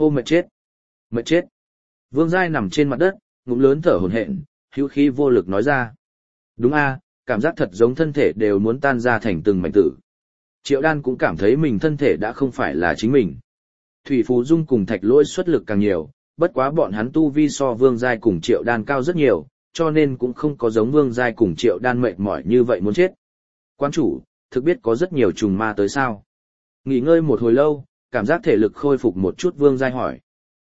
Hô mệt chết. Mệt chết. Vương Giai nằm trên mặt đất, ngụm lớn thở hổn hển, hữu khí vô lực nói ra. Đúng a, cảm giác thật giống thân thể đều muốn tan ra thành từng mảnh tử. Triệu Đan cũng cảm thấy mình thân thể đã không phải là chính mình. Thủy Phù Dung cùng Thạch Lỗi xuất lực càng nhiều, bất quá bọn hắn tu vi so Vương Giai cùng Triệu Đan cao rất nhiều, cho nên cũng không có giống Vương Giai cùng Triệu Đan mệt mỏi như vậy muốn chết. Quán chủ, thực biết có rất nhiều trùng ma tới sao? Nghỉ ngơi một hồi lâu, cảm giác thể lực khôi phục một chút, Vương Giai hỏi.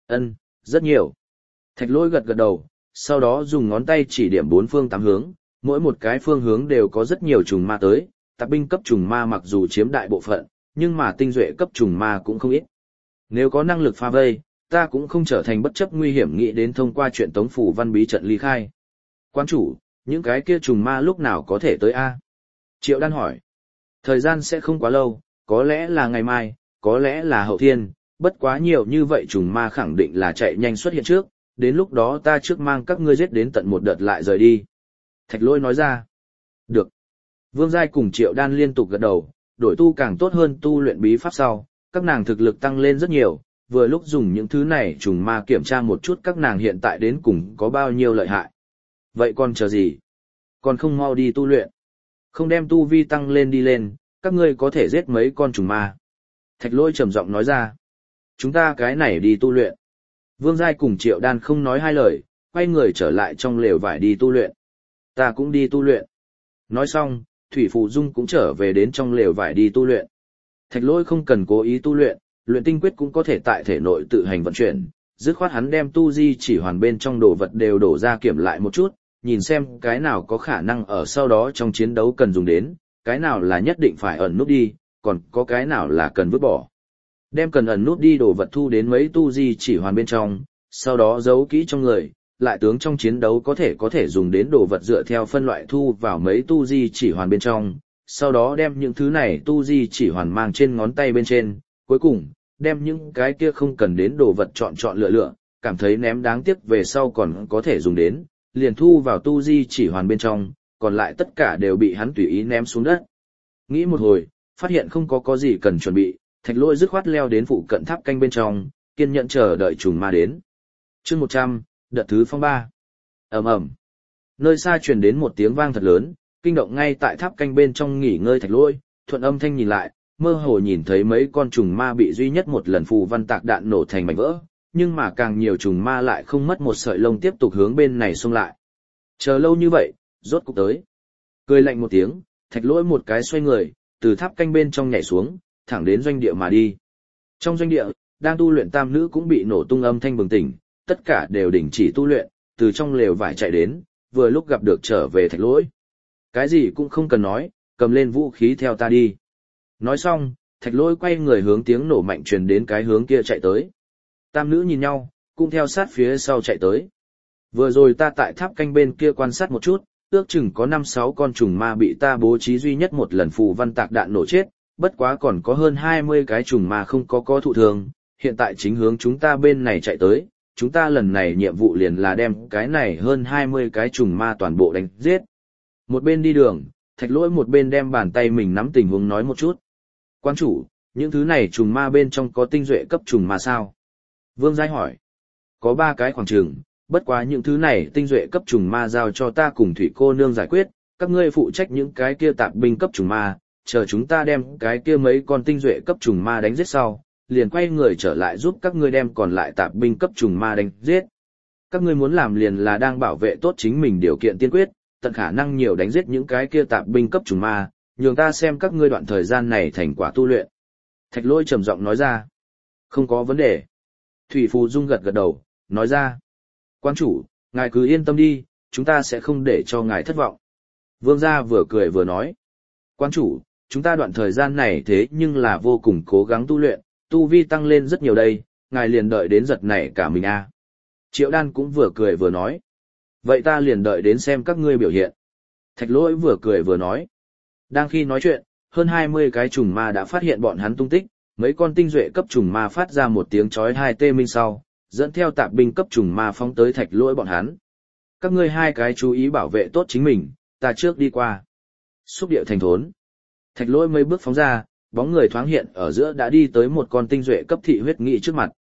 Rất nhiều. Thạch Lỗi gật gật đầu, sau đó dùng ngón tay chỉ điểm bốn phương tám hướng, mỗi một cái phương hướng đều có rất nhiều trùng ma tới. Tạp binh cấp trùng ma mặc dù chiếm đại bộ phận, nhưng mà tinh duệ cấp trùng ma cũng không ít. Nếu có năng lực phá vây, ta cũng không trở thành bất chấp nguy hiểm nghĩ đến thông qua chuyện tống phủ văn bí trận ly khai. Quan chủ, những cái kia trùng ma lúc nào có thể tới a? Triệu Đan hỏi. Thời gian sẽ không quá lâu, có lẽ là ngày mai, có lẽ là hậu thiên, bất quá nhiều như vậy trùng ma khẳng định là chạy nhanh xuất hiện trước, đến lúc đó ta trước mang các ngươi giết đến tận một đợt lại rời đi. Thạch Lỗi nói ra. Được. Vương Giai cùng Triệu Đan liên tục gật đầu, đổi tu càng tốt hơn tu luyện bí pháp sau, các nàng thực lực tăng lên rất nhiều, vừa lúc dùng những thứ này trùng ma kiểm tra một chút các nàng hiện tại đến cùng có bao nhiêu lợi hại. Vậy còn chờ gì? Còn không mau đi tu luyện. Không đem tu vi tăng lên đi lên, các ngươi có thể giết mấy con trùng ma. Thạch Lỗi trầm giọng nói ra. Chúng ta cái này đi tu luyện. Vương Giai cùng Triệu Đan không nói hai lời, quay người trở lại trong lều vải đi tu luyện. Ta cũng đi tu luyện. Nói xong, Thủy Phù Dung cũng trở về đến trong lều vải đi tu luyện. Thạch Lỗi không cần cố ý tu luyện, luyện tinh quyết cũng có thể tại thể nội tự hành vận chuyển, dứt khoát hắn đem tu di chỉ hoàn bên trong đồ vật đều đổ ra kiểm lại một chút, nhìn xem cái nào có khả năng ở sau đó trong chiến đấu cần dùng đến, cái nào là nhất định phải ẩn nút đi, còn có cái nào là cần vứt bỏ. Đem cần ẩn nút đi đồ vật thu đến mấy tu di chỉ hoàn bên trong, sau đó giấu kỹ trong người, lại tướng trong chiến đấu có thể dùng đến đồ vật dựa theo phân loại thu vào mấy tu di chỉ hoàn bên trong, sau đó đem những thứ này tu di chỉ hoàn mang trên ngón tay bên trên, cuối cùng, đem những cái kia không cần đến đồ vật chọn lựa, cảm thấy ném đáng tiếc về sau còn có thể dùng đến, liền thu vào tu di chỉ hoàn bên trong, còn lại tất cả đều bị hắn tùy ý ném xuống đất. Nghĩ một hồi, phát hiện không có gì cần chuẩn bị, Thạch Lỗi dứt khoát leo đến phụ cận tháp canh bên trong, kiên nhẫn chờ đợi trùng ma đến. Chương 100, đợt thứ phong ba. Ầm ầm. Nơi xa truyền đến một tiếng vang thật lớn, kinh động ngay tại tháp canh bên trong nghỉ ngơi Thạch Lỗi, thuận âm thanh nhìn lại, mơ hồ nhìn thấy mấy con trùng ma bị duy nhất một lần phù văn tạc đạn nổ thành mảnh vỡ, nhưng mà càng nhiều trùng ma lại không mất một sợi lông tiếp tục hướng bên này xông lại. Chờ lâu như vậy, rốt cục tới. Cười lạnh một tiếng, Thạch Lỗi một cái xoay người, từ tháp canh bên trong nhảy xuống, thẳng đến doanh địa mà đi. Trong doanh địa, đang tu luyện tam nữ cũng bị nổ tung âm thanh bừng tỉnh, tất cả đều đình chỉ tu luyện, từ trong lều vải chạy đến, vừa lúc gặp được trở về Thạch Lỗi. Cái gì cũng không cần nói, cầm lên vũ khí theo ta đi. Nói xong, Thạch Lỗi quay người hướng tiếng nổ mạnh truyền đến cái hướng kia chạy tới. Tam nữ nhìn nhau, cũng theo sát phía sau chạy tới. Vừa rồi ta tại tháp canh bên kia quan sát một chút, ước chừng có 5-6 con trùng ma bị ta bố trí duy nhất một lần phù văn tạc đạn nổ chết, bất quá còn có hơn 20 cái trùng ma không có thụ thương, hiện tại chính hướng chúng ta bên này chạy tới, chúng ta lần này nhiệm vụ liền là đem cái này hơn 20 cái trùng ma toàn bộ đánh giết. Một bên đi đường, Thạch Lỗi một bên đem bàn tay mình nắm tình huống nói một chút. Quan chủ, những thứ này trùng ma bên trong có tinh duệ cấp trùng ma sao? Vương Giai hỏi. Có 3 cái khoảng trường, bất quá những thứ này tinh duệ cấp trùng ma giao cho ta cùng Thủy cô nương giải quyết, các ngươi phụ trách những cái kia tạp binh cấp trùng ma, chờ chúng ta đem cái kia mấy con tinh duệ cấp trùng ma đánh giết sau, liền quay người trở lại giúp các ngươi đem còn lại tạp binh cấp trùng ma đánh giết. Các ngươi muốn làm liền là đang bảo vệ tốt chính mình điều kiện tiên quyết, tận khả năng nhiều đánh giết những cái kia tạp binh cấp trùng ma, nhường ta xem các ngươi đoạn thời gian này thành quả tu luyện. Thạch Lỗi trầm giọng nói ra. Không có vấn đề. Thủy Phù Dung gật gật đầu, nói ra. Quan chủ, ngài cứ yên tâm đi, chúng ta sẽ không để cho ngài thất vọng. Vương gia vừa cười vừa nói. Quan chủ, chúng ta đoạn thời gian này thế nhưng là vô cùng cố gắng tu luyện, tu vi tăng lên rất nhiều đây, ngài liền đợi đến giật này cả mình a. Triệu Đan cũng vừa cười vừa nói. Vậy ta liền đợi đến xem các ngươi biểu hiện. Thạch Lỗi vừa cười vừa nói. Đang khi nói chuyện, hơn 20 cái trùng ma đã phát hiện bọn hắn tung tích, mấy con tinh duệ cấp trùng ma phát ra một tiếng chói tai tê minh sau, dẫn theo tạp binh cấp trùng ma phóng tới Thạch Lỗi bọn hắn. Các ngươi 2 cái chú ý bảo vệ tốt chính mình, ta trước đi qua. Xúc điệu thành thốn. Thạch Lỗi mấy bước phóng ra, bóng người thoáng hiện ở giữa đã đi tới một con tinh duệ cấp thị huyết nghị trước mặt.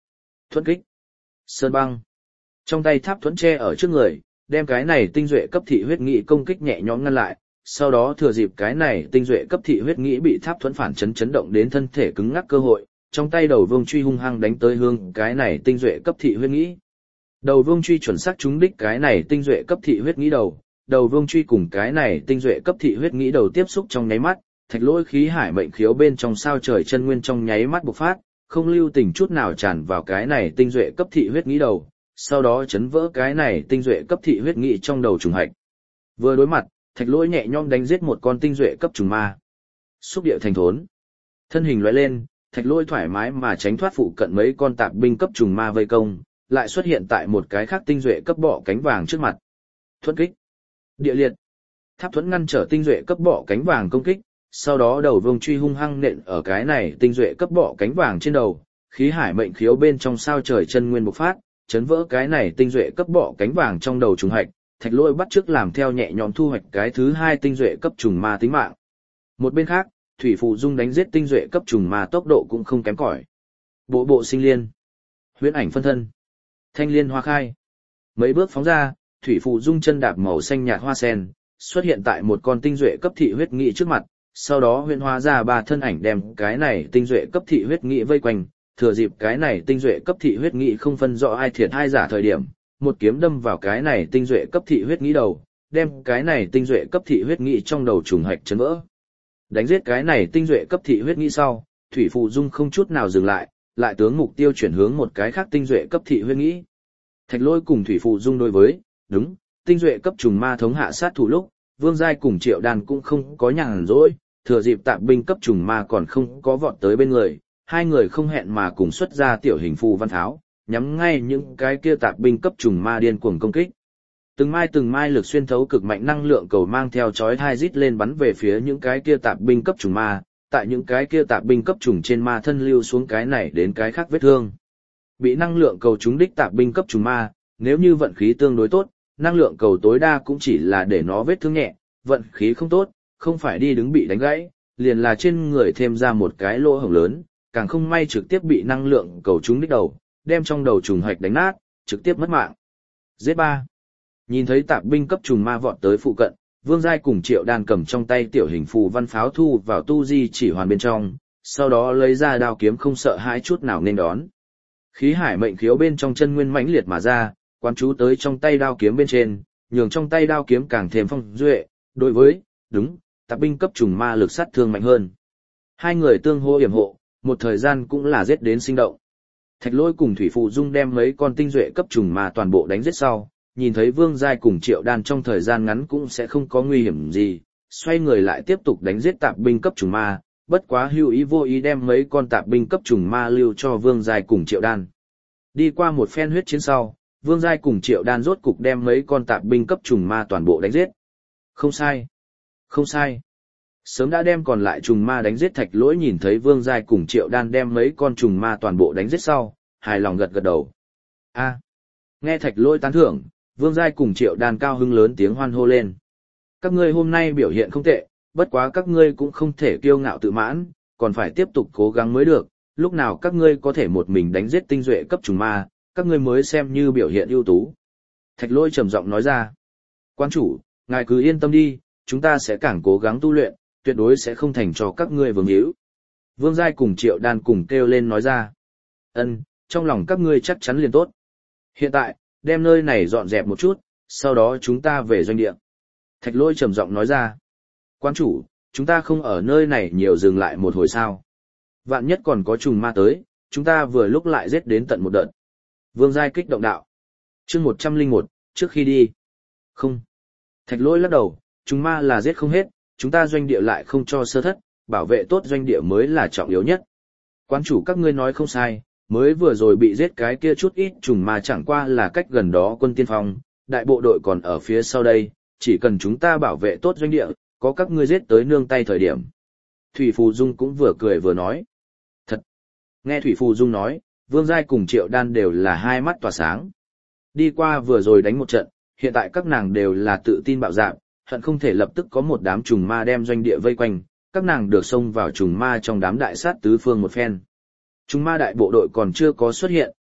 Thuẫn kích. Sơn băng. Trong tay tháp thuẫn tre ở trước người, đem cái này tinh duệ cấp thị huyết nghị công kích nhẹ nhõm ngăn lại, sau đó thừa dịp cái này tinh duệ cấp thị huyết nghị bị tháp thuẫn phản chấn động đến thân thể cứng ngắc cơ hội, trong tay đầu vương truy hung hăng đánh tới hướng cái này tinh duệ cấp thị huyết nghị. Đầu vương truy chuẩn xác trúng đích cái này tinh duệ cấp thị huyết nghị đầu vương truy cùng cái này tinh duệ cấp thị huyết nghị đầu tiếp xúc trong nháy mắt, thạch lỗi khí hải mệnh khiếu bên trong sao trời chân nguyên trong nháy mắt bộc phát, không lưu tình chút nào tràn vào cái này tinh duệ cấp thị huyết nghị đầu, sau đó chấn vỡ cái này tinh duệ cấp thị huyết nghị trong đầu trùng hạch. Vừa đối mặt, thạch lỗi nhẹ nhõm đánh giết một con tinh duệ cấp trùng ma. Xúc địa thành thốn. Thân hình lóe lên, thạch lỗi thoải mái mà tránh thoát phụ cận mấy con tạp binh cấp trùng ma vây công, lại xuất hiện tại một cái khác tinh duệ cấp bọ cánh vàng trước mặt. Thuẫn kích. Địa liệt. Tháp thuẫn ngăn trở tinh duệ cấp bọ cánh vàng công kích, sau đó đầu vương truy hung hăng nện ở cái này tinh duệ cấp bọ cánh vàng trên đầu, khí hải mệnh khiếu bên trong sao trời chân nguyên bộc phát, chấn vỡ cái này tinh duệ cấp bọ cánh vàng trong đầu trùng hạch, thạch lỗi bắt chước làm theo nhẹ nhõm thu hoạch cái thứ hai tinh duệ cấp trùng ma tính mạng. Một bên khác, thủy phụ dung đánh giết tinh duệ cấp trùng ma tốc độ cũng không kém cỏi. Bộ bộ sinh liên, huyễn ảnh phân thân, thanh liên hoa khai. Mấy bước phóng ra, thủy phụ dung chân đạp màu xanh nhạt hoa sen, xuất hiện tại một con tinh duệ cấp thị huyết nghị trước mặt, sau đó huyễn hóa ra ba thân ảnh đem cái này tinh duệ cấp thị huyết nghị vây quanh, thừa dịp cái này tinh duệ cấp thị huyết nghị không phân rõ ai thiệt ai giả thời điểm, một kiếm đâm vào cái này tinh duệ cấp thị huyết nghị đầu, đem cái này tinh duệ cấp thị huyết nghị trong đầu trùng hạch chấn vỡ. Đánh giết cái này tinh duệ cấp thị huyết nghị sau, thủy phụ dung không chút nào dừng lại, lại tướng mục tiêu chuyển hướng một cái khác tinh duệ cấp thị huyết nghị. Thạch lôi cùng thủy phụ dung đối với, đúng, tinh duệ cấp trùng ma thống hạ sát thủ lúc, Vương Giai cùng Triệu Đan cũng không có nhàn rỗi, thừa dịp tạp binh cấp trùng ma còn không có vọt tới bên người, hai người không hẹn mà cùng xuất ra tiểu hình phù văn tháo, nhắm ngay những cái kia tạp binh cấp trùng ma điên cuồng công kích. Từng mai lực xuyên thấu cực mạnh năng lượng cầu mang theo chói tai rít lên bắn về phía những cái kia tạp binh cấp trùng ma, tại những cái kia tạp binh cấp trùng trên ma thân lưu xuống cái này đến cái khác vết thương. Bị năng lượng cầu trúng đích tạp binh cấp trùng ma, nếu như vận khí tương đối tốt, năng lượng cầu tối đa cũng chỉ là để nó vết thương nhẹ, vận khí không tốt, không phải đi đứng bị đánh gãy, liền là trên người thêm ra một cái lỗ hổng lớn, càng không may trực tiếp bị năng lượng cầu trúng đích đầu, đem trong đầu trùng hạch đánh nát, trực tiếp mất mạng. Giết ba. Nhìn thấy tạp binh cấp trùng ma vọt tới phụ cận, Vương Giai cùng Triệu Đan cầm trong tay tiểu hình phù văn pháo thu vào tu di chỉ hoàn bên trong, sau đó lấy ra đao kiếm không sợ hãi chút nào nên đón. Khí hải mệnh khiếu bên trong chân nguyên mãnh liệt mà ra, quán chú tới trong tay đao kiếm bên trên, nhường trong tay đao kiếm càng thêm phong duệ, đối với, đúng, tạp binh cấp trùng ma lực sát thương mạnh hơn. Hai người tương hô yểm hộ, một thời gian cũng là giết đến sinh động. Thạch Lỗi cùng Thủy Phụ Dung đem mấy con tinh duệ cấp trùng ma toàn bộ đánh giết sau, nhìn thấy Vương Giai cùng Triệu Đan trong thời gian ngắn cũng sẽ không có nguy hiểm gì, xoay người lại tiếp tục đánh giết tạp binh cấp trùng ma, bất quá hữu ý vô ý đem mấy con tạp binh cấp trùng ma lưu cho Vương Giai cùng Triệu Đan. Đi qua một phen huyết chiến sau, Vương Giai cùng Triệu Đan rốt cục đem mấy con tạp binh cấp trùng ma toàn bộ đánh giết. Không sai. Không sai. Sớm đã đem còn lại trùng ma đánh giết Thạch Lỗi nhìn thấy Vương Giai cùng Triệu Đan đem mấy con trùng ma toàn bộ đánh giết sau, hài lòng gật gật đầu. A. Nghe Thạch Lỗi tán thưởng, Vương Giai cùng Triệu Đan cao hứng lớn tiếng hoan hô lên. Các ngươi hôm nay biểu hiện không tệ, bất quá các ngươi cũng không thể kiêu ngạo tự mãn, còn phải tiếp tục cố gắng mới được, lúc nào các ngươi có thể một mình đánh giết tinh duệ cấp trùng ma, các ngươi mới xem như biểu hiện ưu tú. Thạch Lỗi trầm giọng nói ra. Quan chủ, ngài cứ yên tâm đi, chúng ta sẽ càng cố gắng tu luyện, tuyệt đối sẽ không thành cho các ngươi vương hữu. Vương Giai cùng Triệu Đan cùng kêu lên nói ra. Ân, trong lòng các ngươi chắc chắn liền tốt. Hiện tại, đem nơi này dọn dẹp một chút, sau đó chúng ta về doanh địa. Thạch Lỗi trầm giọng nói ra. Quan chủ, chúng ta không ở nơi này nhiều dừng lại một hồi sao. Vạn nhất còn có trùng ma tới, chúng ta vừa lúc lại giết đến tận một đợt. Vương Giai kích động đạo. Chương 101, trước khi đi. Không. Thạch Lỗi lắc đầu, trùng ma là giết không hết, chúng ta doanh địa lại không cho sơ thất, bảo vệ tốt doanh địa mới là trọng yếu nhất. Quan chủ các ngươi nói không sai, mới vừa rồi bị giết cái kia chút ít trùng ma chẳng qua là cách gần đó quân tiên phong, đại bộ đội còn ở phía sau đây, chỉ cần chúng ta bảo vệ tốt doanh địa, có các ngươi giết tới nương tay thời điểm. Thủy Phù Dung cũng vừa cười vừa nói. Thật. Nghe Thủy Phù Dung nói, Vương Giai cùng Triệu Đan đều là hai mắt tỏa sáng. Đi qua vừa rồi đánh một trận, hiện tại các nàng đều là tự tin bạo dạn, hận không thể lập tức có một đám trùng ma đem doanh địa vây quanh, các nàng được xông vào trùng ma trong đám đại sát tứ phương một phen. Trùng ma đại bộ đội còn chưa có xuất hiện,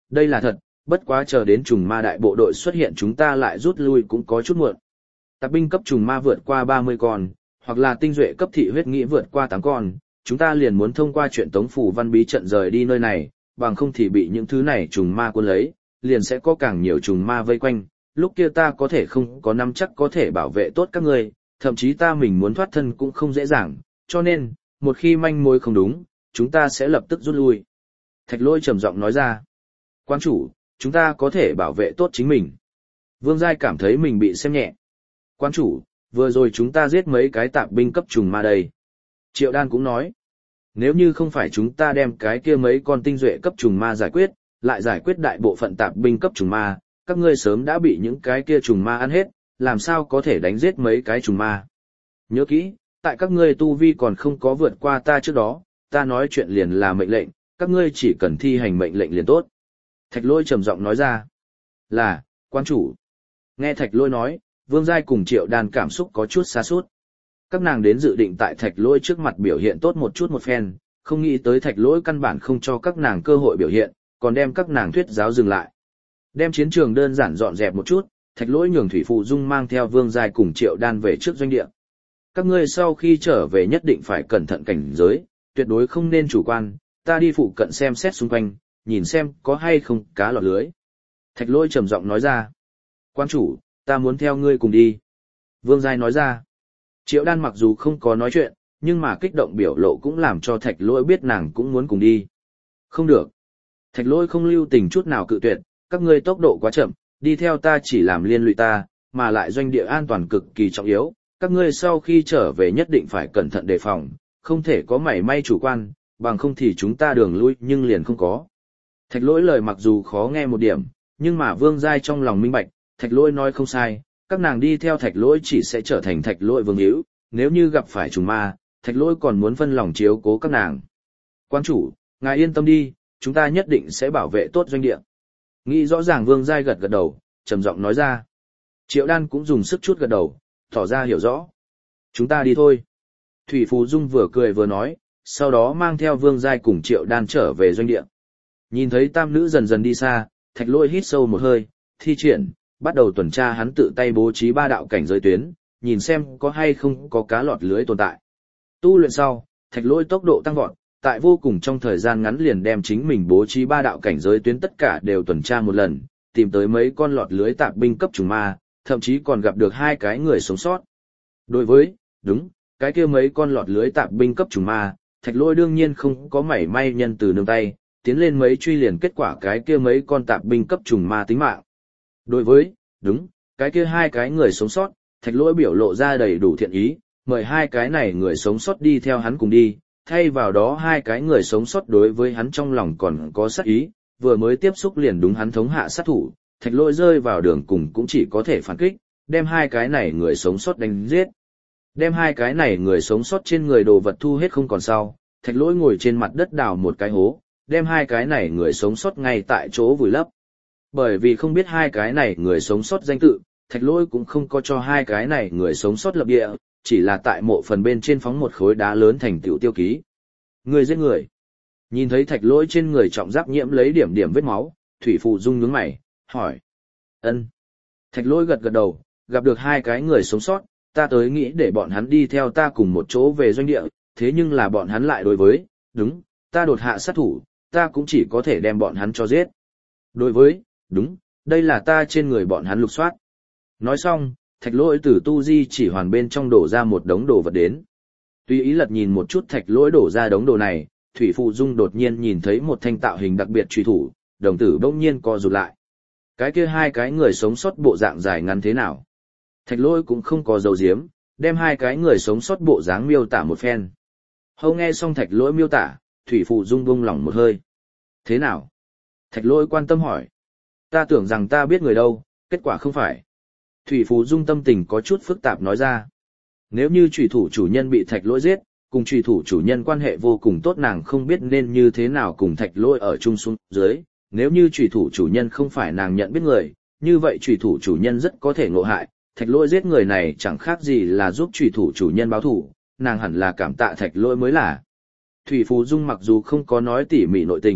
đây là thật, bất quá chờ đến trùng ma đại bộ đội xuất hiện chúng ta lại rút lui cũng có chút muộn. Tạp binh cấp trùng ma vượt qua 30 con, hoặc là tinh duệ cấp thị huyết nghĩ vượt qua 8 con, chúng ta liền muốn thông qua chuyện tống phủ văn bí trận rời đi nơi này, bằng không thì bị những thứ này trùng ma cuốn lấy, liền sẽ có càng nhiều trùng ma vây quanh, lúc kia ta có thể không có nắm chắc có thể bảo vệ tốt các ngươi, thậm chí ta mình muốn thoát thân cũng không dễ dàng, cho nên, một khi manh mối không đúng, chúng ta sẽ lập tức rút lui. Thạch Lỗi trầm giọng nói ra, quan chủ, chúng ta có thể bảo vệ tốt chính mình. Vương Giai cảm thấy mình bị xem nhẹ. Quan chủ, vừa rồi chúng ta giết mấy cái tạp binh cấp trùng ma đây. Triệu Đan cũng nói, nếu như không phải chúng ta đem cái kia mấy con tinh duệ cấp trùng ma giải quyết, lại giải quyết đại bộ phận tạp binh cấp trùng ma, các ngươi sớm đã bị những cái kia trùng ma ăn hết, làm sao có thể đánh giết mấy cái trùng ma. Nhớ kỹ, tại các ngươi tu vi còn không có vượt qua ta trước đó, ta nói chuyện liền là mệnh lệnh, các ngươi chỉ cần thi hành mệnh lệnh liền tốt. Thạch Lỗi trầm giọng nói ra, là, quan chủ. Nghe Thạch Lỗi nói, Vương Giai cùng Triệu Đan cảm xúc có chút xa sút. Các nàng đến dự định tại Thạch Lỗi trước mặt biểu hiện tốt một chút một phen, không nghĩ tới Thạch Lỗi căn bản không cho các nàng cơ hội biểu hiện, còn đem các nàng thuyết giáo dừng lại. Đem chiến trường đơn giản dọn dẹp một chút, Thạch Lỗi nhường Thủy Phụ Dung mang theo Vương Giai cùng Triệu Đan về trước doanh địa. Các ngươi sau khi trở về nhất định phải cẩn thận cảnh giới, tuyệt đối không nên chủ quan, ta đi phụ cận xem xét xung quanh, nhìn xem có hay không cá lọt lưới. Thạch Lỗi trầm giọng nói ra, quan chủ, ta muốn theo ngươi cùng đi. Vương Giai nói ra, Triệu Đan mặc dù không có nói chuyện, nhưng mà kích động biểu lộ cũng làm cho Thạch Lỗi biết nàng cũng muốn cùng đi. Không được. Thạch Lỗi không lưu tình chút nào cự tuyệt, các ngươi tốc độ quá chậm, đi theo ta chỉ làm liên lụy ta, mà lại doanh địa an toàn cực kỳ trọng yếu, các ngươi sau khi trở về nhất định phải cẩn thận đề phòng, không thể có mảy may chủ quan, bằng không thì chúng ta đường lui nhưng liền không có. Thạch Lỗi lời mặc dù khó nghe một điểm, nhưng mà Vương Giai trong lòng minh bạch, Thạch Lỗi nói không sai, các nàng đi theo Thạch Lỗi chỉ sẽ trở thành Thạch Lỗi vương hữu, nếu như gặp phải trùng ma, Thạch Lỗi còn muốn phân lòng chiếu cố các nàng. Quan chủ, ngài yên tâm đi, chúng ta nhất định sẽ bảo vệ tốt doanh địa. Nghĩ rõ ràng Vương Giai gật gật đầu, trầm giọng nói ra. Triệu Đan cũng dùng sức chút gật đầu, tỏ ra hiểu rõ. Chúng ta đi thôi. Thủy Phù Dung vừa cười vừa nói, sau đó mang theo Vương Giai cùng Triệu Đan trở về doanh địa. Nhìn thấy tam nữ dần dần đi xa, Thạch Lỗi hít sâu một hơi, thi triển, bắt đầu tuần tra hắn tự tay bố trí 3 đạo cảnh giới tuyến, nhìn xem có hay không có cá lọt lưới tồn tại. Tu luyện sau, Thạch Lỗi tốc độ tăng vọt, tại vô cùng trong thời gian ngắn liền đem chính mình bố trí 3 đạo cảnh giới tuyến tất cả đều tuần tra một lần, tìm tới mấy con lọt lưới tạp binh cấp trùng ma, thậm chí còn gặp được 2 cái người sống sót. Đối với, đúng, cái kia mấy con lọt lưới tạp binh cấp trùng ma, Thạch Lỗi đương nhiên không có mảy may nhân từ nương tay, tiến lên mấy truy liền kết quả cái kia mấy con tạp binh cấp trùng ma tính mạng. Đối với, đúng, cái kia 2 cái người sống sót, Thạch Lỗi biểu lộ ra đầy đủ thiện ý, mời 2 cái này người sống sót đi theo hắn cùng đi, thay vào đó 2 cái người sống sót đối với hắn trong lòng còn có sát ý, vừa mới tiếp xúc liền đúng hắn thống hạ sát thủ, Thạch Lỗi rơi vào đường cùng cũng chỉ có thể phản kích, đem 2 cái này người sống sót đánh giết. Đem 2 cái này người sống sót trên người đồ vật thu hết không còn sau, Thạch Lỗi ngồi trên mặt đất đào một cái hố, đem 2 cái này người sống sót ngay tại chỗ vùi lấp. Bởi vì không biết 2 cái này người sống sót danh tự, Thạch Lỗi cũng không có cho 2 cái này người sống sót lập địa, chỉ là tại mộ phần bên trên phóng một khối đá lớn thành tựu tiêu ký. Người giết người. Nhìn thấy Thạch Lỗi trên người trọng giáp nhiễm lấy điểm điểm vết máu, Thủy Phù Dung nhướng mày, hỏi. Ân. Thạch Lỗi gật gật đầu, gặp được 2 cái người sống sót, ta tới nghĩ để bọn hắn đi theo ta cùng một chỗ về doanh địa, thế nhưng là bọn hắn lại đối với, đúng, ta đột hạ sát thủ, ta cũng chỉ có thể đem bọn hắn cho giết. Đối với, đúng, đây là ta trên người bọn hắn lục soát. Nói xong, Thạch Lỗi từ tu di chỉ hoàn bên trong đổ ra một đống đồ vật đến. Tuy ý lật nhìn một chút Thạch Lỗi đổ ra đống đồ này, Thủy Phù Dung đột nhiên nhìn thấy một thanh tạo hình đặc biệt truy thủ, đồng tử bỗng nhiên co rụt lại. Cái kia 2 cái người sống sót bộ dạng dài ngắn thế nào? Thạch Lỗi cũng không có dấu diếm, đem 2 cái người sống sót bộ dáng miêu tả một phen. Hầu nghe xong Thạch Lỗi miêu tả, Thủy Phù Dung buông lỏng một hơi. Thế nào? Thạch Lỗi quan tâm hỏi. Ta tưởng rằng ta biết người đâu, kết quả không phải. Thủy Phù Dung tâm tình có chút phức tạp nói ra. Nếu như chủy thủ chủ nhân bị Thạch Lỗi giết, cùng chủy thủ chủ nhân quan hệ vô cùng tốt nàng không biết nên như thế nào cùng Thạch Lỗi ở chung xuống dưới. Nếu như chủy thủ chủ nhân không phải nàng nhận biết người, như vậy chủy thủ chủ nhân rất có thể ngộ hại. Thạch Lỗi giết người này chẳng khác gì là giúp chủy thủ chủ nhân báo thù, nàng hẳn là cảm tạ Thạch Lỗi mới là. Thủy Phù Dung mặc dù không có nói tỉ mỉ nội tình,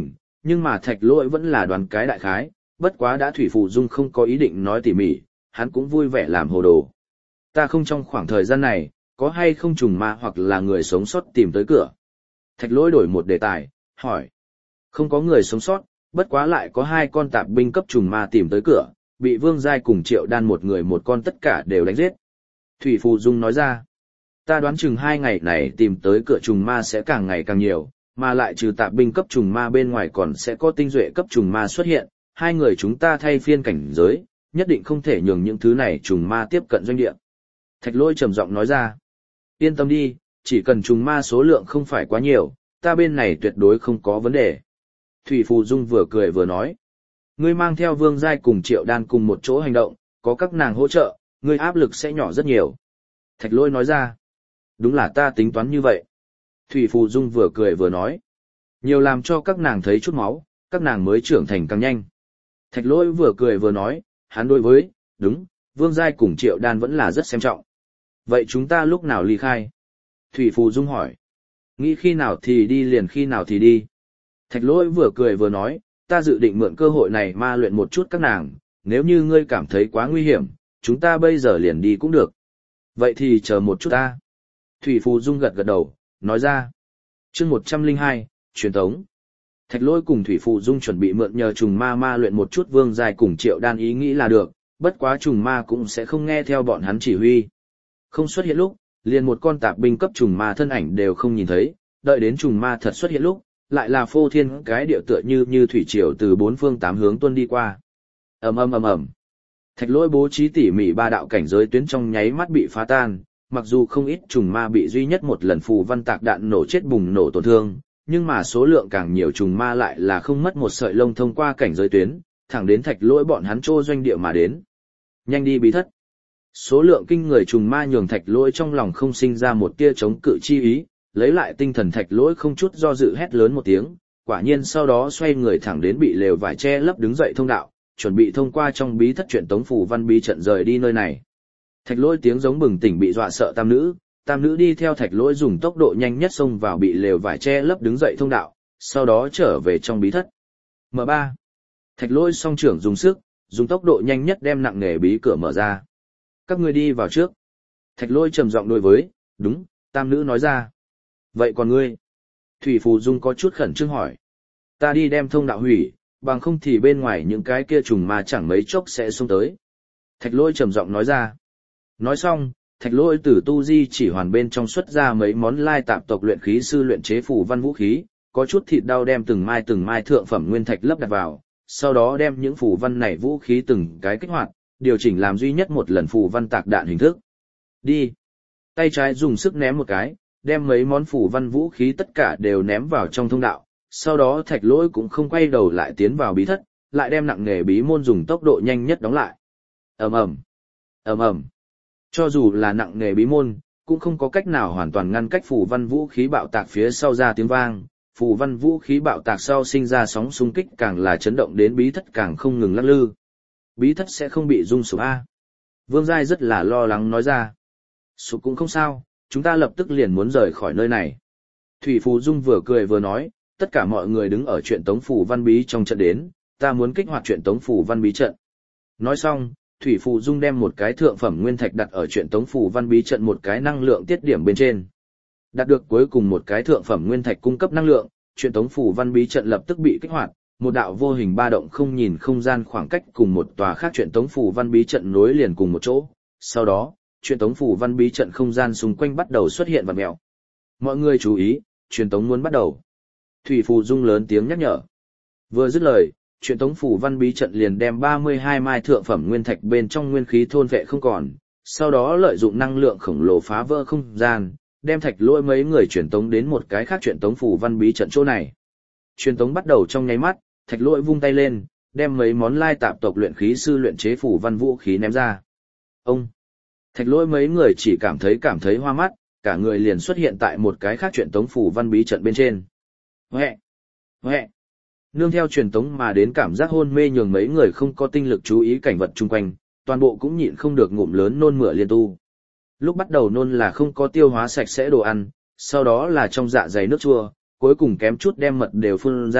nhưng mà Thạch Lỗi vẫn là đoán cái đại khái, bất quá đã Thủy Phù Dung không có ý định nói tỉ mỉ, hắn cũng vui vẻ làm hồ đồ. Ta không trong khoảng thời gian này, có hay không trùng ma hoặc là người sống sót tìm tới cửa. Thạch Lỗi đổi một đề tài, hỏi. Không có người sống sót, bất quá lại có 2 con tạp binh cấp trùng ma tìm tới cửa, bị Vương Giai cùng Triệu Đan một người một con tất cả đều đánh giết. Thủy Phù Dung nói ra. Ta đoán chừng 2 ngày này tìm tới cửa trùng ma sẽ càng ngày càng nhiều, mà lại trừ tạp binh cấp trùng ma bên ngoài còn sẽ có tinh duệ cấp trùng ma xuất hiện, 2 người chúng ta thay phiên cảnh giới, nhất định không thể nhường những thứ này trùng ma tiếp cận doanh địa. Thạch Lỗi trầm giọng nói ra. Yên tâm đi, chỉ cần trùng ma số lượng không phải quá nhiều, ta bên này tuyệt đối không có vấn đề. Thủy Phù Dung vừa cười vừa nói. Ngươi mang theo Vương Giai cùng Triệu Đan cùng một chỗ hành động, có các nàng hỗ trợ, ngươi áp lực sẽ nhỏ rất nhiều. Thạch Lỗi nói ra. Đúng là ta tính toán như vậy. Thủy Phù Dung vừa cười vừa nói. Nhiều làm cho các nàng thấy chút máu, các nàng mới trưởng thành càng nhanh. Thạch Lỗi vừa cười vừa nói, hắn đối với, đúng, Vương Giai cùng Triệu Đan vẫn là rất xem trọng. Vậy chúng ta lúc nào ly khai? Thủy Phù Dung hỏi. Nghĩ khi nào thì đi liền khi nào thì đi. Thạch Lỗi vừa cười vừa nói, ta dự định mượn cơ hội này ma luyện một chút các nàng, nếu như ngươi cảm thấy quá nguy hiểm, chúng ta bây giờ liền đi cũng được. Vậy thì chờ một chút ta. Thủy Phù Dung gật gật đầu, nói ra. Chương 102, truyền tống. Thạch Lỗi cùng Thủy Phù Dung chuẩn bị mượn nhờ trùng ma luyện một chút Vương Giai cùng Triệu Đan ý nghĩ là được, bất quá trùng ma cũng sẽ không nghe theo bọn hắn chỉ huy. Không xuất hiện lúc, liền một con tạp binh cấp trùng ma thân ảnh đều không nhìn thấy, đợi đến trùng ma thật xuất hiện lúc, lại là phô thiên cái địa tựa như thủy triều từ 4 phương 8 hướng tuôn đi qua. Ầm ầm ầm ầm. Thạch Lỗi bố trí tỉ mỉ 3 đạo cảnh giới tuyến trong nháy mắt bị phá tan, mặc dù không ít trùng ma bị duy nhất một lần phù văn tạc đạn nổ chết bùng nổ tổn thương, nhưng mà số lượng càng nhiều trùng ma lại là không mất một sợi lông thông qua cảnh giới tuyến, thẳng đến Thạch Lỗi bọn hắn trô doanh địa mà đến. Nhanh đi bí thất. Số lượng kinh người trùng ma nhường Thạch Lỗi trong lòng không sinh ra một tia chống cự chi ý, lấy lại tinh thần Thạch Lỗi không chút do dự hét lớn một tiếng, quả nhiên sau đó xoay người thẳng đến bị lều vải che lấp đứng dậy thông đạo, chuẩn bị thông qua trong bí thất truyền tống phù văn bí trận rời đi nơi này. Thạch Lỗi tiếng giống bừng tỉnh bị dọa sợ tam nữ đi theo Thạch Lỗi dùng tốc độ nhanh nhất xông vào bị lều vải che lấp đứng dậy thông đạo, sau đó trở về trong bí thất. M3. Thạch Lỗi song trưởng dùng sức, dùng tốc độ nhanh nhất đem nặng nề bí cửa mở ra. Các ngươi đi vào trước. Thạch Lỗi trầm giọng đối với, đúng, tam nữ nói ra. Vậy còn ngươi? Thủy Phù Dung có chút khẩn trương hỏi. Ta đi đem thông đạo hủy, bằng không thì bên ngoài những cái kia trùng ma chẳng mấy chốc sẽ xông tới. Thạch Lỗi trầm giọng nói ra. Nói xong, Thạch Lỗi từ tu di chỉ hoàn bên trong xuất ra mấy món lai tạp tộc luyện khí sư luyện chế phù văn vũ khí, có chút thịt đau đem từng mai thượng phẩm nguyên thạch lấp đặt vào, sau đó đem những phù văn này vũ khí từng cái kích hoạt, điều chỉnh làm duy nhất một lần phù văn tạc đạn hình thức. Đi. Tay trái dùng sức ném một cái, đem mấy món phù văn vũ khí tất cả đều ném vào trong thông đạo, sau đó Thạch Lỗi cũng không quay đầu lại tiến vào bí thất, lại đem nặng nghề bí môn dùng tốc độ nhanh nhất đóng lại. Ầm ầm, ầm ầm. Cho dù là nặng nghề bí môn, cũng không có cách nào hoàn toàn ngăn cách phù văn vũ khí bạo tạc phía sau ra tiếng vang, phù văn vũ khí bạo tạc sau sinh ra sóng xung kích càng là chấn động đến bí thất càng không ngừng lắc lư. Bí thất sẽ không bị rung sụp a? Vương Giai rất là lo lắng nói ra. Sụp cũng không sao, chúng ta lập tức liền muốn rời khỏi nơi này. Thủy Phù Dung vừa cười vừa nói, tất cả mọi người đứng ở chuyện tống phù văn bí trong trận đến, ta muốn kích hoạt chuyện tống phù văn bí trận. Nói xong, Thủy Phù Dung đem một cái thượng phẩm nguyên thạch đặt ở chuyện tống phù văn bí trận một cái năng lượng tiết điểm bên trên. Đạt được cuối cùng một cái thượng phẩm nguyên thạch cung cấp năng lượng, chuyện tống phù văn bí trận lập tức bị kích hoạt, một đạo vô hình ba động không nhìn không gian khoảng cách cùng một tòa khác chuyện tống phù văn bí trận nối liền cùng một chỗ. Sau đó, chuyện tống phù văn bí trận không gian xung quanh bắt đầu xuất hiện vặn mèo. Mọi người chú ý, truyền tống muốn bắt đầu. Thủy Phù Dung lớn tiếng nhắc nhở. Vừa dứt lời, chuyện tống phù văn bí trận liền đem 32 mai thượng phẩm nguyên thạch bên trong nguyên khí thôn vệ không còn, sau đó lợi dụng năng lượng khổng lồ phá vỡ không gian, đem Thạch Lỗi mấy người truyền tống đến một cái khác chuyện tống phù văn bí trận chỗ này. Truyền tống bắt đầu trong nháy mắt, Thạch Lỗi vung tay lên, đem mấy món lai tạp tộc luyện khí sư luyện chế phù văn vũ khí ném ra. Ông! Thạch Lỗi mấy người chỉ cảm thấy hoa mắt, cả người liền xuất hiện tại một cái khác chuyện tống phù văn bí trận bên trên. Huệ! Huệ! Nương theo truyền tống mà đến cảm giác hôn mê nhường mấy người không có tinh lực chú ý cảnh vật chung quanh, toàn bộ cũng nhịn không được ngụm lớn nôn mửa liên tu. Lúc bắt đầu nôn là không có tiêu hóa sạch sẽ đồ ăn, sau đó là trong dạ dày nước chua, cuối cùng kém chút đem mật đều phun ra,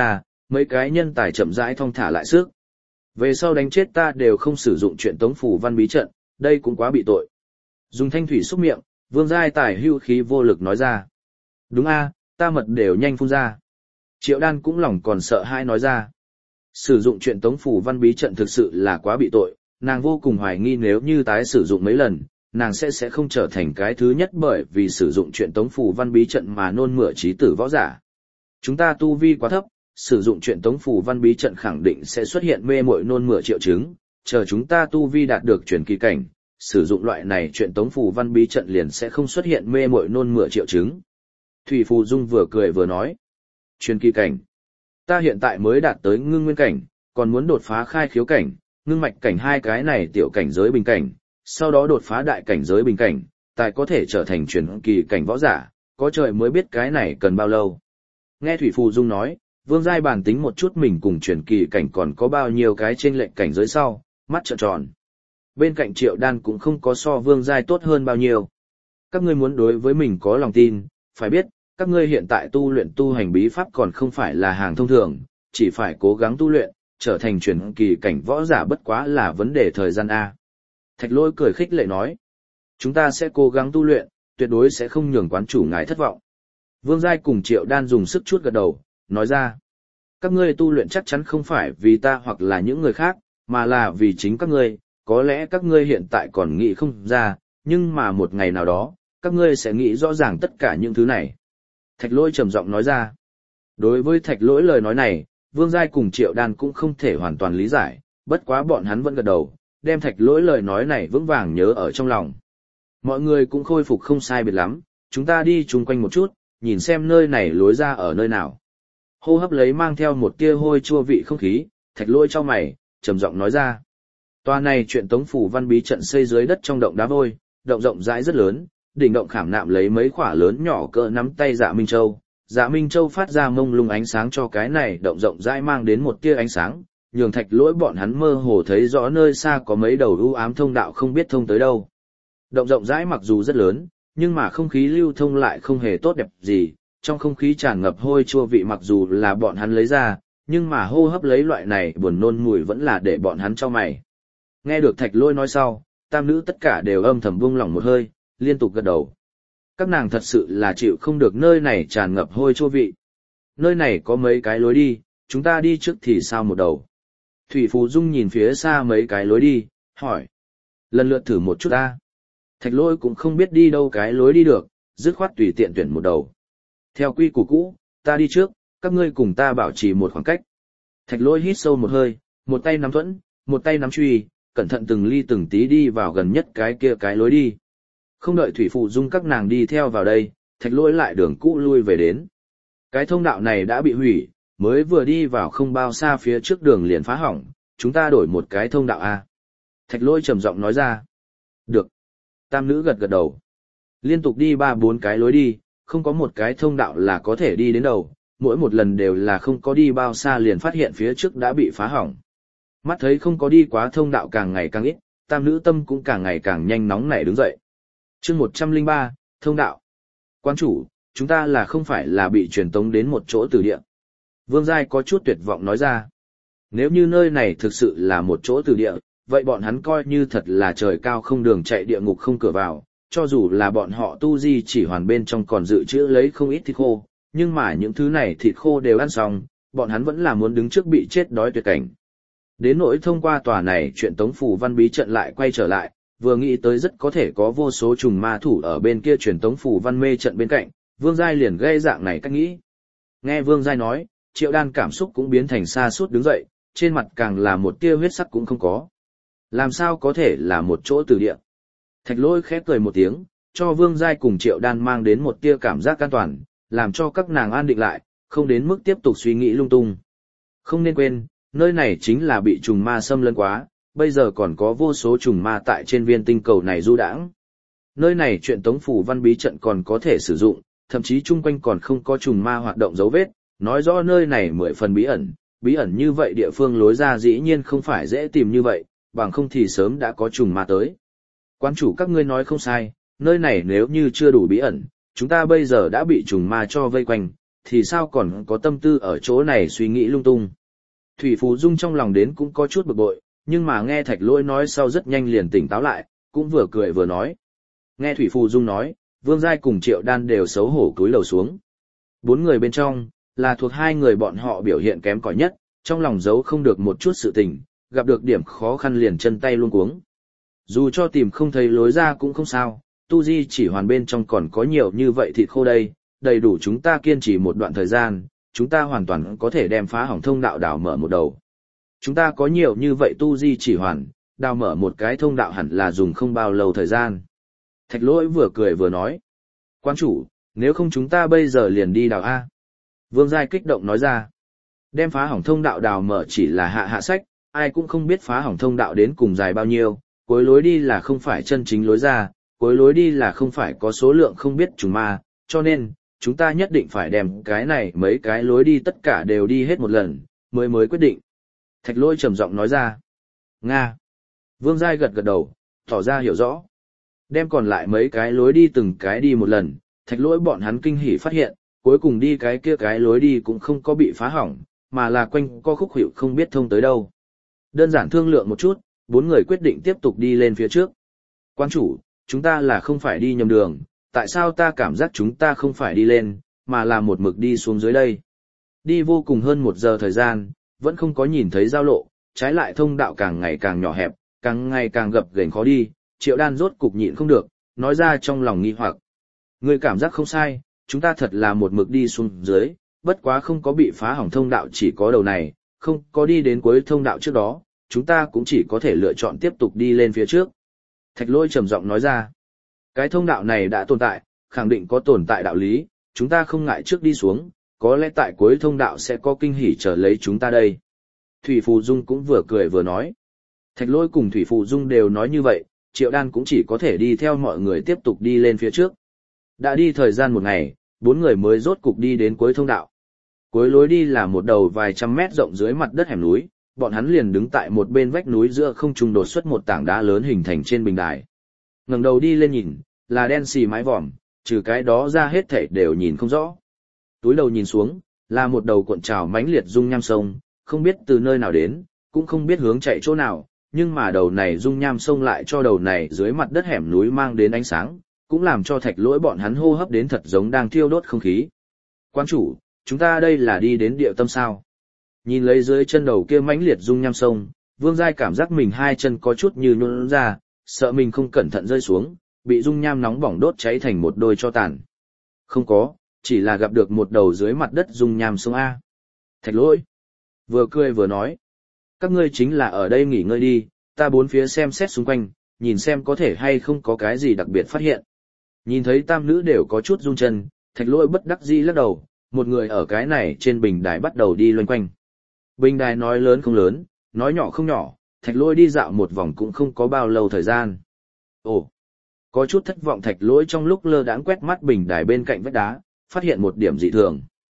mấy cái nhân tài chậm rãi thong thả lại sức. Về sau đánh chết ta đều không sử dụng chuyện tống phủ văn bí trận, đây cũng quá bị tội. Dùng thanh thủy xúc miệng, Vương Giai Tài hưu khí vô lực nói ra. Đúng a, ta mật đều nhanh phun ra. Triệu Đan cũng lòng còn sợ hãi nói ra. Sử dụng chuyện tống phủ văn bí trận thực sự là quá bị tội, nàng vô cùng hoài nghi nếu như tái sử dụng mấy lần, nàng sẽ không trở thành cái thứ nhất bởi vì sử dụng chuyện tống phủ văn bí trận mà nôn mửa trí tử võ giả. Chúng ta tu vi quá thấp, sử dụng chuyện tống phủ văn bí trận khẳng định sẽ xuất hiện mê muội nôn mửa triệu chứng, chờ chúng ta tu vi đạt được truyền kỳ cảnh, sử dụng loại này chuyện tống phủ văn bí trận liền sẽ không xuất hiện mê muội nôn mửa triệu chứng. Thủy Phù Dung vừa cười vừa nói. Truyền kỳ cảnh. Ta hiện tại mới đạt tới ngưng nguyên cảnh, còn muốn đột phá khai khiếu cảnh, ngưng mạch cảnh hai cái này tiểu cảnh giới bình cảnh, sau đó đột phá đại cảnh giới bình cảnh, tài có thể trở thành truyền kỳ cảnh võ giả, có trời mới biết cái này cần bao lâu. Nghe Thủy Phù Dung nói, Vương Giai bàn tính một chút mình cùng truyền kỳ cảnh còn có bao nhiêu cái chênh lệch cảnh giới sau, mắt trợn tròn. Bên cạnh Triệu Đan cũng không có so Vương Giai tốt hơn bao nhiêu. Các ngươi muốn đối với mình có lòng tin, phải biết, các ngươi hiện tại tu luyện tu hành bí pháp còn không phải là hàng thông thường, chỉ phải cố gắng tu luyện, trở thành truyền kỳ cảnh võ giả bất quá là vấn đề thời gian A. Thạch Lỗi cười khích lệ nói, chúng ta sẽ cố gắng tu luyện, tuyệt đối sẽ không nhường quán chủ ngài thất vọng. Vương Giai cùng Triệu Đan dùng sức chút gật đầu, nói ra, các ngươi tu luyện chắc chắn không phải vì ta hoặc là những người khác, mà là vì chính các ngươi, có lẽ các ngươi hiện tại còn nghĩ không ra, nhưng mà một ngày nào đó, các ngươi sẽ nghĩ rõ ràng tất cả những thứ này. Thạch Lỗi trầm giọng nói ra. Đối với Thạch Lỗi lời nói này, Vương Giai cùng Triệu Đan cũng không thể hoàn toàn lý giải, bất quá bọn hắn vẫn gật đầu, đem Thạch Lỗi lời nói này vững vàng nhớ ở trong lòng. Mọi người cũng khôi phục không sai biệt lắm, chúng ta đi chung quanh một chút, nhìn xem nơi này lối ra ở nơi nào. Hô hấp lấy mang theo một tia hôi chua vị không khí, Thạch Lỗi chau mày, trầm giọng nói ra. Tòa này chuyện tống phủ văn bí trận xây dưới đất trong động đá vôi, động rộng rãi rất lớn, đỉnh động khảm nạm lấy mấy quả lớn nhỏ cỡ nắm tay Dạ Minh Châu. Dạ Minh Châu phát ra mông lung ánh sáng cho cái này động rộng rãi mang đến một tia ánh sáng, nhường Thạch Lỗi bọn hắn mơ hồ thấy rõ nơi xa có mấy đầu u ám thông đạo không biết thông tới đâu. Động rộng rãi mặc dù rất lớn, nhưng mà không khí lưu thông lại không hề tốt đẹp gì, trong không khí tràn ngập hôi chua vị mặc dù là bọn hắn lấy ra, nhưng mà hô hấp lấy loại này buồn nôn mùi vẫn là để bọn hắn chau mày. Nghe được Thạch Lỗi nói sau, tam nữ tất cả đều âm thầm buông lỏng một hơi, liên tục gật đầu. Các nàng thật sự là chịu không được nơi này tràn ngập hôi chua vị. Nơi này có mấy cái lối đi, chúng ta đi trước thì sao một đầu. Thủy Phù Dung nhìn phía xa mấy cái lối đi, hỏi. Lần lượt thử một chút ta. Thạch Lỗi cũng không biết đi đâu cái lối đi được, dứt khoát tùy tiện tuyển một đầu. Theo quy củ cũ, ta đi trước, các ngươi cùng ta bảo trì một khoảng cách. Thạch Lỗi hít sâu một hơi, một tay nắm thuẫn, một tay nắm truy, cẩn thận từng ly từng tí đi vào gần nhất cái kia cái lối đi. Không đợi Thủy Phù Dung các nàng đi theo vào đây, Thạch Lỗi lại đường cũ lui về đến. Cái thông đạo này đã bị hủy, mới vừa đi vào không bao xa phía trước đường liền phá hỏng, chúng ta đổi một cái thông đạo A. Thạch Lỗi trầm giọng nói ra. Được. Tam nữ gật gật đầu. Liên tục đi 3-4 cái lối đi, không có một cái thông đạo là có thể đi đến đầu, mỗi một lần đều là không có đi bao xa liền phát hiện phía trước đã bị phá hỏng. Mắt thấy không có đi quá thông đạo càng ngày càng ít, tam nữ tâm cũng càng ngày càng nhanh nóng nảy đứng dậy. Chương 103, thông đạo. Quan chủ, chúng ta là không phải là bị truyền tống đến một chỗ tử địa. Vương Giai có chút tuyệt vọng nói ra. Nếu như nơi này thực sự là một chỗ tử địa, vậy bọn hắn coi như thật là trời cao không đường chạy địa ngục không cửa vào, cho dù là bọn họ tu di chỉ hoàn bên trong còn dự trữ lấy không ít thịt khô, nhưng mà những thứ này thịt khô đều ăn xong, bọn hắn vẫn là muốn đứng trước bị chết đói tuyệt cảnh. Đến nỗi thông qua tòa này chuyện tống phủ văn bí trận lại quay trở lại, vừa nghĩ tới rất có thể có vô số trùng ma thủ ở bên kia truyền tống phủ văn mê trận bên cạnh, Vương Giai liền gây dạng này cách nghĩ. Nghe Vương Giai nói, Triệu Đan cảm xúc cũng biến thành sa sút đứng dậy, trên mặt càng là một tia huyết sắc cũng không có. Làm sao có thể là một chỗ tử địa? Thạch Lỗi khép cười một tiếng, cho Vương Giai cùng Triệu Đan mang đến một tia cảm giác an toàn, làm cho các nàng an định lại, không đến mức tiếp tục suy nghĩ lung tung. Không nên quên, nơi này chính là bị trùng ma xâm lấn quá, bây giờ còn có vô số trùng ma tại trên viên tinh cầu này du đãng. Nơi này chuyện tống phủ văn bí trận còn có thể sử dụng, thậm chí chung quanh còn không có trùng ma hoạt động dấu vết, nói rõ nơi này 10 phần bí ẩn như vậy địa phương lối ra dĩ nhiên không phải dễ tìm như vậy, bằng không thì sớm đã có trùng ma tới. Quan chủ các ngươi nói không sai, nơi này nếu như chưa đủ bí ẩn, chúng ta bây giờ đã bị trùng ma cho vây quanh, thì sao còn có tâm tư ở chỗ này suy nghĩ lung tung. Thủy Phù Dung trong lòng đến cũng có chút bực bội, nhưng mà nghe Thạch Lỗi nói sau rất nhanh liền tỉnh táo lại, cũng vừa cười vừa nói. Nghe Thủy Phù Dung nói, Vương Giai cùng Triệu Đan đều xấu hổ cúi đầu xuống. 4 người bên trong, là thuộc 2 người bọn họ biểu hiện kém cỏi nhất, trong lòng giấu không được một chút sự tình, gặp được điểm khó khăn liền chân tay luôn cuống. Dù cho tìm không thấy lối ra cũng không sao, tu di chỉ hoàn bên trong còn có nhiều như vậy thịt khô đây, đầy đủ chúng ta kiên trì một đoạn thời gian, chúng ta hoàn toàn có thể đem phá hỏng thông đạo đào mở một đầu. Chúng ta có nhiều như vậy tu di chỉ hoàn, đào mở một cái thông đạo hẳn là dùng không bao lâu thời gian. Thạch Lỗi vừa cười vừa nói. Quan chủ, nếu không chúng ta bây giờ liền đi đào A. Vương Giai kích động nói ra. Đem phá hỏng thông đạo đào mở chỉ là hạ sách, ai cũng không biết phá hỏng thông đạo đến cùng dài bao nhiêu, cuối lối đi là không phải chân chính lối ra, cuối lối đi là không phải có số lượng không biết trùng ma, cho nên, chúng ta nhất định phải đem cái này mấy cái lối đi tất cả đều đi hết một lần, mới quyết định. Thạch Lỗi trầm giọng nói ra. Nga. Vương Giai gật gật đầu, tỏ ra hiểu rõ. Đem còn lại mấy cái lối đi từng cái đi một lần, Thạch Lỗi bọn hắn kinh hỉ phát hiện, cuối cùng đi cái kia cái lối đi cũng không có bị phá hỏng, mà là quanh co khúc hiệu không biết thông tới đâu. Đơn giản thương lượng một chút, 4 người quyết định tiếp tục đi lên phía trước. Quan chủ, chúng ta là không phải đi nhầm đường, tại sao ta cảm giác chúng ta không phải đi lên, mà là một mực đi xuống dưới đây. Đi vô cùng hơn 1 giờ thời gian, vẫn không có nhìn thấy giao lộ, trái lại thông đạo càng ngày càng nhỏ hẹp, càng ngày càng gập ghềnh khó đi, Triệu Đan rốt cục nhịn không được, nói ra trong lòng nghi hoặc. Người cảm giác không sai, chúng ta thật là một mực đi xuống dưới, bất quá không có bị phá hỏng thông đạo chỉ có đầu này, không có đi đến cuối thông đạo trước đó, chúng ta cũng chỉ có thể lựa chọn tiếp tục đi lên phía trước. Thạch Lỗi trầm giọng nói ra, cái thông đạo này đã tồn tại, khẳng định có tồn tại đạo lý, chúng ta không ngại trước đi xuống, có lẽ tại cuối thông đạo sẽ có kinh hỉ chờ lấy chúng ta đây. Thủy Phù Dung cũng vừa cười vừa nói. Thạch Lỗi cùng Thủy Phù Dung đều nói như vậy, Triệu Đan cũng chỉ có thể đi theo mọi người tiếp tục đi lên phía trước. Đã đi thời gian 1 ngày, 4 người mới rốt cục đi đến cuối thông đạo. Cuối lối đi là một đầu vài trăm mét rộng dưới mặt đất hẻm núi, bọn hắn liền đứng tại một bên vách núi giữa không trung đột xuất một tảng đá lớn hình thành trên bình đài. Ngẩng đầu đi lên nhìn, là đen xì mái vòm, trừ cái đó ra hết thảy đều nhìn không rõ. Túi đầu nhìn xuống, là một đầu cuộn trào mãnh liệt dung nham sông, không biết từ nơi nào đến, cũng không biết hướng chạy chỗ nào, nhưng mà đầu này dung nham sông lại cho đầu này dưới mặt đất hẻm núi mang đến ánh sáng, cũng làm cho Thạch Lỗi bọn hắn hô hấp đến thật giống đang thiêu đốt không khí. Quan chủ, chúng ta đây là đi đến địa tâm sao? Nhìn lấy dưới chân đầu kia mãnh liệt dung nham sông, Vương Giai cảm giác mình 2 chân có chút như nhũn ra, sợ mình không cẩn thận rơi xuống, bị dung nham nóng bỏng đốt cháy thành một đôi tro tàn. Không có, chỉ là gặp được một đầu dưới mặt đất dung nham sông A. Thạch Lỗi vừa cười vừa nói, các ngươi chính là ở đây nghỉ ngơi đi, ta bốn phía xem xét xung quanh, nhìn xem có thể hay không có cái gì đặc biệt phát hiện. Nhìn thấy tam nữ đều có chút run chân, Thạch Lỗi bất đắc dĩ lắc đầu, một người ở cái này trên bình đài bắt đầu đi loanh quanh. Bình đài nói lớn không lớn, nói nhỏ không nhỏ, Thạch Lỗi đi dạo một vòng cũng không có bao lâu thời gian. Ồ, có chút thất vọng Thạch Lỗi trong lúc lơ đãng quét mắt bình đài bên cạnh vách đá, phát hiện một điểm dị thường.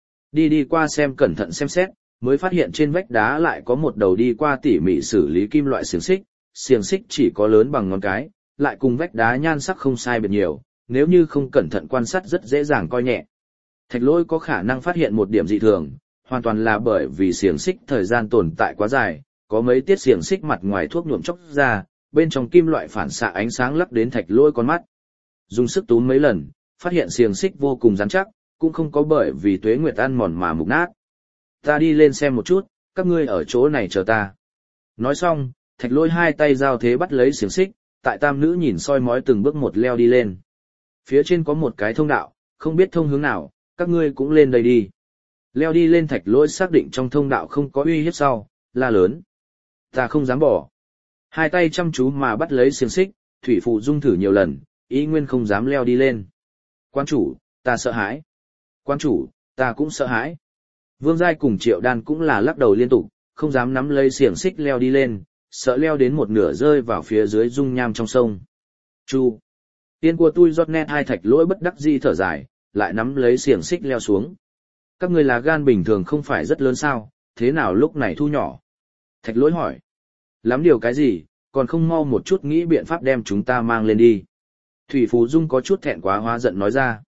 Đi qua xem cẩn thận xem xét, mới phát hiện trên vách đá lại có một đầu đi qua tỉ mỉ xử lý kim loại xiềng xích chỉ có lớn bằng ngón cái, lại cùng vách đá nhan sắc không sai biệt nhiều, nếu như không cẩn thận quan sát rất dễ dàng coi nhẹ. Thạch Lỗi có khả năng phát hiện một điểm dị thường, hoàn toàn là bởi vì xiềng xích thời gian tồn tại quá dài, có mấy tiết xiềng xích mặt ngoài thuốc nhuộm chóc ra, bên trong kim loại phản xạ ánh sáng lấp đến Thạch Lỗi con mắt. Dùng sức túm mấy lần, phát hiện xiềng xích vô cùng rắn chắc, cũng không có bởi vì tuế nguyệt ăn mòn mà mục nát. Ta đi lên xem một chút, các ngươi ở chỗ này chờ ta. Nói xong, Thạch Lỗi 2 tay giao thế bắt lấy xiềng xích, tại tam nữ nhìn soi mói từng bước một leo đi lên. Phía trên có một cái thông đạo, không biết thông hướng nào, các ngươi cũng lên đây đi. Leo đi lên Thạch Lỗi xác định trong thông đạo không có uy hiếp sau, la lớn. Ta không dám bỏ. 2 tay chăm chú mà bắt lấy xiềng xích, Thủy Phù Dung thử nhiều lần, ý nguyên không dám leo đi lên. Quan chủ, ta sợ hãi. Quan chủ, ta cũng sợ hãi. Vương Giai cùng Triệu Đan cũng là lắc đầu liên tục, không dám nắm lấy xiềng xích leo đi lên, sợ leo đến một nửa rơi vào phía dưới dung nham trong sông. Chu. Tiên của tôi giọt nét 2 Thạch Lỗi bất đắc dĩ thở dài, lại nắm lấy xiềng xích leo xuống. Các người là gan bình thường không phải rất lớn sao, thế nào lúc này thu nhỏ? Thạch Lỗi hỏi. Lắm điều cái gì, còn không mau một chút nghĩ biện pháp đem chúng ta mang lên đi. Thủy Phù Dung có chút thẹn quá hóa giận nói ra.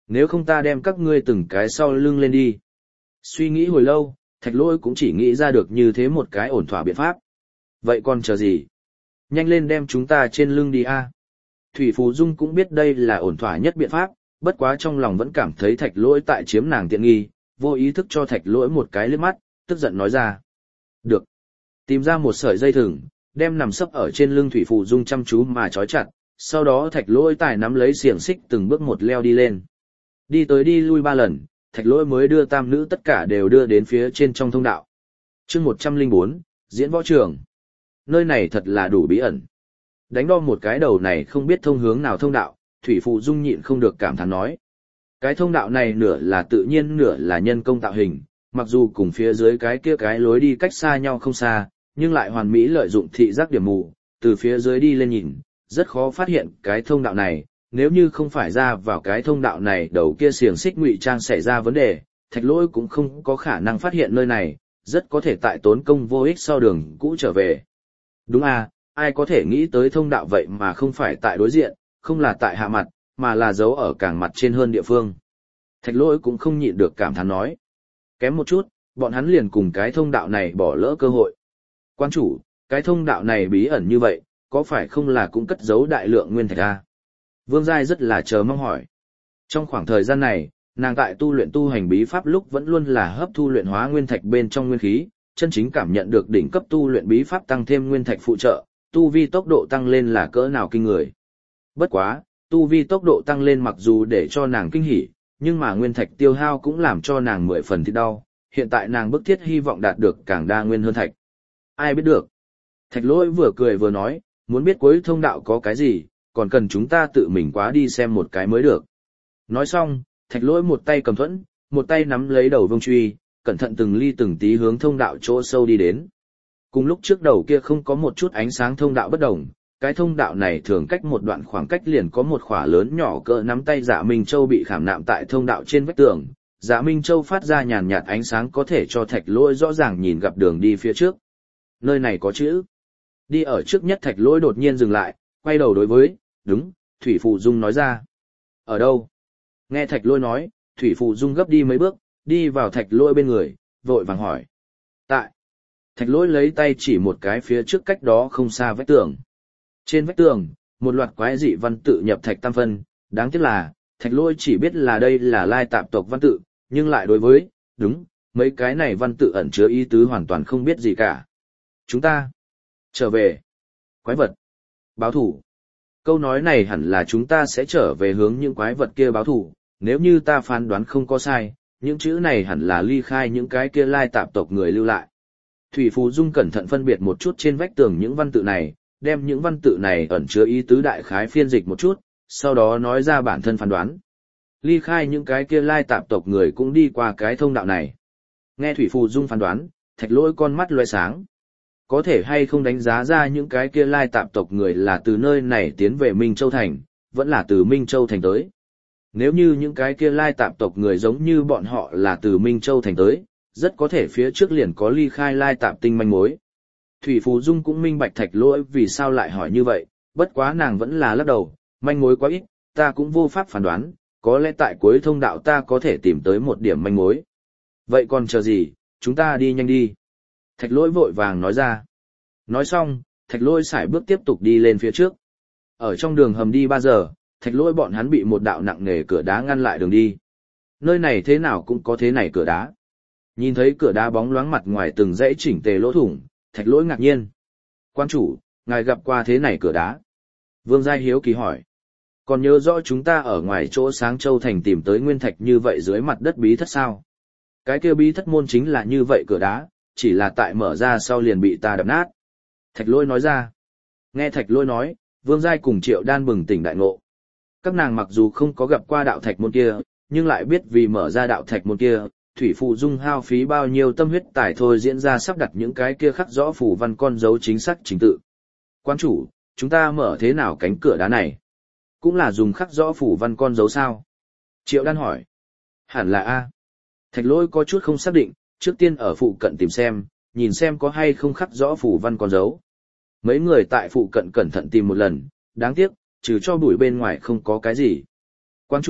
Nếu không ta đem các ngươi từng cái sau lưng lên đi. Suy nghĩ hồi lâu, Thạch Lỗi cũng chỉ nghĩ ra được như thế một cái ổn thỏa biện pháp. Vậy còn chờ gì? Nhanh lên đem chúng ta trên lưng đi a. Thủy Phù Dung cũng biết đây là ổn thỏa nhất biện pháp, bất quá trong lòng vẫn cảm thấy Thạch Lỗi tại chiếm nàng tiện nghi, vô ý thức cho Thạch Lỗi một cái liếc mắt, tức giận nói ra. Được. Tìm ra một sợi dây thừng, đem nằm sấp ở trên lưng Thủy Phù Dung chăm chú mà trói chặt, sau đó Thạch Lỗi tài nắm lấy xiềng xích từng bước một leo đi lên. Đi tới đi lui 3 lần, Thạch Lỗi mới đưa tam nữ tất cả đều đưa đến phía trên trong thông đạo. Chương 104, diễn võ trường. Nơi này thật là đủ bí ẩn. Đánh đo một cái đầu này không biết thông hướng nào thông đạo, Thủy Phù Dung nhịn không được cảm thán nói. Cái thông đạo này nửa là tự nhiên nửa là nhân công tạo hình, mặc dù cùng phía dưới cái kia cái lối đi cách xa nhau không xa, nhưng lại hoàn mỹ lợi dụng thị giác điểm mù, từ phía dưới đi lên nhìn, rất khó phát hiện cái thông đạo này, nếu như không phải ra vào cái thông đạo này đầu kia xiềng xích ngụy trang xảy ra vấn đề, Thạch Lỗi cũng không có khả năng phát hiện nơi này, rất có thể tại tốn công vô ích sau đường cũ trở về. Đúng à, ai có thể nghĩ tới thông đạo vậy mà không phải tại đối diện, không là tại hạ mặt, mà là giấu ở càng mặt trên hơn địa phương. Thạch Lỗi cũng không nhịn được cảm thán nói. Kém một chút, bọn hắn liền cùng cái thông đạo này bỏ lỡ cơ hội. Quan chủ, cái thông đạo này bí ẩn như vậy, có phải không là cũng cất giấu đại lượng nguyên thạch a? Vương Giai rất là chờ mong hỏi. Trong khoảng thời gian này, nàng tại tu luyện tu hành bí pháp lúc vẫn luôn là hấp thu luyện hóa nguyên thạch bên trong nguyên khí, chân chính cảm nhận được đỉnh cấp tu luyện bí pháp tăng thêm nguyên thạch phụ trợ, tu vi tốc độ tăng lên là cỡ nào kinh người. Bất quá, tu vi tốc độ tăng lên mặc dù để cho nàng kinh hỉ, nhưng mà nguyên thạch tiêu hao cũng làm cho nàng 10 phần thịt đau, hiện tại nàng bức thiết hy vọng đạt được càng đa nguyên hơn thạch. Ai biết được. Thạch Lỗi vừa cười vừa nói, muốn biết cuối thông đạo có cái gì, còn cần chúng ta tự mình quá đi xem một cái mới được. Nói xong, Thạch Lỗi một tay cầm thuẫn, một tay nắm lấy đầu vương truy, cẩn thận từng ly từng tí hướng thông đạo chỗ sâu đi đến. Cùng lúc trước đầu kia không có một chút ánh sáng thông đạo bất đồng, cái thông đạo này thường cách một đoạn khoảng cách liền có một khỏa lớn nhỏ cỡ nắm tay Dạ Minh Châu bị khảm nạm tại thông đạo trên vách tường. Dạ Minh Châu phát ra nhàn nhạt ánh sáng có thể cho Thạch Lỗi rõ ràng nhìn gặp đường đi phía trước. Nơi này có chữ. Đi ở trước nhất Thạch Lỗi đột nhiên dừng lại, quay đầu đối với, đúng, Thủy Phù Dung nói ra. Ở đâu? Nghe Thạch Lỗi nói, Thủy Phù Dung gấp đi mấy bước, đi vào Thạch Lỗi bên người, vội vàng hỏi. Tại. Thạch Lỗi lấy tay chỉ một cái phía trước cách đó không xa vách tường. Trên vách tường, một loạt quái dị văn tự nhập thạch tam phân, đáng tiếc là, Thạch Lỗi chỉ biết là đây là lai tạp tộc văn tự, nhưng lại đối với, đúng, mấy cái này văn tự ẩn chứa ý tứ hoàn toàn không biết gì cả. Chúng ta trở về. Quái vật. Báo thủ. Câu nói này hẳn là chúng ta sẽ trở về hướng những quái vật kia báo thủ, nếu như ta phán đoán không có sai, những chữ này hẳn là ly khai những cái kia lai tạp tộc người lưu lại. Thủy Phù Dung cẩn thận phân biệt một chút trên vách tường những văn tự này, đem những văn tự này ẩn chứa ý tứ đại khái phiên dịch một chút, sau đó nói ra bản thân phán đoán. Ly khai những cái kia lai tạp tộc người cũng đi qua cái thông đạo này. Nghe Thủy Phù Dung phán đoán, Thạch Lỗi con mắt loe sáng. Có thể hay không đánh giá ra những cái kia lai tạp tộc người là từ nơi này tiến về Minh Châu Thành, vẫn là từ Minh Châu Thành tới. Nếu như những cái kia lai tạp tộc người giống như bọn họ là từ Minh Châu Thành tới, rất có thể phía trước liền có ly khai lai tạp tinh manh mối. Thủy Phù Dung cũng minh bạch Thạch Lỗi vì sao lại hỏi như vậy, bất quá nàng vẫn là lắc đầu, manh mối quá ít, ta cũng vô pháp phán đoán, có lẽ tại cuối thông đạo ta có thể tìm tới một điểm manh mối. Vậy còn chờ gì, chúng ta đi nhanh đi. Thạch Lỗi vội vàng nói ra. Nói xong, Thạch Lỗi sải bước tiếp tục đi lên phía trước. Ở trong đường hầm đi 3 giờ, Thạch Lỗi bọn hắn bị một đạo nặng nề cửa đá ngăn lại đường đi. Nơi này thế nào cũng có thế này cửa đá. Nhìn thấy cửa đá bóng loáng mặt ngoài từng dãy chỉnh tề lỗ thủng, Thạch Lỗi ngạc nhiên. Quan chủ, ngài gặp qua thế này cửa đá. Vương Giai hiếu kỳ hỏi. Còn nhớ rõ chúng ta ở ngoài chỗ Sáng Châu Thành tìm tới nguyên thạch như vậy dưới mặt đất bí thất sao? Cái kia bí thất môn chính là như vậy cửa đá, chỉ là tại mở ra sau liền bị ta đập nát. Thạch Lỗi nói ra. Nghe Thạch Lỗi nói, Vương Giai cùng Triệu Đan bừng tỉnh đại ngộ. Các nàng mặc dù không có gặp qua đạo thạch môn kia, nhưng lại biết vì mở ra đạo thạch môn kia, Thủy Phù Dung hao phí bao nhiêu tâm huyết tài thôi diễn ra sắp đặt những cái kia khắc rõ phù văn con dấu chính xác trình tự. Quan chủ, chúng ta mở thế nào cánh cửa đá này? Cũng là dùng khắc rõ phù văn con dấu sao? Triệu Đan hỏi. Hẳn là A. Thạch Lỗi có chút không xác định, trước tiên ở phụ cận tìm xem, nhìn xem có hay không khắc rõ phù văn con dấu. Mấy người tại phụ cận cẩn thận tìm một lần, đáng tiếc, trừ cho bụi bên ngoài không có cái gì. Quan chủ,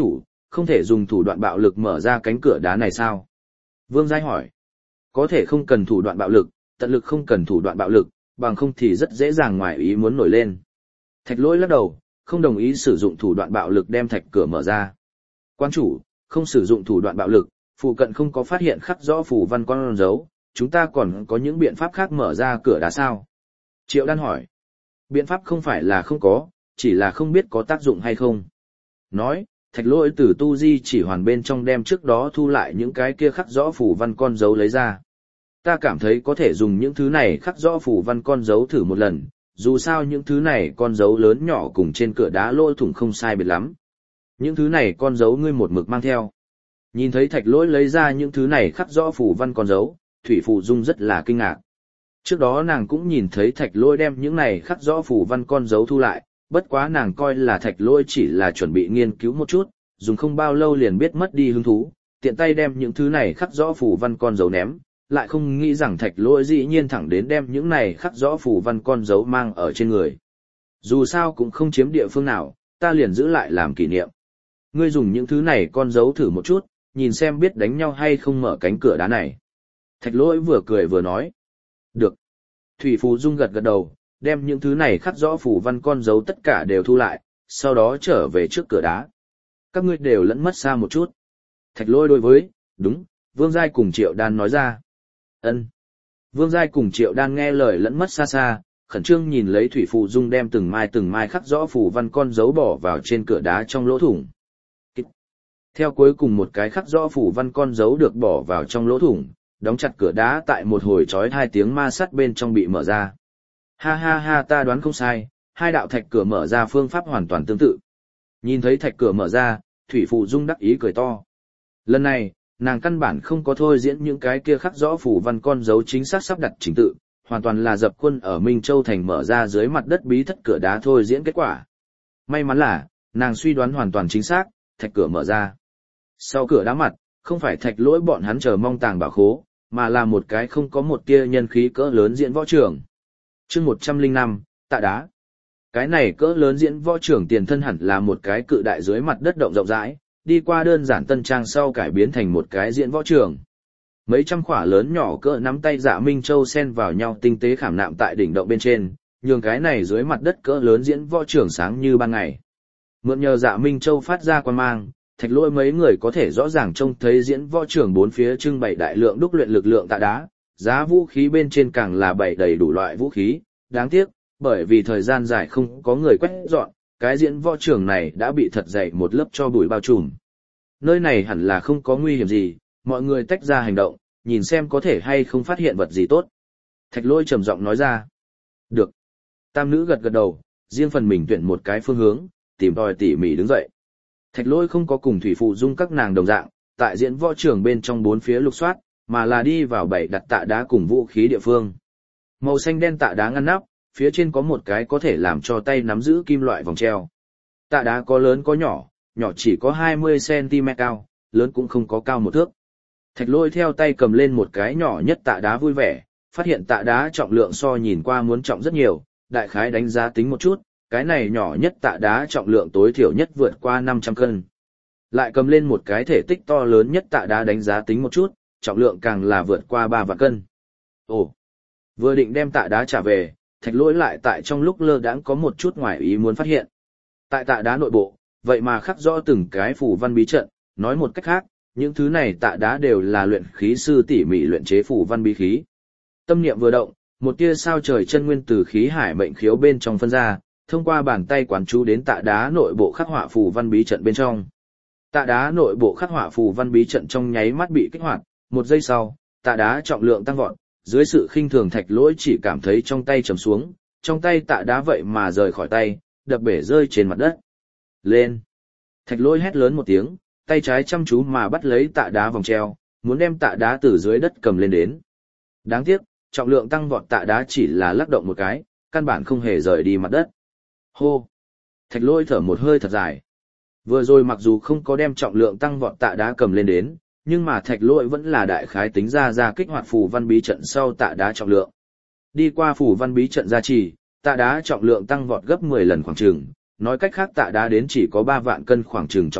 không thể dùng thủ đoạn bạo lực mở ra cánh cửa đá này sao? Vương Giai hỏi. Có thể không cần thủ đoạn bạo lực, tận lực không cần thủ đoạn bạo lực, bằng không thì rất dễ dàng ngoài ý muốn nổi lên. Thạch Lỗi lắc đầu, không đồng ý sử dụng thủ đoạn bạo lực đem thạch cửa mở ra. Quan chủ, không sử dụng thủ đoạn bạo lực, phụ cận không có phát hiện khắc rõ phù văn con dấu, chúng ta còn có những biện pháp khác mở ra cửa đá sao? Triệu Đan hỏi. Biện pháp không phải là không có, chỉ là không biết có tác dụng hay không. Nói, Thạch Lỗi từ tu di chỉ hoàn bên trong đem trước đó thu lại những cái kia khắc rõ phù văn con dấu lấy ra. Ta cảm thấy có thể dùng những thứ này khắc rõ phù văn con dấu thử một lần, dù sao những thứ này con dấu lớn nhỏ cùng trên cửa đá lỗ thủng không sai biệt lắm. Những thứ này con dấu ngươi một mực mang theo. Nhìn thấy Thạch Lỗi lấy ra những thứ này khắc rõ phù văn con dấu, Thủy Phù Dung rất là kinh ngạc. Trước đó nàng cũng nhìn thấy Thạch Lỗi đem những này khắc rõ phù văn con dấu thu lại, bất quá nàng coi là Thạch Lỗi chỉ là chuẩn bị nghiên cứu một chút, dùng không bao lâu liền biết mất đi hứng thú, tiện tay đem những thứ này khắc rõ phù văn con dấu ném, lại không nghĩ rằng Thạch Lỗi dĩ nhiên thẳng đến đem những này khắc rõ phù văn con dấu mang ở trên người. Dù sao cũng không chiếm địa phương nào, ta liền giữ lại làm kỷ niệm. Ngươi dùng những thứ này con dấu thử một chút, nhìn xem biết đánh nhau hay không mở cánh cửa đá này. Thạch Lỗi vừa cười vừa nói. Được. Thủy Phù Dung gật gật đầu, đem những thứ này khắc rõ phù văn con dấu tất cả đều thu lại, sau đó trở về trước cửa đá. Các ngươi đều lẫn mất xa một chút. Thạch Lỗi đối với, đúng, Vương Giai cùng Triệu Đan nói ra. Ân. Vương Giai cùng Triệu Đan nghe lời lẫn mất xa xa, khẩn trương nhìn lấy Thủy Phù Dung đem từng mai khắc rõ phù văn con dấu bỏ vào trên cửa đá trong lỗ thủng. Theo cuối cùng một cái khắc rõ phù văn con dấu được bỏ vào trong lỗ thủng, đóng chặt cửa đá tại một hồi chói hai tiếng ma sắt bên trong bị mở ra. Ha ha ha, ta đoán không sai, hai đạo thạch cửa mở ra phương pháp hoàn toàn tương tự. Nhìn thấy thạch cửa mở ra, Thủy Phù Dung đắc ý cười to. Lần này, nàng căn bản không có thôi diễn những cái kia khắc rõ phù văn con dấu chính xác sắp đặt trình tự, hoàn toàn là dập khuôn ở Minh Châu thành mở ra dưới mặt đất bí thất cửa đá thôi diễn kết quả. May mắn là, nàng suy đoán hoàn toàn chính xác, thạch cửa mở ra. Sau cửa đá mặt, không phải Thạch Lỗi bọn hắn chờ mong tàng bảo khố, mà là một cái không có một tia nhân khí cỡ lớn diễn võ trường. Chương 105, tạ đá. Cái này cỡ lớn diễn võ trường tiền thân hẳn là một cái cự đại dưới mặt đất động rộng rãi, đi qua đơn giản tân trang sau cải biến thành một cái diễn võ trường. Mấy trăm khỏa lớn nhỏ cỡ nắm tay Dạ Minh Châu xen vào nhau tinh tế khảm nạm tại đỉnh động bên trên, nhường cái này dưới mặt đất cỡ lớn diễn võ trường sáng như ban ngày. Mượn nhờ Dạ Minh Châu phát ra quang mang, Thạch Lỗi mấy người có thể rõ ràng trông thấy diễn võ trường bốn phía trưng bày đại lượng đúc luyện lực lượng tạ đá, giá vũ khí bên trên càng là bày đầy đủ loại vũ khí. Đáng tiếc, bởi vì thời gian dài không có người quét dọn, cái diễn võ trường này đã bị thật dày một lớp tro bụi bao trùm. Nơi này hẳn là không có nguy hiểm gì, mọi người tách ra hành động, nhìn xem có thể hay không phát hiện vật gì tốt. Thạch Lỗi trầm giọng nói ra. Được. Tam nữ gật gật đầu, riêng phần mình tuyển một cái phương hướng, tìm tòi tỉ mỉ đứng dậy. Thạch Lỗi không có cùng Thủy Phù Dung các nàng đồng dạng, tại diễn võ trường bên trong bốn phía lục soát, mà là đi vào bày đặt tạ đá cùng vũ khí địa phương. Màu xanh đen tạ đá ngăn nắp, phía trên có một cái có thể làm cho tay nắm giữ kim loại vòng treo. Tạ đá có lớn có nhỏ, nhỏ chỉ có 20cm cao, lớn cũng không có cao một thước. Thạch Lỗi theo tay cầm lên một cái nhỏ nhất tạ đá vui vẻ, phát hiện tạ đá trọng lượng so nhìn qua muốn trọng rất nhiều, đại khái đánh giá tính một chút, cái này nhỏ nhất tạ đá trọng lượng tối thiểu nhất vượt qua 500 cân. Lại cầm lên một cái thể tích to lớn nhất tạ đá đánh giá tính một chút, trọng lượng càng là vượt qua 3 vạn cân. Ồ, vừa định đem tạ đá trả về, Thạch Lỗi lại tại trong lúc lơ đãng có một chút ngoài ý muốn phát hiện. Tại tạ đá nội bộ, vậy mà khắc rõ từng cái phù văn bí trận, nói một cách khác, những thứ này tạ đá đều là luyện khí sư tỉ mỉ luyện chế phù văn bí khí. Tâm niệm vừa động, một tia sao trời chân nguyên từ khí hải mệnh khiếu bên trong phân ra, thông qua bàn tay quán chú đến tạ đá nội bộ khắc họa phù văn bí trận bên trong. Tạ đá nội bộ khắc họa phù văn bí trận trong nháy mắt bị kích hoạt, một giây sau, tạ đá trọng lượng tăng vọt, dưới sự khinh thường Thạch Lỗi chỉ cảm thấy trong tay trầm xuống, trong tay tạ đá vậy mà rời khỏi tay, đập bể rơi trên mặt đất. Lên! Thạch Lỗi hét lớn một tiếng, tay trái chăm chú mà bắt lấy tạ đá vòng treo, muốn đem tạ đá từ dưới đất cầm lên đến. Đáng tiếc, trọng lượng tăng vọt tạ đá chỉ là lắc động một cái, căn bản không hề rời đi mặt đất. Hô! Thạch Lỗi thở một hơi thật dài. Vừa rồi mặc dù không có đem trọng lượng tăng vọt tạ đá cầm lên đến, nhưng mà Thạch Lỗi vẫn là đại khái tính ra kích hoạt phù văn bí trận sau tạ đá trọng lượng. Đi qua phù văn bí trận gia trì, tạ đá trọng lượng tăng vọt gấp 10 lần khoảng chừng, nói cách khác tạ đá đến chỉ có 3 vạn cân khoảng chừng trọng lượng,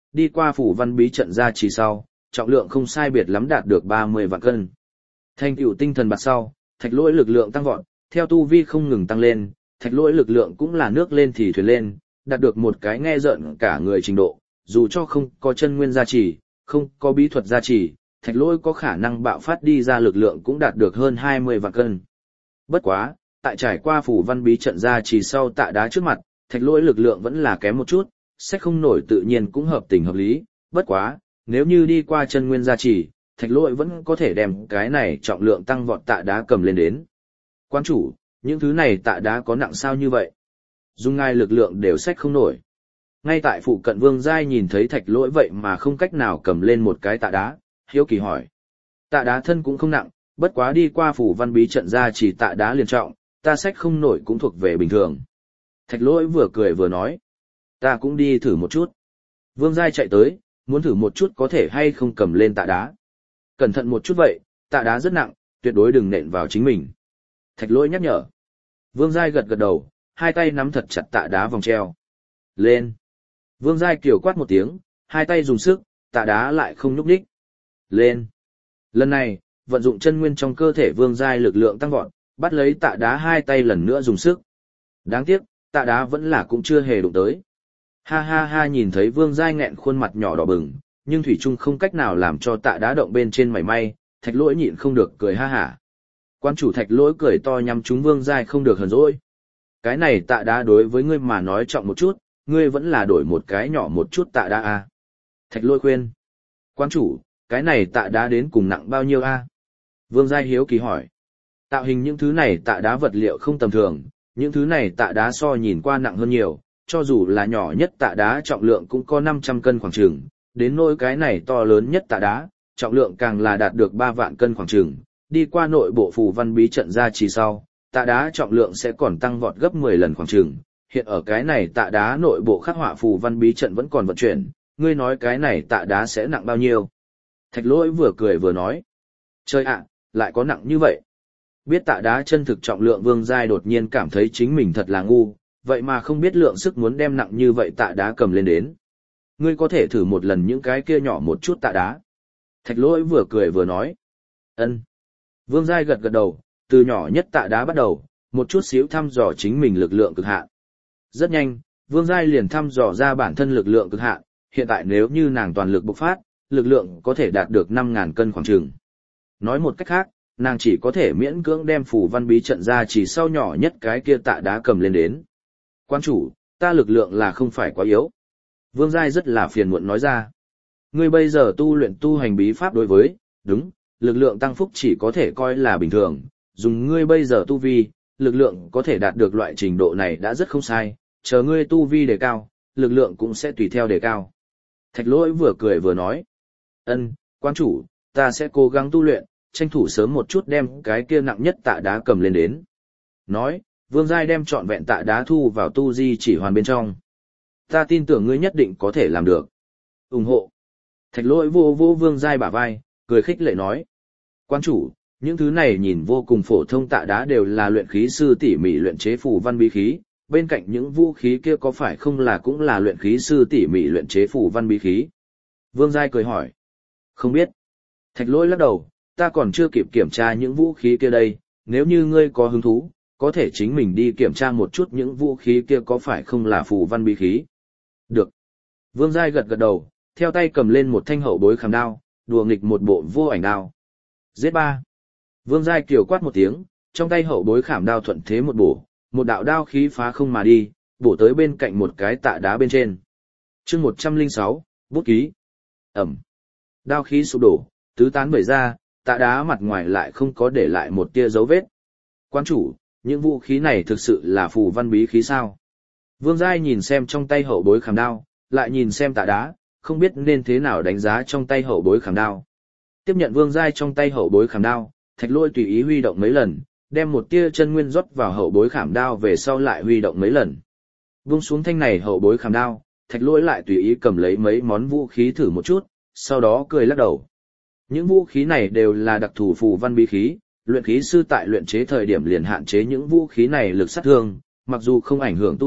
đi qua phủ văn bí trận ra chỉ sau, trọng lượng không sai biệt lắm đạt được 30 vạn cân. Thành tựu tinh thần bạt sau, Thạch Lỗi lực lượng tăng vọt, theo tu vi không ngừng tăng lên, Thạch Lỗi lực lượng cũng là nước lên thì thuyền lên, đạt được một cái nghe rợn cả người trình độ, dù cho không có chân nguyên gia trì, không có bí thuật gia trì, Thạch Lỗi có khả năng bạo phát đi ra lực lượng cũng đạt được hơn 20 vạn cân. Bất quá, tại trải qua phủ văn bí trận gia trì sau Tạ Đá trước mặt, Thạch Lỗi lực lượng vẫn là kém một chút, sẽ không nổi tự nhiên cũng hợp tình hợp lý, bất quá, nếu như đi qua chân nguyên gia trì, Thạch Lỗi vẫn có thể đem cái này trọng lượng tăng vọt Tạ Đá cầm lên đến. Quan chủ, những thứ này Tạ Đá có nặng sao như vậy? Dùng ngài lực lượng đều xách không nổi. Ngay tại phụ cận Vương Giai nhìn thấy Thạch Lỗi vậy mà không cách nào cầm lên một cái Tạ Đá, hiếu kỳ hỏi. Tạ Đá thân cũng không nặng, bất quá đi qua phủ văn bí trận ra chỉ Tạ Đá liền trọng, ta xách không nổi cũng thuộc về bình thường. Thạch Lỗi vừa cười vừa nói. Ta cũng đi thử một chút. Vương Giai chạy tới, muốn thử một chút có thể hay không cầm lên Tạ Đá. Cẩn thận một chút vậy, Tạ Đá rất nặng, tuyệt đối đừng nện vào chính mình. Thạch Lỗi nhắc nhở. Vương Giai gật gật đầu, hai tay nắm thật chặt Tạ Đá vòng treo. Lên. Vương Giai kiều quát một tiếng, hai tay dùng sức, Tạ Đá lại không nhúc nhích. Lên. Lần này, vận dụng chân nguyên trong cơ thể Vương Giai lực lượng tăng vọt, bắt lấy Tạ Đá hai tay lần nữa dùng sức. Đáng tiếc, Tạ Đá vẫn là cũng chưa hề đụng tới. Ha ha ha, nhìn thấy Vương Giai nghẹn khuôn mặt nhỏ đỏ bừng, nhưng thủy chung không cách nào làm cho Tạ Đá động bên trên mảy may, Thạch Lỗi nhịn không được cười ha hả. Quan chủ Thạch Lỗi cười to nhằm trúng Vương Giai không được hờn dỗi. Cái này Tạ Đá đối với ngươi mà nói trọng một chút, ngươi vẫn là đổi một cái nhỏ một chút Tạ Đá a. Thạch Lỗi khuyên. Quan chủ, cái này Tạ Đá đến cùng nặng bao nhiêu a? Vương Giai hiếu kỳ hỏi. Tạo hình những thứ này Tạ Đá vật liệu không tầm thường, những thứ này Tạ Đá so nhìn qua nặng hơn nhiều, cho dù là nhỏ nhất Tạ Đá trọng lượng cũng có 500 cân khoảng chừng, đến nỗi cái này to lớn nhất Tạ Đá, trọng lượng càng là đạt được 3 vạn cân khoảng chừng, đi qua nội bộ phù văn bí trận ra chỉ sau, Tạ Đá trọng lượng sẽ còn tăng vọt gấp 10 lần khoảng chừng. Hiện ở cái này Tạ Đá nội bộ khắc họa phù văn bí trận vẫn còn vận chuyển, ngươi nói cái này Tạ Đá sẽ nặng bao nhiêu? Thạch Lỗi vừa cười vừa nói. Trời ạ, lại có nặng như vậy. Biết Tạ Đá chân thực trọng lượng Vương Giai đột nhiên cảm thấy chính mình thật là ngu, vậy mà không biết lượng sức muốn đem nặng như vậy Tạ Đá cầm lên đến. Ngươi có thể thử một lần những cái kia nhỏ một chút Tạ Đá. Thạch Lỗi vừa cười vừa nói. Ân. Vương Giai gật gật đầu, từ nhỏ nhất Tạ Đá bắt đầu, một chút xíu thăm dò chính mình lực lượng cực hạn. Rất nhanh, Vương Giai liền thăm dò ra bản thân lực lượng cực hạn, hiện tại nếu như nàng toàn lực bộc phát, lực lượng có thể đạt được 5.000 cân khoảng chừng. Nói một cách khác, nàng chỉ có thể miễn cưỡng đem phủ văn bí trận ra chỉ sau nhỏ nhất cái kia Tạ Đá cầm lên đến. Quan chủ, ta lực lượng là không phải quá yếu. Vương Giai rất là phiền muộn nói ra. Ngươi bây giờ tu luyện tu hành bí pháp đối với, đúng, lực lượng tăng phúc chỉ có thể coi là bình thường, dùng ngươi bây giờ tu vi, lực lượng có thể đạt được loại trình độ này đã rất không sai, chờ ngươi tu vi đề cao, lực lượng cũng sẽ tùy theo đề cao. Thạch Lỗi vừa cười vừa nói. Ân, quan chủ, ta sẽ cố gắng tu luyện, tranh thủ sớm một chút đem cái kia nặng nhất Tạ Đá cầm lên đến. Nói, Vương Giai đem trọn vẹn Tạ Đá thu vào tu di chỉ hoàn bên trong. Ta tin tưởng ngươi nhất định có thể làm được. Ủng hộ. Thạch Lỗi vô vô Vương Giai bả vai, cười khích lệ nói. Quan chủ, những thứ này nhìn vô cùng phổ thông Tạ Đá đều là luyện khí sư tỉ mỉ luyện chế phù văn bí khí, bên cạnh những vũ khí kia có phải không là cũng là luyện khí sư tỉ mỉ luyện chế phù văn bí khí? Vương Giai cười hỏi. Không biết. Thạch Lỗi lắc đầu, ta còn chưa kịp kiểm tra những vũ khí kia đây, nếu như ngươi có hứng thú, có thể chính mình đi kiểm tra một chút những vũ khí kia có phải không là phù văn bí khí. Được. Vương Giai gật gật đầu, theo tay cầm lên một thanh hậu bối khảm đao, đùa nghịch một bộ vô ảnh đao. Giết ba. Vương Giai kiều quát một tiếng, trong tay hậu bối khảm đao thuận thế một bổ, một đạo đao khí phá không mà đi, bổ tới bên cạnh một cái Tạ Đá bên trên. Chương 106, bút ký. Ẩm. Đao khí sụp đổ, tứ tán bẩy ra, Tạ Đá mặt ngoài lại không có để lại một tia dấu vết. Quan chủ, những vũ khí này thực sự là phù văn bí khí sao? Vương Giai nhìn xem trong tay hậu bối khảm đao, lại nhìn xem Tạ Đá, không biết nên thế nào đánh giá trong tay hậu bối khảm đao. Tiếp nhận Vương Giai trong tay hậu bối khảm đao, Thạch Lỗi tùy ý huy động mấy lần, đem một tia chân nguyên rót vào hậu bối khảm đao về sau lại huy động mấy lần. Vung xuống thanh này hậu bối khảm đao, Thạch Lỗi lại tùy ý cầm lấy mấy món vũ khí thử một chút, sau đó cười lắc đầu. Những vũ khí này đều là đặc thù phù văn bí khí, luyện khí sư tại luyện chế thời điểm liền hạn chế những vũ khí này lực sát thương, mặc dù không ảnh hưởng tu luyện,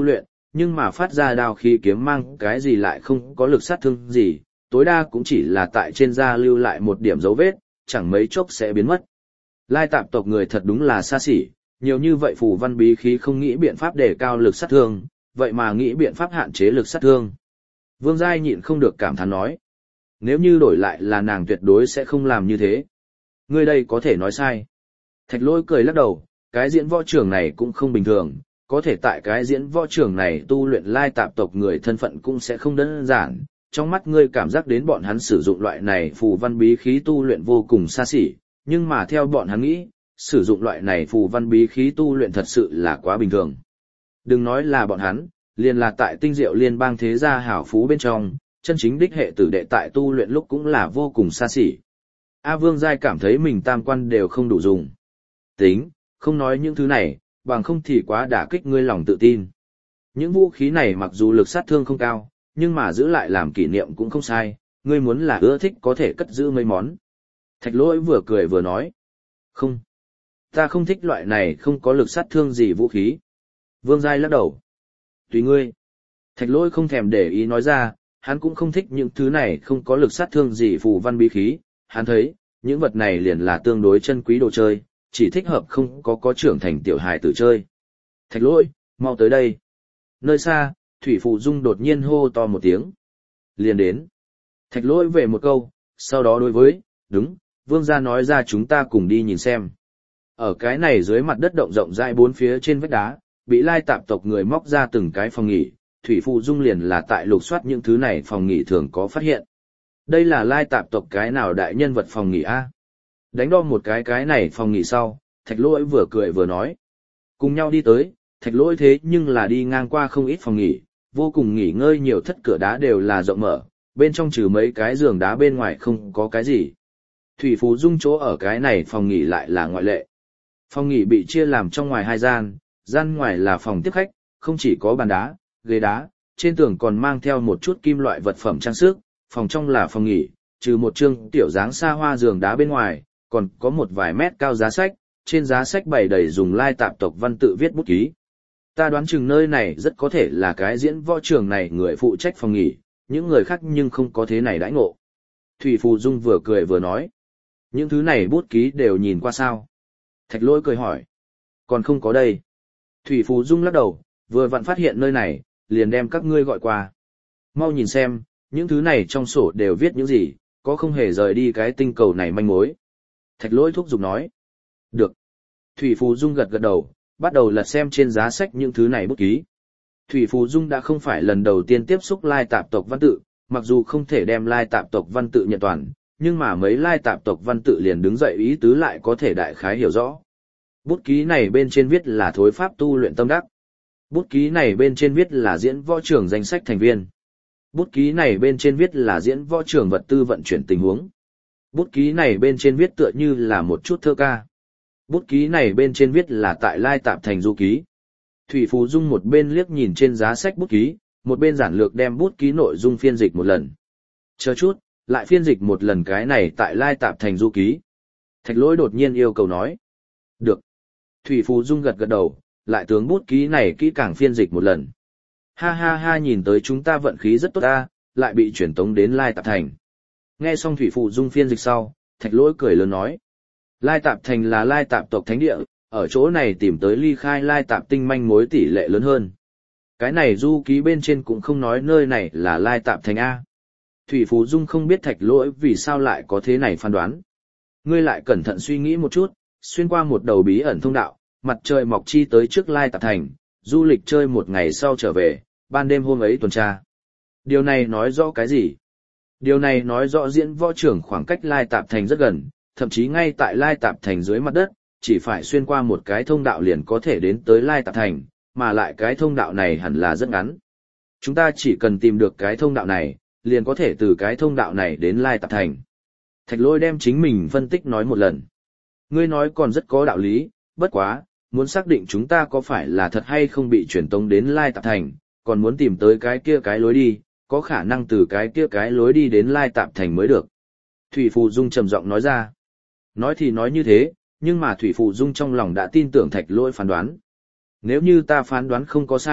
nhưng mà phát ra đao khí kiếm mang cái gì lại không có lực sát thương gì, tối đa cũng chỉ là tại trên da lưu lại một điểm dấu vết, chẳng mấy chốc sẽ biến mất. Lai tạp tộc người thật đúng là xa xỉ, nhiều như vậy phù văn bí khí không nghĩ biện pháp để cao lực sát thương, vậy mà nghĩ biện pháp hạn chế lực sát thương. Vương Giai nhịn không được cảm thán nói. Nếu như đổi lại là nàng tuyệt đối sẽ không làm như thế. Ngươi đây có thể nói sai. Thạch Lỗi cười lắc đầu, cái diễn võ trường này cũng không bình thường, có thể tại cái diễn võ trường này tu luyện lai tạp tộc người thân phận cũng sẽ không đơn giản. Trong mắt ngươi cảm giác đến bọn hắn sử dụng loại này phù văn bí khí tu luyện vô cùng xa xỉ, nhưng mà theo bọn hắn nghĩ, sử dụng loại này phù văn bí khí tu luyện thật sự là quá bình thường. Đừng nói là bọn hắn, liền là tại tinh diệu liên bang thế gia hảo phú bên trong, chân chính đích hệ tử đệ tại tu luyện lúc cũng là vô cùng xa xỉ. A Vương Giai cảm thấy mình tam quan đều không đủ dùng. Tính, không nói những thứ này, bằng không thì quá đả kích ngươi lòng tự tin. Những vũ khí này mặc dù lực sát thương không cao, nhưng mà giữ lại làm kỷ niệm cũng không sai, ngươi muốn là ưa thích có thể cất giữ mấy món. Thạch Lỗi vừa cười vừa nói. Không, ta không thích loại này không có lực sát thương gì vũ khí. Vương Giai lắc đầu. Tùy ngươi. Thạch Lỗi không thèm để ý nói ra, hắn cũng không thích những thứ này không có lực sát thương gì phù văn bí khí, hắn thấy, những vật này liền là tương đối chân quý đồ chơi, chỉ thích hợp không có trưởng thành tiểu hài tử chơi. Thạch Lỗi, mau tới đây. Nơi xa, Thủy Phù Dung đột nhiên hô to một tiếng. Liền đến. Thạch Lỗi về một câu, sau đó đối với, đúng, Vương gia nói ra chúng ta cùng đi nhìn xem. Ở cái này dưới mặt đất động rộng rãi bốn phía trên vách đá, bị lai tạp tộc người móc ra từng cái phòng nghỉ, Thủy Phù Dung liền là tại lục soát những thứ này phòng nghỉ thường có phát hiện. Đây là lai tạp tộc cái nào đại nhân vật phòng nghỉ a? Đánh đo một cái này phòng nghỉ sau, Thạch Lỗi vừa cười vừa nói. Cùng nhau đi tới, Thạch Lỗi thế nhưng là đi ngang qua không ít phòng nghỉ, vô cùng nghỉ ngơi nhiều thất cửa đá đều là rộng mở, bên trong trừ mấy cái giường đá bên ngoài không có cái gì. Thủy Phù Dung chỗ ở cái này phòng nghỉ lại là ngoại lệ. Phòng nghỉ bị chia làm trong ngoài hai gian, gian ngoài là phòng tiếp khách, không chỉ có bàn đá, ghế đá, trên tường còn mang theo một chút kim loại vật phẩm trang sức, phòng trong là phòng nghỉ, trừ một chương tiểu dáng xa hoa giường đá bên ngoài, còn có một vài mét cao giá sách, trên giá sách bày đầy dùng lai tạp tộc văn tự viết bút ký. Ta đoán chừng nơi này rất có thể là cái diễn võ trường này người phụ trách phòng nghỉ, những người khác nhưng không có thế này đãi ngộ. Thủy Phù Dung vừa cười vừa nói. Những thứ này bút ký đều nhìn qua sao? Thạch Lỗi cười hỏi. Còn không có đây. Thủy Phù Dung lắc đầu, vừa vặn phát hiện nơi này, liền đem các ngươi gọi qua. Mau nhìn xem, những thứ này trong sổ đều viết những gì, có không hề rời đi cái tinh cầu này manh mối. Thạch Lỗi thúc giục nói. Được. Thủy Phù Dung gật gật đầu, bắt đầu lật xem trên giá sách những thứ này bút ký. Thủy Phù Dung đã không phải lần đầu tiên tiếp xúc lai tạp tộc văn tự, mặc dù không thể đem lai tạp tộc văn tự nhận toàn, nhưng mà mấy lai tạp tộc văn tự liền đứng dậy ý tứ lại có thể đại khái hiểu rõ. Bút ký này bên trên viết là thối pháp tu luyện tâm đắc. Bút ký này bên trên viết là diễn võ trưởng danh sách thành viên. Bút ký này bên trên viết là diễn võ trưởng vật tư vận chuyển tình huống. Bút ký này bên trên viết tựa như là một chút thơ ca. Bút ký này bên trên viết là tại lai tạp thành du ký. Thủy Phù Dung một bên liếc nhìn trên giá sách bút ký, một bên giản lược đem bút ký nội dung phiên dịch một lần. Chờ chút, lại phiên dịch một lần cái này tại lai tạp thành du ký. Thạch Lỗi đột nhiên yêu cầu nói. Được. Thủy Phù Dung gật gật đầu, lại tướng bút ký này kỹ càng phiên dịch một lần. Ha ha ha, nhìn tới chúng ta vận khí rất tốt ta, lại bị chuyển tống đến lai tạp thành. Nghe xong Thủy Phù Dung phiên dịch sau, Thạch Lỗi cười lớn nói. Lai tạp thành là lai tạp tộc thánh địa, ở chỗ này tìm tới ly khai lai tạp tinh manh mối tỷ lệ lớn hơn. Cái này du ký bên trên cũng không nói nơi này là lai tạp thành A. Thủy Phù Dung không biết Thạch Lỗi vì sao lại có thế này phán đoán. Ngươi lại cẩn thận suy nghĩ một chút, xuyên qua một đầu bí ẩn thông đạo, mặt trời mọc chi tới trước lai tạp thành, du lịch chơi một ngày sau trở về, ban đêm hôm ấy tuần tra. Điều này nói rõ cái gì? Điều này nói rõ diễn võ trưởng khoảng cách lai tạp thành rất gần, thậm chí ngay tại lai tạp thành dưới mặt đất, chỉ phải xuyên qua một cái thông đạo liền có thể đến tới lai tạp thành, mà lại cái thông đạo này hẳn là rất ngắn. Chúng ta chỉ cần tìm được cái thông đạo này, liền có thể từ cái thông đạo này đến lai tạp thành. Thạch Lỗi đem chính mình phân tích nói một lần. Ngươi nói còn rất có đạo lý, bất quá, muốn xác định chúng ta có phải là thật hay không bị truyền tống đến lai tạp thành, còn muốn tìm tới cái kia cái lối đi, có khả năng từ cái kia cái lối đi đến lai tạp thành mới được. Thủy Phù Dung trầm giọng nói ra. Nói thì nói như thế, nhưng mà Thủy Phù Dung trong lòng đã tin tưởng Thạch Lỗi phán đoán. Nếu như ta phán đoán không có sai,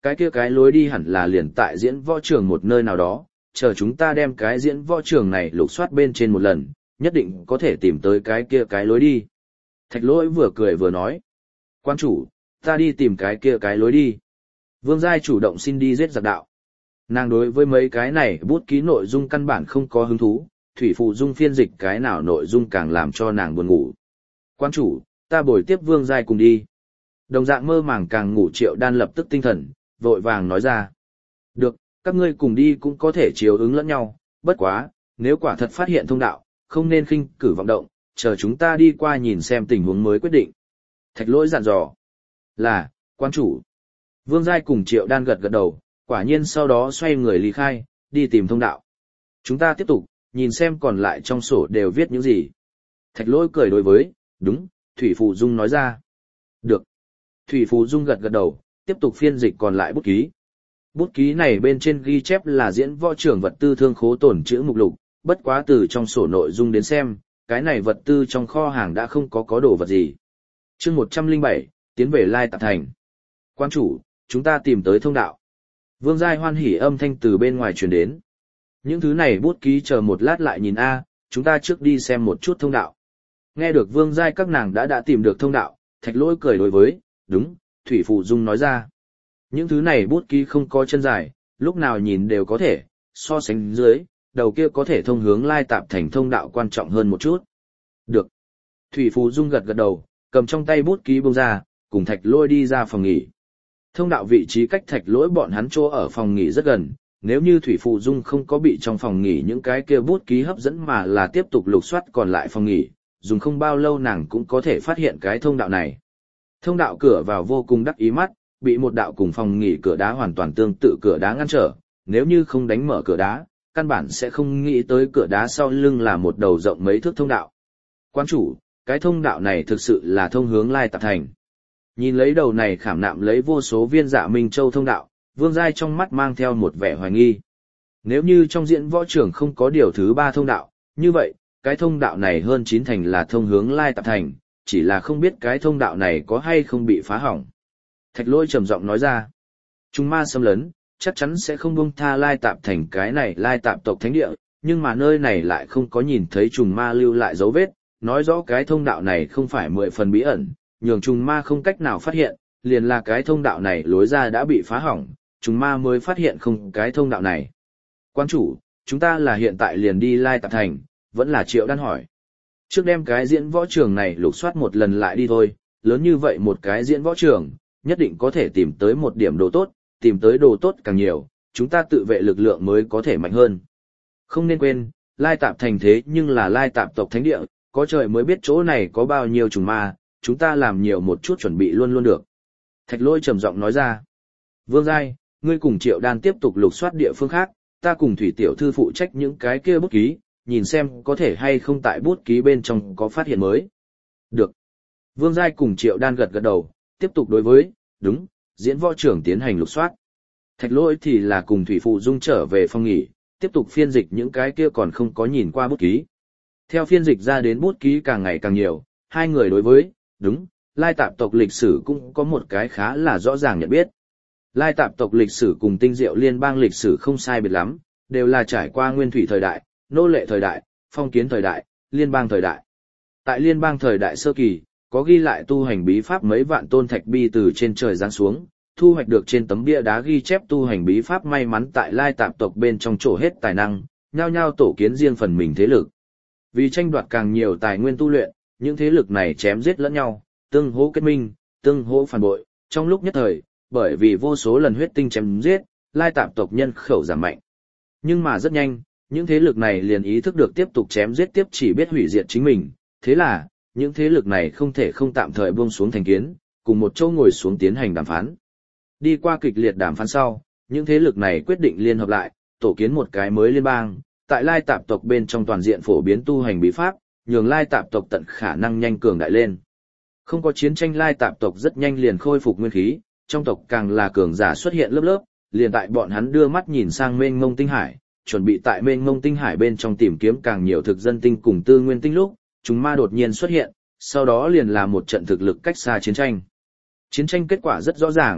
cái lối đi hẳn là liền tại diễn võ trường một nơi nào đó, chờ chúng ta đem cái diễn võ trường này lục soát bên trên một lần, nhất định có thể tìm tới cái lối đi. Thạch Lỗi vừa cười vừa nói. Quan chủ, ta đi tìm cái lối đi. Vương Giai chủ động xin đi giết giặc đạo. Nàng đối với mấy cái này bút ký nội dung căn bản không có hứng thú, Thủy Phụ Dung phiên dịch cái nào nội dung càng làm cho nàng buồn ngủ. Quan chủ, ta bồi tiếp Vương Giai cùng đi. Đồng dạng mơ màng càng ngủ Triệu Đan lập tức tinh thần, vội vàng nói ra. Được, các ngươi cùng đi cũng có thể chiếu ứng lẫn nhau, bất quá, nếu quả thật phát hiện thông đạo, không nên khinh cử vọng động, chờ chúng ta đi qua nhìn xem tình huống mới quyết định. Thạch Lỗi dặn dò. Là, quan chủ. Vương Giai cùng Triệu Đan gật gật đầu, quả nhiên sau đó xoay người ly khai, đi tìm thông đạo. Chúng ta tiếp tục, nhìn xem còn lại trong sổ đều viết những gì. Thạch Lỗi cười đối với, đúng, Thủy Phụ Dung nói ra. Được. Thủy Phụ Dung gật gật đầu, tiếp tục phiên dịch còn lại bút ký. Bút ký này bên trên ghi chép là diễn võ trưởng vật tư thương khố tồn trữ mục lục, bất quá từ trong sổ nội dung đến xem, cái này vật tư trong kho hàng đã không có đồ vật gì. Chương 107, tiến về Lai Tạp Thành. Quan chủ, chúng ta tìm tới thông đạo. Vương Giai hoan hỉ âm thanh từ bên ngoài truyền đến. Những thứ này bút ký chờ một lát lại nhìn chúng ta trước đi xem một chút thông đạo. Nghe được Vương Giai các nàng đã tìm được thông đạo, Thạch Lỗi cười đối với, đúng, Thủy Phụ Dung nói ra. Những thứ này bút ký không có chân dài, lúc nào nhìn đều có thể, so sánh dưới, đầu kia có thể thông hướng Lai Tạp Thành thông đạo quan trọng hơn một chút. Được. Thủy Phụ Dung gật gật đầu, cầm trong tay bút ký bông ra, cùng Thạch Lỗi đi ra phòng nghỉ. Thông đạo vị trí cách Thạch Lỗi bọn hắn chỗ ở phòng nghỉ rất gần, nếu như Thủy Phụ Dung không có bị trong phòng nghỉ những cái kia bút ký hấp dẫn mà là tiếp tục lục soát còn lại phòng nghỉ, dùng không bao lâu nàng cũng có thể phát hiện cái thông đạo này. Thông đạo cửa vào vô cùng đắc ý mắt, bị một đạo cùng phòng nghỉ cửa đá hoàn toàn tương tự cửa đá ngăn trở, nếu như không đánh mở cửa đá, căn bản sẽ không nghĩ tới cửa đá sau lưng là một đầu rộng mấy thước thông đạo. Quan chủ, cái thông đạo này thực sự là thông hướng Lai Tạp Thành. Nhìn lấy đầu này khảm nạm lấy vô số viên Dạ Minh Châu thông đạo, Vương Giai trong mắt mang theo một vẻ hoài nghi. Nếu như trong diễn võ trường không có điều thứ 3 thông đạo, như vậy, cái thông đạo này hơn 9 thành là thông hướng Lai Tạp Thành, chỉ là không biết cái thông đạo này có hay không bị phá hỏng. Thạch Lỗi trầm giọng nói ra, trùng ma xâm lấn, chắc chắn sẽ không buông tha Lai Tạp Thành cái này Lai Tạp tộc thánh địa, nhưng mà nơi này lại không có nhìn thấy trùng ma lưu lại dấu vết, nói rõ cái thông đạo này không phải 10 phần bí ẩn, nhường trùng ma không cách nào phát hiện, liền là cái thông đạo này lối ra đã bị phá hỏng, trùng ma mới phát hiện không cái thông đạo này. Quan chủ, chúng ta là hiện tại liền đi Lai Tạp Thành, vẫn là Triệu Đan hỏi. Trước đem cái diễn võ trường này lục soát một lần lại đi thôi, lớn như vậy một cái diễn võ trường, nhất định có thể tìm tới một điểm đồ tốt, tìm tới đồ tốt càng nhiều, chúng ta tự vệ lực lượng mới có thể mạnh hơn. Không nên quên, Lai Tạp Thành thế nhưng là Lai Tạp tộc thánh địa, có trời mới biết chỗ này có bao nhiêu trùng ma, chúng ta làm nhiều một chút chuẩn bị luôn luôn được. Thạch Lỗi trầm giọng nói ra. Vương Giai, ngươi cùng Triệu Đan tiếp tục lục soát địa phương khác, ta cùng Thủy Tiểu Thư phụ trách những cái kia bút ký, nhìn xem có thể hay không tại bút ký bên trong có phát hiện mới. Được. Vương Giai cùng Triệu Đan gật gật đầu, tiếp tục đối với, đúng, diễn võ trưởng tiến hành lục soát. Thạch Lỗi thì là cùng Thủy Phụ Dung trở về phòng nghỉ, tiếp tục phiên dịch những cái kia còn không có nhìn qua bút ký. Theo phiên dịch ra đến bút ký càng ngày càng nhiều, hai người đối với, đúng, Lai Tạp tộc lịch sử cũng có một cái khá là rõ ràng nhận biết. Lai Tạp tộc lịch sử cùng Tinh Diệu Liên bang lịch sử không sai biệt lắm, đều là trải qua nguyên thủy thời đại, nô lệ thời đại, phong kiến thời đại, liên bang thời đại. Tại liên bang thời đại sơ kỳ, có ghi lại tu hành bí pháp mấy vạn tôn thạch bi từ trên trời giáng xuống, thu hoạch được trên tấm bia đá ghi chép tu hành bí pháp may mắn tại Lai Tạp tộc bên trong trổ hết tài năng, nhao nhao tổ kiến riêng phần mình thế lực. Vì tranh đoạt càng nhiều tài nguyên tu luyện, những thế lực này chém giết lẫn nhau, tương hỗ kết minh, tương hỗ phản bội, trong lúc nhất thời, bởi vì vô số lần huyết tinh chém giết, Lai Tạp tộc nhân khẩu giảm mạnh. Nhưng mà rất nhanh, những thế lực này liền ý thức được tiếp tục chém giết tiếp chỉ biết hủy diệt chính mình, thế là, những thế lực này không thể không tạm thời buông xuống thành kiến, cùng một chỗ ngồi xuống tiến hành đàm phán. Đi qua kịch liệt đàm phán sau, những thế lực này quyết định liên hợp lại, tổ kiến một cái mới liên bang, tại Lai Tạp tộc bên trong toàn diện phổ biến tu hành bí pháp, nhường Lai Tạp tộc tận khả năng nhanh cường đại lên. Không có chiến tranh, Lai Tạp tộc rất nhanh liền khôi phục nguyên khí, trong tộc càng là cường giả xuất hiện lớp lớp, liền tại bọn hắn đưa mắt nhìn sang mênh mông tinh hải, chuẩn bị tại mênh mông tinh hải bên trong tìm kiếm càng nhiều thực dân tinh cùng tư nguyên tinh lúc, chúng ma đột nhiên xuất hiện, sau đó liền là một trận thực lực cách xa chiến tranh. Chiến tranh kết quả rất rõ ràng,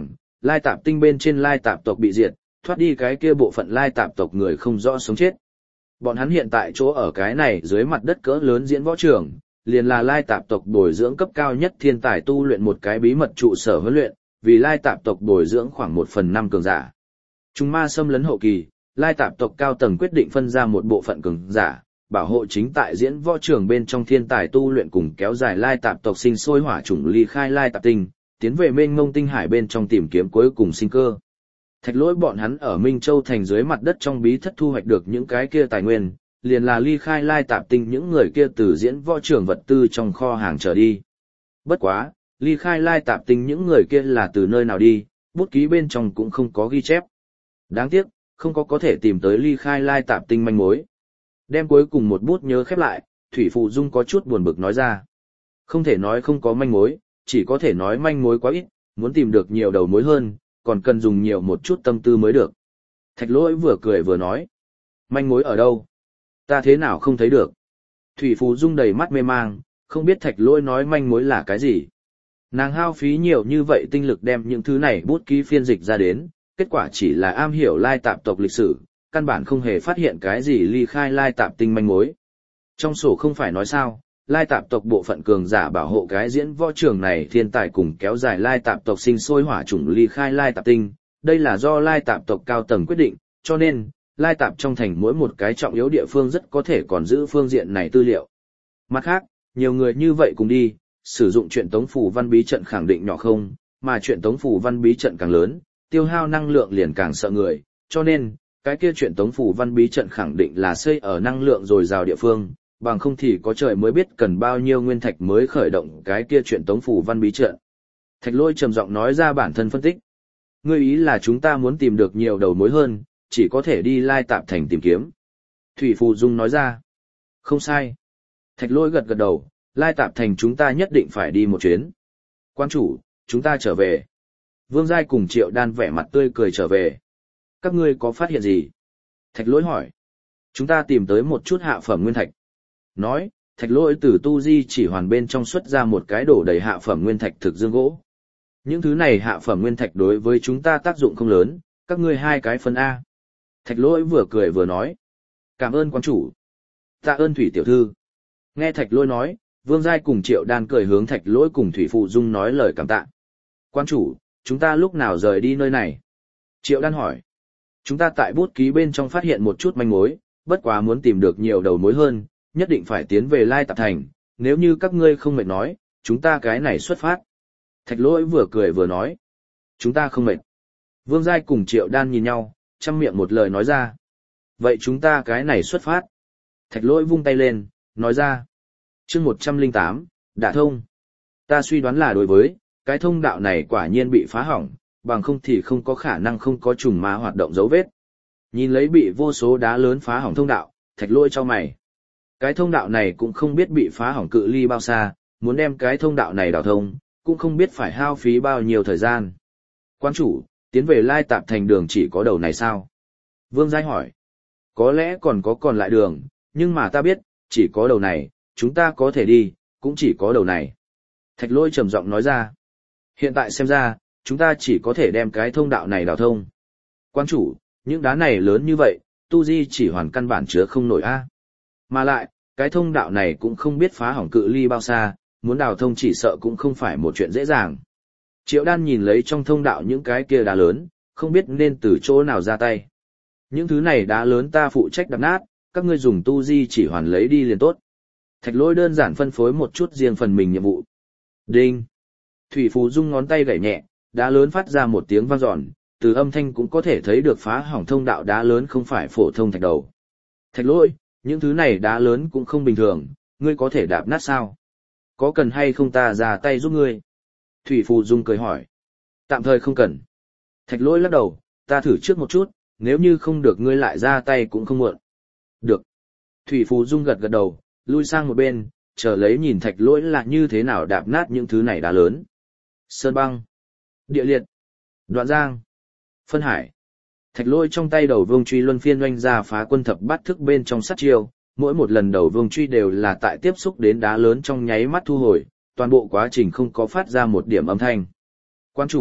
Lai Tạp Tinh bên trên Lai Tạp tộc bị diệt, thoát đi cái kia bộ phận Lai Tạp tộc người không rõ sống chết. Bọn hắn hiện tại chỗ ở cái này dưới mặt đất cỡ lớn diễn võ trường, liền là Lai Tạp tộc bồi dưỡng cấp cao nhất thiên tài tu luyện một cái bí mật trụ sở huấn luyện, vì Lai Tạp tộc bồi dưỡng khoảng 1/5 cường giả. Trùng ma xâm lấn hậu kỳ, Lai Tạp tộc cao tầng quyết định phân ra một bộ phận cường giả, bảo hộ chính tại diễn võ trường bên trong thiên tài tu luyện cùng kéo dài Lai Tạp tộc sinh sôi hỏa chủng ly khai Lai Tạp Tinh, tiến về mênh mông tinh hải bên trong tìm kiếm cuối cùng sinh cơ. Thạch Lỗi bọn hắn ở Minh Châu thành dưới mặt đất trong bí thất thu hoạch được những cái kia tài nguyên, liền là ly khai Lai Tạp Tinh những người kia từ diễn võ trường vật tư trong kho hàng trở đi. Bất quá, ly khai Lai Tạp Tinh những người kia là từ nơi nào đi, bút ký bên trong cũng không có ghi chép. Đáng tiếc, không có thể tìm tới ly khai Lai Tạp Tinh manh mối. Đem cuối cùng một bút nhớ khép lại, Thủy Phụ Dung có chút buồn bực nói ra. Không thể nói không có manh mối, chỉ có thể nói manh mối quá ít, muốn tìm được nhiều đầu mối hơn, còn cần dùng nhiều một chút tâm tư mới được. Thạch Lỗi vừa cười vừa nói. Manh mối ở đâu? Ta thế nào không thấy được? Thủy Phụ Dung đầy mắt mê mang, không biết Thạch Lỗi nói manh mối là cái gì. Nàng hao phí nhiều như vậy tinh lực đem những thứ này bút ký phiên dịch ra đến, kết quả chỉ là am hiểu Lai Tạp tộc lịch sử, căn bản không hề phát hiện cái gì ly khai Lai Tạp Tinh manh mối. Trong sổ không phải nói sao, Lai Tạp tộc bộ phận cường giả bảo hộ cái diễn võ trường này thiên tài cùng kéo dài Lai Tạp tộc sinh sôi hỏa chủng ly khai Lai Tạp Tinh, đây là do Lai Tạp tộc cao tầng quyết định, cho nên, Lai Tạp trong thành mỗi một cái trọng yếu địa phương rất có thể còn giữ phương diện này tư liệu. Mặt khác, nhiều người như vậy cùng đi, sử dụng truyện tống phù văn bí trận khẳng định nhỏ không, mà truyện tống phù văn bí trận càng lớn, tiêu hao năng lượng liền càng sợ người, cho nên, cái kia truyện tống phù văn bí trận khẳng định là xây ở năng lượng dồi dào địa phương, bằng không thì có trời mới biết cần bao nhiêu nguyên thạch mới khởi động cái kia truyện tống phù văn bí trận. Thạch Lỗi trầm giọng nói ra bản thân phân tích. Ngươi ý là chúng ta muốn tìm được nhiều đầu mối hơn, chỉ có thể đi Lai Tạp thành tìm kiếm. Thủy Phù Dung nói ra. Không sai. Thạch Lỗi gật gật đầu, Lai Tạp thành chúng ta nhất định phải đi một chuyến. Quan chủ, chúng ta trở về. Vương Giai cùng Triệu Đan vẻ mặt tươi cười trở về. Các ngươi có phát hiện gì? Thạch Lỗi hỏi. Chúng ta tìm tới một chút hạ phẩm nguyên thạch. Nói, Thạch Lỗi từ tu di chỉ hoàn bên trong xuất ra một cái đổ đầy hạ phẩm nguyên thạch thực dương gỗ. Những thứ này hạ phẩm nguyên thạch đối với chúng ta tác dụng không lớn, các ngươi hai cái phân A. Thạch Lỗi vừa cười vừa nói. Cảm ơn quán chủ. Tạ ơn Thủy tiểu thư. Nghe Thạch Lỗi nói, Vương Giai cùng Triệu Đan cười hướng Thạch Lỗi cùng Thủy Phụ Dung nói lời cảm tạ. Quán chủ, chúng ta lúc nào rời đi nơi này? Triệu Đan hỏi. Chúng ta tại bút ký bên trong phát hiện một chút manh mối, bất quá muốn tìm được nhiều đầu mối hơn, nhất định phải tiến về Lai Tạp thành, nếu như các ngươi không mệt nói, chúng ta cái này xuất phát. Thạch Lỗi vừa cười vừa nói. Chúng ta không mệt. Vương Giai cùng Triệu Đan nhìn nhau, chăm miệng một lời nói ra. Vậy chúng ta cái này xuất phát. Thạch Lỗi vung tay lên, nói ra. Chương 108, Đả thông. Ta suy đoán là đối với, cái thông đạo này quả nhiên bị phá hỏng, bằng không thì không có khả năng không có trùng ma hoạt động dấu vết. Nhìn lấy bị vô số đá lớn phá hỏng thông đạo, Thạch Lỗi chau mày. Cái thông đạo này cũng không biết bị phá hỏng cự ly bao xa, muốn đem cái thông đạo này đào thông, cũng không biết phải hao phí bao nhiêu thời gian. Quan chủ, tiến về Lai Tạp thành đường chỉ có đầu này sao? Vương Giai hỏi. Có lẽ còn có còn lại đường, nhưng mà ta biết, chỉ có đầu này, chúng ta có thể đi, cũng chỉ có đầu này. Thạch Lỗi trầm giọng nói ra. Hiện tại xem ra, chúng ta chỉ có thể đem cái thông đạo này đào thông. Quan chủ, những đá này lớn như vậy, tu di chỉ hoàn căn bản chứa không nổi a. Mà lại, cái thông đạo này cũng không biết phá hỏng cự ly bao xa, muốn đào thông chỉ sợ cũng không phải một chuyện dễ dàng. Triệu Đan nhìn lấy trong thông đạo những cái kia đá lớn, không biết nên từ chỗ nào ra tay. Những thứ này đá lớn ta phụ trách đập nát, các ngươi dùng tu di chỉ hoàn lấy đi liền tốt. Thạch Lỗi đơn giản phân phối một chút riêng phần mình nhiệm vụ. Đinh. Thủy Phù Dung ngón tay gảy nhẹ, đá lớn phát ra một tiếng vang dọn, từ âm thanh cũng có thể thấy được phá hỏng thông đạo đá lớn không phải phổ thông thạch đầu. Thạch Lỗi, những thứ này đá lớn cũng không bình thường, ngươi có thể đạp nát sao? Có cần hay không ta ra tay giúp ngươi? Thủy Phù Dung cười hỏi. Tạm thời không cần. Thạch Lỗi lắc đầu, ta thử trước một chút, nếu như không được ngươi lại ra tay cũng không muộn. Được. Thủy Phù Dung gật gật đầu, lui sang một bên, chờ lấy nhìn Thạch Lỗi là như thế nào đạp nát những thứ này đá lớn. Sơn băng, địa liệt, đoạn giang, phân hải. Thạch Lỗi trong tay đầu vương truy luân phiên oanh ra phá quân thập bát thức bên trong sát chiêu, mỗi một lần đầu vương truy đều là tại tiếp xúc đến đá lớn trong nháy mắt thu hồi, toàn bộ quá trình không có phát ra một điểm âm thanh. Quan chủ,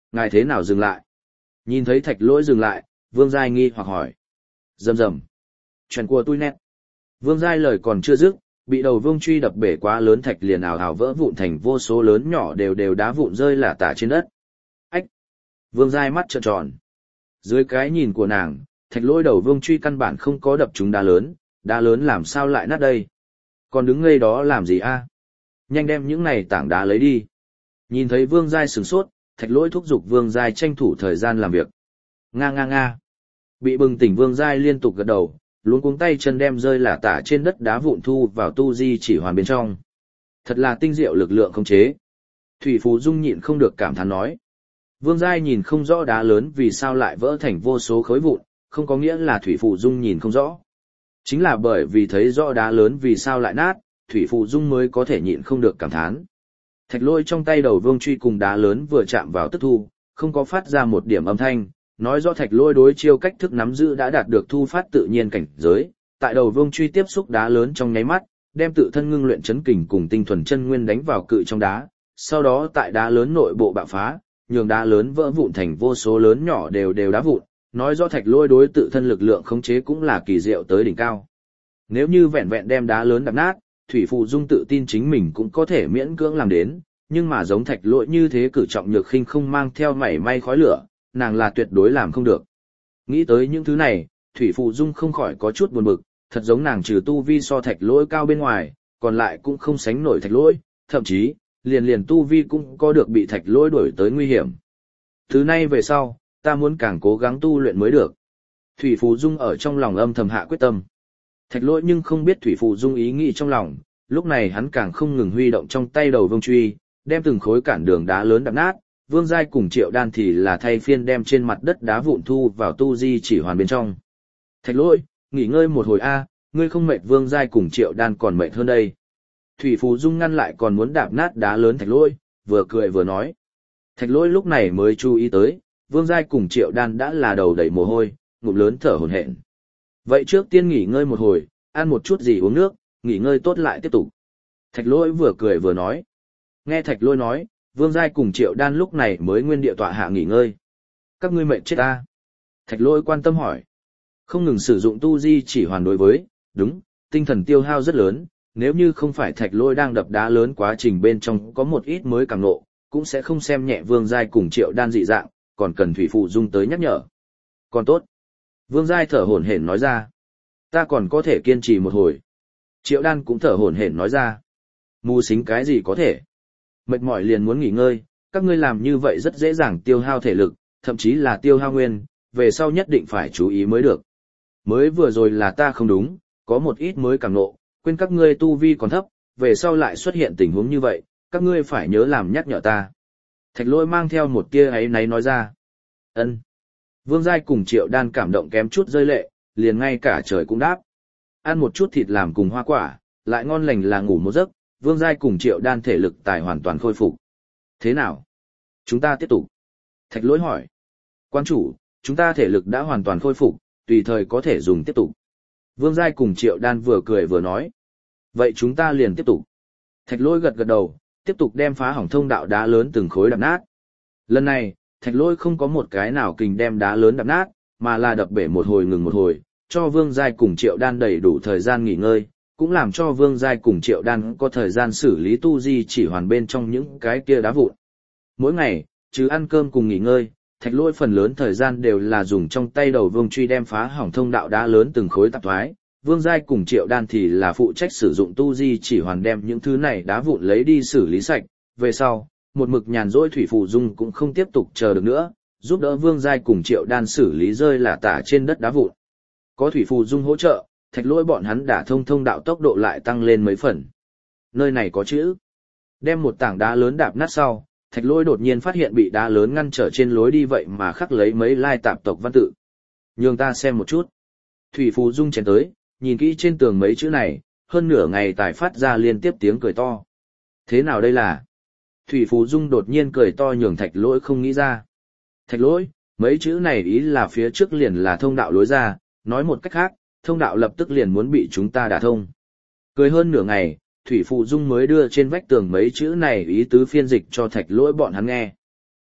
Ngài thế nào dừng lại? Nhìn thấy Thạch Lỗi dừng lại, Vương Giai nghi hoặc hỏi. Rầm rầm. Chuyện của tôi nét. Vương Giai lời còn chưa dứt, bị đầu vương truy đập bể quá lớn thạch liền ào ào vỡ vụn thành vô số lớn nhỏ đều đều đá vụn rơi lả tả trên đất. Ách! Vương Giai mắt trợn tròn. Dưới cái nhìn của nàng, Thạch Lỗi đầu vương truy căn bản không có đập trúng đá lớn làm sao lại nát đây? Còn đứng ngây đó làm gì a? Nhanh đem những này tảng đá lấy đi. Nhìn thấy Vương Giai sửng sốt, Thạch Lỗi thúc giục Vương Giai tranh thủ thời gian làm việc. Nga nga nga. Bị bừng tỉnh Vương Giai liên tục gật đầu, luống cuống tay chân đem rơi lả tả trên đất đá vụn thu vào tu di chỉ hoàn bên trong. Thật là tinh diệu lực lượng khống chế. Thủy Phù Dung nhịn không được cảm thán nói. Vương Giai nhìn không rõ đá lớn vì sao lại vỡ thành vô số khối vụn, không có nghĩa là Thủy Phù Dung nhìn không rõ. Chính là bởi vì thấy rõ đá lớn vì sao lại nát, Thủy Phù Dung mới có thể nhịn không được cảm thán. Thạch Lỗi trong tay đầu vương truy cùng đá lớn vừa chạm vào tức thu, không có phát ra một điểm âm thanh, nói rõ Thạch Lỗi đối chiêu cách thức nắm giữ đã đạt được thu phát tự nhiên cảnh giới, tại đầu vương truy tiếp xúc đá lớn trong nháy mắt, đem tự thân ngưng luyện chấn kình cùng tinh thuần chân nguyên đánh vào cự trong đá, sau đó tại đá lớn nội bộ bạo phá, nhường đá lớn vỡ vụn thành vô số lớn nhỏ đều đều đá vụn, nói rõ Thạch Lỗi đối tự thân lực lượng khống chế cũng là kỳ diệu tới đỉnh cao. Nếu như vẹn vẹn đem đá lớn đập nát, Thủy Phù Dung tự tin chính mình cũng có thể miễn cưỡng làm đến, nhưng mà giống Thạch Lỗi như thế cử trọng nhược khinh không mang theo mảy may khói lửa, nàng là tuyệt đối làm không được. Nghĩ tới những thứ này, Thủy Phù Dung không khỏi có chút buồn bực, thật giống nàng trừ tu vi so Thạch Lỗi cao bên ngoài, còn lại cũng không sánh nổi Thạch Lỗi, thậm chí, liền tu vi cũng có được bị Thạch Lỗi đuổi tới nguy hiểm. Thứ nay về sau, ta muốn càng cố gắng tu luyện mới được. Thủy Phù Dung ở trong lòng âm thầm hạ quyết tâm. Thạch Lỗi nhưng không biết Thủy Phù Dung ý nghĩ trong lòng, lúc này hắn càng không ngừng huy động trong tay đầu vương truy, đem từng khối cản đường đá lớn đập nát, Vương Giai cùng Triệu Đan thì là thay phiên đem trên mặt đất đá vụn thu vào tu di chỉ hoàn bên trong. Thạch Lỗi, nghỉ ngơi một hồi a, ngươi không mệt Vương Giai cùng Triệu Đan còn mệt hơn đây. Thủy Phù Dung ngăn lại còn muốn đạp nát đá lớn Thạch Lỗi, vừa cười vừa nói. Thạch Lỗi lúc này mới chú ý tới, Vương Giai cùng Triệu Đan đã là đầu đầy mồ hôi, ngụm lớn thở hổn hển. Vậy trước tiên nghỉ ngơi một hồi, ăn một chút gì uống nước, nghỉ ngơi tốt lại tiếp tục. Thạch Lỗi vừa cười vừa nói. Nghe Thạch Lỗi nói, Vương Giai cùng Triệu Đan lúc này mới nguyên địa tọa hạ nghỉ ngơi. Các ngươi mệt chết ta? Thạch Lỗi quan tâm hỏi. Không ngừng sử dụng tu di chỉ hoàn đối với, đúng, tinh thần tiêu hao rất lớn, nếu như không phải Thạch Lỗi đang đập đá lớn quá trình bên trong có một ít mới càng nộ, cũng sẽ không xem nhẹ Vương Giai cùng Triệu Đan dị dạng, còn cần Thủy Phù Dung tới nhắc nhở. Còn tốt. Vương Giai thở hổn hển nói ra. Ta còn có thể kiên trì một hồi. Triệu Đan cũng thở hổn hển nói ra. Mù xính cái gì có thể. Mệt mỏi liền muốn nghỉ ngơi, các ngươi làm như vậy rất dễ dàng tiêu hao thể lực, thậm chí là tiêu hao nguyên, về sau nhất định phải chú ý mới được. Mới vừa rồi là ta không đúng, có một ít mới càng nộ, quên các ngươi tu vi còn thấp, về sau lại xuất hiện tình huống như vậy, các ngươi phải nhớ làm nhắc nhở ta. Thạch Lỗi mang theo một tia ấy náy nói ra. Ân. Vương Giai cùng Triệu Đan cảm động kém chút rơi lệ, liền ngay cả trời cũng đáp. Ăn một chút thịt làm cùng hoa quả, lại ngon lành là ngủ một giấc, Vương Giai cùng Triệu Đan thể lực tài hoàn toàn khôi phục. Thế nào? Chúng ta tiếp tục. Thạch Lỗi hỏi. Quan chủ, chúng ta thể lực đã hoàn toàn khôi phục, tùy thời có thể dùng tiếp tục. Vương Giai cùng Triệu Đan vừa cười vừa nói. Vậy chúng ta liền tiếp tục. Thạch Lỗi gật gật đầu, tiếp tục đem phá hỏng thông đạo đá lớn từng khối đập nát. Lần này, Thạch Lỗi không có một cái nào kình đem đá lớn đập nát, mà là đập bể một hồi ngừng một hồi, cho Vương Giai cùng Triệu Đan đầy đủ thời gian nghỉ ngơi, cũng làm cho Vương Giai cùng Triệu Đan có thời gian xử lý tu di chỉ hoàn bên trong những cái kia đá vụn. Mỗi ngày, chứ ăn cơm cùng nghỉ ngơi, Thạch Lỗi phần lớn thời gian đều là dùng trong tay đầu vương truy đem phá hỏng thông đạo đá lớn từng khối tạp thoái. Vương Giai cùng Triệu Đan thì là phụ trách sử dụng tu di chỉ hoàn đem những thứ này đá vụn lấy đi xử lý sạch. Về sau, một mực nhàn rỗi Thủy Phù Dung cũng không tiếp tục chờ được nữa, giúp đỡ Vương Giai cùng Triệu Đan xử lý rơi lả tả trên đất đá vụn. Có Thủy Phù Dung hỗ trợ, Thạch Lỗi bọn hắn đả thông thông đạo tốc độ lại tăng lên mấy phần. Nơi này có chữ. Đem một tảng đá lớn đạp nát sau, Thạch Lỗi đột nhiên phát hiện bị đá lớn ngăn trở trên lối đi vậy mà khắc lấy mấy lai tạp tộc văn tự. Nhường ta xem một chút. Thủy Phù Dung chèn tới, nhìn kỹ trên tường mấy chữ này, hơn nửa ngày tài phát ra liên tiếp tiếng cười to. Thế nào đây là? Thủy Phù Dung đột nhiên cười to nhường Thạch Lỗi không nghĩ ra. Thạch Lỗi, mấy chữ này ý là phía trước liền là thông đạo lối ra, nói một cách khác, thông đạo lập tức liền muốn bị chúng ta đả thông. Cười hơn nửa ngày, Thủy Phù Dung mới đưa trên vách tường mấy chữ này ý tứ phiên dịch cho Thạch Lỗi bọn hắn nghe.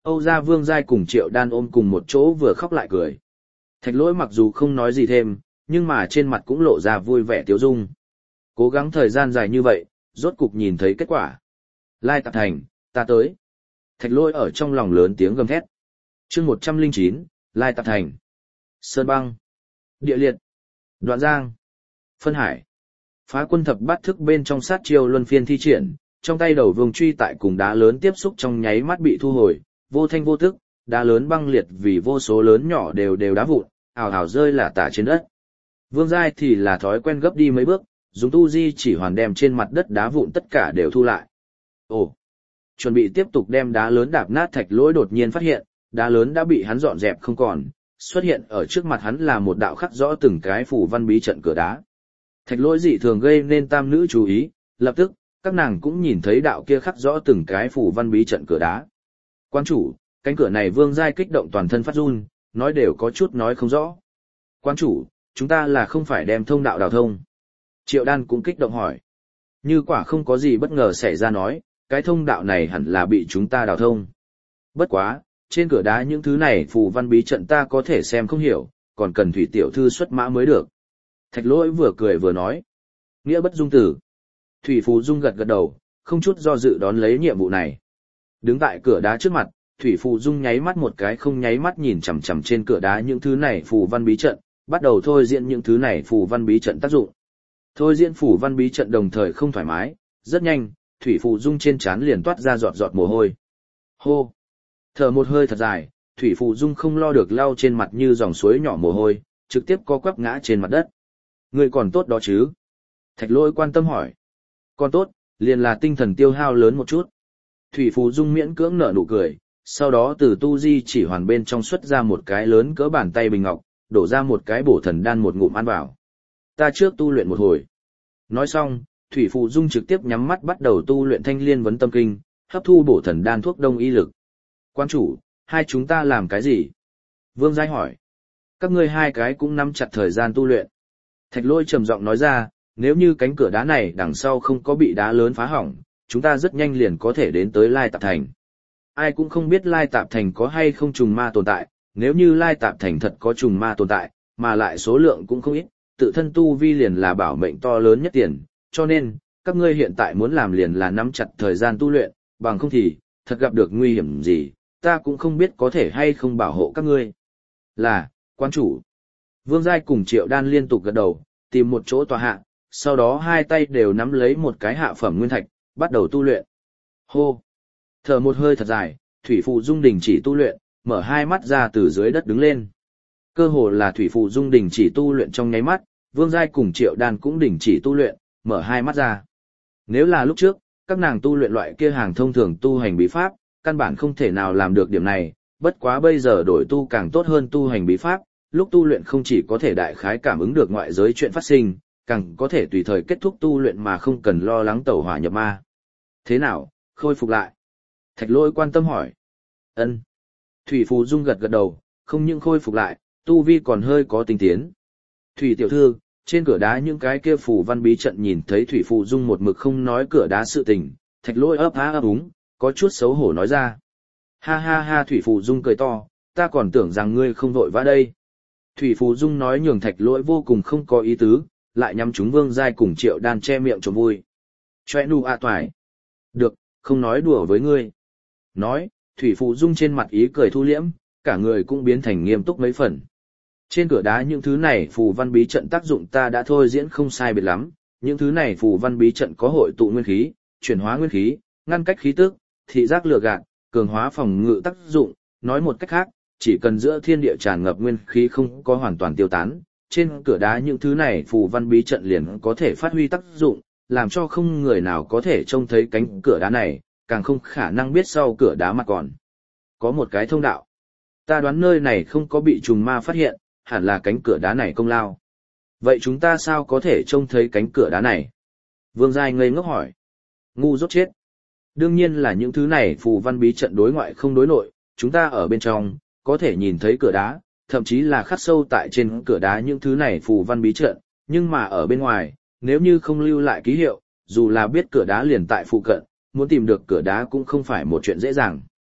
Âu gia Vương Giai cùng Triệu Đan ôm cùng một chỗ vừa khóc lại cười. Thạch Lỗi mặc dù không nói gì thêm, nhưng mà trên mặt cũng lộ ra vui vẻ tiếu dung. Cố gắng thời gian dài như vậy, rốt cục nhìn thấy kết quả. Lai Tạp Thành, ta tới. Thạch Lỗi ở trong lòng lớn tiếng gầm thét. Chương 109, Lai Tạp Thành. Sơn Băng, Địa Liệt, Đoạn Giang, Phân Hải. Phá quân thập bát thức bên trong sát chiêu luân phiên thi triển, trong tay đầu vương truy tại cùng đá lớn tiếp xúc trong nháy mắt bị thu hồi, vô thanh vô tức, đá lớn băng liệt vì vô số lớn nhỏ đều đá vụn, ào ào rơi lả tả trên đất. Vương Giai thì là thói quen gấp đi mấy bước, dùng tu di chỉ hoàn đem trên mặt đất đá vụn tất cả đều thu lại. Ồ, chuẩn bị tiếp tục đem đá lớn đạp nát Thạch Lỗi đột nhiên phát hiện, đá lớn đã bị hắn dọn dẹp không còn, xuất hiện ở trước mặt hắn là một đạo khắc rõ từng cái phù văn bí trận cửa đá. Thạch Lỗi dị thường gây nên tam nữ chú ý, lập tức, các nàng cũng nhìn thấy đạo kia khắc rõ từng cái phù văn bí trận cửa đá. Quan chủ, cánh cửa này Vương Giai kích động toàn thân phát run, nói đều có chút nói không rõ. Quan chủ, chúng ta là không phải đem thông đạo đào thông. Triệu Đan cũng kích động hỏi. Như quả không có gì bất ngờ xảy ra nói, cái thông đạo này hẳn là bị chúng ta đào thông. Bất quá, trên cửa đá những thứ này phù văn bí trận ta có thể xem không hiểu, còn cần Thủy tiểu thư xuất mã mới được. Thạch Lỗi vừa cười vừa nói. Nghĩa bất dung tử. Thủy Phù Dung gật gật đầu, không chút do dự đón lấy nhiệm vụ này. Đứng tại cửa đá trước mặt, Thủy Phù Dung nháy mắt một cái không nháy mắt nhìn chằm chằm trên cửa đá những thứ này phù văn bí trận, bắt đầu thôi diễn những thứ này phù văn bí trận tác dụng. Thôi diễn phù văn bí trận đồng thời không thoải mái, rất nhanh, Thủy Phù Dung trên trán liền toát ra giọt giọt mồ hôi. Hô! Thở một hơi thật dài, Thủy Phù Dung không lo được lau trên mặt như dòng suối nhỏ mồ hôi, trực tiếp co quắp ngã trên mặt đất. Người còn tốt đó chứ? Thạch Lỗi quan tâm hỏi. Còn tốt, liền là tinh thần tiêu hao lớn một chút. Thủy Phù Dung miễn cưỡng nở nụ cười, sau đó từ tu di chỉ hoàn bên trong xuất ra một cái lớn cỡ bàn tay bình ngọc, đổ ra một cái bổ thần đan một ngụm ăn vào. Ta trước tu luyện một hồi. Nói xong, Thủy Phù Dung trực tiếp nhắm mắt bắt đầu tu luyện Thanh Liên Vấn Tâm Kinh, hấp thu bổ thần đan thuốc đông y lực. Quan chủ, hai chúng ta làm cái gì? Vương Giai hỏi. Các ngươi hai cái cũng nắm chặt thời gian tu luyện. Thạch Lỗi trầm giọng nói ra, nếu như cánh cửa đá này đằng sau không có bị đá lớn phá hỏng, chúng ta rất nhanh liền có thể đến tới Lai Tạp Thành. Ai cũng không biết Lai Tạp Thành có hay không trùng ma tồn tại, nếu như Lai Tạp Thành thật có trùng ma tồn tại, mà lại số lượng cũng không ít, tự thân tu vi liền là bảo mệnh to lớn nhất tiền, cho nên, các ngươi hiện tại muốn làm liền là nắm chặt thời gian tu luyện, bằng không thì, thật gặp được nguy hiểm gì, ta cũng không biết có thể hay không bảo hộ các ngươi. Là, quan chủ. Vương Giai cùng Triệu Đan liên tục gật đầu, tìm một chỗ tòa hạ, sau đó hai tay đều nắm lấy một cái hạ phẩm nguyên thạch, bắt đầu tu luyện. Hô! Thở một hơi thật dài, Thủy Phù Dung đình chỉ tu luyện, mở hai mắt ra từ dưới đất đứng lên. Cơ hồ là Thủy Phù Dung đình chỉ tu luyện trong nháy mắt, Vương Giai cùng Triệu Đan cũng đình chỉ tu luyện, mở hai mắt ra. Nếu là lúc trước, các nàng tu luyện loại kia hàng thông thường tu hành bí pháp, căn bản không thể nào làm được điểm này, bất quá bây giờ đổi tu càng tốt hơn tu hành bí pháp, lúc tu luyện không chỉ có thể đại khái cảm ứng được ngoại giới chuyện phát sinh, càng có thể tùy thời kết thúc tu luyện mà không cần lo lắng tẩu hỏa nhập ma. Thế nào, khôi phục lại? Thạch Lỗi quan tâm hỏi. Ân. Thủy Phù Dung gật gật đầu, không những khôi phục lại, tu vi còn hơi có tinh tiến. Thủy tiểu thư, trên cửa đá những cái kia phù văn bí trận nhìn thấy Thủy Phù Dung một mực không nói cửa đá sự tình, Thạch Lỗi ấp há ấp úng, có chút xấu hổ nói ra. Ha ha ha, Thủy Phù Dung cười to, ta còn tưởng rằng ngươi không vội vã đây. Thủy Phù Dung nói nhường Thạch Lỗi vô cùng không có ý tứ, lại nhắm chúng Vương Giai cùng Triệu Đan che miệng cho vui. Choe nu a toài. Được, không nói đùa với ngươi. Nói, Thủy Phù Dung trên mặt ý cười thu liễm, cả người cũng biến thành nghiêm túc mấy phần. Trên cửa đá những thứ này phù văn bí trận tác dụng ta đã thôi diễn không sai biệt lắm, những thứ này phù văn bí trận có hội tụ nguyên khí, chuyển hóa nguyên khí, ngăn cách khí tức, thị giác lừa gạt, cường hóa phòng ngự tác dụng, nói một cách khác, chỉ cần giữa thiên địa tràn ngập nguyên khí không có hoàn toàn tiêu tán, trên cửa đá những thứ này phù văn bí trận liền có thể phát huy tác dụng, làm cho không người nào có thể trông thấy cánh cửa đá này, càng không khả năng biết sau cửa đá mà còn có một cái thông đạo. Ta đoán nơi này không có bị trùng ma phát hiện, hẳn là cánh cửa đá này công lao. Vậy chúng ta sao có thể trông thấy cánh cửa đá này? Vương Giai ngây ngốc hỏi. Ngu dốt chết. Đương nhiên là những thứ này phù văn bí trận đối ngoại không đối nội, chúng ta ở bên trong, có thể nhìn thấy cửa đá, thậm chí là khắc sâu tại trên cửa đá những thứ này phù văn bí trận, nhưng mà ở bên ngoài, nếu như không lưu lại ký hiệu, dù là biết cửa đá liền tại phụ cận, muốn tìm được cửa đá cũng không phải một chuyện dễ dàng.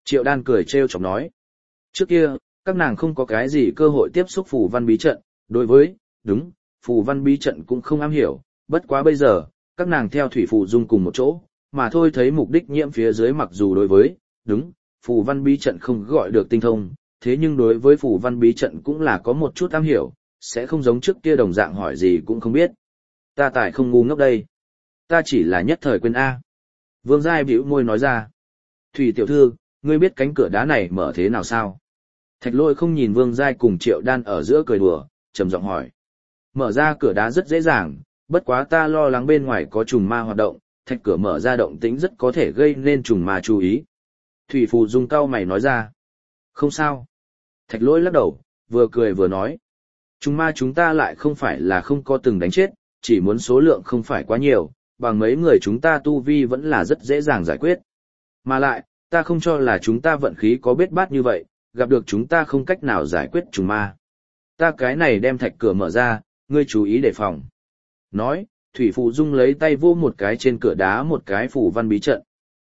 Triệu Đan cười trêu chọc nói. Trước kia, các nàng không có cái gì cơ hội tiếp xúc phù văn bí trận, đối với, đúng, phù văn bí trận cũng không am hiểu, bất quá bây giờ, các nàng theo Thủy Phù Dung cùng một chỗ, mà thôi thấy mục đích nhiễm phía dưới mặc dù đối với, đúng, phù văn bí trận không gọi được tinh thông, thế nhưng đối với phù văn bí trận cũng là có một chút am hiểu, sẽ không giống trước kia đồng dạng hỏi gì cũng không biết. Ta tại không ngu ngốc đây. Ta chỉ là nhất thời quên A. Vương Giai bĩu môi nói ra. Thủy tiểu thư, ngươi biết cánh cửa đá này mở thế nào sao? Thạch Lỗi không nhìn Vương Giai cùng Triệu Đan ở giữa cười đùa, trầm giọng hỏi. Mở ra cửa đá rất dễ dàng, bất quá ta lo lắng bên ngoài có trùng ma hoạt động, thạch cửa mở ra động tĩnh rất có thể gây nên trùng ma chú ý. Thủy Phù Dung cau mày nói ra. Không sao. Thạch Lỗi lắc đầu, vừa cười vừa nói. Trùng ma chúng ta lại không phải là không có từng đánh chết, chỉ muốn số lượng không phải quá nhiều, bằng mấy người chúng ta tu vi vẫn là rất dễ dàng giải quyết. Mà lại, ta không cho là chúng ta vận khí có bết bát như vậy, gặp được chúng ta không cách nào giải quyết trùng ma. Ta cái này đem thạch cửa mở ra, ngươi chú ý đề phòng. Nói, Thủy Phù Dung lấy tay vô một cái trên cửa đá một cái phù văn bí trận.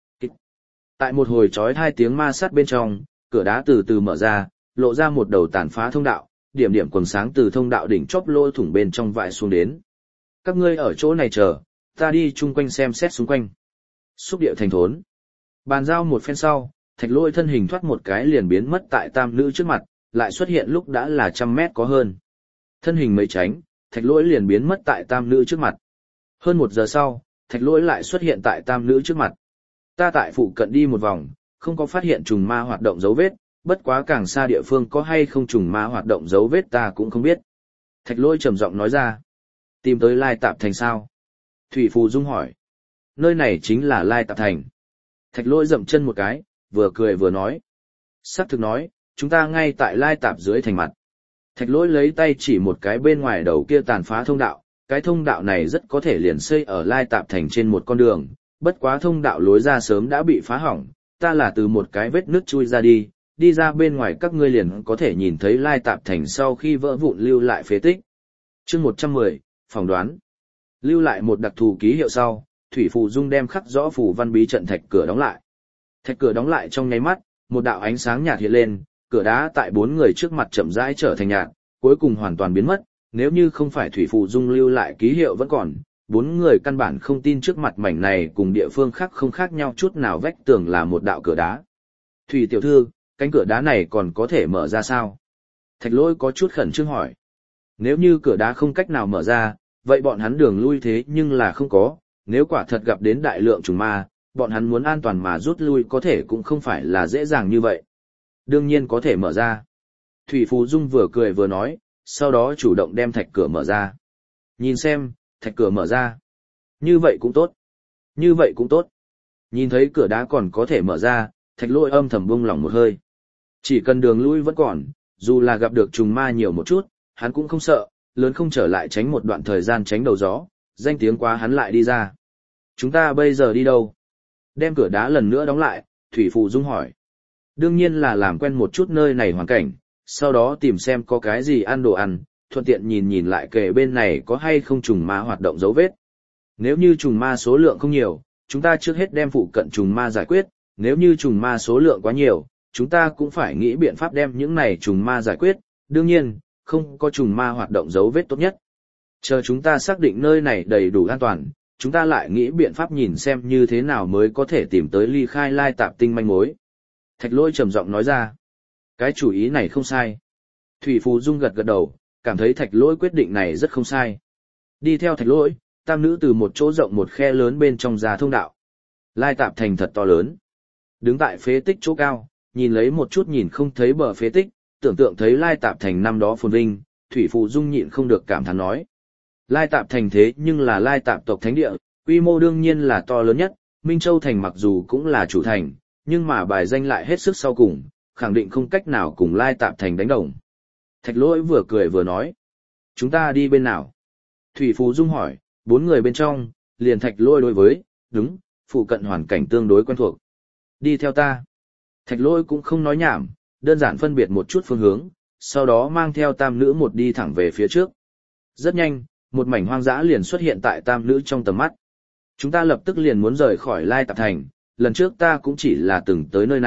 Tại một hồi chói hai tiếng ma sát bên trong, cửa đá từ từ mở ra, lộ ra một đầu tàn phá thông đạo, điểm điểm quầng sáng từ thông đạo đỉnh chóp lỗ thủng bên trong vại xuống đến. Các ngươi ở chỗ này chờ, ta đi chung quanh xem xét xung quanh. Xúc điệu thành thốn. Bàn giao một phen sau, Thạch Lỗi thân hình thoát một cái liền biến mất tại tam nữ trước mặt, lại xuất hiện lúc đã là 100 mét có hơn. Thân hình mấy tránh, Thạch Lỗi liền biến mất tại tam nữ trước mặt. Hơn 1 giờ sau, Thạch Lỗi lại xuất hiện tại tam nữ trước mặt. Ta tại phụ cận đi một vòng, không có phát hiện trùng ma hoạt động dấu vết, bất quá càng xa địa phương có hay không trùng ma hoạt động dấu vết ta cũng không biết. Thạch Lỗi trầm giọng nói ra. Tìm tới Lai Tạp Thành sao? Thủy Phù Dung hỏi. Nơi này chính là Lai Tạp Thành. Thạch Lỗi dậm chân một cái, vừa cười vừa nói. Sắc thực nói, chúng ta ngay tại Lai Tạp dưới thành mặt. Thạch Lỗi lấy tay chỉ một cái bên ngoài đầu kia tàn phá thông đạo, cái thông đạo này rất có thể liền xây ở Lai Tạp Thành trên một con đường, bất quá thông đạo lối ra sớm đã bị phá hỏng, ta là từ một cái vết nước chui ra đi ra bên ngoài các ngươi liền có thể nhìn thấy Lai Tạp Thành sau khi vỡ vụn lưu lại phế tích. Chương 110, phỏng đoán. Lưu lại một đặc thù ký hiệu sau, Thủy Phù Dung đem khắc rõ phù văn bí trận thạch cửa đóng lại. Thạch cửa đóng lại trong nháy mắt, một đạo ánh sáng nhạt hiện lên, cửa đá tại 4 người trước mặt chậm rãi trở thành nhạt, cuối cùng hoàn toàn biến mất, nếu như không phải Thủy Phù Dung lưu lại ký hiệu vẫn còn, 4 người căn bản không tin trước mặt mảnh này cùng địa phương khác không khác nhau chút nào vách tường là một đạo cửa đá. Thủy tiểu thư, cánh cửa đá này còn có thể mở ra sao? Thạch Lỗi có chút khẩn trương hỏi. Nếu như cửa đá không cách nào mở ra, vậy bọn hắn đường lui thế nhưng là không có, nếu quả thật gặp đến đại lượng trùng ma, bọn hắn muốn an toàn mà rút lui có thể cũng không phải là dễ dàng như vậy. Đương nhiên có thể mở ra. Thủy Phù Dung vừa cười vừa nói, sau đó chủ động đem thạch cửa mở ra. Nhìn xem, thạch cửa mở ra. Như vậy cũng tốt. Như vậy cũng tốt. Nhìn thấy cửa đá còn có thể mở ra, Thạch Lỗi âm thầm buông lỏng một hơi. Chỉ cần đường lui vẫn còn, dù là gặp được trùng ma nhiều một chút, hắn cũng không sợ, lớn không trở lại tránh một đoạn thời gian tránh đầu gió, danh tiếng quá hắn lại đi ra. Chúng ta bây giờ đi đâu? Đem cửa đá lần nữa đóng lại, Thủy Phù Dung hỏi. Đương nhiên là làm quen một chút nơi này hoàn cảnh, sau đó tìm xem có cái gì ăn đồ ăn, thuận tiện nhìn nhìn lại kề bên này có hay không trùng ma hoạt động dấu vết. Nếu như trùng ma số lượng không nhiều, chúng ta trước hết đem phụ cận trùng ma giải quyết, nếu như trùng ma số lượng quá nhiều, chúng ta cũng phải nghĩ biện pháp đem những này trùng ma giải quyết, đương nhiên, không có trùng ma hoạt động dấu vết tốt nhất. Chờ chúng ta xác định nơi này đầy đủ an toàn, chúng ta lại nghĩ biện pháp nhìn xem như thế nào mới có thể tìm tới ly khai Lai Tạp Tinh manh mối. Thạch Lỗi trầm giọng nói ra. Cái chủ ý này không sai. Thủy Phù Dung gật gật đầu, cảm thấy Thạch Lỗi quyết định này rất không sai. Đi theo Thạch Lỗi, tam nữ từ một chỗ rộng một khe lớn bên trong ra thông đạo. Lai Tạp Thành thật to lớn. Đứng tại phế tích chỗ cao, nhìn lấy một chút nhìn không thấy bờ phế tích, tưởng tượng thấy Lai Tạp Thành năm đó phồn vinh, Thủy Phù Dung nhịn không được cảm thán nói. Lai Tạp Thành thế nhưng là Lai Tạp tộc thánh địa, quy mô đương nhiên là to lớn nhất, Minh Châu Thành mặc dù cũng là chủ thành, nhưng mà bài danh lại hết sức sau cùng, khẳng định không cách nào cùng Lai Tạp Thành đánh đồng. Thạch Lỗi vừa cười vừa nói. Chúng ta đi bên nào? Thủy Phù Dung hỏi, 4 người bên trong, liền Thạch Lỗi đối với, đúng, phụ cận hoàn cảnh tương đối quen thuộc. Đi theo ta. Thạch Lỗi cũng không nói nhảm, đơn giản phân biệt một chút phương hướng, sau đó mang theo tam nữ một đi thẳng về phía trước. Rất nhanh, một mảnh hoang dã liền xuất hiện tại tam nữ trong tầm mắt. Chúng ta lập tức liền muốn rời khỏi Lai Tạp Thành, lần trước ta cũng chỉ là từng tới nơi này,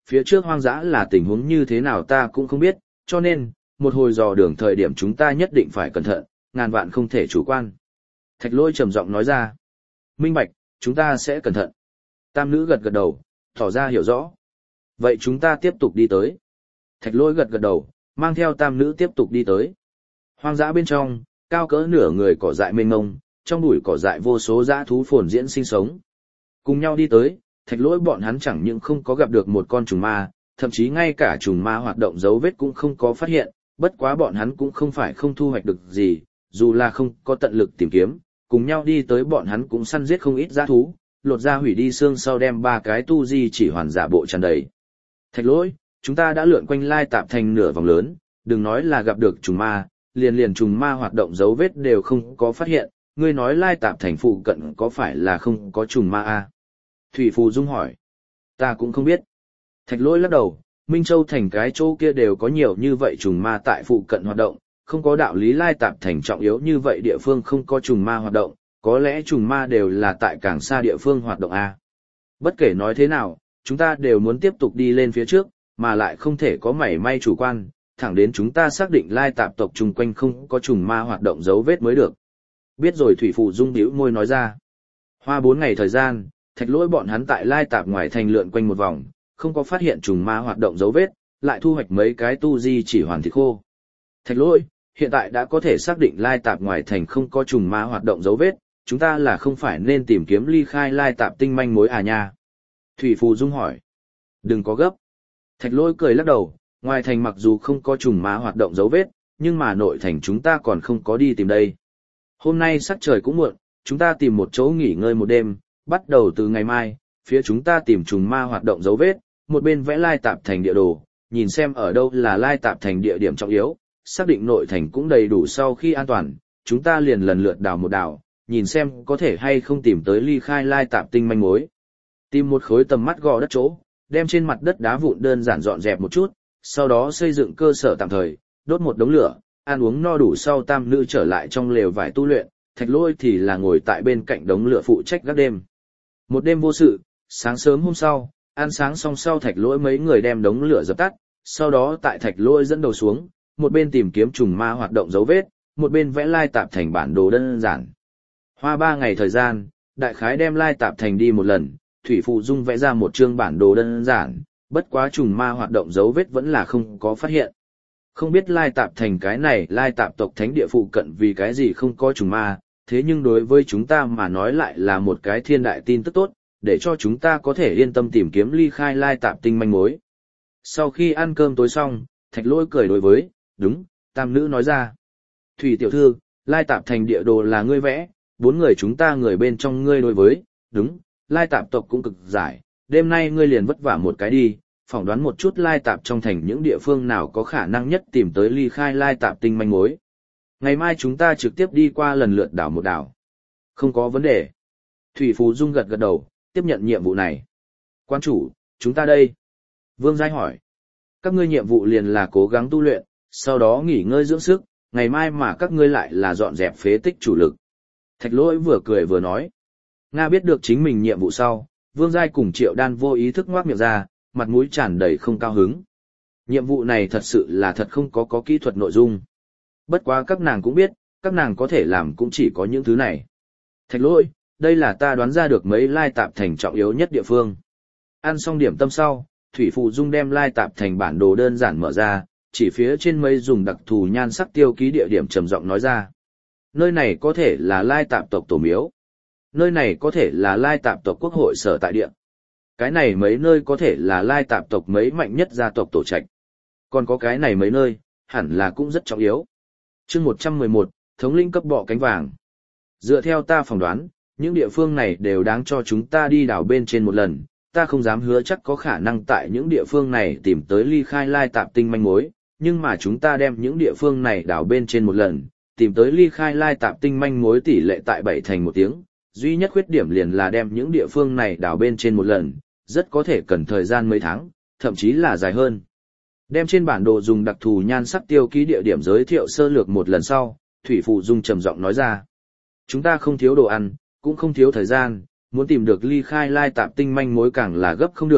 phía trước hoang dã là tình huống như thế nào ta cũng không biết, cho nên, một hồi dò đường thời điểm chúng ta nhất định phải cẩn thận, ngàn vạn không thể chủ quan. Thạch Lỗi trầm giọng nói ra. Minh bạch, chúng ta sẽ cẩn thận. Tam nữ gật gật đầu, tỏ ra hiểu rõ. Vậy chúng ta tiếp tục đi tới. Thạch Lỗi gật gật đầu, mang theo tam nữ tiếp tục đi tới. Hoang dã bên trong, cao cỡ nửa người cỏ dại mênh mông, trong bụi cỏ dại vô số dã thú phồn diễn sinh sống. Cùng nhau đi tới, Thạch Lỗi bọn hắn chẳng những không có gặp được một con trùng ma, thậm chí ngay cả trùng ma hoạt động dấu vết cũng không có phát hiện, bất quá bọn hắn cũng không phải không thu hoạch được gì, dù là không có tận lực tìm kiếm, cùng nhau đi tới bọn hắn cũng săn giết không ít dã thú, lột ra hủy đi xương sau đem 3 cái tu di chỉ hoàn giả bộ tràn đầy. Thạch Lỗi, chúng ta đã lượn quanh Lai Tạp thành nửa vòng lớn, đừng nói là gặp được trùng ma, liền trùng ma hoạt động dấu vết đều không có phát hiện, ngươi nói Lai Tạp thành phụ cận có phải là không có trùng ma à? Thủy Phù Dung hỏi. Ta cũng không biết. Thạch Lỗi lắc đầu, Minh Châu thành cái chỗ kia đều có nhiều như vậy trùng ma tại phụ cận hoạt động, không có đạo lý Lai Tạp thành trọng yếu như vậy địa phương không có trùng ma hoạt động, có lẽ trùng ma đều là tại càng xa địa phương hoạt động à? Bất kể nói thế nào, chúng ta đều muốn tiếp tục đi lên phía trước, mà lại không thể có mảy may chủ quan, thẳng đến chúng ta xác định Lai Tạp tộc chung quanh không có trùng ma hoạt động dấu vết mới được. Biết rồi. Thủy Phù Dung bĩu môi nói ra. Hoa 4 ngày thời gian, Thạch Lỗi bọn hắn tại Lai Tạp ngoài thành lượn quanh một vòng, không có phát hiện trùng ma hoạt động dấu vết, lại thu hoạch mấy cái tu di chỉ hoàn thịt khô. Thạch Lỗi, hiện tại đã có thể xác định Lai Tạp ngoài thành không có trùng ma hoạt động dấu vết, chúng ta là không phải nên tìm kiếm ly khai Lai Tạp tinh manh mối à nha? Thủy Phù Dung hỏi. Đừng có gấp. Thạch Lỗi cười lắc đầu, ngoài thành mặc dù không có trùng ma hoạt động dấu vết, nhưng mà nội thành chúng ta còn không có đi tìm đây. Hôm nay sắc trời cũng muộn, chúng ta tìm một chỗ nghỉ ngơi một đêm, bắt đầu từ ngày mai, phía chúng ta tìm trùng ma hoạt động dấu vết, một bên vẽ Lai Tạp thành địa đồ, nhìn xem ở đâu là Lai Tạp thành địa điểm trọng yếu, xác định nội thành cũng đầy đủ sau khi an toàn, chúng ta liền lần lượt đào một đào, nhìn xem có thể hay không tìm tới ly khai Lai Tạp tinh manh mối. Tìm một khối tầm mắt gò đất chỗ, đem trên mặt đất đá vụn đơn giản dọn dẹp một chút, sau đó xây dựng cơ sở tạm thời, đốt một đống lửa, ăn uống no đủ sau tam nữ trở lại trong lều vải tu luyện, Thạch Lỗi thì là ngồi tại bên cạnh đống lửa phụ trách gác đêm. Một đêm vô sự, sáng sớm hôm sau, ăn sáng xong sau Thạch Lỗi mấy người đem đống lửa dập tắt, sau đó tại Thạch Lỗi dẫn đầu xuống, một bên tìm kiếm trùng ma hoạt động dấu vết, một bên vẽ Lai Tạp thành bản đồ đơn giản. Hoa 3 ngày thời gian, đại khái đem Lai Tạp thành đi một lần, Thủy Phù Dung vẽ ra một chương bản đồ đơn giản, bất quá trùng ma hoạt động dấu vết vẫn là không có phát hiện. Không biết Lai Tạp thành cái này Lai Tạp tộc thánh địa phụ cận vì cái gì không có trùng ma, thế nhưng đối với chúng ta mà nói lại là một cái thiên đại tin tức tốt, để cho chúng ta có thể yên tâm tìm kiếm ly khai Lai Tạp tinh manh mối. Sau khi ăn cơm tối xong, Thạch Lỗi cười đối với, đúng, tam nữ nói ra. Thủy tiểu thư, Lai Tạp thành địa đồ là ngươi vẽ, 4 người chúng ta người bên trong ngươi đối với, đúng, Lai Tạp tộc cũng cực giải, đêm nay ngươi liền vất vả một cái đi, phỏng đoán một chút Lai Tạp trong thành những địa phương nào có khả năng nhất tìm tới ly khai Lai Tạp tinh manh mối. Ngày mai chúng ta trực tiếp đi qua lần lượt đảo một đảo. Không có vấn đề. Thủy Phù Dung gật gật đầu, tiếp nhận nhiệm vụ này. Quan chủ, chúng ta đây. Vương Giai hỏi. Các ngươi nhiệm vụ liền là cố gắng tu luyện, sau đó nghỉ ngơi dưỡng sức, ngày mai mà các ngươi lại là dọn dẹp phế tích chủ lực. Thạch Lỗi vừa cười vừa nói. Nga biết được chính mình nhiệm vụ sau, Vương Giai cùng Triệu Đan vô ý thức ngoác miệng ra, mặt mũi tràn đầy không cao hứng. Nhiệm vụ này thật sự là thật không có kỹ thuật nội dung. Bất quá các nàng cũng biết, các nàng có thể làm cũng chỉ có những thứ này. Thạch Lỗi, đây là ta đoán ra được mấy Lai Tạp thành trọng yếu nhất địa phương. Ăn xong điểm tâm sau, Thủy Phù Dung đem Lai Tạp thành bản đồ đơn giản mở ra, chỉ phía trên mấy dùng đặc thù nhan sắc tiêu ký địa điểm trầm giọng nói ra. Nơi này có thể là Lai Tạp tộc tổ miếu. Nơi này có thể là Lai Tạp tộc quốc hội sở tại địa. Cái này mấy nơi có thể là Lai Tạp tộc mấy mạnh nhất gia tộc tổ trạch. Còn có cái này mấy nơi, hẳn là cũng rất trọng yếu. Chương 111, thống lĩnh cấp bọ cánh vàng. Dựa theo ta phỏng đoán, những địa phương này đều đáng cho chúng ta đi đảo bên trên một lần, ta không dám hứa chắc có khả năng tại những địa phương này tìm tới ly khai Lai Tạp tinh manh mối, nhưng mà chúng ta đem những địa phương này đảo bên trên một lần, tìm tới ly khai Lai Tạp tinh manh mối tỷ lệ tại 7 thành 1 tiếng, duy nhất khuyết điểm liền là đem những địa phương này đảo bên trên một lần, rất có thể cần thời gian mấy tháng, thậm chí là dài hơn. Đem trên bản đồ dùng đặc thù nhan sắc tiêu ký địa điểm giới thiệu sơ lược một lần sau, Thủy Phù Dung trầm giọng nói ra. Chúng ta không thiếu đồ ăn, cũng không thiếu thời gian, muốn tìm được ly khai Lai Tạp tinh manh mối càng là gấp không được,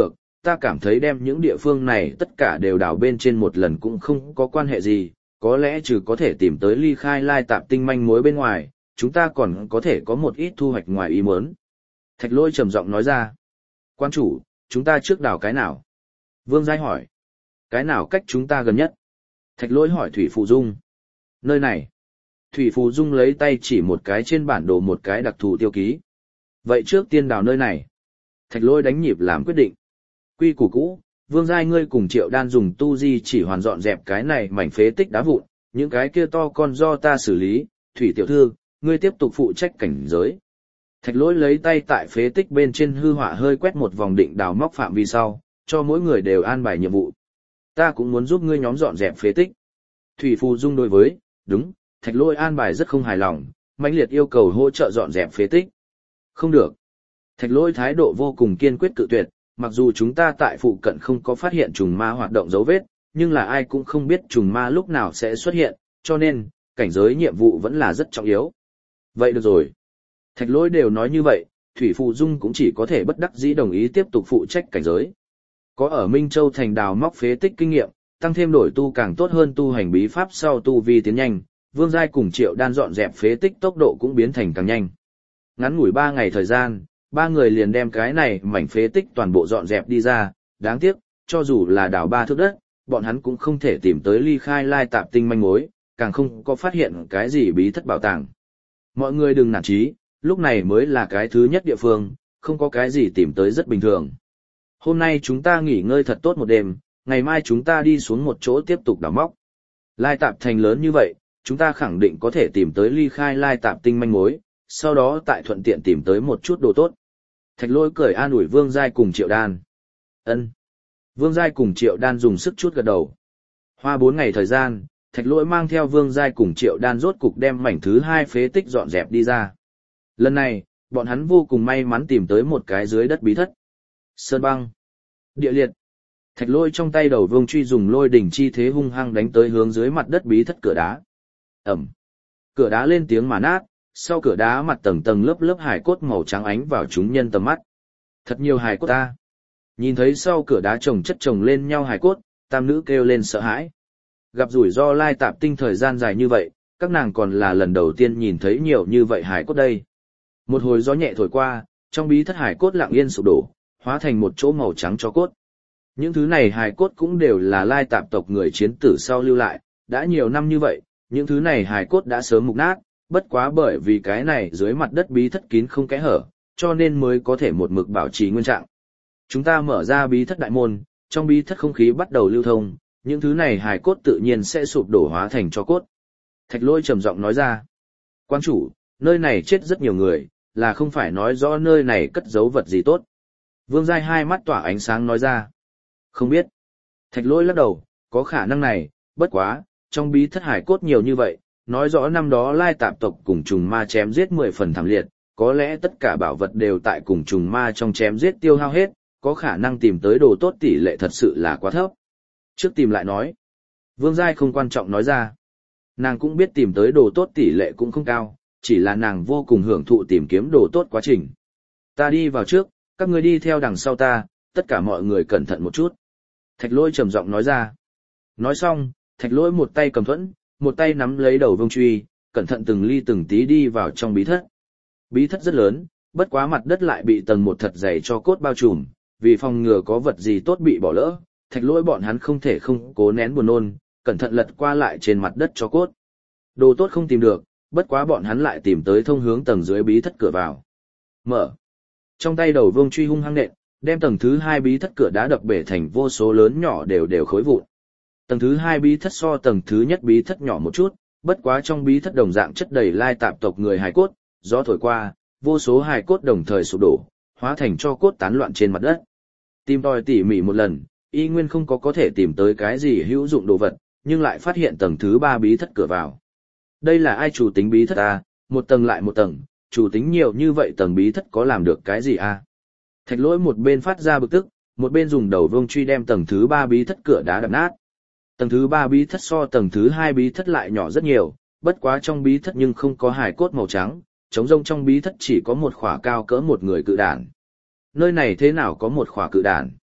ta cảm thấy đem những địa phương này tất cả đều đào bên trên một lần cũng không có quan hệ gì, có lẽ trừ có thể tìm tới ly khai lai tạp tinh manh mối bên ngoài, chúng ta còn có thể có một ít thu hoạch ngoài ý muốn. Thạch Lỗi trầm giọng nói ra. Quan chủ, chúng ta trước đào cái nào? Vương Giai hỏi. Cái nào cách chúng ta gần nhất? Thạch Lỗi hỏi Thủy Phù Dung. Nơi này. Thủy Phù Dung lấy tay chỉ một cái trên bản đồ một cái đặc thù tiêu ký. Vậy trước tiên đào nơi này. Thạch Lỗi đánh nhịp làm quyết định. Quy củ cũ, Vương Giai ngươi cùng Triệu Đan dùng tu di chỉ hoàn dọn dẹp cái này mảnh phế tích đá vụn, những cái kia to con do ta xử lý, Thủy tiểu thư, ngươi tiếp tục phụ trách cảnh giới. Thạch Lỗi lấy tay tại phế tích bên trên hư họa hơi quét một vòng định đào móc phạm vi sau, cho mỗi người đều an bài nhiệm vụ. Ta cũng muốn giúp ngươi nhóm dọn dẹp phế tích. Thủy Phù Dung đối với, đúng, Thạch Lỗi an bài rất không hài lòng, mãnh liệt yêu cầu hỗ trợ dọn dẹp phế tích. Không được. Thạch Lỗi thái độ vô cùng kiên quyết cự tuyệt, mặc dù chúng ta tại phụ cận không có phát hiện trùng ma hoạt động dấu vết, nhưng là ai cũng không biết trùng ma lúc nào sẽ xuất hiện, cho nên, cảnh giới nhiệm vụ vẫn là rất trọng yếu. Vậy được rồi. Thạch Lỗi đều nói như vậy, Thủy Phù Dung cũng chỉ có thể bất đắc dĩ đồng ý tiếp tục phụ trách cảnh giới. Có ở Minh Châu thành đào móc phế tích kinh nghiệm, tăng thêm đổi tu càng tốt hơn tu hành bí pháp sau tu vi tiến nhanh, Vương Giai cùng Triệu Đan dọn dẹp phế tích tốc độ cũng biến thành càng nhanh. Ngắn ngủi 3 ngày thời gian, 3 người liền đem cái này mảnh phế tích toàn bộ dọn dẹp đi ra, đáng tiếc, cho dù là đào 3 thước đất, bọn hắn cũng không thể tìm tới ly khai lai tạp tinh manh mối, càng không có phát hiện cái gì bí thất bảo tàng. Mọi người đừng nản chí, lúc này mới là cái thứ nhất địa phương, không có cái gì tìm tới rất bình thường. Hôm nay chúng ta nghỉ ngơi thật tốt một đêm, ngày mai chúng ta đi xuống một chỗ tiếp tục đào móc. Lai tạp thành lớn như vậy, chúng ta khẳng định có thể tìm tới ly khai lai tạp tinh manh mối, sau đó tại thuận tiện tìm tới một chút đồ tốt. Thạch Lỗi cười an ủi Vương Giai cùng Triệu Đan. Ân. Vương Giai cùng Triệu Đan dùng sức chút gật đầu. Hoa 4 ngày thời gian, Thạch Lỗi mang theo Vương Giai cùng Triệu Đan rốt cục đem mảnh thứ 2 phế tích dọn dẹp đi ra. Lần này, bọn hắn vô cùng may mắn tìm tới một cái dưới đất bí thất. Sơn băng. Địa liệt. Thạch Lỗi trong tay đầu vương truy dùng lôi đỉnh chi thế hung hăng đánh tới hướng dưới mặt đất bí thất cửa đá. Ẩm. Cửa đá lên tiếng mà nát, sau cửa đá mặt tầng tầng lớp lớp hài cốt màu trắng ánh vào chúng nhân tầm mắt. Thật nhiều hài cốt ta. Nhìn thấy sau cửa đá chồng chất chồng lên nhau hài cốt, tam nữ kêu lên sợ hãi. Gặp rủi ro lai tạp tinh thời gian dài như vậy, các nàng còn là lần đầu tiên nhìn thấy nhiều như vậy hài cốt đây. Một hồi gió nhẹ thổi qua, trong bí thất hài cốt lặng yên sụp đổ, hóa thành một chỗ màu trắng cho cốt. Những thứ này hài cốt cũng đều là lai tạp tộc người chiến tử sau lưu lại, đã nhiều năm như vậy, những thứ này hài cốt đã sớm mục nát, bất quá bởi vì cái này dưới mặt đất bí thất kín không kẽ hở, cho nên mới có thể một mực bảo trì nguyên trạng. Chúng ta mở ra bí thất đại môn, trong bí thất không khí bắt đầu lưu thông, những thứ này hài cốt tự nhiên sẽ sụp đổ hóa thành cho cốt. Thạch Lỗi trầm giọng nói ra. Quan chủ, nơi này chết rất nhiều người, là không phải nói rõ nơi này cất giấu vật gì tốt. Vương Giai hai mắt tỏa ánh sáng nói ra. Không biết. Thạch Lỗi lắc đầu, có khả năng này, bất quá, trong bí thất hài cốt nhiều như vậy, nói rõ năm đó lai tạp tộc cùng trùng ma chém giết 10 phần thảm liệt, có lẽ tất cả bảo vật đều tại cùng trùng ma trong chém giết tiêu hao hết, có khả năng tìm tới đồ tốt tỷ lệ thật sự là quá thấp. Trước tìm lại nói. Vương Giai không quan trọng nói ra. Nàng cũng biết tìm tới đồ tốt tỷ lệ cũng không cao, chỉ là nàng vô cùng hưởng thụ tìm kiếm đồ tốt quá trình. Ta đi vào trước, các ngươi đi theo đằng sau ta, tất cả mọi người cẩn thận một chút. Thạch Lỗi trầm giọng nói ra. Nói xong, Thạch Lỗi một tay cầm thuẫn, một tay nắm lấy đầu vương truy, cẩn thận từng ly từng tí đi vào trong bí thất. Bí thất rất lớn, bất quá mặt đất lại bị tầng một thật dày cho cốt bao trùm, vì phòng ngừa có vật gì tốt bị bỏ lỡ, Thạch Lỗi bọn hắn không thể không cố nén buồn nôn, cẩn thận lật qua lại trên mặt đất cho cốt. Đồ tốt không tìm được, bất quá bọn hắn lại tìm tới thông hướng tầng dưới bí thất cửa vào. Mở. Trong tay đầu vương truy hung hăng nện, đem tầng thứ 2 bí thất cửa đá đập bể thành vô số lớn nhỏ đều khối vụn. Tầng thứ 2 bí thất so tầng thứ nhất bí thất nhỏ một chút, bất quá trong bí thất đồng dạng chất đầy lai tạp tộc người hài cốt, gió thổi qua, vô số hài cốt đồng thời sụp đổ, hóa thành cho cốt tán loạn trên mặt đất. Tìm tòi tỉ mỉ một lần, y nguyên không có thể tìm tới cái gì hữu dụng đồ vật, nhưng lại phát hiện tầng thứ 3 bí thất cửa vào. Đây là ai chủ tính bí thất à, một tầng lại một tầng, chủ tính nhiều như vậy tầng bí thất có làm được cái gì à? Thạch Lỗi một bên phát ra bực tức, một bên dùng đầu vương truy đem tầng thứ 3 bí thất cửa đá đập nát. Tầng thứ 3 bí thất so tầng thứ 2 bí thất lại nhỏ rất nhiều, bất quá trong bí thất nhưng không có hài cốt màu trắng, trống rông trong bí thất chỉ có một khỏa cao cỡ một người cự đản. Nơi này thế nào có một khỏa cự đản?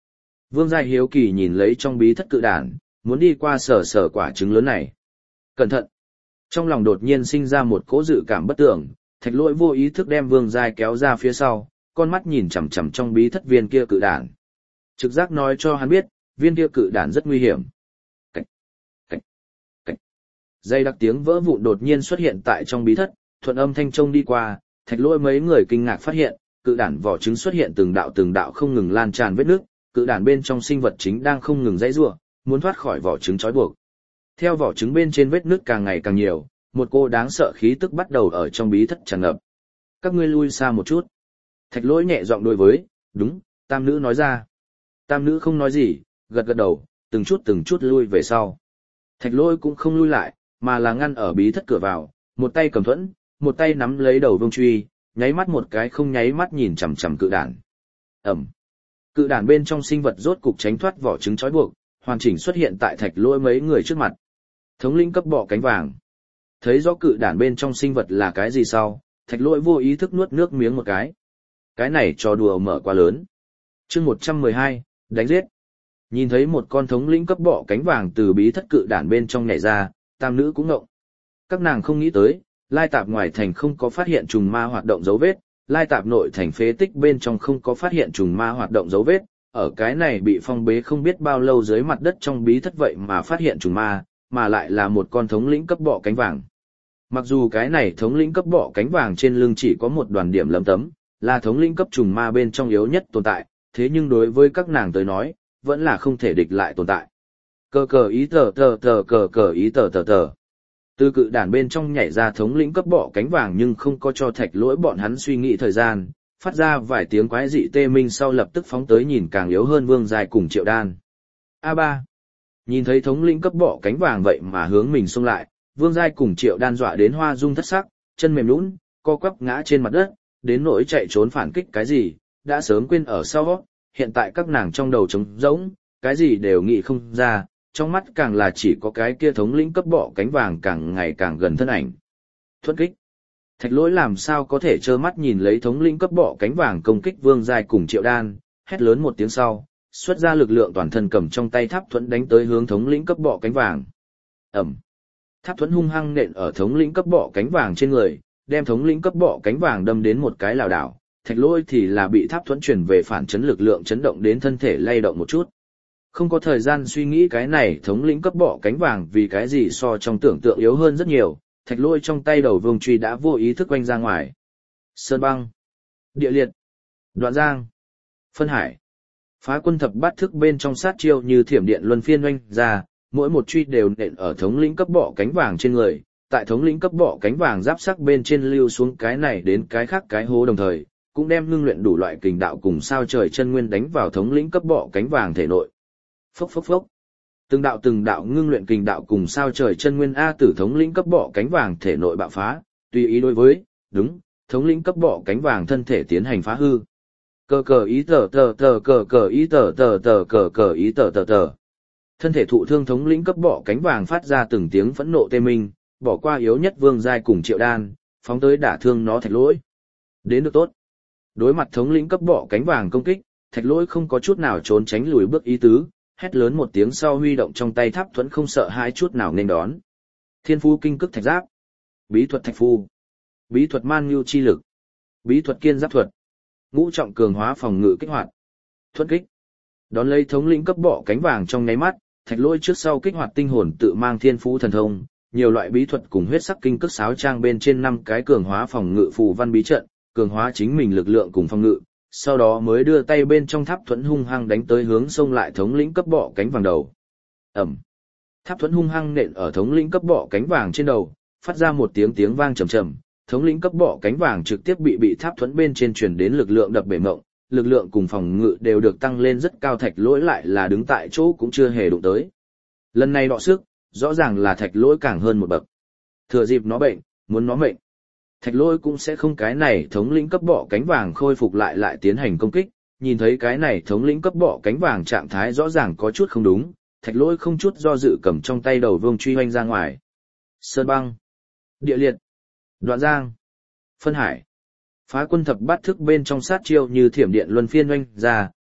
Vương Giai hiếu kỳ nhìn lấy trong bí thất cự đản, muốn đi qua sờ sờ quả trứng lớn này. Cẩn thận! Trong lòng đột nhiên sinh ra một cỗ dự cảm bất tưởng, Thạch Lỗi vô ý thức đem Vương Giai kéo ra phía sau, con mắt nhìn chằm chằm trong bí thất viên kia cự đản. Trực giác nói cho hắn biết, viên kia cự đản rất nguy hiểm. Cách, cách, cách. Dây đặc tiếng vỡ vụn đột nhiên xuất hiện tại trong bí thất, thuận âm thanh trông đi qua, Thạch Lỗi mấy người kinh ngạc phát hiện, cự đản vỏ trứng xuất hiện từng đạo không ngừng lan tràn vết nước, cự đản bên trong sinh vật chính đang không ngừng giãy giụa, muốn thoát khỏi vỏ trứng trói buộc. Theo vỏ trứng bên trên vết nước càng ngày càng nhiều, một cô đáng sợ khí tức bắt đầu ở trong bí thất tràn ngập. Các ngươi lui xa một chút. Thạch Lỗi nhẹ giọng đối với, đúng, tam nữ nói ra. Tam nữ không nói gì, gật gật đầu, từng chút lui về sau. Thạch Lỗi cũng không lui lại, mà là ngăn ở bí thất cửa vào, một tay cầm thuẫn, một tay nắm lấy đầu vương truy, nháy mắt một cái không nháy mắt nhìn chằm chằm cự đản. Ẩm. Cự đản bên trong sinh vật rốt cục tránh thoát vỏ trứng trói buộc, hoàn chỉnh xuất hiện tại Thạch Lỗi mấy người trước mặt. Thống lĩnh cấp bọ cánh vàng. Thấy rõ cự đản bên trong sinh vật là cái gì sau, Thạch Lỗi vô ý thức nuốt nước miếng một cái. Cái này trò đùa mở quá lớn. Chương 112, đánh giết. Nhìn thấy một con thống lĩnh cấp bọ cánh vàng từ bí thất cự đản bên trong nhảy ra, tam nữ cũng ngộng. Các nàng không nghĩ tới, Lai Tạp ngoài thành không có phát hiện trùng ma hoạt động dấu vết, Lai Tạp nội thành phế tích bên trong không có phát hiện trùng ma hoạt động dấu vết, ở cái này bị phong bế không biết bao lâu dưới mặt đất trong bí thất vậy mà phát hiện trùng ma, mà lại là một con thống lĩnh cấp bọ cánh vàng. Mặc dù cái này thống lĩnh cấp bọ cánh vàng trên lưng chỉ có một đoàn điểm lấm tấm, là thống lĩnh cấp trùng ma bên trong yếu nhất tồn tại, thế nhưng đối với các nàng tới nói, vẫn là không thể địch lại tồn tại. Cờ cờ ý tờ tờ tờ cờ cờ ý tờ tờ tờ. Từ cự đản bên trong nhảy ra thống lĩnh cấp bọ cánh vàng nhưng không có cho Thạch Lỗi bọn hắn suy nghĩ thời gian, phát ra vài tiếng quái dị tê minh sau lập tức phóng tới nhìn càng yếu hơn Vương Giai cùng Triệu Đan. A3. Nhìn thấy thống lĩnh cấp bọ cánh vàng vậy mà hướng mình xông lại, Vương Giai cùng Triệu Đan dọa đến hoa rung thất sắc, chân mềm nhũn, co quắp ngã trên mặt đất, đến nỗi chạy trốn phản kích cái gì, đã sớm quên ở sau, hiện tại các nàng trong đầu trống rỗng, cái gì đều nghĩ không ra, trong mắt càng là chỉ có cái kia thống lĩnh cấp bọ cánh vàng càng ngày càng gần thân ảnh. Thuẫn kích. Thạch Lỗi làm sao có thể trơ mắt nhìn lấy thống lĩnh cấp bọ cánh vàng công kích Vương Giai cùng Triệu Đan, hét lớn một tiếng sau, xuất ra lực lượng toàn thân cầm trong tay tháp thuẫn đánh tới hướng thống lĩnh cấp bọ cánh vàng. Ẩm. Tháp thuẫn hung hăng nện ở thống lĩnh cấp bọ cánh vàng trên người, đem thống lĩnh cấp bọ cánh vàng đâm đến một cái lảo đảo. Thạch Lỗi thì là bị tháp thuẫn chuyển về phản chấn lực lượng chấn động đến thân thể lay động một chút. Không có thời gian suy nghĩ cái này thống lĩnh cấp bọ cánh vàng vì cái gì so trong tưởng tượng yếu hơn rất nhiều, Thạch Lỗi trong tay đầu vương truy đã vô ý thức quanh ra ngoài. Sơn băng, địa liệt, đoạn giang, phân hải, phá quân thập bát thức bên trong sát chiêu như thiểm điện luân phiên oanh ra, mỗi một truy đều nện ở thống lĩnh cấp bọ cánh vàng trên người, tại thống lĩnh cấp bọ cánh vàng giáp sắc bên trên lưu xuống cái này đến cái khác cái hố đồng thời, cũng đem ngưng luyện đủ loại kình đạo cùng sao trời chân nguyên đánh vào thống lĩnh cấp bọ cánh vàng thể nội. Phốc phốc phốc. Từng đạo ngưng luyện kình đạo cùng sao trời chân nguyên a tử thống lĩnh cấp bọ cánh vàng thể nội bạo phá, tùy ý đối với, đúng, thống lĩnh cấp bọ cánh vàng thân thể tiến hành phá hư. Cờ cờ ý tờ tờ tờ cờ cờ ý tờ tờ tờ cờ cờ ý tờ tờ tờ. Thân thể thụ thương thống lĩnh cấp bọ cánh vàng phát ra từng tiếng phẫn nộ tê minh, bỏ qua yếu nhất Vương Giai cùng Triệu Đan, phóng tới đả thương nó Thạch Lỗi. Đến được tốt. Đối mặt thống lĩnh cấp bọ cánh vàng công kích, Thạch Lỗi không có chút nào trốn tránh lùi bước ý tứ, hét lớn một tiếng sau huy động trong tay tháp thuẫn không sợ hãi chút nào nên đón. Thiên phú kinh cức thạch giáp, bí thuật thạch phu, bí thuật man nhu chi lực, bí thuật kiên giáp thuật, ngũ trọng cường hóa phòng ngự kích hoạt, thuẫn kích. Đón lấy thống lĩnh cấp bọ cánh vàng trong nháy mắt, Thạch Lỗi trước sau kích hoạt tinh hồn tự mang thiên phú thần thông, nhiều loại bí thuật cùng huyết sắc kinh cức sáo trang bên trên 5 cái cường hóa phòng ngự phù văn bí trận, cường hóa chính mình lực lượng cùng phòng ngự, sau đó mới đưa tay bên trong tháp thuẫn hung hăng đánh tới hướng xông lại thống lĩnh cấp bọ cánh vàng đầu. Ẩm. Tháp thuẫn hung hăng nện ở thống lĩnh cấp bọ cánh vàng trên đầu, phát ra một tiếng vang trầm trầm, thống lĩnh cấp bọ cánh vàng trực tiếp bị tháp thuẫn bên trên truyền đến lực lượng đập bể mộng, lực lượng cùng phòng ngự đều được tăng lên rất cao. Thạch Lỗi lại là đứng tại chỗ cũng chưa hề đụng tới. Lần này đọ sức, rõ ràng là Thạch Lỗi càng hơn một bậc. Thừa dịp nó bệnh, muốn nó mệnh. Thạch Lỗi cũng sẽ không cái này thống lĩnh cấp bọ cánh vàng khôi phục lại tiến hành công kích, nhìn thấy cái này thống lĩnh cấp bọ cánh vàng trạng thái rõ ràng có chút không đúng, Thạch Lỗi không chút do dự cầm trong tay đầu vương truy hoanh ra ngoài. Sơn băng, địa liệt, đoạn giang, phân hải, phá quân thập bát thức bên trong sát chiêu như thiểm điện luân phiên oanh ra,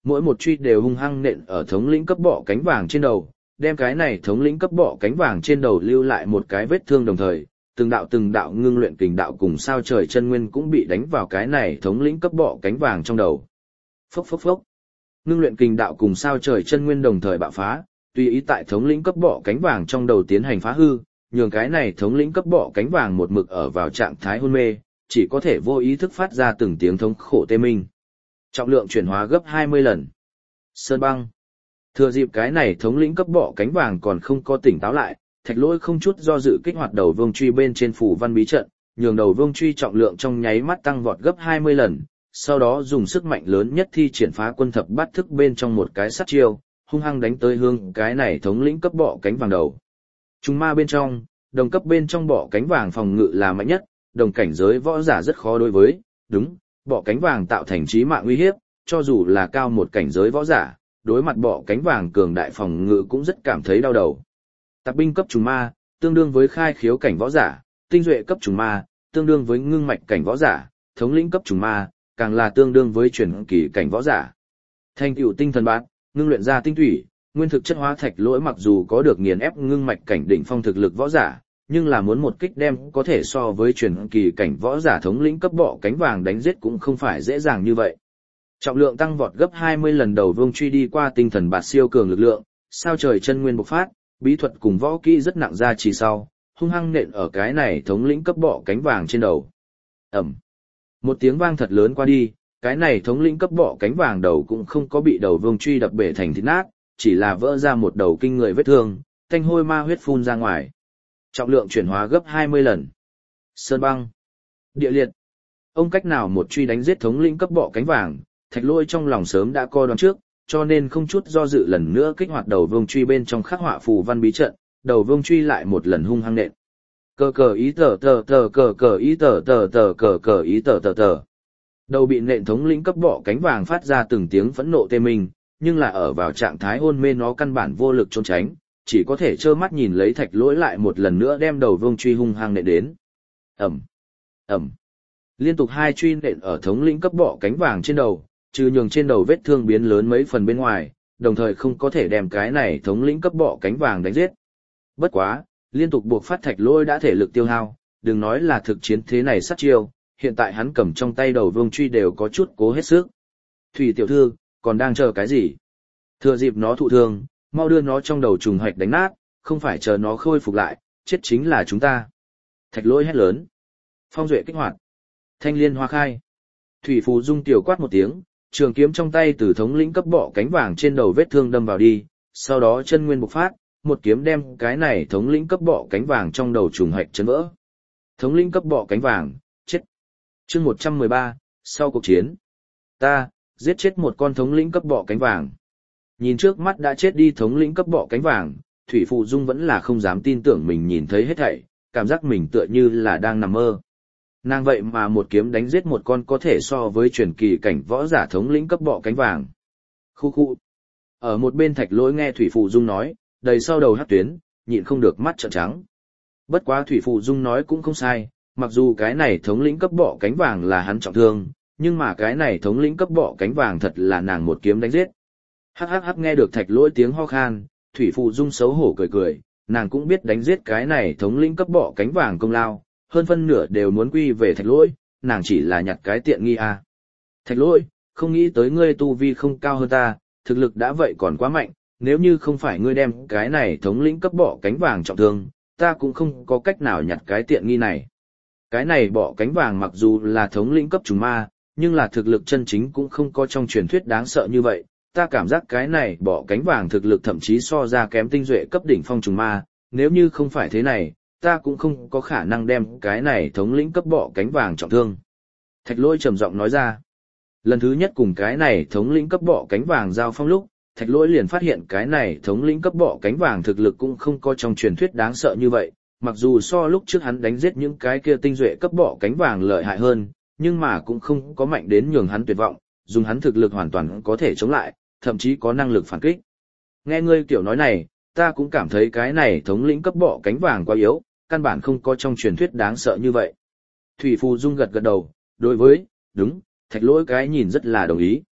mỗi một truy đều hung hăng nện ở thống lĩnh cấp bọ cánh vàng trên đầu, đem cái này thống lĩnh cấp bọ cánh vàng trên đầu lưu lại một cái vết thương, đồng thời, từng đạo ngưng luyện kình đạo cùng sao trời chân nguyên cũng bị đánh vào cái này thống lĩnh cấp bọ cánh vàng trong đầu. Phốc phốc phốc. Ngưng luyện kình đạo cùng sao trời chân nguyên đồng thời bạo phá, tùy ý tại thống lĩnh cấp bọ cánh vàng trong đầu tiến hành phá hư, nhường cái này thống lĩnh cấp bọ cánh vàng một mực ở vào trạng thái hôn mê, chỉ có thể vô ý thức phát ra từng tiếng thống khổ tê minh. Trọng lượng chuyển hóa gấp 20 lần. Sơn băng. Thừa dịp cái này thống lĩnh cấp bọ cánh vàng còn không có tỉnh táo lại, Thạch Lỗi không chút do dự kích hoạt đầu vương truy bên trên phù văn bí trận, nhường đầu vương truy trọng lượng trong nháy mắt tăng vọt gấp 20 lần, sau đó dùng sức mạnh lớn nhất thi triển phá quân thập bát thức bên trong một cái sát chiêu, hung hăng đánh tới hướng cái này thống lĩnh cấp bọ cánh vàng đầu. Trùng ma bên trong, đồng cấp bên trong bọ cánh vàng phòng ngự là mạnh nhất, đồng cảnh giới võ giả rất khó đối với, đúng, bọ cánh vàng tạo thành chí mạng uy hiếp, cho dù là cao một cảnh giới võ giả, đối mặt bọ cánh vàng cường đại phòng ngự cũng rất cảm thấy đau đầu. Tạp binh cấp trùng ma, tương đương với khai khiếu cảnh võ giả, tinh duệ cấp trùng ma, tương đương với ngưng mạch cảnh võ giả, thống lĩnh cấp trùng ma, càng là tương đương với truyền kỳ cảnh võ giả. Thành tựu tinh thần bát, ngưng luyện ra tinh thủy, nguyên thực chất hóa Thạch Lỗi mặc dù có được nghiền ép ngưng mạch cảnh đỉnh phong thực lực võ giả, nhưng là muốn một kích đem có thể so với truyền kỳ cảnh võ giả thống lĩnh cấp bọ cánh vàng đánh giết cũng không phải dễ dàng như vậy. Trọng lượng tăng vọt gấp 20 lần, đầu vương truy đi qua tinh thần bạt siêu cường lực lượng, sao trời chân nguyên bộc phát, bí thuật cùng võ kỹ rất nặng ra chỉ sau, hung hăng nện ở cái này thống lĩnh cấp bọ cánh vàng trên đầu. Ầm. Một tiếng vang thật lớn qua đi, cái này thống lĩnh cấp bọ cánh vàng đầu cũng không có bị đầu vương truy đập bể thành thịt nát, chỉ là vỡ ra một đầu kinh người vết thương, tanh hôi ma huyết phun ra ngoài. Trọng lượng chuyển hóa gấp 20 lần. Sơn băng. Địa liệt. Ông cách nào một truy đánh giết thống lĩnh cấp bọ cánh vàng, Thạch Lỗi trong lòng sớm đã coi đoán trước, cho nên không chút do dự lần nữa kích hoạt đầu vương truy bên trong khắc họa phù văn bí trận, đầu vương truy lại một lần hung hăng nện. Cờ cờ ý tờ tờ tờ cờ cờ ý tờ tờ tờ cờ cờ ý tờ tờ tờ. Đầu bị nện thống lĩnh cấp bọ cánh vàng phát ra từng tiếng phẫn nộ tê minh, nhưng là ở vào trạng thái hôn mê nó căn bản vô lực trốn tránh, chỉ có thể trơ mắt nhìn lấy Thạch Lỗi lại một lần nữa đem đầu vương truy hung hăng nện đến. Ầm, ầm. Liên tục hai truy nện ở thống lĩnh cấp bọ cánh vàng trên đầu, trừ nhường trên đầu vết thương biến lớn mấy phần bên ngoài, đồng thời không có thể đem cái này thống lĩnh cấp bọ cánh vàng đánh giết. Bất quá, liên tục buộc phát Thạch Lỗi đã thể lực tiêu hao, đừng nói là thực chiến thế này sát chiêu, hiện tại hắn cầm trong tay đầu vương truy đều có chút cố hết sức. Thủy tiểu thư, còn đang chờ cái gì? Thừa dịp nó thụ thương, mau đưa nó trong đầu trùng hạch đánh nát, không phải chờ nó khôi phục lại, chết chính là chúng ta. Thạch Lỗi hét lớn. Phong duệ kích hoạt. Thanh liên hoa khai. Thủy Phù Dung tiểu quát một tiếng, trường kiếm trong tay từ thống lĩnh cấp bọ cánh vàng trên đầu vết thương đâm vào đi, sau đó chân nguyên bộc phát, một kiếm đem cái này thống lĩnh cấp bọ cánh vàng trong đầu trùng hạch chấn vỡ. Thống lĩnh cấp bọ cánh vàng, chết. Chương 113, sau cuộc chiến. Ta, giết chết một con thống lĩnh cấp bọ cánh vàng. Nhìn trước mắt đã chết đi thống lĩnh cấp bọ cánh vàng, Thủy Phù Dung vẫn là không dám tin tưởng mình nhìn thấy hết thảy, cảm giác mình tựa như là đang nằm mơ. Nàng vậy mà một kiếm đánh giết một con có thể so với truyền kỳ cảnh võ giả thống lĩnh cấp bọ cánh vàng. Khu khu. Ở một bên Thạch Lỗi nghe Thủy Phù Dung nói, đầy sau đầu hắc tuyến, nhịn không được mắt trợn trắng. Bất quá Thủy Phù Dung nói cũng không sai, mặc dù cái này thống lĩnh cấp bọ cánh vàng là hắn trọng thương, nhưng mà cái này thống lĩnh cấp bọ cánh vàng thật là nàng một kiếm đánh giết. Hắc hắc hắc, nghe được Thạch Lỗi tiếng ho khan, Thủy Phù Dung xấu hổ cười cười, nàng cũng biết đánh giết cái này thống lĩnh cấp bọ cánh vàng công lao, hơn phân nửa đều muốn quy về Thạch Lỗi, nàng chỉ là nhặt cái tiện nghi à. Thạch Lỗi, không nghĩ tới ngươi tu vi không cao hơn ta, thực lực đã vậy còn quá mạnh, nếu như không phải ngươi đem cái này thống lĩnh cấp bọ cánh vàng trọng thương, ta cũng không có cách nào nhặt cái tiện nghi này. Cái này bọ cánh vàng mặc dù là thống lĩnh cấp trùng ma, nhưng là thực lực chân chính cũng không có trong truyền thuyết đáng sợ như vậy. Ta cảm giác cái này bọ cánh vàng thực lực thậm chí so ra kém tinh duệ cấp đỉnh phong trùng ma, nếu như không phải thế này, ta cũng không có khả năng đem cái này thống lĩnh cấp bọ cánh vàng trọng thương. Thạch Lỗi trầm giọng nói ra. Lần thứ nhất cùng cái này thống lĩnh cấp bọ cánh vàng giao phong lúc, Thạch Lỗi liền phát hiện cái này thống lĩnh cấp bọ cánh vàng thực lực cũng không có trong truyền thuyết đáng sợ như vậy, mặc dù so lúc trước hắn đánh giết những cái kia tinh duệ cấp bọ cánh vàng lợi hại hơn, nhưng mà cũng không có mạnh đến nhường hắn tuyệt vọng, dùng hắn thực lực hoàn toàn có thể chống lại, thậm chí có năng lực phản kích. Nghe ngươi kiểu nói này, ta cũng cảm thấy cái này thống lĩnh cấp bọ cánh vàng quá yếu, căn bản không có trong truyền thuyết đáng sợ như vậy. Thủy Phù Dung gật gật đầu, đối với, đúng, Thạch Lỗi cái nhìn rất là đồng ý.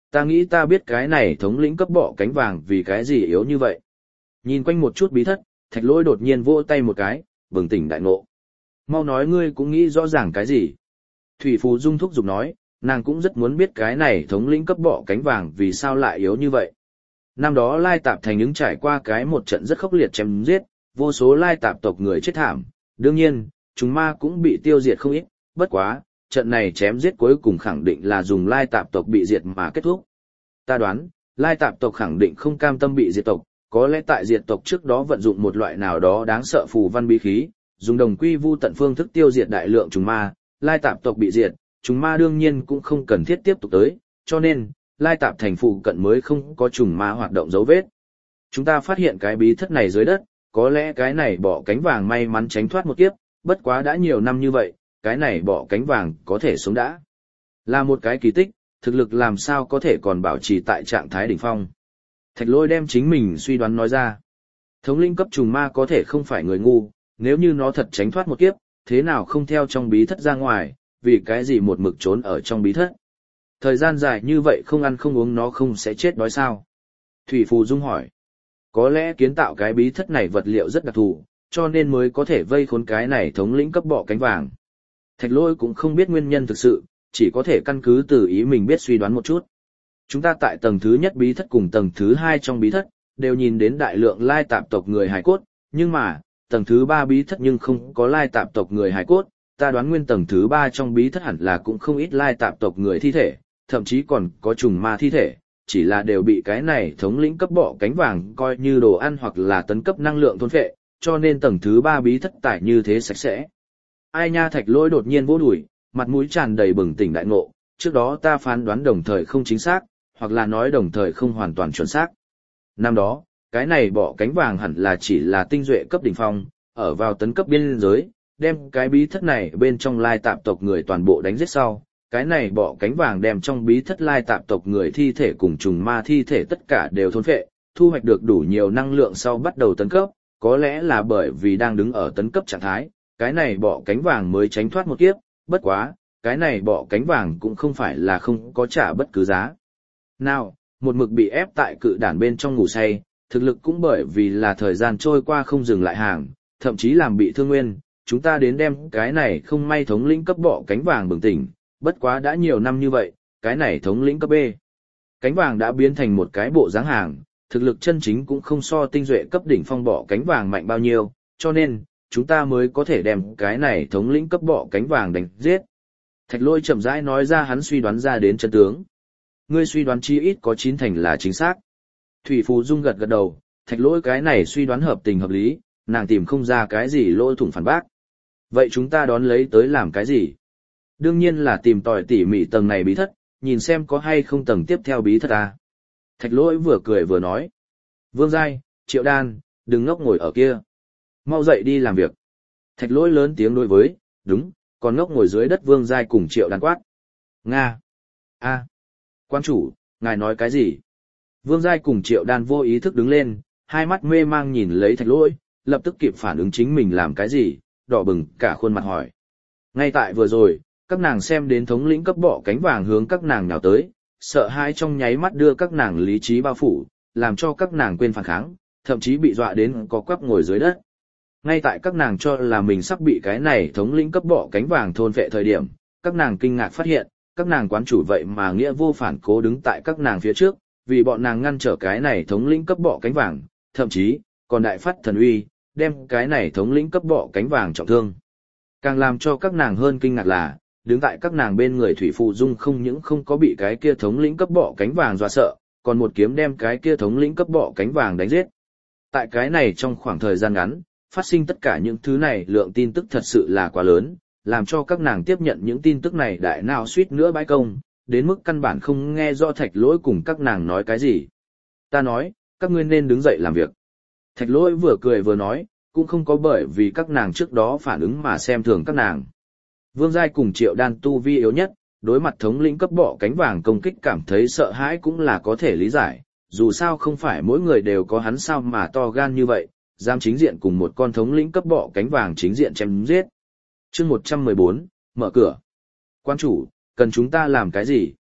Ta nghĩ ta biết cái này thống lĩnh cấp bọ cánh vàng vì cái gì yếu như vậy. Nhìn quanh một chút bí thất, Thạch Lỗi đột nhiên vỗ tay một cái, bừng tỉnh đại ngộ. Mau nói ngươi cũng nghĩ rõ ràng cái gì. Thủy Phù Dung thúc giục nói, nàng cũng rất muốn biết cái này thống lĩnh cấp bọ cánh vàng vì sao lại yếu như vậy. Năm đó Lai Tạp Thành những trải qua cái một trận rất khốc liệt chém giết, vô số Lai Tạp tộc người chết thảm. Đương nhiên, chúng ma cũng bị tiêu diệt không ít, bất quá, trận này chém giết cuối cùng khẳng định là dùng Lai Tạp tộc bị diệt mà kết thúc. Ta đoán, Lai Tạp tộc khẳng định không cam tâm bị diệt tộc, có lẽ tại diệt tộc trước đó vận dụng một loại nào đó đáng sợ phù văn bí khí, dùng đồng quy vu tận phương thức tiêu diệt đại lượng trùng ma, Lai Tạp tộc bị diệt, trùng ma đương nhiên cũng không cần thiết tiếp tục tới, cho nên, Lai Tạp thành phụ cận mới không có trùng ma hoạt động dấu vết. Chúng ta phát hiện cái bí thất này dưới đất, có lẽ cái này bọ cánh vàng may mắn tránh thoát một kiếp, bất quá đã nhiều năm như vậy, cái này bọ cánh vàng có thể sống đã. Là một cái kỳ tích, thực lực làm sao có thể còn bảo trì tại trạng thái đỉnh phong. Thạch Lỗi đem chính mình suy đoán nói ra. Thống lĩnh cấp trùng ma có thể không phải người ngu, nếu như nó thật tránh thoát một kiếp, thế nào không theo trong bí thất ra ngoài, vì cái gì một mực trốn ở trong bí thất. Thời gian dài như vậy không ăn không uống nó không sẽ chết đói sao? Thủy Phù Dung hỏi. Có lẽ kiến tạo cái bí thất này vật liệu rất đặc thù, cho nên mới có thể vây khốn cái này thống lĩnh cấp bọ cánh vàng. Thạch Lỗi cũng không biết nguyên nhân thực sự, chỉ có thể căn cứ từ ý mình biết suy đoán một chút. Chúng ta tại tầng thứ nhất bí thất cùng tầng thứ hai trong bí thất, đều nhìn đến đại lượng Lai Tạp tộc người hài cốt, nhưng mà, tầng thứ ba bí thất nhưng không có Lai Tạp tộc người hài cốt, ta đoán nguyên tầng thứ ba trong bí thất hẳn là cũng không ít Lai Tạp tộc người thi thể, thậm chí còn có trùng ma thi thể, chỉ là đều bị cái này thống lĩnh cấp bọ cánh vàng coi như đồ ăn hoặc là tấn cấp năng lượng thôn phệ, cho nên tầng thứ ba bí thất tải như thế sạch sẽ. Ai nha, Thạch Lỗi đột nhiên vỗ đùi, mặt mũi tràn đầy bừng tỉnh đại ngộ, trước đó ta phán đoán đồng thời không chính xác, hoặc là nói đồng thời không hoàn toàn chuẩn xác. Năm đó, cái này bọ cánh vàng hẳn là chỉ là tinh duệ cấp đỉnh phong, ở vào tấn cấp biên giới, đem cái bí thất này bên trong Lai Tạp tộc người toàn bộ đánh giết sau, cái này bọ cánh vàng đem trong bí thất Lai Tạp tộc người thi thể cùng trùng ma thi thể tất cả đều thôn phệ, thu hoạch được đủ nhiều năng lượng sau bắt đầu tấn cấp, có lẽ là bởi vì đang đứng ở tấn cấp trạng thái, cái này bọ cánh vàng mới tránh thoát một kiếp, bất quá, cái này bọ cánh vàng cũng không phải là không có trả bất cứ giá. Nào, một mực bị ép tại cự đản bên trong ngủ say, thực lực cũng bởi vì là thời gian trôi qua không dừng lại hàng, thậm chí làm bị thương nguyên, chúng ta đến đem cái này không may thống lĩnh cấp bọ cánh vàng bừng tỉnh, bất quá đã nhiều năm như vậy, cái này thống lĩnh cấp B. Cánh vàng đã biến thành một cái bộ dáng hàng, thực lực chân chính cũng không so tinh duệ cấp đỉnh phong bọ cánh vàng mạnh bao nhiêu, cho nên, chúng ta mới có thể đem cái này thống lĩnh cấp bọ cánh vàng đánh giết. Thạch Lỗi chậm rãi nói ra hắn suy đoán ra đến chân tướng. Ngươi suy đoán chi ít có 9 thành là chính xác. Thủy Phù Dung gật gật đầu, Thạch Lỗi cái này suy đoán hợp tình hợp lý, nàng tìm không ra cái gì lỗ thủng phản bác. Vậy chúng ta đón lấy tới làm cái gì? Đương nhiên là tìm tòi tỉ mỉ tầng này bí thất, nhìn xem có hay không tầng tiếp theo bí thất à. Thạch Lỗi vừa cười vừa nói. Vương Giai, Triệu Đan, đừng ngốc ngồi ở kia. Mau dậy đi làm việc. Thạch Lỗi lớn tiếng đối với, đúng, còn ngốc ngồi dưới đất Vương Giai cùng Triệu Đan quát. Nga. A. Quan chủ, ngài nói cái gì? Vương Giai cùng Triệu Đan vô ý thức đứng lên, hai mắt mê mang nhìn lấy Thạch Lỗi, lập tức kịp phản ứng chính mình làm cái gì, đỏ bừng cả khuôn mặt hỏi. Ngay tại vừa rồi, các nàng xem đến thống lĩnh cấp bọ cánh vàng hướng các nàng nào tới, sợ hãi trong nháy mắt đưa các nàng lý trí bao phủ, làm cho các nàng quên phản kháng, thậm chí bị dọa đến có quắp ngồi dưới đất. Ngay tại các nàng cho là mình sắp bị cái này thống lĩnh cấp bọ cánh vàng thôn vệ thời điểm, các nàng kinh ngạc phát hiện, các nàng quán chủ vậy mà nghĩa vô phản cố đứng tại các nàng phía trước, vì bọn nàng ngăn trở cái này thống lĩnh cấp bọ cánh vàng, thậm chí còn đại phát thần uy, đem cái này thống lĩnh cấp bọ cánh vàng trọng thương. Càng làm cho các nàng hơn kinh ngạc là, đứng tại các nàng bên người Thủy Phù Dung không những không có bị cái kia thống lĩnh cấp bọ cánh vàng dọa sợ, còn một kiếm đem cái kia thống lĩnh cấp bọ cánh vàng đánh giết. Tại cái này trong khoảng thời gian ngắn, phát sinh tất cả những thứ này lượng tin tức thật sự là quá lớn, làm cho các nàng tiếp nhận những tin tức này đại nào suýt nữa bãi công, đến mức căn bản không nghe rõ Thạch Lỗi cùng các nàng nói cái gì. Ta nói, các ngươi nên đứng dậy làm việc. Thạch Lỗi vừa cười vừa nói, cũng không có bởi vì các nàng trước đó phản ứng mà xem thường các nàng. Vương Giai cùng Triệu Đan tu vi yếu nhất, đối mặt thống lĩnh cấp bọ cánh vàng công kích cảm thấy sợ hãi cũng là có thể lý giải, dù sao không phải mỗi người đều có hắn sao mà to gan như vậy, dám chính diện cùng một con thống lĩnh cấp bọ cánh vàng chính diện chém giết. Chương 114, mở cửa. Quan chủ, cần chúng ta làm cái gì?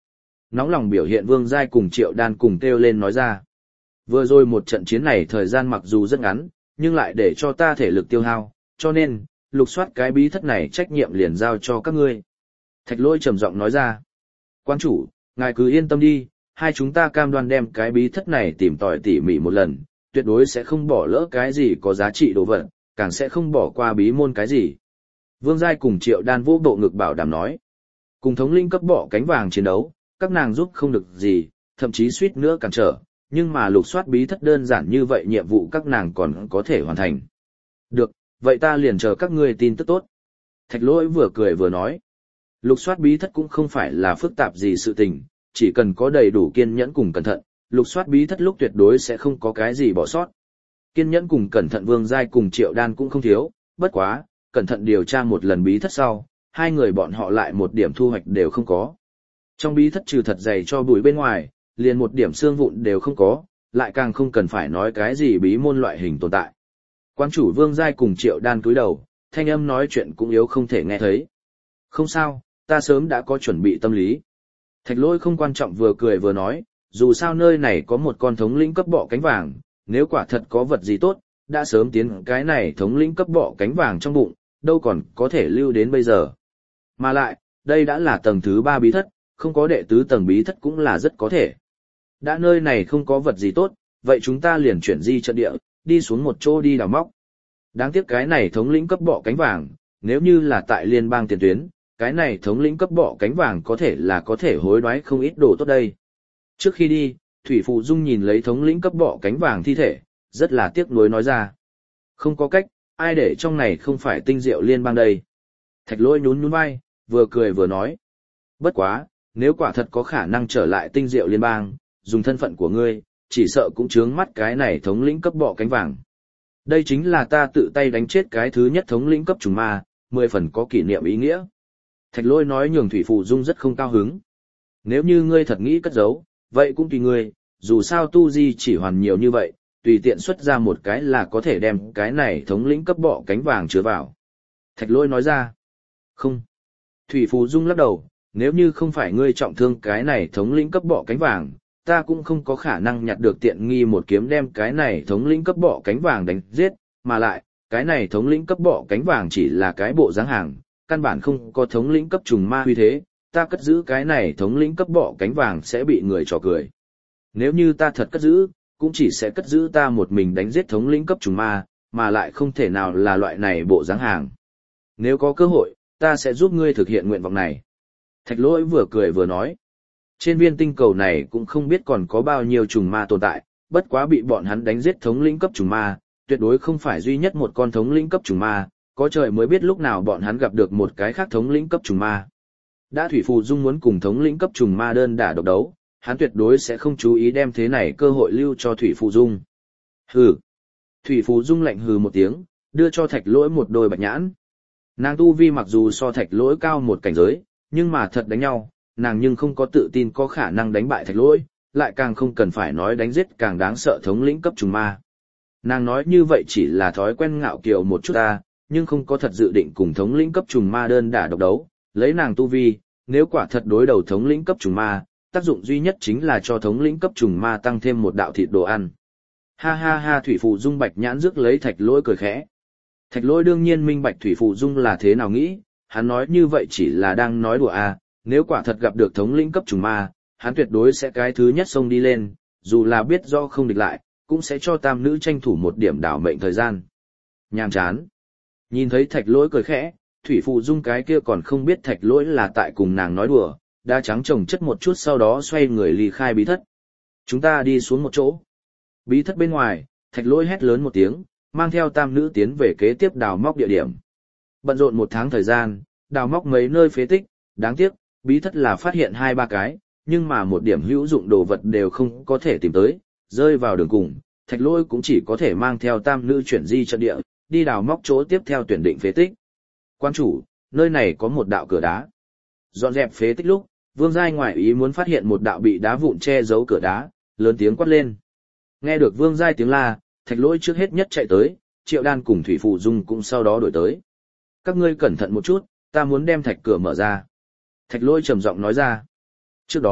nóng lòng biểu hiện Vương Giai cùng Triệu Đan cùng kêu lên nói ra. Vừa rồi một trận chiến này thời gian mặc dù rất ngắn, nhưng lại để cho ta thể lực tiêu hao, cho nên, lục soát cái bí thất này trách nhiệm liền giao cho các ngươi. Thạch Lỗi trầm giọng nói ra. Quan chủ, ngài cứ yên tâm đi, hai chúng ta cam đoan đem cái bí thất này tìm tòi tỉ mỉ một lần, tuyệt đối sẽ không bỏ lỡ cái gì có giá trị đồ vật, càng sẽ không bỏ qua bí môn cái gì. Vương Giai cùng Triệu Đan vô bộ ngực bảo đảm nói. Cùng thống linh cấp bọ cánh vàng chiến đấu, các nàng giúp không được gì, thậm chí suýt nữa cản trở, nhưng mà lục soát bí thất đơn giản như vậy nhiệm vụ các nàng còn có thể hoàn thành. Được, vậy ta liền chờ các ngươi tin tức tốt. Thạch Lỗi vừa cười vừa nói. Lục soát bí thất cũng không phải là phức tạp gì sự tình, chỉ cần có đầy đủ kiên nhẫn cùng cẩn thận, lục soát bí thất lúc tuyệt đối sẽ không có cái gì bỏ sót. Kiên nhẫn cùng cẩn thận Vương Giai cùng Triệu Đan cũng không thiếu, bất quá, cẩn thận điều tra một lần bí thất sau, hai người bọn họ lại một điểm thu hoạch đều không có. Trong bí thất trừ thật dày cho bụi bên ngoài, liền một điểm xương vụn đều không có, lại càng không cần phải nói cái gì bí môn loại hình tồn tại. Quan chủ Vương Giai cùng Triệu Đan cúi đầu, thanh âm nói chuyện cũng yếu không thể nghe thấy. Không sao, ta sớm đã có chuẩn bị tâm lý. Thạch Lỗi không quan trọng vừa cười vừa nói, dù sao nơi này có một con thống lĩnh cấp bọ cánh vàng, nếu quả thật có vật gì tốt, đã sớm tiến cái này thống lĩnh cấp bọ cánh vàng trong bụng, đâu còn có thể lưu đến bây giờ. Mà lại, đây đã là tầng thứ 3 bí thất, không có đệ tứ tầng bí thất cũng là rất có thể. Đã nơi này không có vật gì tốt, vậy chúng ta liền chuyển di trận địa, đi xuống một chỗ đi đào móc. Đáng tiếc cái này thống lĩnh cấp bọ cánh vàng, nếu như là tại liên bang tiền tuyến, cái này thống lĩnh cấp bọ cánh vàng có thể hối đoái không ít đồ tốt đây. Trước khi đi, Thủy Phụ Dung nhìn lấy thống lĩnh cấp bọ cánh vàng thi thể, rất là tiếc nuối nói ra. Không có cách, ai để trong này không phải tinh diệu liên bang đây. Thạch Lỗi nhún nhún vai, vừa cười vừa nói. Bất quá, nếu quả thật có khả năng trở lại tinh diệu liên bang, dùng thân phận của ngươi, chỉ sợ cũng chướng mắt cái này thống lĩnh cấp bọ cánh vàng. Đây chính là ta tự tay đánh chết cái thứ nhất thống lĩnh cấp trùng ma, 10 phần có kỷ niệm ý nghĩa. Thạch Lỗi nói nhường Thủy Phụ Dung rất không cao hứng. Nếu như ngươi thật nghĩ cất giấu, vậy cũng tùy ngươi, dù sao tu di chỉ hoàn nhiều như vậy, tùy tiện xuất ra một cái là có thể đem cái này thống lĩnh cấp bọ cánh vàng chứa vào. Thạch Lỗi nói ra. Không. Thủy Phụ Dung lắc đầu, nếu như không phải ngươi trọng thương cái này thống lĩnh cấp bọ cánh vàng, ta cũng không có khả năng nhặt được tiện nghi một kiếm đem cái này thống lĩnh cấp bọ cánh vàng đánh giết, mà lại, cái này thống lĩnh cấp bọ cánh vàng chỉ là cái bộ dáng hàng, căn bản không có thống lĩnh cấp trùng ma uy thế, ta cất giữ cái này thống lĩnh cấp bọ cánh vàng sẽ bị người trò cười. Nếu như ta thật cất giữ, cũng chỉ sẽ cất giữ ta một mình đánh giết thống lĩnh cấp trùng ma, mà lại không thể nào là loại này bộ dáng hàng. Nếu có cơ hội, ta sẽ giúp ngươi thực hiện nguyện vọng này. Thạch Lỗi vừa cười vừa nói. Trên viên tinh cầu này cũng không biết còn có bao nhiêu trùng ma tồn tại, bất quá bị bọn hắn đánh giết thống lĩnh cấp trùng ma, tuyệt đối không phải duy nhất một con thống lĩnh cấp trùng ma, có trời mới biết lúc nào bọn hắn gặp được một cái khác thống lĩnh cấp trùng ma. Đã Thủy Phù Dung muốn cùng thống lĩnh cấp trùng ma đơn đả độc đấu, hắn tuyệt đối sẽ không chú ý đem thế này cơ hội lưu cho Thủy Phù Dung. Hừ. Thủy Phù Dung lạnh hừ một tiếng, đưa cho Thạch Lỗi một đôi bạch nhãn. Nàng tu vi mặc dù so Thạch Lỗi cao một cảnh giới, nhưng mà thật đánh nhau, nàng nhưng không có tự tin có khả năng đánh bại Thạch Lỗi, lại càng không cần phải nói đánh giết càng đáng sợ thống lĩnh cấp trùng ma. Nàng nói như vậy chỉ là thói quen ngạo kiều một chút ta, nhưng không có thật dự định cùng thống lĩnh cấp trùng ma đơn đả độc đấu, lấy nàng tu vi, nếu quả thật đối đầu thống lĩnh cấp trùng ma, tác dụng duy nhất chính là cho thống lĩnh cấp trùng ma tăng thêm một đạo thịt đồ ăn. Ha ha ha, Thủy Phù Dung bạch nhãn rước lấy Thạch Lỗi cười khẽ. Thạch Lỗi đương nhiên minh bạch Thủy Phù Dung là thế nào nghĩ, hắn nói như vậy chỉ là đang nói đùa à, nếu quả thật gặp được thống lĩnh cấp trùng ma, hắn tuyệt đối sẽ cái thứ nhất xông đi lên, dù là biết do không địch lại, cũng sẽ cho tam nữ tranh thủ một điểm đảo mệnh thời gian. Nhàm chán. Nhìn thấy Thạch Lỗi cười khẽ, Thủy Phù Dung cái kia còn không biết Thạch Lỗi là tại cùng nàng nói đùa, đã trắng chồng chất một chút sau đó xoay người ly khai bí thất. Chúng ta đi xuống một chỗ. Bí thất bên ngoài, Thạch Lỗi hét lớn một tiếng, mang theo tam nữ tiến về kế tiếp đào móc địa điểm. Bận rộn 1 tháng thời gian, đào móc mấy nơi phế tích, đáng tiếc, bí thất là phát hiện 2-3 cái, nhưng mà một điểm hữu dụng đồ vật đều không có thể tìm tới, rơi vào đường cùng, Thạch Lỗi cũng chỉ có thể mang theo tam nữ chuyển di trận địa, đi đào móc chỗ tiếp theo tuyển định phế tích. Quan chủ, nơi này có một đạo cửa đá. Dọn dẹp phế tích lúc, Vương Giai ngoại ý muốn phát hiện một đạo bị đá vụn che giấu cửa đá, lớn tiếng quát lên. Nghe được Vương Giai tiếng la, Thạch Lỗi trước hết nhất chạy tới, Triệu Đan cùng Thủy Phù Dung cũng sau đó đuổi tới. Các ngươi cẩn thận một chút, ta muốn đem thạch cửa mở ra. Thạch Lỗi trầm giọng nói ra. Trước đó,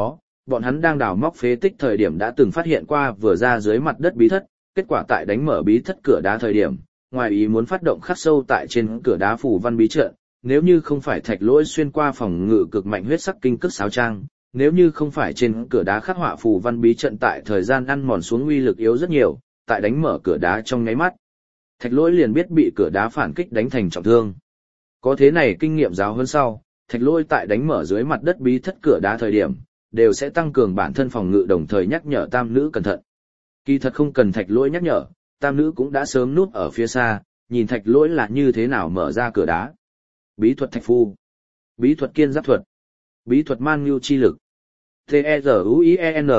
Bọn hắn đang đào móc phế tích thời điểm đã từng phát hiện qua vừa ra dưới mặt đất bí thất, kết quả tại đánh mở bí thất cửa đá thời điểm, ngoài ý muốn phát động khắc sâu tại trên cửa đá phù văn bí trận, nếu như không phải Thạch Lỗi xuyên qua phòng ngự cực mạnh huyết sắc kinh cức sáo trang, nếu như không phải trên cửa đá khắc họa phù văn bí trận tại thời gian ăn mòn xuống uy lực yếu rất nhiều, tại đánh mở cửa đá trong nháy mắt, Thạch Lỗi liền biết bị cửa đá phản kích đánh thành trọng thương. Có thế này kinh nghiệm giáo hơn sau, Thạch Lỗi tại đánh mở dưới mặt đất bí thất cửa đá thời điểm, đều sẽ tăng cường bản thân phòng ngự đồng thời nhắc nhở tam nữ cẩn thận. Kỳ thật không cần Thạch Lỗi nhắc nhở, tam nữ cũng đã sớm núp ở phía xa, nhìn Thạch Lỗi là như thế nào mở ra cửa đá. Bí thuật Thạch Phu, bí thuật Kiên Giáp thuật, bí thuật Man Nhu Chi Lực, T-E-Z-U-I-E-N,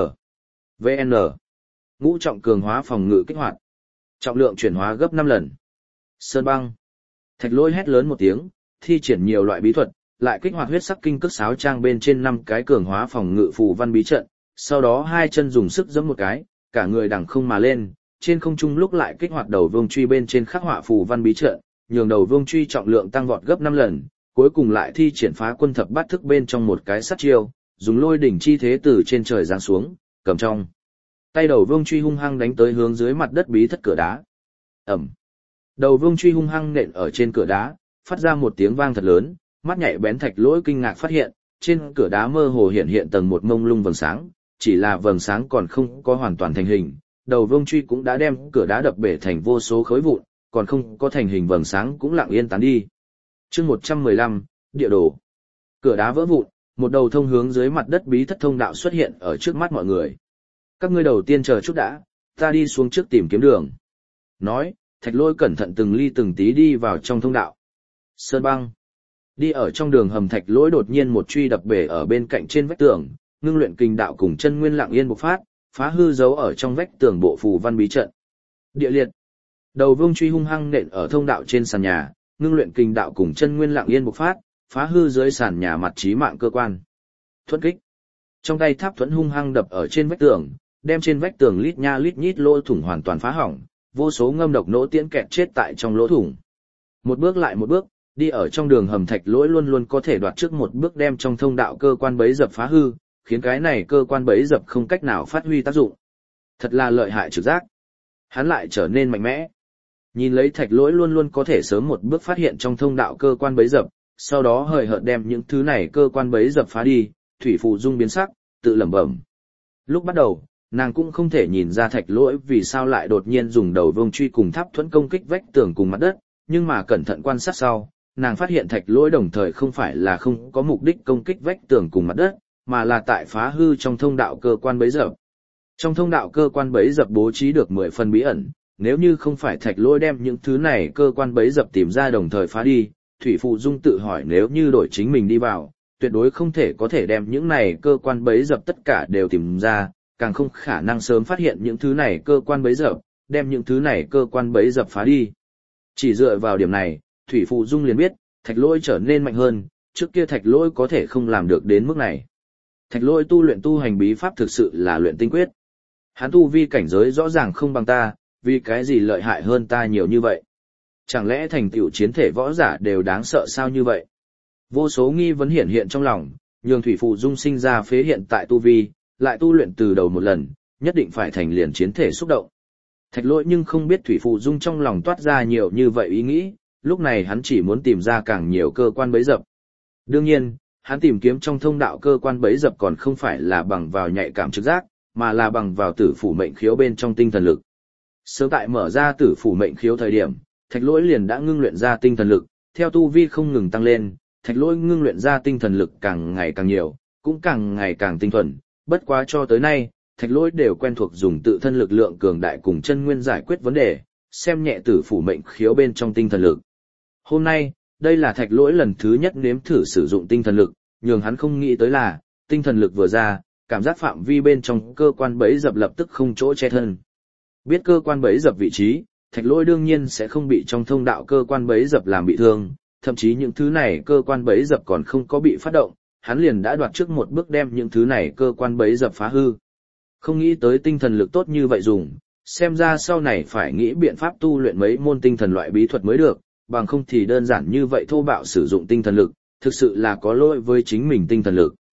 V-N, ngũ trọng cường hóa phòng ngự kích hoạt, trọng lượng chuyển hóa gấp 5 lần. Sơn băng. Thạch Lỗi hét lớn một tiếng, thi triển nhiều loại bí thuật, lại kích hoạt huyết sắc kinh cức sáo trang bên trên 5 cái cường hóa phòng ngự phù văn bí trận, sau đó hai chân dùng sức giẫm một cái, cả người đằng không mà lên, trên không trung lúc lại kích hoạt đầu vương truy bên trên khắc họa phù văn bí trận, nhường đầu vương truy trọng lượng tăng vọt gấp 5 lần, cuối cùng lại thi triển phá quân thập bát thức bên trong một cái sát chiêu, dùng lôi đỉnh chi thế từ trên trời giáng xuống, cầm trong tay đầu vương truy hung hăng đánh tới hướng dưới mặt đất bí thất cửa đá. Ầm. Đầu vương truy hung hăng nện ở trên cửa đá, phát ra một tiếng vang thật lớn, mắt nhạy bén Thạch Lỗi kinh ngạc phát hiện, trên cửa đá mơ hồ hiện tầng một mông lung vầng sáng, chỉ là vầng sáng còn không có hoàn toàn thành hình, đầu vương truy cũng đã đem cửa đá đập bể thành vô số khối vụn, còn không có thành hình vầng sáng cũng lặng yên tán đi. Chương 115, địa đồ. Cửa đá vỡ vụn, một đầu thông hướng dưới mặt đất bí thất thông đạo xuất hiện ở trước mắt mọi người. Các ngươi đầu tiên chờ chút đã, ta đi xuống trước tìm kiếm đường. Nói, Thạch Lỗi cẩn thận từng ly từng tí đi vào trong thông đạo. Sơn băng. Đi ở trong đường hầm Thạch Lỗi đột nhiên một truy đập bể ở bên cạnh trên vách tường, ngưng luyện kình đạo cùng chân nguyên lặng yên bộc phát, phá hư dấu ở trong vách tường bộ phù văn bí trận. Địa liệt. Đầu vương truy hung hăng nện ở thông đạo trên sàn nhà, ngưng luyện kình đạo cùng chân nguyên lặng yên bộc phát, phá hư dưới sàn nhà mặt chí mạng cơ quan. Thuẫn kích. Trong tay tháp thuẫn hung hăng đập ở trên vách tường, đem trên vách tường lít nha lít nhít lỗ thủng hoàn toàn phá hỏng, vô số ngâm độc nỗ tiễn kẹt chết tại trong lỗ thủng. Một bước lại một bước, đi ở trong đường hầm Thạch Lỗi luôn luôn có thể đoạt trước một bước đem trong thông đạo cơ quan bẫy dập phá hư, khiến cái này cơ quan bẫy dập không cách nào phát huy tác dụng. Thật là lợi hại trực giác. Hắn lại trở nên mạnh mẽ. Nhìn lấy Thạch Lỗi luôn luôn có thể sớm một bước phát hiện trong thông đạo cơ quan bẫy dập, sau đó hời hợt đem những thứ này cơ quan bẫy dập phá đi, Thủy Phù Dung biến sắc, tự lẩm bẩm. Lúc bắt đầu, nàng cũng không thể nhìn ra Thạch Lỗi vì sao lại đột nhiên dùng đầu vương truy cùng tháp thuẫn công kích vách tường cùng mặt đất, nhưng mà cẩn thận quan sát sau, nàng phát hiện Thạch Lỗi đồng thời không phải là không có mục đích công kích vách tường cùng mặt đất, mà là tại phá hư trong thông đạo cơ quan bẫy dập. Trong thông đạo cơ quan bẫy dập bố trí được 10 phần bí ẩn, nếu như không phải Thạch Lỗi đem những thứ này cơ quan bẫy dập tìm ra đồng thời phá đi, Thủy Phù Dung tự hỏi nếu như đổi chính mình đi vào, tuyệt đối không thể có thể đem những này cơ quan bẫy dập tất cả đều tìm ra, càng không khả năng sớm phát hiện những thứ này cơ quan bẫy dập, đem những thứ này cơ quan bẫy dập phá đi. Chỉ dựa vào điểm này, Thủy Phù Dung liền biết, Thạch Lỗi trở nên mạnh hơn, trước kia Thạch Lỗi có thể không làm được đến mức này. Thạch Lỗi tu luyện tu hành bí pháp thực sự là luyện tinh quyết. Hắn tu vi cảnh giới rõ ràng không bằng ta, vì cái gì lợi hại hơn ta nhiều như vậy? Chẳng lẽ thành tựu chiến thể võ giả đều đáng sợ sao như vậy? Vô số nghi vấn hiện trong lòng, nhường Thủy Phù Dung sinh ra phế hiện tại tu vi, lại tu luyện từ đầu một lần, nhất định phải thành liền chiến thể xúc động. Thạch Lỗi nhưng không biết Thủy Phù Dung trong lòng toát ra nhiều như vậy ý nghĩ, lúc này hắn chỉ muốn tìm ra càng nhiều cơ quan bẫy dập. Đương nhiên, hắn tìm kiếm trong thông đạo cơ quan bẫy dập còn không phải là bằng vào nhạy cảm trực giác, mà là bằng vào tử phủ mệnh khiếu bên trong tinh thần lực. Sớm tại mở ra tử phủ mệnh khiếu thời điểm, Thạch Lỗi liền đã ngưng luyện ra tinh thần lực, theo tu vi không ngừng tăng lên, Thạch Lỗi ngưng luyện ra tinh thần lực càng ngày càng nhiều, cũng càng ngày càng tinh thuần, bất quá cho tới nay, Thạch Lỗi đều quen thuộc dùng tự thân lực lượng cường đại cùng chân nguyên giải quyết vấn đề, xem nhẹ tử phủ mệnh khiếu bên trong tinh thần lực. Hôm nay, đây là Thạch Lỗi lần thứ nhất nếm thử sử dụng tinh thần lực, nhường hắn không nghĩ tới là, tinh thần lực vừa ra, cảm giác phạm vi bên trong cơ quan bẫy dập lập tức không chỗ che thân. Biết cơ quan bẫy dập vị trí, Thạch Lỗi đương nhiên sẽ không bị trong thông đạo cơ quan bẫy dập làm bị thương, thậm chí những thứ này cơ quan bẫy dập còn không có bị phát động, hắn liền đã đoạt trước một bước đem những thứ này cơ quan bẫy dập phá hư. Không nghĩ tới tinh thần lực tốt như vậy dùng, xem ra sau này phải nghĩ biện pháp tu luyện mấy môn tinh thần loại bí thuật mới được, bằng không thì đơn giản như vậy thô bạo sử dụng tinh thần lực, thực sự là có lỗi với chính mình tinh thần lực.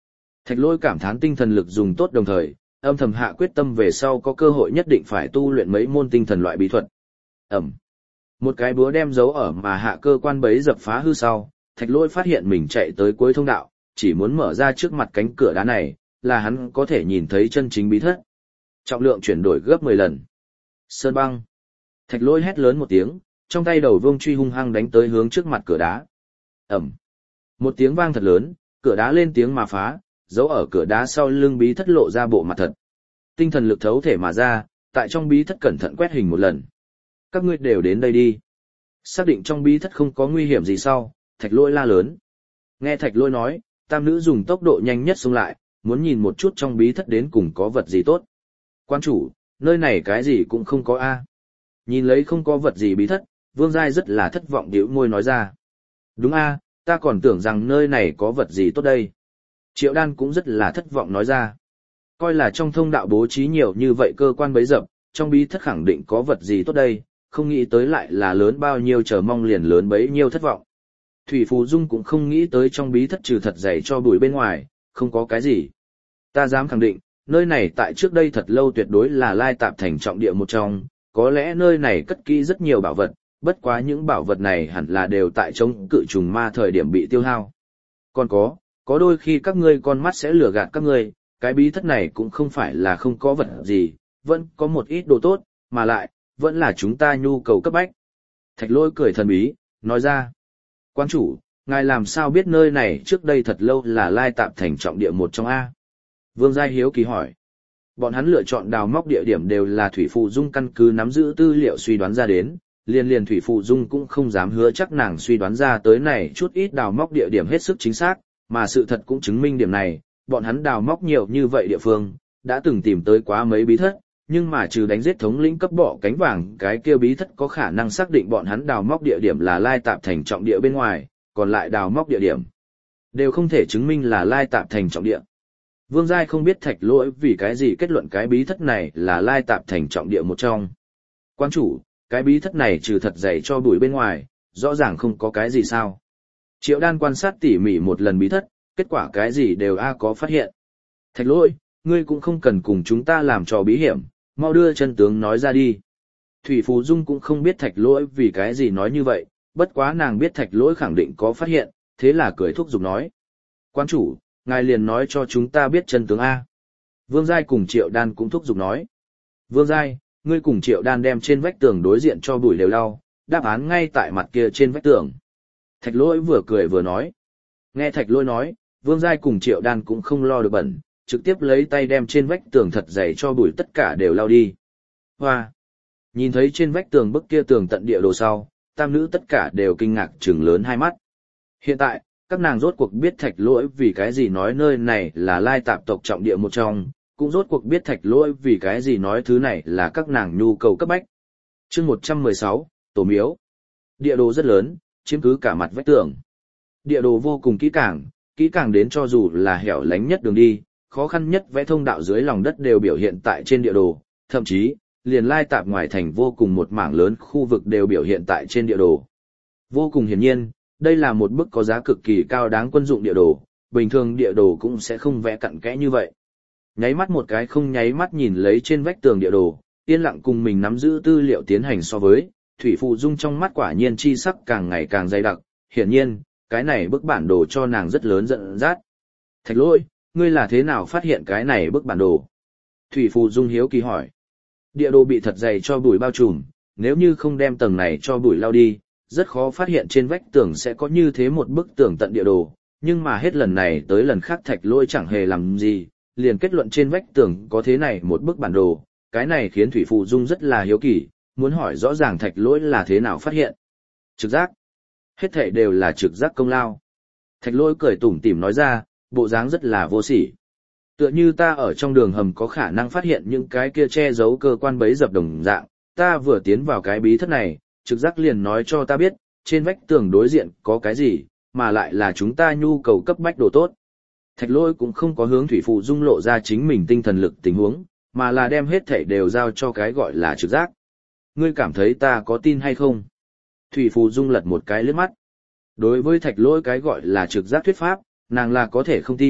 Thạch Lỗi cảm thán tinh thần lực dùng tốt đồng thời, âm thầm hạ quyết tâm về sau có cơ hội nhất định phải tu luyện mấy môn tinh thần loại bí thuật. Ẩm. Một cái búa đem giấu ở mà hạ cơ quan bấy dập phá hư sau, Thạch Lỗi phát hiện mình chạy tới cuối thông đạo, chỉ muốn mở ra trước mặt cánh cửa đá này, là hắn có thể nhìn thấy chân chính bí thất. Trọng lượng chuyển đổi gấp 10 lần. Sơn băng. Thạch Lỗi hét lớn một tiếng, trong tay đầu vương truy hung hăng đánh tới hướng trước mặt cửa đá. Ẩm. Một tiếng vang thật lớn, cửa đá lên tiếng mà phá, giấu ở cửa đá sau lưng bí thất lộ ra bộ mặt thật. Tinh thần lực thấu thể mà ra, tại trong bí thất cẩn thận quét hình một lần. Các ngươi đều đến đây đi. Xác định trong bí thất không có nguy hiểm gì sau, Thạch Lỗi la lớn. Nghe Thạch Lỗi nói, tam nữ dùng tốc độ nhanh nhất xông lại, muốn nhìn một chút trong bí thất đến cùng có vật gì tốt. Quan chủ, nơi này cái gì cũng không có a. Nhìn lấy không có vật gì bí thất, Vương Giai rất là thất vọng điệu môi nói ra. Đúng a, ta còn tưởng rằng nơi này có vật gì tốt đây. Triệu Đan cũng rất là thất vọng nói ra. Coi là trong thông đạo bố trí nhiều như vậy cơ quan bấy dập, trong bí thất khẳng định có vật gì tốt đây, không nghĩ tới lại là lớn bao nhiêu chờ mong liền lớn bấy nhiêu thất vọng. Thủy Phù Dung cũng không nghĩ tới trong bí thất trừ thật dày cho bụi bên ngoài, không có cái gì. Ta dám khẳng định, nơi này tại trước đây thật lâu tuyệt đối là Lai Tạp thành trọng địa một trong, có lẽ nơi này cất kỹ rất nhiều bảo vật, bất quá những bảo vật này hẳn là đều tại chống cự trùng ma thời điểm bị tiêu hao. Còn có đôi khi các ngươi con mắt sẽ lừa gạt các ngươi, cái bí thất này cũng không phải là không có vật gì, vẫn có một ít đồ tốt, mà lại, vẫn là chúng ta nhu cầu cấp bách. Thạch Lỗi cười thần bí, nói ra. Quan chủ, ngài làm sao biết nơi này trước đây thật lâu là Lai Tạp thành trọng địa một trong A? Vương Giai hiếu kỳ hỏi. Bọn hắn lựa chọn đào móc địa điểm đều là Thủy Phù Dung căn cứ nắm giữ tư liệu suy đoán ra đến, liền Thủy Phù Dung cũng không dám hứa chắc nàng suy đoán ra tới này chút ít đào móc địa điểm hết sức chính xác, mà sự thật cũng chứng minh điểm này, bọn hắn đào móc nhiều như vậy địa phương, đã từng tìm tới quá mấy bí thất, nhưng mà trừ đánh giết thống lĩnh cấp bỏ cánh vàng cái kia bí thất có khả năng xác định bọn hắn đào móc địa điểm là Lai Tạp thành trọng địa bên ngoài, còn lại đào móc địa điểm đều không thể chứng minh là Lai Tạp thành trọng địa. Vương Giai không biết Thạch Lỗi vì cái gì kết luận cái bí thất này là Lai Tạp thành trọng địa một trong. Quan chủ, cái bí thất này trừ thật dày cho bụi bên ngoài, rõ ràng không có cái gì sao. Triệu Đan quan sát tỉ mỉ một lần bí thất, kết quả cái gì đều có phát hiện. Thạch Lỗi, ngươi cũng không cần cùng chúng ta làm trò bí hiểm, mau đưa chân tướng nói ra đi. Thủy Phù Dung cũng không biết Thạch Lỗi vì cái gì nói như vậy, bất quá nàng biết Thạch Lỗi khẳng định có phát hiện, thế là cười thúc giục nói. Quan chủ, ngài liền nói cho chúng ta biết chân tướng A. Vương Giai cùng Triệu Đan cũng thúc giục nói. Vương Giai, ngươi cùng Triệu Đan đem trên vách tường đối diện cho bụi đều lau, đáp án ngay tại mặt kia trên vách tường. Thạch Lỗi vừa cười vừa nói. Nghe Thạch Lỗi nói, Vương Giai cùng Triệu Đan cũng không lo được bẩn, trực tiếp lấy tay đem trên vách tường thật dày cho bụi tất cả đều lau đi. Hoa! Nhìn thấy trên vách tường bức kia tường tận địa đồ sau, tam nữ tất cả đều kinh ngạc trừng lớn hai mắt. Hiện tại, các nàng rốt cuộc biết Thạch Lỗi vì cái gì nói nơi này là Lai Tạp tộc trọng địa một trong, cũng rốt cuộc biết Thạch Lỗi vì cái gì nói thứ này là các nàng nhu cầu cấp bách. Chương 116, Tổ miếu. Địa đồ rất lớn, chiếm cứ cả mặt vách tường. Địa đồ vô cùng kỹ càng đến cho dù là hẻo lánh nhất đường đi, khó khăn nhất vẽ thông đạo dưới lòng đất đều biểu hiện tại trên địa đồ, thậm chí, liền Lai Tạp ngoài thành vô cùng một mảng lớn khu vực đều biểu hiện tại trên địa đồ. Vô cùng hiển nhiên, đây là một bức có giá cực kỳ cao đáng quân dụng địa đồ, bình thường địa đồ cũng sẽ không vẽ cặn kẽ như vậy. Nháy mắt một cái không nháy mắt nhìn lấy trên vách tường địa đồ, yên lặng cùng mình nắm giữ tư liệu tiến hành so với, Thủy Phù Dung trong mắt quả nhiên chi sắc càng ngày càng dày đặc, hiển nhiên, cái này bức bản đồ cho nàng rất lớn giận dắt. Thạch Lỗi, ngươi là thế nào phát hiện cái này bức bản đồ? Thủy Phù Dung hiếu kỳ hỏi. Địa đồ bị thật dày cho bụi bao trùm, nếu như không đem tầng này cho bụi lau đi, rất khó phát hiện trên vách tường sẽ có như thế một bức tường tận địa đồ, nhưng mà hết lần này tới lần khác Thạch Lỗi chẳng hề làm gì, liền kết luận trên vách tường có thế này một bức bản đồ, cái này khiến Thủy Phù Dung rất là hiếu kỳ, muốn hỏi rõ ràng Thạch Lỗi là thế nào phát hiện. Trực giác. Hết thảy đều là trực giác công lao. Thạch Lỗi cười tủm tỉm nói ra, bộ dáng rất là vô sỉ. Tựa như ta ở trong đường hầm có khả năng phát hiện những cái kia che giấu cơ quan bấy dập đồng dạng, ta vừa tiến vào cái bí thất này, trực giác liền nói cho ta biết, trên vách tường đối diện có cái gì, mà lại là chúng ta nhu cầu cấp bách đồ tốt. Thạch Lỗi cũng không có hướng Thủy Phù Dung lộ ra chính mình tinh thần lực tình huống, mà là đem hết thảy đều giao cho cái gọi là trực giác. Ngươi cảm thấy ta có tin hay không? Thủy Phù Dung lật một cái liếc mắt. Đối với Thạch Lỗi cái gọi là trực giác thuyết pháp, nàng là có thể không tin,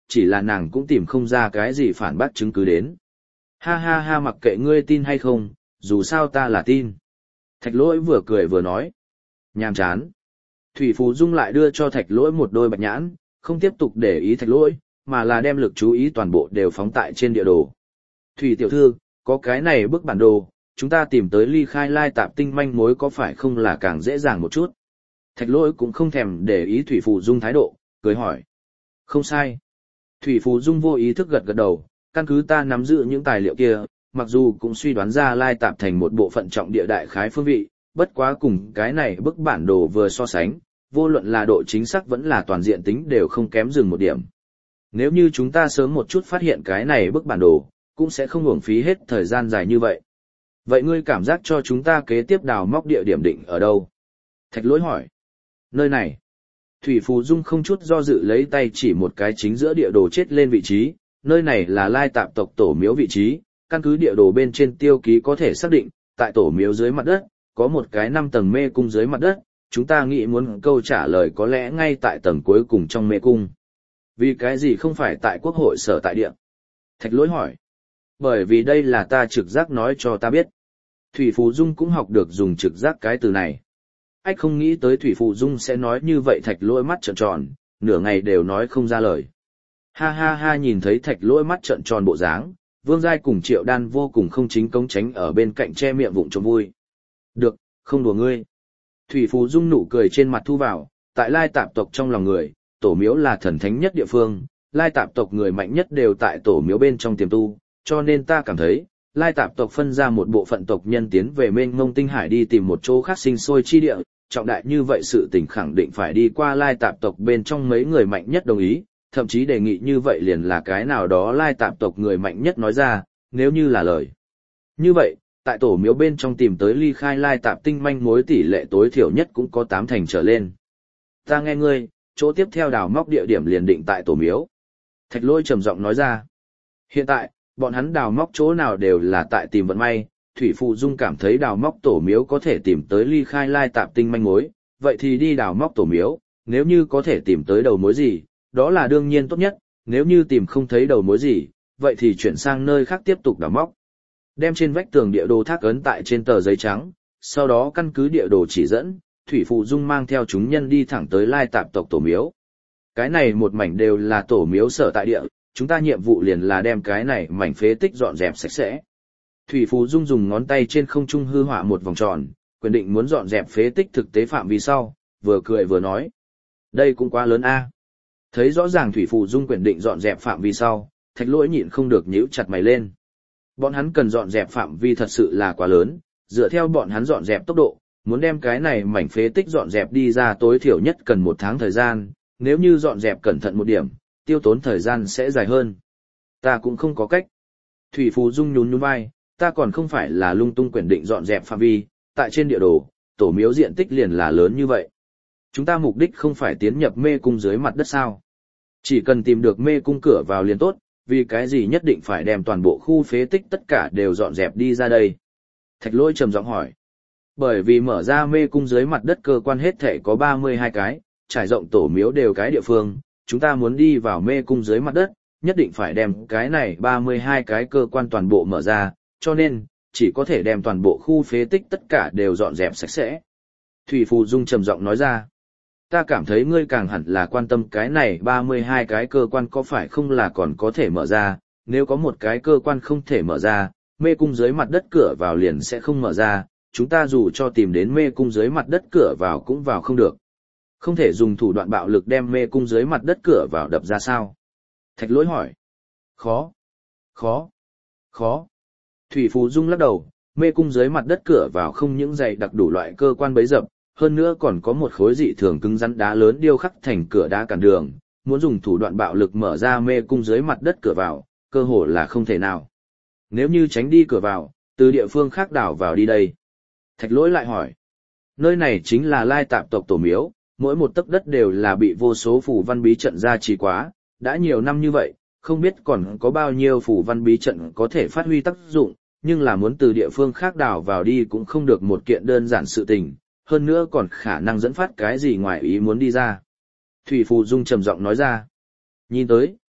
chỉ là nàng cũng tìm không ra cái gì phản bác chứng cứ đến. Ha ha ha, mặc kệ ngươi tin hay không, dù sao ta là tin. Thạch Lỗi vừa cười vừa nói. Nhàm chán. Thủy Phù Dung lại đưa cho Thạch Lỗi một đôi bạch nhãn, không tiếp tục để ý Thạch Lỗi, mà là đem lực chú ý toàn bộ đều phóng tại trên địa đồ. Thủy tiểu thư, có cái này bức bản đồ, chúng ta tìm tới ly khai lai tạp tinh manh mối có phải không là càng dễ dàng một chút. Thạch Lỗi cũng không thèm để ý Thủy Phù Dung thái độ, cười hỏi. Không sai. Thủy Phù Dung vô ý thức gật gật đầu, căn cứ ta nắm giữ những tài liệu kia, mặc dù cũng suy đoán ra lai tạp thành một bộ phận trọng địa đại khái phương vị, bất quá cùng cái này bức bản đồ vừa so sánh, vô luận là độ chính xác vẫn là toàn diện tính đều không kém dừng một điểm. Nếu như chúng ta sớm một chút phát hiện cái này bức bản đồ, cũng sẽ không uổng phí hết thời gian dài như vậy. Vậy ngươi cảm giác cho chúng ta kế tiếp đào móc địa điểm định ở đâu? Thạch Lỗi hỏi. Nơi này. Thủy Phù Dung không chút do dự lấy tay chỉ một cái chính giữa địa đồ chết lên vị trí, nơi này là lai tạp tộc tổ miếu vị trí, căn cứ địa đồ bên trên tiêu ký có thể xác định, tại tổ miếu dưới mặt đất, có một cái 5 tầng mê cung dưới mặt đất, chúng ta nghĩ muốn câu trả lời có lẽ ngay tại tầng cuối cùng trong mê cung. Vì cái gì không phải tại quốc hội sở tại địa? Thạch Lỗi hỏi. Bởi vì đây là ta trực giác nói cho ta biết. Thủy Phù Dung cũng học được dùng trực giác cái từ này. Ách không nghĩ tới Thủy Phù Dung sẽ nói như vậy. Thạch Lỗi mắt trợn tròn, nửa ngày đều nói không ra lời. Ha ha ha, nhìn thấy Thạch Lỗi mắt trợn tròn bộ dáng, Vương Giai cùng Triệu Đan vô cùng không chính cống tránh ở bên cạnh che miệng vụng trộm vui. Được, không đùa ngươi. Thủy Phù Dung nụ cười trên mặt thu vào, tại lai tạp tộc trong lòng người, tổ miếu là thần thánh nhất địa phương, lai tạp tộc người mạnh nhất đều tại tổ miếu bên trong tiềm tu, cho nên ta cảm thấy, lai tạp tộc phân ra một bộ phận tộc nhân tiến về mênh mông tinh hải đi tìm một chỗ khác sinh sôi chi địa, trọng đại như vậy sự tình khẳng định phải đi qua lai tạp tộc bên trong mấy người mạnh nhất đồng ý, thậm chí đề nghị như vậy liền là cái nào đó lai tạp tộc người mạnh nhất nói ra, nếu như là lời. Như vậy, tại tổ miếu bên trong tìm tới ly khai lai tạp tinh manh mối tỷ lệ tối thiểu nhất cũng có 8 thành trở lên. Ta nghe ngươi, chỗ tiếp theo đào móc địa điểm liền định tại tổ miếu. Thạch Lỗi trầm giọng nói ra. Hiện tại, bọn hắn đào móc chỗ nào đều là tại tìm vận may, Thủy Phù Dung cảm thấy đào móc tổ miếu có thể tìm tới ly khai lai tạp tinh manh mối, vậy thì đi đào móc tổ miếu, nếu như có thể tìm tới đầu mối gì, đó là đương nhiên tốt nhất, nếu như tìm không thấy đầu mối gì, vậy thì chuyển sang nơi khác tiếp tục đào móc. Đem trên vách tường địa đồ thác ấn tại trên tờ giấy trắng, sau đó căn cứ địa đồ chỉ dẫn, Thủy Phù Dung mang theo chúng nhân đi thẳng tới lai tạp tộc tổ miếu. Cái này một mảnh đều là tổ miếu sở tại địa, chúng ta nhiệm vụ liền là đem cái này mảnh phế tích dọn dẹp sạch sẽ. Thủy Phù Dung dùng ngón tay trên không trung hư họa một vòng tròn, quyết định muốn dọn dẹp phế tích thực tế phạm vi sau, vừa cười vừa nói. Đây cũng quá lớn a. Thấy rõ ràng Thủy Phù Dung quyết định dọn dẹp phạm vi sau, Thạch Lỗi nhịn không được nhíu chặt mày lên. Bọn hắn cần dọn dẹp phạm vi thật sự là quá lớn, dựa theo bọn hắn dọn dẹp tốc độ, muốn đem cái này mảnh phế tích dọn dẹp đi ra tối thiểu nhất cần 1 tháng thời gian, nếu như dọn dẹp cẩn thận một điểm, tiêu tốn thời gian sẽ dài hơn. Ta cũng không có cách. Thủy Phù Dung nhún nhún vai, ta còn không phải là lung tung quyết định dọn dẹp phạm vi, tại trên địa đồ, tổ miếu diện tích liền là lớn như vậy. Chúng ta mục đích không phải tiến nhập mê cung dưới mặt đất sao. Chỉ cần tìm được mê cung cửa vào liền tốt, vì cái gì nhất định phải đem toàn bộ khu phế tích tất cả đều dọn dẹp đi ra đây? Thạch Lỗi trầm giọng hỏi. Bởi vì mở ra mê cung dưới mặt đất cơ quan hết thể có 32 cái, trải rộng tổ miếu đều cái địa phương, chúng ta muốn đi vào mê cung dưới mặt đất, nhất định phải đem cái này 32 cái cơ quan toàn bộ mở ra, cho nên, chỉ có thể đem toàn bộ khu phế tích tất cả đều dọn dẹp sạch sẽ. Thủy Phù Dung trầm giọng nói ra. Ta cảm thấy ngươi càng hẳn là quan tâm cái này 32 cái cơ quan có phải không là còn có thể mở ra, nếu có một cái cơ quan không thể mở ra, mê cung dưới mặt đất cửa vào liền sẽ không mở ra, chúng ta dù cho tìm đến mê cung dưới mặt đất cửa vào cũng vào không được. Không thể dùng thủ đoạn bạo lực đem mê cung dưới mặt đất cửa vào đập ra sao? Thạch Lỗi hỏi. Khó. Thủy Phù Dung lắc đầu, mê cung dưới mặt đất cửa vào không những dày đặc đủ loại cơ quan bấy dập, hơn nữa còn có một khối dị thường cứng rắn đá lớn điêu khắc thành cửa đá cản đường, muốn dùng thủ đoạn bạo lực mở ra mê cung dưới mặt đất cửa vào, cơ hồ là không thể nào. Nếu như tránh đi cửa vào, từ địa phương khác đảo vào đi đây. Thạch Lỗi lại hỏi. Nơi này chính là lai tạp tộc tổ miếu, mỗi một tấc đất đều là bị vô số phù văn bí trận gia trì quá, đã nhiều năm như vậy, không biết còn có bao nhiêu phù văn bí trận có thể phát huy tác dụng, nhưng là muốn từ địa phương khác đảo vào đi cũng không được một kiện đơn giản sự tình, hơn nữa còn khả năng dẫn phát cái gì ngoài ý muốn đi ra. Thủy Phù Dung trầm giọng nói ra. Nhìn tới,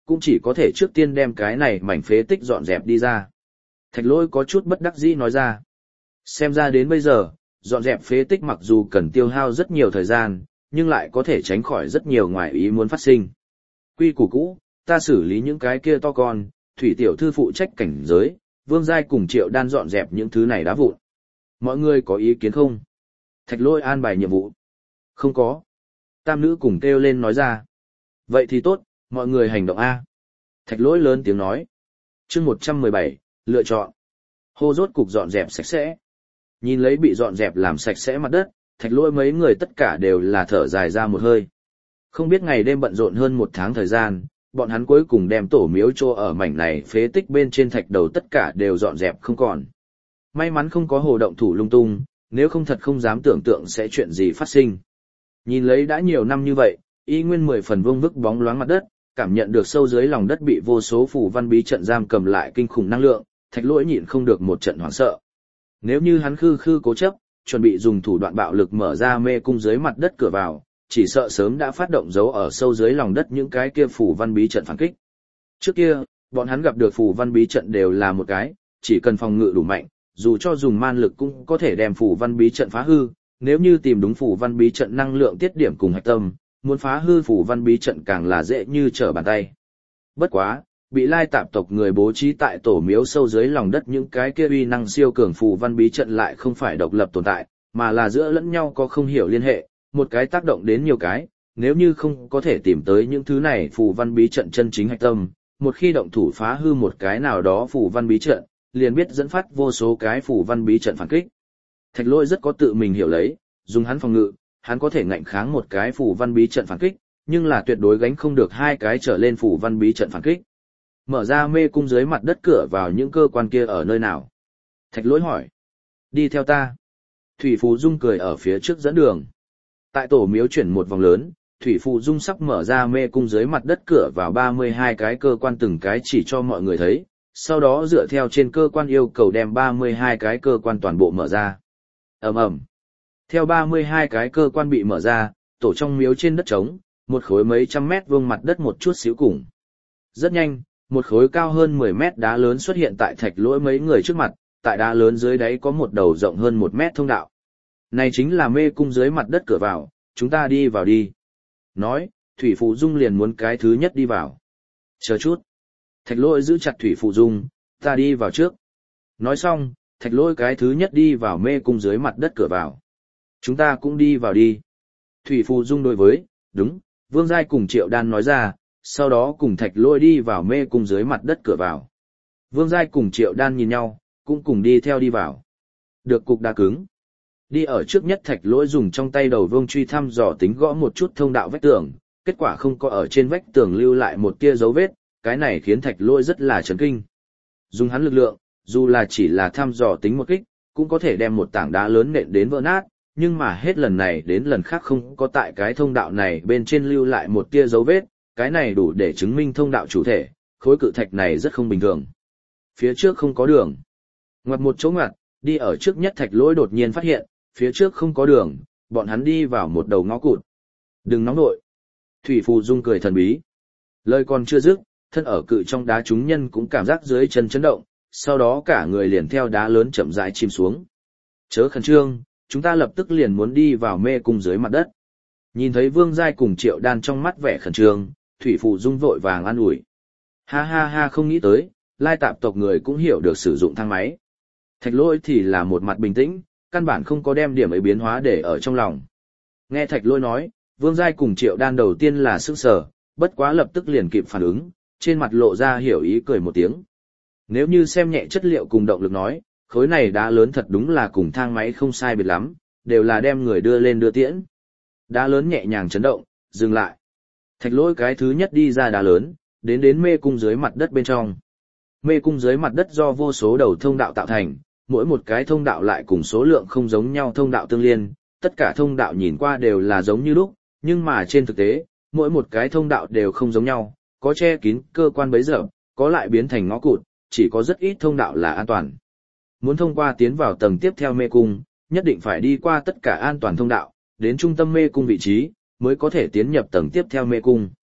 cũng chỉ có thể trước tiên đem cái này mảnh phế tích dọn dẹp đi ra. Thạch Lỗi có chút bất đắc dĩ nói ra. Xem ra đến bây giờ, dọn dẹp phế tích mặc dù cần tiêu hao rất nhiều thời gian, nhưng lại có thể tránh khỏi rất nhiều ngoại ý muốn phát sinh. Quy củ cũ, ta xử lý những cái kia to con, Thủy tiểu thư phụ trách cảnh giới, Vương Giai cùng Triệu Đan dọn dẹp những thứ này đá vụn. Mọi người có ý kiến không? Thạch Lỗi an bài nhiệm vụ. Không có. Tam nữ cùng kêu lên nói ra. Vậy thì tốt, mọi người hành động A. Thạch Lỗi lớn tiếng nói. Chương 117, lựa chọn. Hô rốt cục dọn dẹp sạch sẽ. Nhìn lấy bị dọn dẹp làm sạch sẽ mặt đất, Thạch Lỗi mấy người tất cả đều là thở dài ra một hơi. Không biết ngày đêm bận rộn hơn 1 tháng thời gian, bọn hắn cuối cùng đem tổ miếu trô ở mảnh này phế tích bên trên thạch đầu tất cả đều dọn dẹp không còn. May mắn không có hồ động thủ lung tung, nếu không thật không dám tưởng tượng sẽ chuyện gì phát sinh. Nhìn lấy đã nhiều năm như vậy, y nguyên 10 phần vương vức bóng loáng mặt đất, cảm nhận được sâu dưới lòng đất bị vô số phù văn bí trận giam cầm lại kinh khủng năng lượng, Thạch Lỗi nhịn không được một trận hoảng sợ. Nếu như hắn khư cố chấp, chuẩn bị dùng thủ đoạn bạo lực mở ra mê cung dưới mặt đất cửa vào, chỉ sợ sớm đã phát động dấu ở sâu dưới lòng đất những cái kia phù văn bí trận phản kích. Trước kia, bọn hắn gặp được phù văn bí trận đều là một cái, chỉ cần phòng ngự đủ mạnh, dù cho dùng man lực cũng có thể đem phù văn bí trận phá hư, nếu như tìm đúng phù văn bí trận năng lượng tiết điểm cùng hạch tâm, muốn phá hư phù văn bí trận càng là dễ như trở bàn tay. Bất quá, bị Lai Tạp tộc người bố trí tại tổ miếu sâu dưới lòng đất những cái kia uy năng siêu cường phù văn bí trận lại không phải độc lập tồn tại, mà là giữa lẫn nhau có không hiểu liên hệ, một cái tác động đến nhiều cái, nếu như không có thể tìm tới những thứ này phù văn bí trận chân chính hạch tâm, một khi động thủ phá hư một cái nào đó phù văn bí trận, liền biết dẫn phát vô số cái phù văn bí trận phản kích. Thạch Lỗi rất có tự mình hiểu lấy, dùng hắn phòng ngự, hắn có thể ngạnh kháng một cái phù văn bí trận phản kích, nhưng là tuyệt đối gánh không được 2 cái trở lên phù văn bí trận phản kích. Mở ra mê cung dưới mặt đất cửa vào những cơ quan kia ở nơi nào? Thạch Lỗi hỏi. Đi theo ta. Thủy Phù Dung cười ở phía trước dẫn đường. Tại tổ miếu chuyển một vòng lớn, Thủy Phù Dung sắp mở ra mê cung dưới mặt đất cửa vào 32 cái cơ quan từng cái chỉ cho mọi người thấy, sau đó dựa theo trên cơ quan yêu cầu đem 32 cái cơ quan toàn bộ mở ra. Ầm ầm. Theo 32 cái cơ quan bị mở ra, tổ trong miếu trên đất trống, một khối mấy trăm mét vuông mặt đất một chút xíu cùng. Rất nhanh, một khối cao hơn 10 mét đá lớn xuất hiện tại Thạch Lỗi mấy người trước mặt, tại đá lớn dưới đáy có một đầu rộng hơn 1 mét thông đạo. Này chính là mê cung dưới mặt đất cửa vào, chúng ta đi vào đi. Nói, Thủy Phù Dung liền muốn cái thứ nhất đi vào. Chờ chút. Thạch Lỗi giữ chặt Thủy Phù Dung, ta đi vào trước. Nói xong, Thạch Lỗi cái thứ nhất đi vào mê cung dưới mặt đất cửa vào. Chúng ta cũng đi vào đi. Thủy Phù Dung đối với, đúng, Vương Giai cùng Triệu Đan nói ra, sau đó cùng Thạch Lỗi đi vào mê cung dưới mặt đất cửa vào. Vương Giai cùng Triệu Đan nhìn nhau, cũng cùng đi theo đi vào. Được cục đá cứng. Đi ở trước nhất Thạch Lỗi dùng trong tay đầu vương truy thăm dò tính gõ một chút thông đạo vách tường, kết quả không có ở trên vách tường lưu lại một tia dấu vết, cái này khiến Thạch Lỗi rất là chấn kinh. Dùng hắn lực lượng, dù là chỉ là thăm dò tính một kích, cũng có thể đem một tảng đá lớn nện đến vỡ nát, nhưng mà hết lần này đến lần khác không có tại cái thông đạo này bên trên lưu lại một tia dấu vết, cái này đủ để chứng minh thông đạo chủ thể, khối cự thạch này rất không bình thường. Phía trước không có đường. Ngoặt một chỗ ngoặt, đi ở trước nhất Thạch Lỗi đột nhiên phát hiện, phía trước không có đường, bọn hắn đi vào một đầu ngõ cụt. Đừng nóng nội. Thủy Phù Dung cười thần bí. Lời còn chưa dứt, thân ở cự trong đá chúng nhân cũng cảm giác dưới chân chấn động, sau đó cả người liền theo đá lớn chậm rãi chìm xuống. Chớ khẩn trương, chúng ta lập tức liền muốn đi vào mê cung dưới mặt đất. Nhìn thấy Vương Giai cùng Triệu Đan trong mắt vẻ khẩn trương, Thủy Phù Dung vội vàng an ủi. Ha ha ha, không nghĩ tới, Lai Tạp tộc người cũng hiểu được sử dụng thang máy. Thạch Lỗi thì là một mặt bình tĩnh, căn bản không có đem điểm ấy biến hóa để ở trong lòng. Nghe Thạch Lỗi nói, Vương Giai cùng Triệu Đan đầu tiên là sững sờ, bất quá lập tức liền kịp phản ứng, trên mặt lộ ra hiểu ý cười một tiếng. Nếu như xem nhẹ chất liệu cùng động lực nói, khối này đá lớn thật đúng là cùng thang máy không sai biệt lắm, đều là đem người đưa lên đưa tiễn. Đá lớn nhẹ nhàng chấn động, dừng lại. Thạch Lỗi cái thứ nhất đi ra đá lớn, đến mê cung dưới mặt đất bên trong. Mê cung dưới mặt đất do vô số đầu thông đạo tạo thành, mỗi một cái thông đạo lại cùng số lượng không giống nhau thông đạo tương liên, tất cả thông đạo nhìn qua đều là giống như lúc, nhưng mà trên thực tế, mỗi một cái thông đạo đều không giống nhau, có che kín cơ quan bấy giờ, có lại biến thành ngõ cụt, chỉ có rất ít thông đạo là an toàn. Muốn thông qua tiến vào tầng tiếp theo mê cung, nhất định phải đi qua tất cả an toàn thông đạo, đến trung tâm mê cung vị trí, mới có thể tiến nhập tầng tiếp theo mê cung.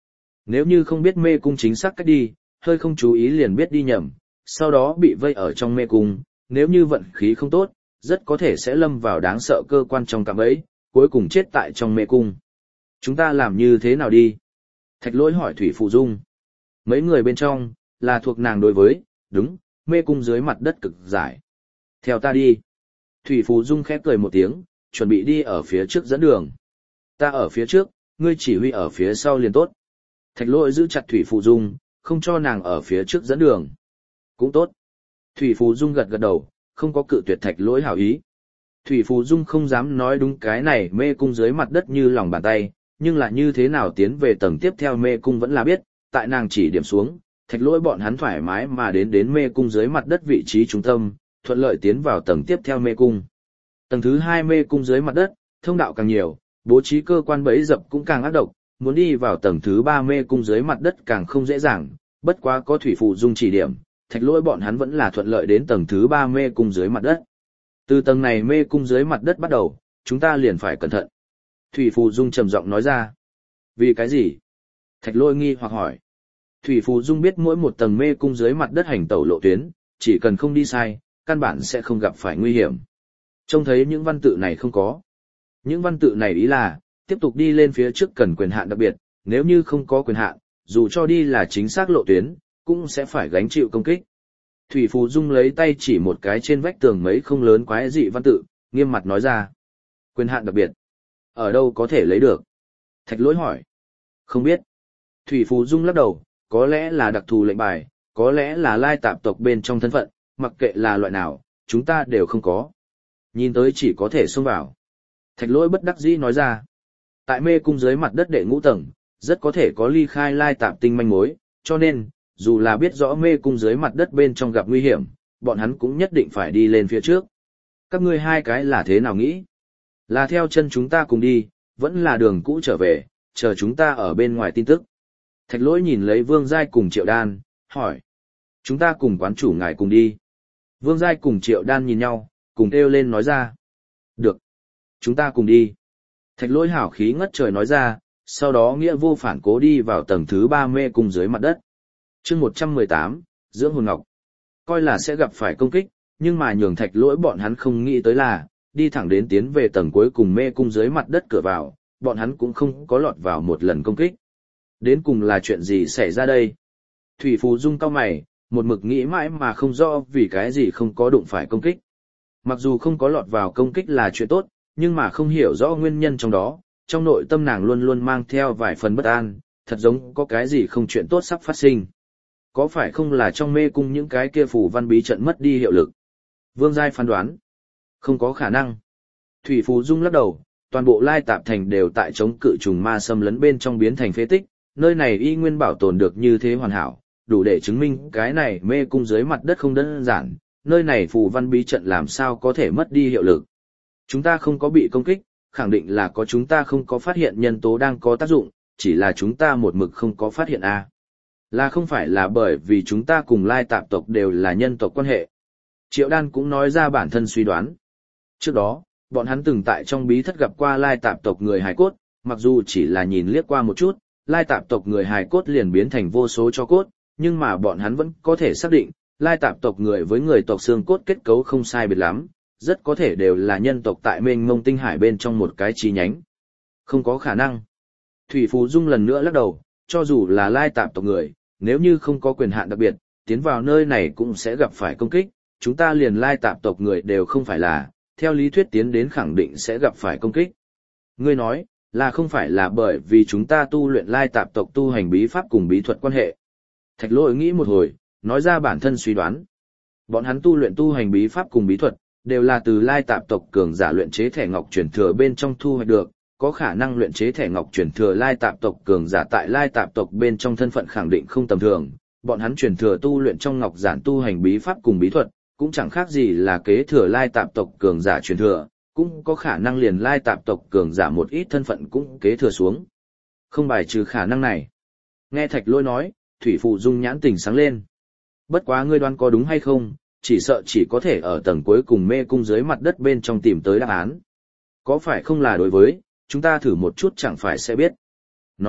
Nếu như không biết mê cung chính xác cách đi, hơi không chú ý liền biết đi nhầm, sau đó bị vây ở trong mê cung, nếu như vận khí không tốt, rất có thể sẽ lâm vào đáng sợ cơ quan trong cạm bẫy, cuối cùng chết tại trong mê cung. Chúng ta làm như thế nào đi? Thạch Lỗi hỏi Thủy Phù Dung. Mấy người bên trong, là thuộc nàng đối với, đúng, mê cung dưới mặt đất cực giải. Theo ta đi. Thủy Phù Dung khẽ cười một tiếng, chuẩn bị đi ở phía trước dẫn đường. Ta ở phía trước, ngươi chỉ huy ở phía sau liền tốt. Thạch Lỗi giữ chặt Thủy Phù Dung, không cho nàng ở phía trước dẫn đường. Cũng tốt. Thủy Phù Dung gật gật đầu, không có cự tuyệt Thạch Lỗi hảo ý. Thủy Phù Dung không dám nói đúng cái này mê cung dưới mặt đất như lòng bàn tay, nhưng là như thế nào tiến về tầng tiếp theo mê cung vẫn là biết, tại nàng chỉ điểm xuống, Thạch Lỗi bọn hắn thoải mái mà đến mê cung dưới mặt đất vị trí trung tâm, thuận lợi tiến vào tầng tiếp theo mê cung. Tầng thứ 2 mê cung dưới mặt đất, thông đạo càng nhiều, bố trí cơ quan bẫy dập cũng càng ác độc, muốn đi vào tầng thứ 3 mê cung dưới mặt đất càng không dễ dàng, bất quá có Thủy Phù Dung chỉ điểm, Thạch Lỗi bọn hắn vẫn là thuận lợi đến tầng thứ 3 mê cung dưới mặt đất. Từ tầng này mê cung dưới mặt đất bắt đầu, chúng ta liền phải cẩn thận. Thủy Phù Dung trầm giọng nói ra. Vì cái gì? Thạch Lỗi nghi hoặc hỏi. Thủy Phù Dung biết mỗi một tầng mê cung dưới mặt đất hành tẩu lộ tuyến, chỉ cần không đi sai, căn bản sẽ không gặp phải nguy hiểm. Trông thấy những văn tự này không có. Những văn tự này ý là, tiếp tục đi lên phía trước cần quyền hạn đặc biệt, nếu như không có quyền hạn, dù cho đi là chính xác lộ tuyến, cũng sẽ phải gánh chịu công kích. Thủy Phù Dung lấy tay chỉ một cái trên vách tường mấy không lớn quái dị văn tự, nghiêm mặt nói ra. Quyền hạn đặc biệt. Ở đâu có thể lấy được? Thạch Lỗi hỏi. Không biết. Thủy Phù Dung lắc đầu, có lẽ là đặc thù lệnh bài, có lẽ là lai tạp tộc bên trong thân phận, mặc kệ là loại nào, chúng ta đều không có. Nhìn tới chỉ có thể xông vào. Thạch Lỗi bất đắc dĩ nói ra. Tại mê cung dưới mặt đất đệ ngũ tầng, rất có thể có ly khai lai tạp tinh manh mối, cho nên, dù là biết rõ mê cung dưới mặt đất bên trong gặp nguy hiểm, bọn hắn cũng nhất định phải đi lên phía trước. Các ngươi hai cái là thế nào nghĩ? Là theo chân chúng ta cùng đi, vẫn là đường cũ trở về, chờ chúng ta ở bên ngoài tin tức. Thạch Lỗi nhìn lấy Vương Giai cùng Triệu Đan, hỏi. Chúng ta cùng quán chủ ngài cùng đi. Vương Giai cùng Triệu Đan nhìn nhau, cùng kêu lên nói ra. Được. Chúng ta cùng đi. Thạch Lỗi hảo khí ngất trời nói ra, sau đó nghĩa vô phản cố đi vào tầng thứ 3 mê cung dưới mặt đất. Chương 118, Dưỡng hồn ngọc. Coi là sẽ gặp phải công kích, nhưng mà nhường Thạch Lỗi bọn hắn không nghĩ tới là, đi thẳng đến tiến về tầng cuối cùng mê cung dưới mặt đất cửa vào, bọn hắn cũng không có lọt vào một lần công kích. Đến cùng là chuyện gì xảy ra đây? Thủy Phù Dung cau mày, một mực nghĩ mãi mà không rõ vì cái gì không có đụng phải công kích. Mặc dù không có lọt vào công kích là chuyện tốt, nhưng mà không hiểu rõ nguyên nhân trong đó, trong nội tâm nàng luôn luôn mang theo vài phần bất an, thật giống có cái gì không chuyện tốt sắp phát sinh. Có phải không là trong mê cung những cái kia phù văn bí trận mất đi hiệu lực? Vương Giai phán đoán. Không có khả năng. Thủy Phù Dung lắc đầu, toàn bộ lai tạp thành đều tại chống cự trùng ma xâm lấn bên trong biến thành phế tích, nơi này y nguyên bảo tồn được như thế hoàn hảo, đủ để chứng minh cái này mê cung dưới mặt đất không đơn giản, nơi này phù văn bí trận làm sao có thể mất đi hiệu lực. Chúng ta không có bị công kích, khẳng định là có chúng ta không có phát hiện nhân tố đang có tác dụng, chỉ là chúng ta một mực không có phát hiện a. Là không phải là bởi vì chúng ta cùng lai tạp tộc đều là nhân tộc quan hệ. Triệu Đan cũng nói ra bản thân suy đoán. Trước đó, bọn hắn từng tại trong bí thất gặp qua lai tạp tộc người hài cốt, mặc dù chỉ là nhìn liếc qua một chút, lai tạp tộc người hài cốt liền biến thành vô số tro cốt, nhưng mà bọn hắn vẫn có thể xác định, lai tạp tộc người với người tộc xương cốt kết cấu không sai biệt lắm, rất có thể đều là nhân tộc tại mênh mông tinh hải bên trong một cái chi nhánh. Không có khả năng. Thủy Phù Dung lần nữa lắc đầu, cho dù là lai tạp tộc người, nếu như không có quyền hạn đặc biệt, tiến vào nơi này cũng sẽ gặp phải công kích, chúng ta liền lai tạp tộc người đều không phải là, theo lý thuyết tiến đến khẳng định sẽ gặp phải công kích. Ngươi nói, là không phải là bởi vì chúng ta tu luyện lai tạp tộc tu hành bí pháp cùng bí thuật quan hệ. Thạch Lỗi nghĩ một hồi, nói ra bản thân suy đoán. Bọn hắn tu luyện tu hành bí pháp cùng bí thuật, đều là từ lai tạp tộc cường giả luyện chế thẻ ngọc truyền thừa bên trong thu hoạch được, có khả năng luyện chế thẻ ngọc truyền thừa lai tạp tộc cường giả tại lai tạp tộc bên trong thân phận khẳng định không tầm thường, bọn hắn truyền thừa tu luyện trong ngọc giản tu hành bí pháp cùng bí thuật, cũng chẳng khác gì là kế thừa lai tạp tộc cường giả truyền thừa, cũng có khả năng liền lai tạp tộc cường giả một ít thân phận cũng kế thừa xuống. Không bài trừ khả năng này. Nghe Thạch Lỗi nói, Thủy Phù Dung nhãn tình sáng lên. Bất quá ngươi đoán có đúng hay không, chỉ sợ chỉ có thể ở tầng cuối cùng mê cung dưới mặt đất bên trong tìm tới đáp án. Có phải không là đối với, chúng ta thử một chút chẳng phải sẽ biết. Nói,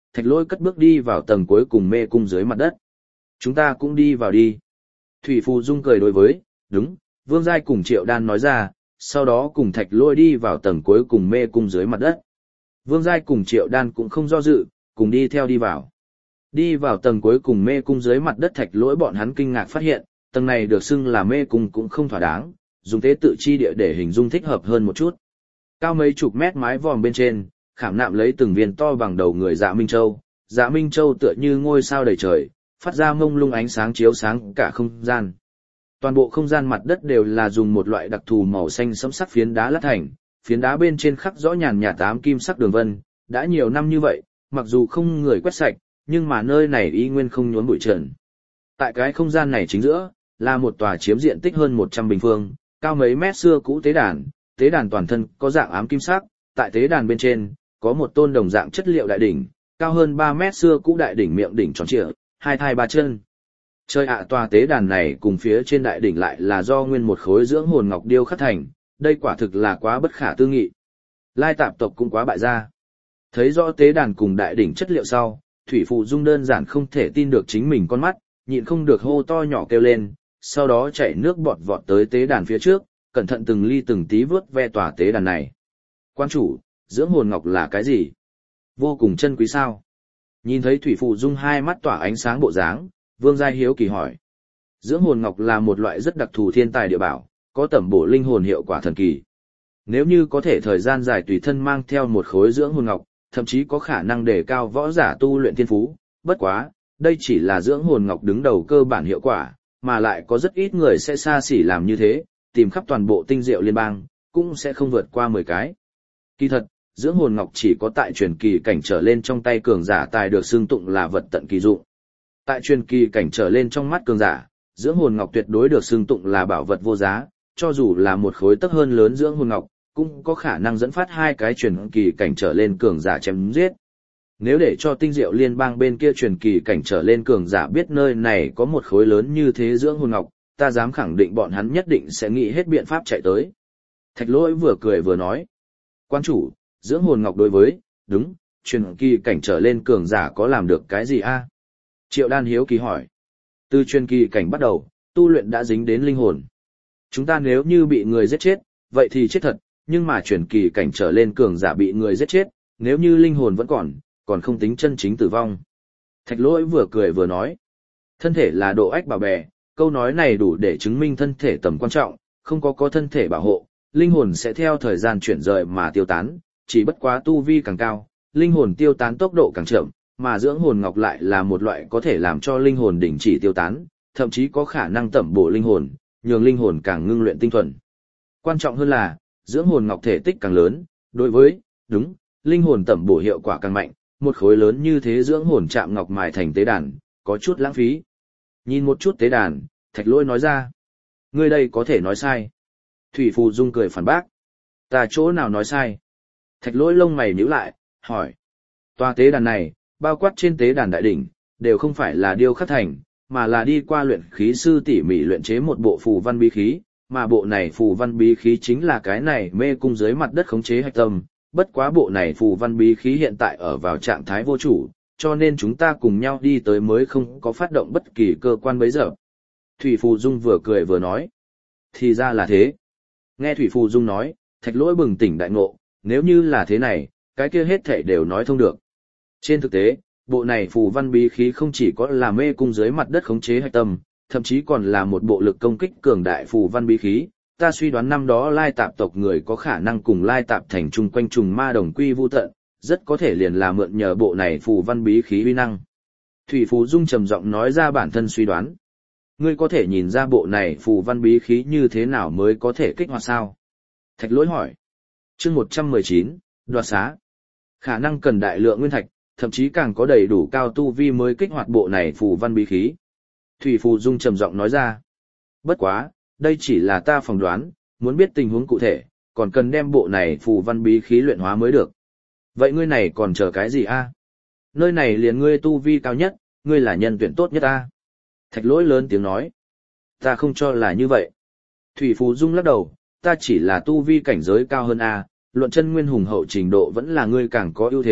Thạch Lỗi cất bước đi vào tầng cuối cùng mê cung dưới mặt đất. Chúng ta cũng đi vào đi. Thủy Phù Dung cười đối với, đúng, Vương Giai cùng Triệu Đan nói ra, sau đó cùng Thạch Lỗi đi vào tầng cuối cùng mê cung dưới mặt đất. Vương Giai cùng Triệu Đan cũng không do dự, cùng đi theo đi vào. Đi vào tầng cuối cùng mê cung dưới mặt đất Thạch Lỗi bọn hắn kinh ngạc phát hiện, tầng này được xưng là mê cung cũng không thỏa đáng, dùng tế tự chi địa để hình dung thích hợp hơn một chút. Cao mấy chục mét mái vòm bên trên, khảm nạm lấy từng viên to bằng đầu người Dạ Minh Châu. Dạ Minh Châu tựa như ngôi sao đầy trời, phát ra mông lung ánh sáng chiếu sáng cả không gian. Toàn bộ không gian mặt đất đều là dùng một loại đặc thù màu xanh sẫm sắc phiến đá lát thành, phiến đá bên trên khắc rõ nhàn nhạt ám kim sắc đường vân, đã nhiều năm như vậy, mặc dù không người quét sạch, nhưng mà nơi này y nguyên không nhốn bụi trần. Tại cái không gian này chính giữa, là một tòa chiếm diện tích hơn 100 bình phương, cao mấy mét xưa cũ tế đàn toàn thân có dạng ám kim sắc, tại tế đàn bên trên, có một tôn đồng dạng chất liệu đại đỉnh, cao hơn 3 mét xưa cũ đại đỉnh miệng đỉnh tròn trịa, hai thai ba chân. Chơi ạ, tòa tế đàn này cùng phía trên đại đỉnh lại là do nguyên một khối dưỡng hồn ngọc điêu khắc thành, đây quả thực là quá bất khả tư nghị. Lai tạp tộc cũng quá bại gia. Thấy rõ tế đàn cùng đại đỉnh chất liệu sau, Thủy Phù Dung đơn giản không thể tin được chính mình con mắt, nhịn không được hô to nhỏ kêu lên, sau đó chảy nước bọt vọt tới tế đàn phía trước, cẩn thận từng ly từng tí vớt ve tòa tế đàn này. Quan chủ, dưỡng hồn ngọc là cái gì? Vô cùng chân quý sao? Nhìn thấy Thủy Phù Dung hai mắt tỏa ánh sáng bộ dáng, Vương Giai hiếu kỳ hỏi. Dưỡng hồn ngọc là một loại rất đặc thù thiên tài địa bảo, có tẩm bổ linh hồn hiệu quả thần kỳ. Nếu như có thể thời gian dài tùy thân mang theo một khối dưỡng hồn ngọc, thậm chí có khả năng đề cao võ giả tu luyện thiên phú, bất quá, đây chỉ là dưỡng hồn ngọc đứng đầu cơ bản hiệu quả, mà lại có rất ít người sẽ xa xỉ làm như thế, tìm khắp toàn bộ tinh diệu liên bang, cũng sẽ không vượt qua 10 cái. Kỳ thật, dưỡng hồn ngọc chỉ có tại truyền kỳ cảnh trở lên trong tay cường giả tài được xưng tụng là vật tận kỳ dụng. Tại truyền kỳ cảnh trở lên trong mắt cường giả, dưỡng hồn ngọc tuyệt đối được xưng tụng là bảo vật vô giá, cho dù là một khối tấc hơn lớn dưỡng hồn ngọc, cũng có khả năng dẫn phát hai cái truyền kỳ cảnh trở lên cường giả chém giết. Nếu để cho tinh diệu liên bang bên kia truyền kỳ cảnh trở lên cường giả biết nơi này có một khối lớn như thế dưỡng hồn ngọc, ta dám khẳng định bọn hắn nhất định sẽ nghĩ hết biện pháp chạy tới. Thạch Lỗi vừa cười vừa nói. Quan chủ, dưỡng hồn ngọc đối với, đúng, truyền kỳ cảnh trở lên cường giả có làm được cái gì a? Triệu Đan hiếu kỳ hỏi. Từ truyền kỳ cảnh bắt đầu, tu luyện đã dính đến linh hồn. Chúng ta nếu như bị người giết chết, vậy thì chết thật, nhưng mà truyền kỳ cảnh trở lên cường giả bị người giết chết, nếu như linh hồn vẫn còn không tính chân chính tử vong. Thạch Lỗi vừa cười vừa nói. Thân thể là độ ách bảo bè, câu nói này đủ để chứng minh thân thể tầm quan trọng, không có thân thể bảo hộ, linh hồn sẽ theo thời gian chuyển rời mà tiêu tán, chỉ bất quá tu vi càng cao, linh hồn tiêu tán tốc độ càng chậm, mà dưỡng hồn ngọc lại là một loại có thể làm cho linh hồn đình chỉ tiêu tán, thậm chí có khả năng tẩm bổ linh hồn, nhường linh hồn càng ngưng luyện tinh thuần. Quan trọng hơn là, dưỡng hồn ngọc thể tích càng lớn, đối với, đúng, linh hồn tẩm bổ hiệu quả càng mạnh, một khối lớn như thế dưỡng hồn chạm ngọc mài thành tế đàn, có chút lãng phí. Nhìn một chút tế đàn, Thạch Lỗi nói ra. Ngươi đây có thể nói sai. Thủy Phù Dung cười phản bác. Ta chỗ nào nói sai? Thạch Lỗi lông mày nhíu lại, hỏi. Tòa tế đàn này, bao quát trên tế đàn đại đỉnh, đều không phải là điêu khắc thành, mà là đi qua luyện khí sư tỉ mỉ luyện chế một bộ phù văn bí khí, mà bộ này phù văn bí khí chính là cái này mê cung dưới mặt đất khống chế hạch tâm. Bất quá bộ này phù văn bí khí hiện tại ở vào trạng thái vô chủ, cho nên chúng ta cùng nhau đi tới mới không có phát động bất kỳ cơ quan bấy giờ. Thủy Phù Dung vừa cười vừa nói. Thì ra là thế. Nghe Thủy Phù Dung nói, Thạch Lỗi bừng tỉnh đại ngộ, nếu như là thế này, cái kia hết thảy đều nói thông được. Trên thực tế, bộ này phù văn bí khí không chỉ có là mê cung dưới mặt đất khống chế hạch tâm, thậm chí còn là một bộ lực công kích cường đại phù văn bí khí. Ta suy đoán năm đó Lai Tạp tộc người có khả năng cùng Lai Tạp thành chung quanh trùng ma đồng quy vu tận, rất có thể liền là mượn nhờ bộ này phù văn bí khí uy năng. Thủy Phù Dung trầm giọng nói ra bản thân suy đoán. Ngươi có thể nhìn ra bộ này phù văn bí khí như thế nào mới có thể kích hoạt sao? Thạch Lỗi hỏi. Chương 119, đoạt xá. Khả năng cần đại lượng nguyên thạch, thậm chí càng có đầy đủ cao tu vi mới kích hoạt bộ này phù văn bí khí. Thủy Phù Dung trầm giọng nói ra. Bất quá, đây chỉ là ta phỏng đoán, muốn biết tình huống cụ thể, còn cần đem bộ này phù văn bí khí luyện hóa mới được. Vậy ngươi này còn chờ cái gì a? Nơi này liền ngươi tu vi cao nhất, ngươi là nhân tuyển tốt nhất a. Thạch Lỗi lớn tiếng nói. Ta không cho là như vậy. Thủy Phù Dung lắc đầu, ta chỉ là tu vi cảnh giới cao hơn a, luận chân nguyên hùng hậu trình độ vẫn là ngươi càng có ưu thế,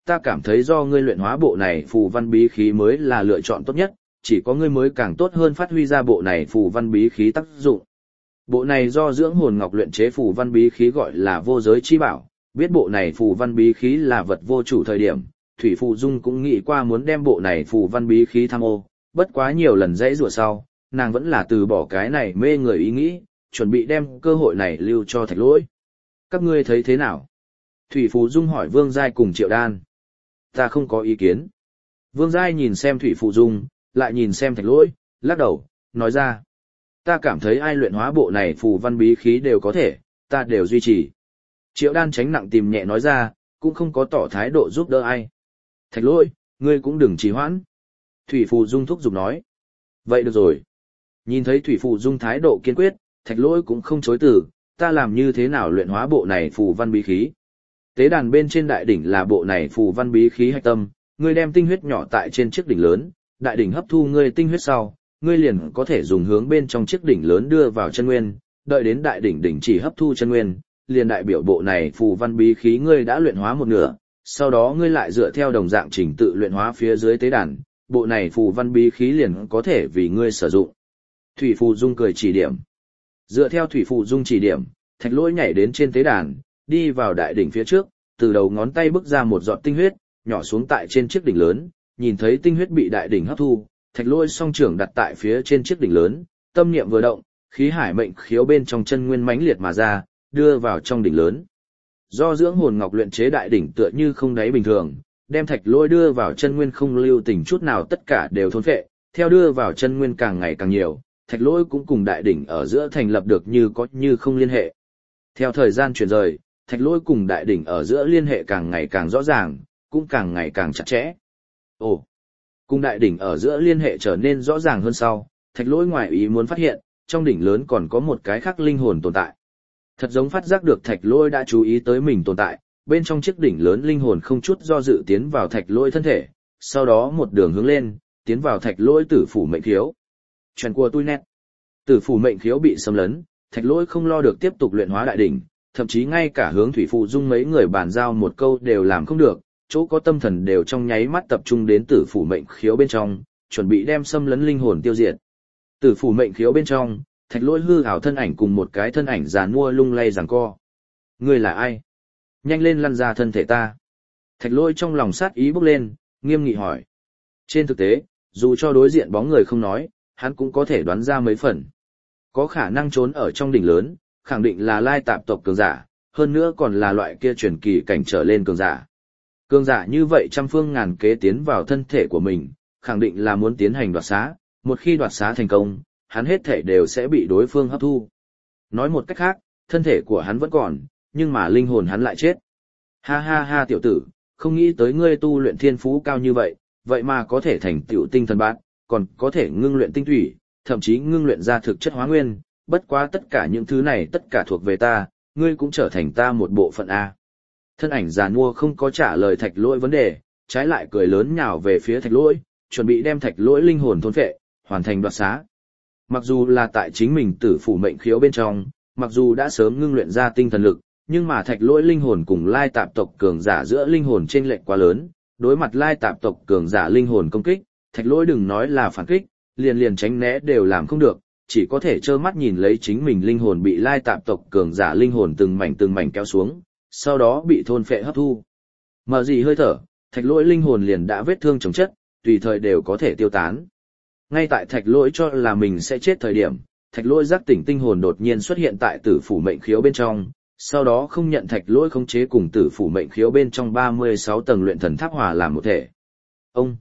ta cảm thấy do ngươi luyện hóa bộ này phù văn bí khí mới là lựa chọn tốt nhất, chỉ có ngươi mới càng tốt hơn phát huy ra bộ này phù văn bí khí tác dụng. Bộ này do dưỡng hồn ngọc luyện chế phù văn bí khí gọi là vô giới chi bảo, biết bộ này phù văn bí khí là vật vô chủ thời điểm, Thủy Phù Dung cũng nghĩ qua muốn đem bộ này phù văn bí khí tham ô, bất quá nhiều lần dãy rủa sau, nàng vẫn là từ bỏ cái này mê người ý nghĩ, chuẩn bị đem cơ hội này lưu cho Thạch Lỗi. Các ngươi thấy thế nào? Thủy Phù Dung hỏi Vương Giai cùng Triệu Đan. Ta không có ý kiến. Vương Giai nhìn xem Thủy Phù Dung, lại nhìn xem Thạch Lỗi, lắc đầu, nói ra. Ta cảm thấy ai luyện hóa bộ này phù văn bí khí đều có thể, ta đều duy trì. Triệu Đan tránh nặng tìm nhẹ nói ra, cũng không có tỏ thái độ giúp đỡ ai. Thạch Lỗi, ngươi cũng đừng trì hoãn. Thủy Phù Dung thúc giục nói. Vậy được rồi. Nhìn thấy Thủy Phù Dung thái độ kiên quyết, Thạch Lỗi cũng không chối từ, ta làm như thế nào luyện hóa bộ này phù văn bí khí. Tế đàn bên trên đại đỉnh là bộ này phù văn bí khí hạch tâm, ngươi đem tinh huyết nhỏ tại trên chiếc đỉnh lớn, đại đỉnh hấp thu ngươi tinh huyết sau, ngươi liền có thể dùng hướng bên trong chiếc đỉnh lớn đưa vào chân nguyên, đợi đến đại đỉnh đỉnh chỉ hấp thu chân nguyên, liền đại biểu bộ này phù văn bí khí ngươi đã luyện hóa một nửa, sau đó ngươi lại dựa theo đồng dạng trình tự luyện hóa phía dưới tế đàn, bộ này phù văn bí khí liền có thể vì ngươi sử dụng. Thủy Phù Dung cười chỉ điểm. Dựa theo Thủy Phù Dung chỉ điểm, Thạch Lỗi nhảy đến trên tế đàn, đi vào đại đỉnh phía trước, từ đầu ngón tay bước ra một giọt tinh huyết, nhỏ xuống tại trên chiếc đỉnh lớn, nhìn thấy tinh huyết bị đại đỉnh hấp thu, Thạch Lỗi song trưởng đặt tại phía trên chiếc đỉnh lớn, tâm niệm vừa động, khí hải mệnh khiếu bên trong chân nguyên mãnh liệt mà ra, đưa vào trong đỉnh lớn. Do dưỡng hồn ngọc luyện chế đại đỉnh tựa như không đáy bình thường, đem Thạch Lỗi đưa vào chân nguyên không lưu tình chút nào tất cả đều thôn phệ, theo đưa vào chân nguyên càng ngày càng nhiều, Thạch Lỗi cũng cùng đại đỉnh ở giữa thành lập được như có như không liên hệ. Theo thời gian chuyển rời, Thạch Lỗi cùng đại đỉnh ở giữa liên hệ càng ngày càng rõ ràng, cũng càng ngày càng chặt chẽ. Ồ, cùng đại đỉnh ở giữa liên hệ trở nên rõ ràng hơn sau, Thạch Lỗi ngoài ý muốn phát hiện, trong đỉnh lớn còn có một cái khác linh hồn tồn tại. Thật giống phát giác được Thạch Lỗi đã chú ý tới mình tồn tại, bên trong chiếc đỉnh lớn linh hồn không chút do dự tiến vào Thạch Lỗi thân thể, sau đó một đường hướng lên, tiến vào Thạch Lỗi tử phủ mệnh khiếu. Chuyện của tôi nét. Tử phủ mệnh khiếu bị xâm lấn, Thạch Lỗi không lo được tiếp tục luyện hóa đại đỉnh, thậm chí ngay cả hướng Thủy Phù Dung mấy người bàn giao một câu đều làm không được, chỗ có tâm thần đều trong nháy mắt tập trung đến tử phủ mệnh khiếu bên trong, chuẩn bị đem xâm lấn linh hồn tiêu diệt. Tử phủ mệnh khiếu bên trong, Thạch Lỗi hư ảo thân ảnh cùng một cái thân ảnh giàn mua lung lay giằng co. Ngươi là ai? Nhanh lên lăn ra thân thể ta. Thạch Lỗi trong lòng sát ý bốc lên, nghiêm nghị hỏi. Trên thực tế, dù cho đối diện bóng người không nói, hắn cũng có thể đoán ra mấy phần. Có khả năng trốn ở trong đỉnh lớn, khẳng định là lai tạp tộc cường giả, hơn nữa còn là loại kia truyền kỳ cảnh trở lên cường giả. Cường giả như vậy trăm phương ngàn kế tiến vào thân thể của mình, khẳng định là muốn tiến hành đoạt xá, một khi đoạt xá thành công, hắn hết thể đều sẽ bị đối phương hấp thu. Nói một cách khác, thân thể của hắn vẫn còn, nhưng mà linh hồn hắn lại chết. Ha ha ha tiểu tử, không nghĩ tới ngươi tu luyện thiên phú cao như vậy, vậy mà có thể thành tựu tinh thần bát, còn có thể ngưng luyện tinh thủy, thậm chí ngưng luyện ra thực chất hóa nguyên, bất quá tất cả những thứ này tất cả thuộc về ta, ngươi cũng trở thành ta một bộ phận A. Thân ảnh già nua không có trả lời Thạch Lỗi vấn đề, trái lại cười lớn nhào về phía Thạch Lỗi, chuẩn bị đem Thạch Lỗi linh hồn thôn phệ, hoàn thành đoạt xá. Mặc dù là tại chính mình tử phủ mệnh khiếu bên trong, mặc dù đã sớm ngưng luyện ra tinh thần lực, nhưng mà Thạch Lỗi linh hồn cùng lai tạp tộc cường giả giữa linh hồn chênh lệch quá lớn, đối mặt lai tạp tộc cường giả linh hồn công kích, Thạch Lỗi đừng nói là phản kích, liền tránh né đều làm không được, chỉ có thể trơ mắt nhìn lấy chính mình linh hồn bị lai tạp tộc cường giả linh hồn từng mảnh kéo xuống, sau đó bị thôn phệ hấp thu. Mở gì hơi thở, Thạch Lỗi linh hồn liền đã vết thương chồng chất, tùy thời đều có thể tiêu tán. Ngay tại Thạch Lỗi cho là mình sẽ chết thời điểm, Thạch Lỗi giác tỉnh tinh hồn đột nhiên xuất hiện tại tử phủ mệnh khiếu bên trong, sau đó không nhận Thạch Lỗi khống chế cùng tử phủ mệnh khiếu bên trong 36 tầng luyện thần tháp hòa làm một thể. Ông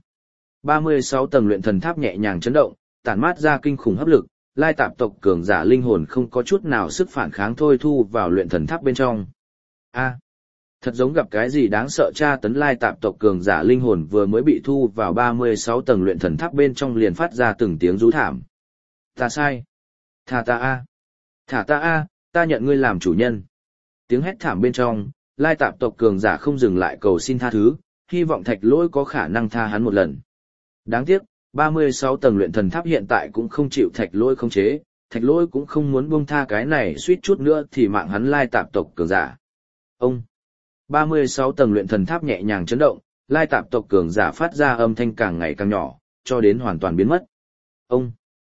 36 tầng luyện thần tháp nhẹ nhàng chấn động, tản mát ra kinh khủng hấp lực, lai tạp tộc cường giả linh hồn không có chút nào sức phản kháng thôi thu vào luyện thần tháp bên trong. A, thật giống gặp cái gì đáng sợ tra tấn lai tạp tộc cường giả linh hồn vừa mới bị thu vào 36 tầng luyện thần tháp bên trong liền phát ra từng tiếng rú thảm. Ta sai. Thả ta a. Thả ta a, ta nhận ngươi làm chủ nhân. Tiếng hét thảm bên trong, lai tạp tộc cường giả không dừng lại cầu xin tha thứ, hy vọng Thạch Lỗi có khả năng tha hắn một lần. Đáng tiếc, 36 tầng luyện thần tháp hiện tại cũng không chịu Thạch Lỗi khống chế, Thạch Lỗi cũng không muốn buông tha cái này suýt chút nữa thì mạng hắn lai tạp tộc cường giả. Ông 36 tầng luyện thần tháp nhẹ nhàng chấn động, lai tạp tộc cường giả phát ra âm thanh càng ngày càng nhỏ, cho đến hoàn toàn biến mất. Ông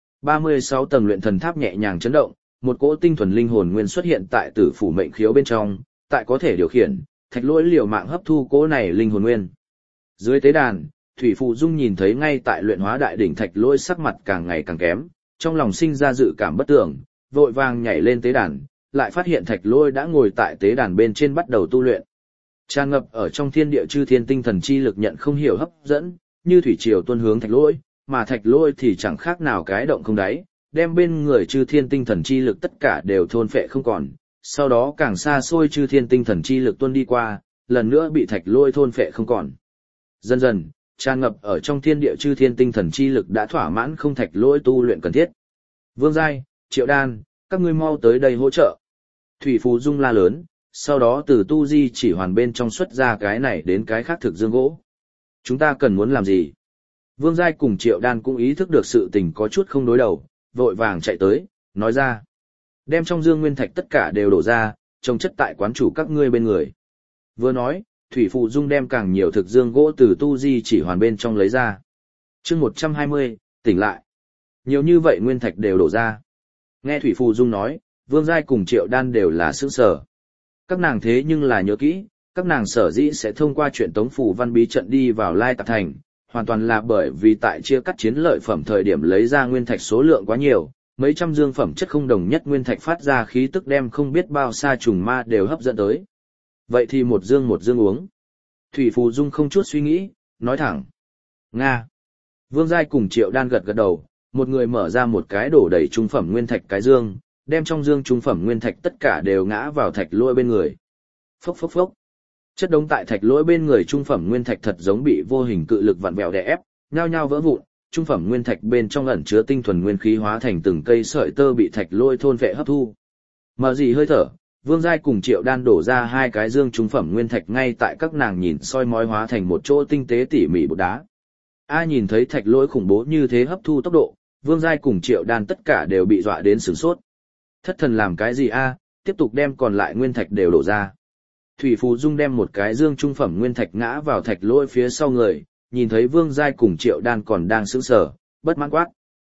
36 tầng luyện thần tháp nhẹ nhàng chấn động, một cỗ tinh thuần linh hồn nguyên xuất hiện tại tử phủ mệnh khiếu bên trong, tại có thể điều khiển, Thạch Lỗi liều mạng hấp thu cỗ này linh hồn nguyên. Dưới tế đàn, Thủy Phù Dung nhìn thấy ngay tại luyện hóa đại đỉnh Thạch Lỗi sắc mặt càng ngày càng kém, trong lòng sinh ra dự cảm bất tưởng, vội vàng nhảy lên tế đàn, lại phát hiện Thạch Lỗi đã ngồi tại tế đàn bên trên bắt đầu tu luyện. Tràn ngập ở trong thiên địa chư thiên tinh thần chi lực nhận không hiểu hấp dẫn, như thủy triều tuôn hướng Thạch Lỗi, mà Thạch Lỗi thì chẳng khác nào cái động không đáy, đem bên người chư thiên tinh thần chi lực tất cả đều thôn phệ không còn, sau đó càng xa xôi chư thiên tinh thần chi lực tuôn đi qua, lần nữa bị Thạch Lỗi thôn phệ không còn. Dần dần, tràn ngập ở trong thiên địa chư thiên tinh thần chi lực đã thỏa mãn không Thạch Lỗi tu luyện cần thiết. Vương Giai, Triệu Đan, các ngươi mau tới đây hỗ trợ. Thủy Phù Dung la lớn, sau đó từ tu di chỉ hoàn bên trong xuất ra cái này đến cái khác thực dương gỗ. Chúng ta cần muốn làm gì? Vương Giai cùng Triệu Đan cũng ý thức được sự tình có chút không đối đầu, vội vàng chạy tới, nói ra. Đem trong dương nguyên thạch tất cả đều đổ ra, trồng chất tại quán chủ các ngươi bên người. Vừa nói, Thủy Phù Dung đem càng nhiều thực dương gỗ từ tu di chỉ hoàn bên trong lấy ra. chương 120, tỉnh lại. Nhiều như vậy nguyên thạch đều đổ ra. Nghe Thủy Phù Dung nói, Vương Giai cùng Triệu Đan đều là sững sờ. Các nàng thế nhưng là nhớ kỹ, các nàng sở dĩ sẽ thông qua chuyện tống phủ văn bí trận đi vào Lai Tạp Thành, hoàn toàn là bởi vì tại chia cắt chiến lợi phẩm thời điểm lấy ra nguyên thạch số lượng quá nhiều, mấy trăm dương phẩm chất không đồng nhất nguyên thạch phát ra khí tức đem không biết bao xa trùng ma đều hấp dẫn tới. Vậy thì một dương uống. Thủy Phù Dung không chút suy nghĩ, nói thẳng. Nga. Vương Giai cùng Triệu Đan gật gật đầu, một người mở ra một cái đổ đầy trung phẩm nguyên thạch cái dương, đem trong dương trung phẩm nguyên thạch tất cả đều ngã vào Thạch Lỗi bên người. Phốc phốc phốc. Chất đống tại Thạch Lỗi bên người trung phẩm nguyên thạch thật giống bị vô hình cự lực vặn vẹo đè ép, nhao nhao vỡ vụn, trung phẩm nguyên thạch bên trong ẩn chứa tinh thuần nguyên khí hóa thành từng cây sợi tơ bị Thạch Lỗi thôn vệ hấp thu. Mở gì hơi thở, Vương Giai cùng Triệu Đan đổ ra hai cái dương trung phẩm nguyên thạch ngay tại các nàng nhìn soi mói hóa thành một chỗ tinh tế tỉ mỉ bột đá. Nhìn thấy Thạch Lỗi khủng bố như thế hấp thu tốc độ, Vương Giai cùng Triệu Đan tất cả đều bị dọa đến sửng sốt. Thất thần làm cái gì tiếp tục đem còn lại nguyên thạch đều đổ ra. Thủy Phù Dung đem một cái dương trung phẩm nguyên thạch ngã vào Thạch Lỗi phía sau người, nhìn thấy Vương Giai cùng Triệu Đan còn đang sững sờ, bất mãn quát.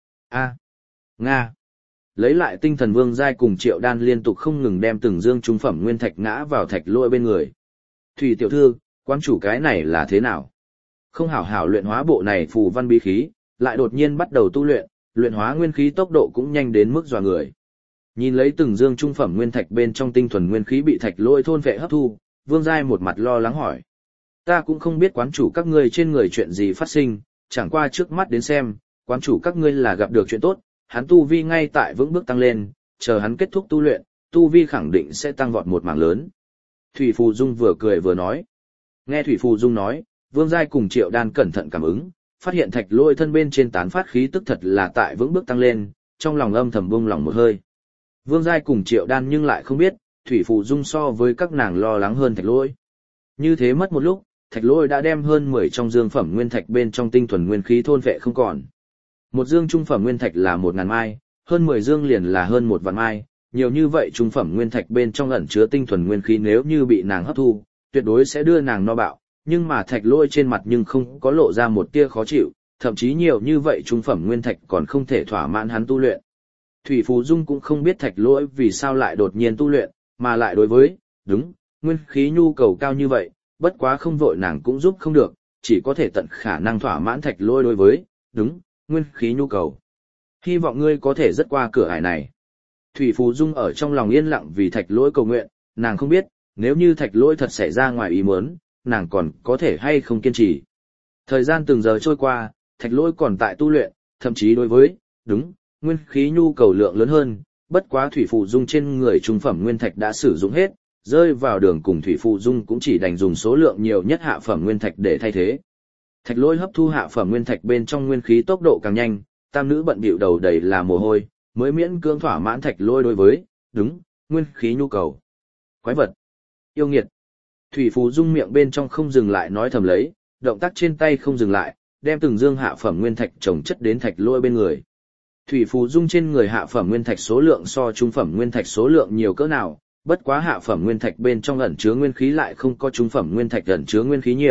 Nga. Lấy lại tinh thần, Vương Giai cùng Triệu Đan liên tục không ngừng đem từng dương trung phẩm nguyên thạch ngã vào Thạch Lỗi bên người. Thủy tiểu thư, quán chủ cái này là thế nào? Không hảo hảo luyện hóa bộ này phù văn bí khí, lại đột nhiên bắt đầu tu luyện, luyện hóa nguyên khí tốc độ cũng nhanh đến mức dọa người. Nhìn lấy từng dương trung phẩm nguyên thạch bên trong tinh thuần nguyên khí bị Thạch Lỗi thôn vệ hấp thu, Vương Giai một mặt lo lắng hỏi. Ta cũng không biết quán chủ các ngươi trên người chuyện gì phát sinh, chẳng qua trước mắt đến xem, quán chủ các ngươi là gặp được chuyện tốt, hắn tu vi ngay tại vững bước tăng lên, chờ hắn kết thúc tu luyện, tu vi khẳng định sẽ tăng vọt một mảng lớn. Thủy Phù Dung vừa cười vừa nói. Nghe Thủy Phù Dung nói, Vương Giai cùng Triệu Đan cẩn thận cảm ứng, phát hiện Thạch Lỗi thân bên trên tán phát khí tức thật là tại vững bước tăng lên, trong lòng âm thầm buông lòng một hơi. Vương Giai cùng Triệu Đan nhưng lại không biết, Thủy Phù Dung so với các nàng lo lắng hơn Thạch Lỗi. Như thế mất một lúc, Thạch Lỗi đã đem hơn 10 trong dương phẩm nguyên thạch bên trong tinh thuần nguyên khí thôn vệ không còn. Một dương trung phẩm nguyên thạch là 1000 mai, hơn 10 dương liền là hơn 1 vạn mai, nhiều như vậy trung phẩm nguyên thạch bên trong ẩn chứa tinh thuần nguyên khí nếu như bị nàng hấp thu, tuyệt đối sẽ đưa nàng no bạo, nhưng mà Thạch Lỗi trên mặt nhưng không có lộ ra một tia khó chịu, thậm chí nhiều như vậy trung phẩm nguyên thạch còn không thể thỏa mãn hắn tu luyện. Thủy Phù Dung cũng không biết Thạch Lỗi vì sao lại đột nhiên tu luyện, mà lại đối với, nguyên khí nhu cầu cao như vậy, bất quá không vội nàng cũng giúp không được, chỉ có thể tận khả năng thỏa mãn Thạch Lỗi đối với, nguyên khí nhu cầu. Hy vọng ngươi có thể rất qua cửa ải này. Thủy Phù Dung ở trong lòng yên lặng vì Thạch Lỗi cầu nguyện, nàng không biết, nếu như Thạch Lỗi thật xảy ra ngoài ý muốn, nàng còn có thể hay không kiên trì. Thời gian từng giờ trôi qua, Thạch Lỗi còn tại tu luyện, thậm chí đối với, nguyên khí nhu cầu lượng lớn hơn, bất quá Thủy Phù Dung trên người trung phẩm nguyên thạch đã sử dụng hết, rơi vào đường cùng Thủy Phù Dung cũng chỉ đành dùng số lượng nhiều nhất hạ phẩm nguyên thạch để thay thế. Thạch Lỗi hấp thu hạ phẩm nguyên thạch bên trong nguyên khí tốc độ càng nhanh, tam nữ bận bịu đầu đầy là mồ hôi, mới miễn cưỡng thỏa mãn Thạch Lỗi đối với, nguyên khí nhu cầu. Quái vật, yêu nghiệt. Thủy Phù Dung miệng bên trong không dừng lại nói thầm lấy, động tác trên tay không dừng lại, đem từng dương hạ phẩm nguyên thạch chồng chất đến Thạch Lỗi bên người. Thủy Phù Dung trên người hạ phẩm nguyên thạch số lượng so trung phẩm nguyên thạch số lượng nhiều cỡ nào, bất quá hạ phẩm nguyên thạch bên trong ẩn chứa nguyên khí lại không có trung phẩm nguyên thạch ẩn chứa nguyên khí nhiều,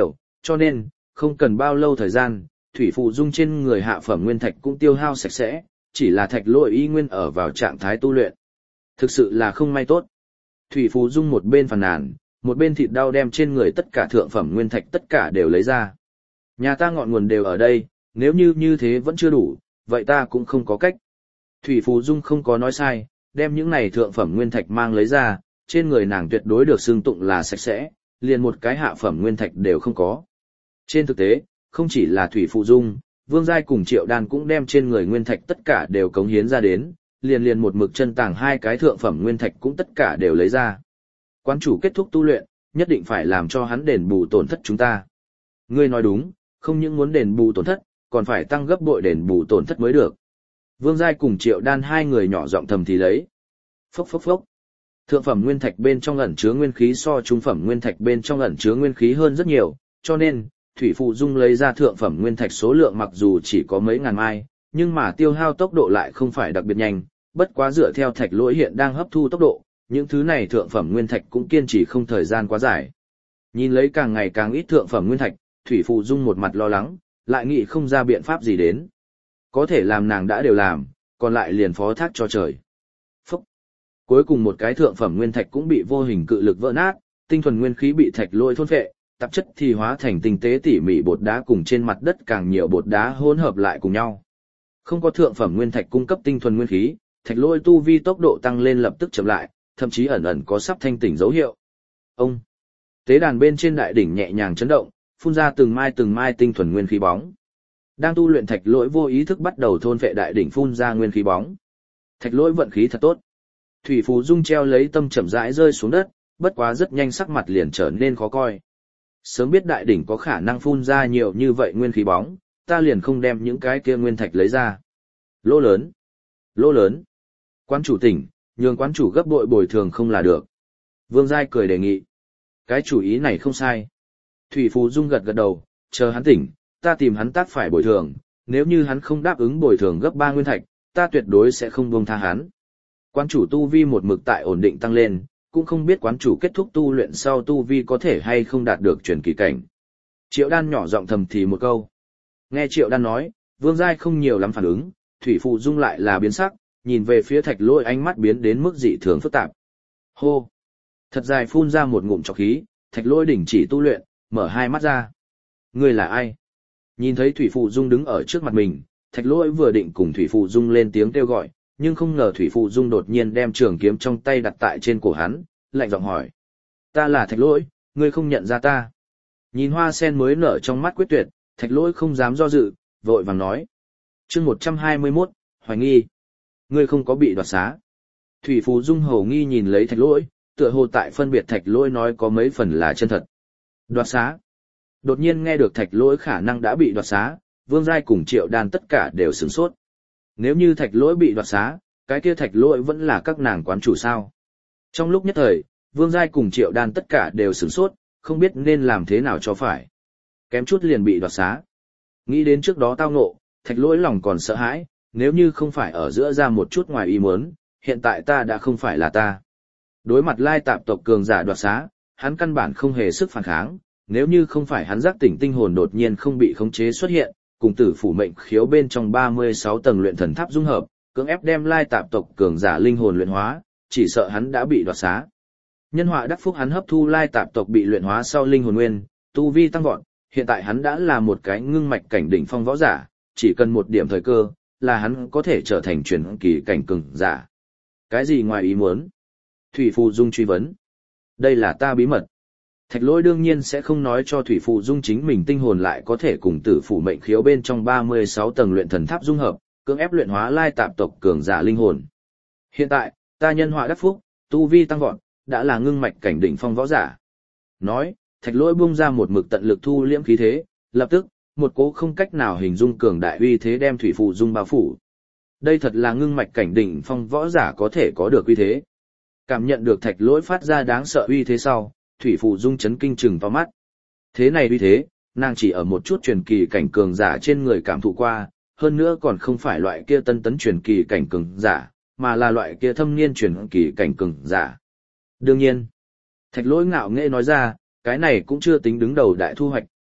cho nên, không cần bao lâu thời gian, thủy phụ dung trên người hạ phẩm nguyên thạch cũng tiêu hao sạch sẽ, chỉ là thạch lỗi y nguyên ở vào trạng thái tu luyện. Thực sự là không may tốt. Thủy phụ dung một bên phàn nàn, một bên thịt đau đem trên người tất cả thượng phẩm nguyên thạch tất cả đều lấy ra. Nhà ta ngọn nguồn đều ở đây, nếu như thế vẫn chưa đủ, vậy ta cũng không có cách. Thủy phụ dung không có nói sai, đem những này thượng phẩm nguyên thạch mang lấy ra, trên người nàng tuyệt đối được xưng tụng là sạch sẽ, liền một cái hạ phẩm nguyên thạch đều không có. Trên thực tế, không chỉ là Thủy Phụ Dung, Vương Giai cùng Triệu Đan cũng đem trên người nguyên thạch tất cả đều cống hiến ra đến, liền một mực chân tàng hai cái thượng phẩm nguyên thạch cũng tất cả đều lấy ra. Quán chủ kết thúc tu luyện, nhất định phải làm cho hắn đền bù tổn thất chúng ta. Ngươi nói đúng, không những muốn đền bù tổn thất, còn phải tăng gấp bội đền bù tổn thất mới được. Vương Giai cùng Triệu Đan hai người nhỏ giọng thầm thì lấy. Phốc phốc phốc. Thượng phẩm nguyên thạch bên trong ẩn chứa nguyên khí so trung phẩm nguyên thạch bên trong ẩn chứa nguyên khí hơn rất nhiều, cho nên Thủy Phụ Dung lấy ra thượng phẩm nguyên thạch số lượng mặc dù chỉ có mấy ngàn mai, nhưng mà tiêu hao tốc độ lại không phải đặc biệt nhanh, bất quá dựa theo thạch lỗi hiện đang hấp thu tốc độ, những thứ này thượng phẩm nguyên thạch cũng kiên trì không thời gian quá dài. Nhìn lấy càng ngày càng ít thượng phẩm nguyên thạch, Thủy Phụ Dung một mặt lo lắng, lại nghĩ không ra biện pháp gì đến. Có thể làm nàng đã đều làm, còn lại liền phó thác cho trời. Phúc! Cuối cùng một cái thượng phẩm nguyên thạch cũng bị vô hình cự lực vỡ nát, tinh thuần nguyên khí bị thạch lỗi thôn phệ, tạp chất thì hóa thành tinh tế tỉ mỉ bột đá cùng trên mặt đất càng nhiều bột đá hỗn hợp lại cùng nhau. Không có thượng phẩm nguyên thạch cung cấp tinh thuần nguyên khí, thạch lỗi tu vi tốc độ tăng lên lập tức chậm lại, thậm chí ẩn ẩn có sắp thanh tỉnh dấu hiệu. Ông! Tế đàn bên trên đại đỉnh nhẹ nhàng chấn động, phun ra từng mai tinh thuần nguyên khí bóng. Đang tu luyện thạch lỗi vô ý thức bắt đầu thôn phệ đại đỉnh phun ra nguyên khí bóng. Thạch lỗi vận khí thật tốt. Thủy Phù Dung treo lấy tâm chậm rãi rơi xuống đất, bất quá rất nhanh sắc mặt liền trở nên khó coi. Sớm biết đại đỉnh có khả năng phun ra nhiều như vậy nguyên khí bóng, ta liền không đem những cái kia nguyên thạch lấy ra. Lỗ lớn. Lỗ lớn. Quán chủ tỉnh, nhường quán chủ gấp bội bồi thường không là được. Vương Giai cười đề nghị. Cái chủ ý này không sai. Thủy Phù Dung gật gật đầu, chờ hắn tỉnh, ta tìm hắn tác phải bồi thường, nếu như hắn không đáp ứng bồi thường gấp 3 nguyên thạch, ta tuyệt đối sẽ không buông tha hắn. Quán chủ tu vi một mực tại ổn định tăng lên, cũng không biết quán chủ kết thúc tu luyện sau tu vi có thể hay không đạt được truyền kỳ cảnh. Triệu Đan nhỏ giọng thầm thì một câu. Nghe Triệu Đan nói, Vương Giai không nhiều lắm phản ứng, Thủy Phụ Dung lại là biến sắc, nhìn về phía thạch lỗi ánh mắt biến đến mức dị thường phức tạp. Hô! Thật dài phun ra một ngụm trọc khí, thạch lỗi đình chỉ tu luyện, mở hai mắt ra. Ngươi là ai? Nhìn thấy Thủy Phụ Dung đứng ở trước mặt mình, thạch lỗi vừa định cùng Thủy Phụ Dung lên tiếng kêu gọi, nhưng không ngờ Thủy Phụ Dung đột nhiên đem trường kiếm trong tay đặt tại trên cổ hắn, lạnh giọng hỏi. Ta là thạch lỗi, ngươi không nhận ra ta. Nhìn hoa sen mới nở trong mắt quyết tuyệt, thạch lỗi không dám do dự, vội vàng nói. Chương 121, hoài nghi. Ngươi không có bị đoạt xá. Thủy Phụ Dung hầu nghi nhìn lấy thạch lỗi, tựa hồ tại phân biệt thạch lỗi nói có mấy phần là chân thật. Đoạt xá. Đột nhiên nghe được thạch lỗi khả năng đã bị đoạt xá, Vương Giai cùng Triệu Đan tất cả đều sửng sốt. Nếu như thạch lỗi bị đoạt xá, cái kia thạch lỗi vẫn là các nàng quán chủ sao. Trong lúc nhất thời, Vương Giai cùng Triệu Đan tất cả đều sửng sốt, không biết nên làm thế nào cho phải. Kém chút liền bị đoạt xá. Nghĩ đến trước đó tao ngộ, thạch lỗi lòng còn sợ hãi, nếu như không phải ở giữa ra một chút ngoài ý muốn, hiện tại ta đã không phải là ta. Đối mặt lai tạp tộc cường giả đoạt xá, hắn căn bản không hề sức phản kháng, nếu như không phải hắn giác tỉnh tinh hồn đột nhiên không bị khống chế xuất hiện, cùng tử phủ mệnh khiếu bên trong 36 tầng luyện thần tháp dung hợp, cưỡng ép đem lai tạp tộc cường giả linh hồn luyện hóa, chỉ sợ hắn đã bị đoạt xá. Nhân họa đắc phúc hắn hấp thu lai tạp tộc bị luyện hóa sau linh hồn nguyên, tu vi tăng vọt, hiện tại hắn đã là một cái ngưng mạch cảnh đỉnh phong võ giả, chỉ cần một điểm thời cơ, là hắn có thể trở thành truyền kỳ cảnh cường giả. Cái gì ngoài ý muốn? Thủy Phụ Dung truy vấn. Đây là ta bí mật. Thạch lỗi đương nhiên sẽ không nói cho Thủy Phụ Dung chính mình tinh hồn lại có thể cùng tử phủ mệnh khiếu bên trong 36 tầng luyện thần tháp dung hợp, cưỡng ép luyện hóa lai tạp tộc cường giả linh hồn. Hiện tại, ta nhân họa đắc phúc, tu vi tăng vọt, đã là ngưng mạch cảnh đỉnh phong võ giả. Nói, thạch lỗi buông ra một mực tận lực thu liễm khí thế, lập tức, một cố không cách nào hình dung cường đại uy thế đem Thủy Phụ Dung bao phủ. Đây thật là ngưng mạch cảnh đỉnh phong võ giả có thể có được uy thế. Cảm nhận được thạch lỗi phát ra đáng sợ uy thế sau, Thủy Phụ Dung chấn kinh trừng to mắt. Thế này uy thế, nàng chỉ ở một chút truyền kỳ cảnh cường giả trên người cảm thụ qua, hơn nữa còn không phải loại kia tân tấn truyền kỳ cảnh cường giả, mà là loại kia thâm niên truyền kỳ cảnh cường giả. Đương nhiên, thạch lỗi ngạo nghễ nói ra, cái này cũng chưa tính đứng đầu đại thu hoạch,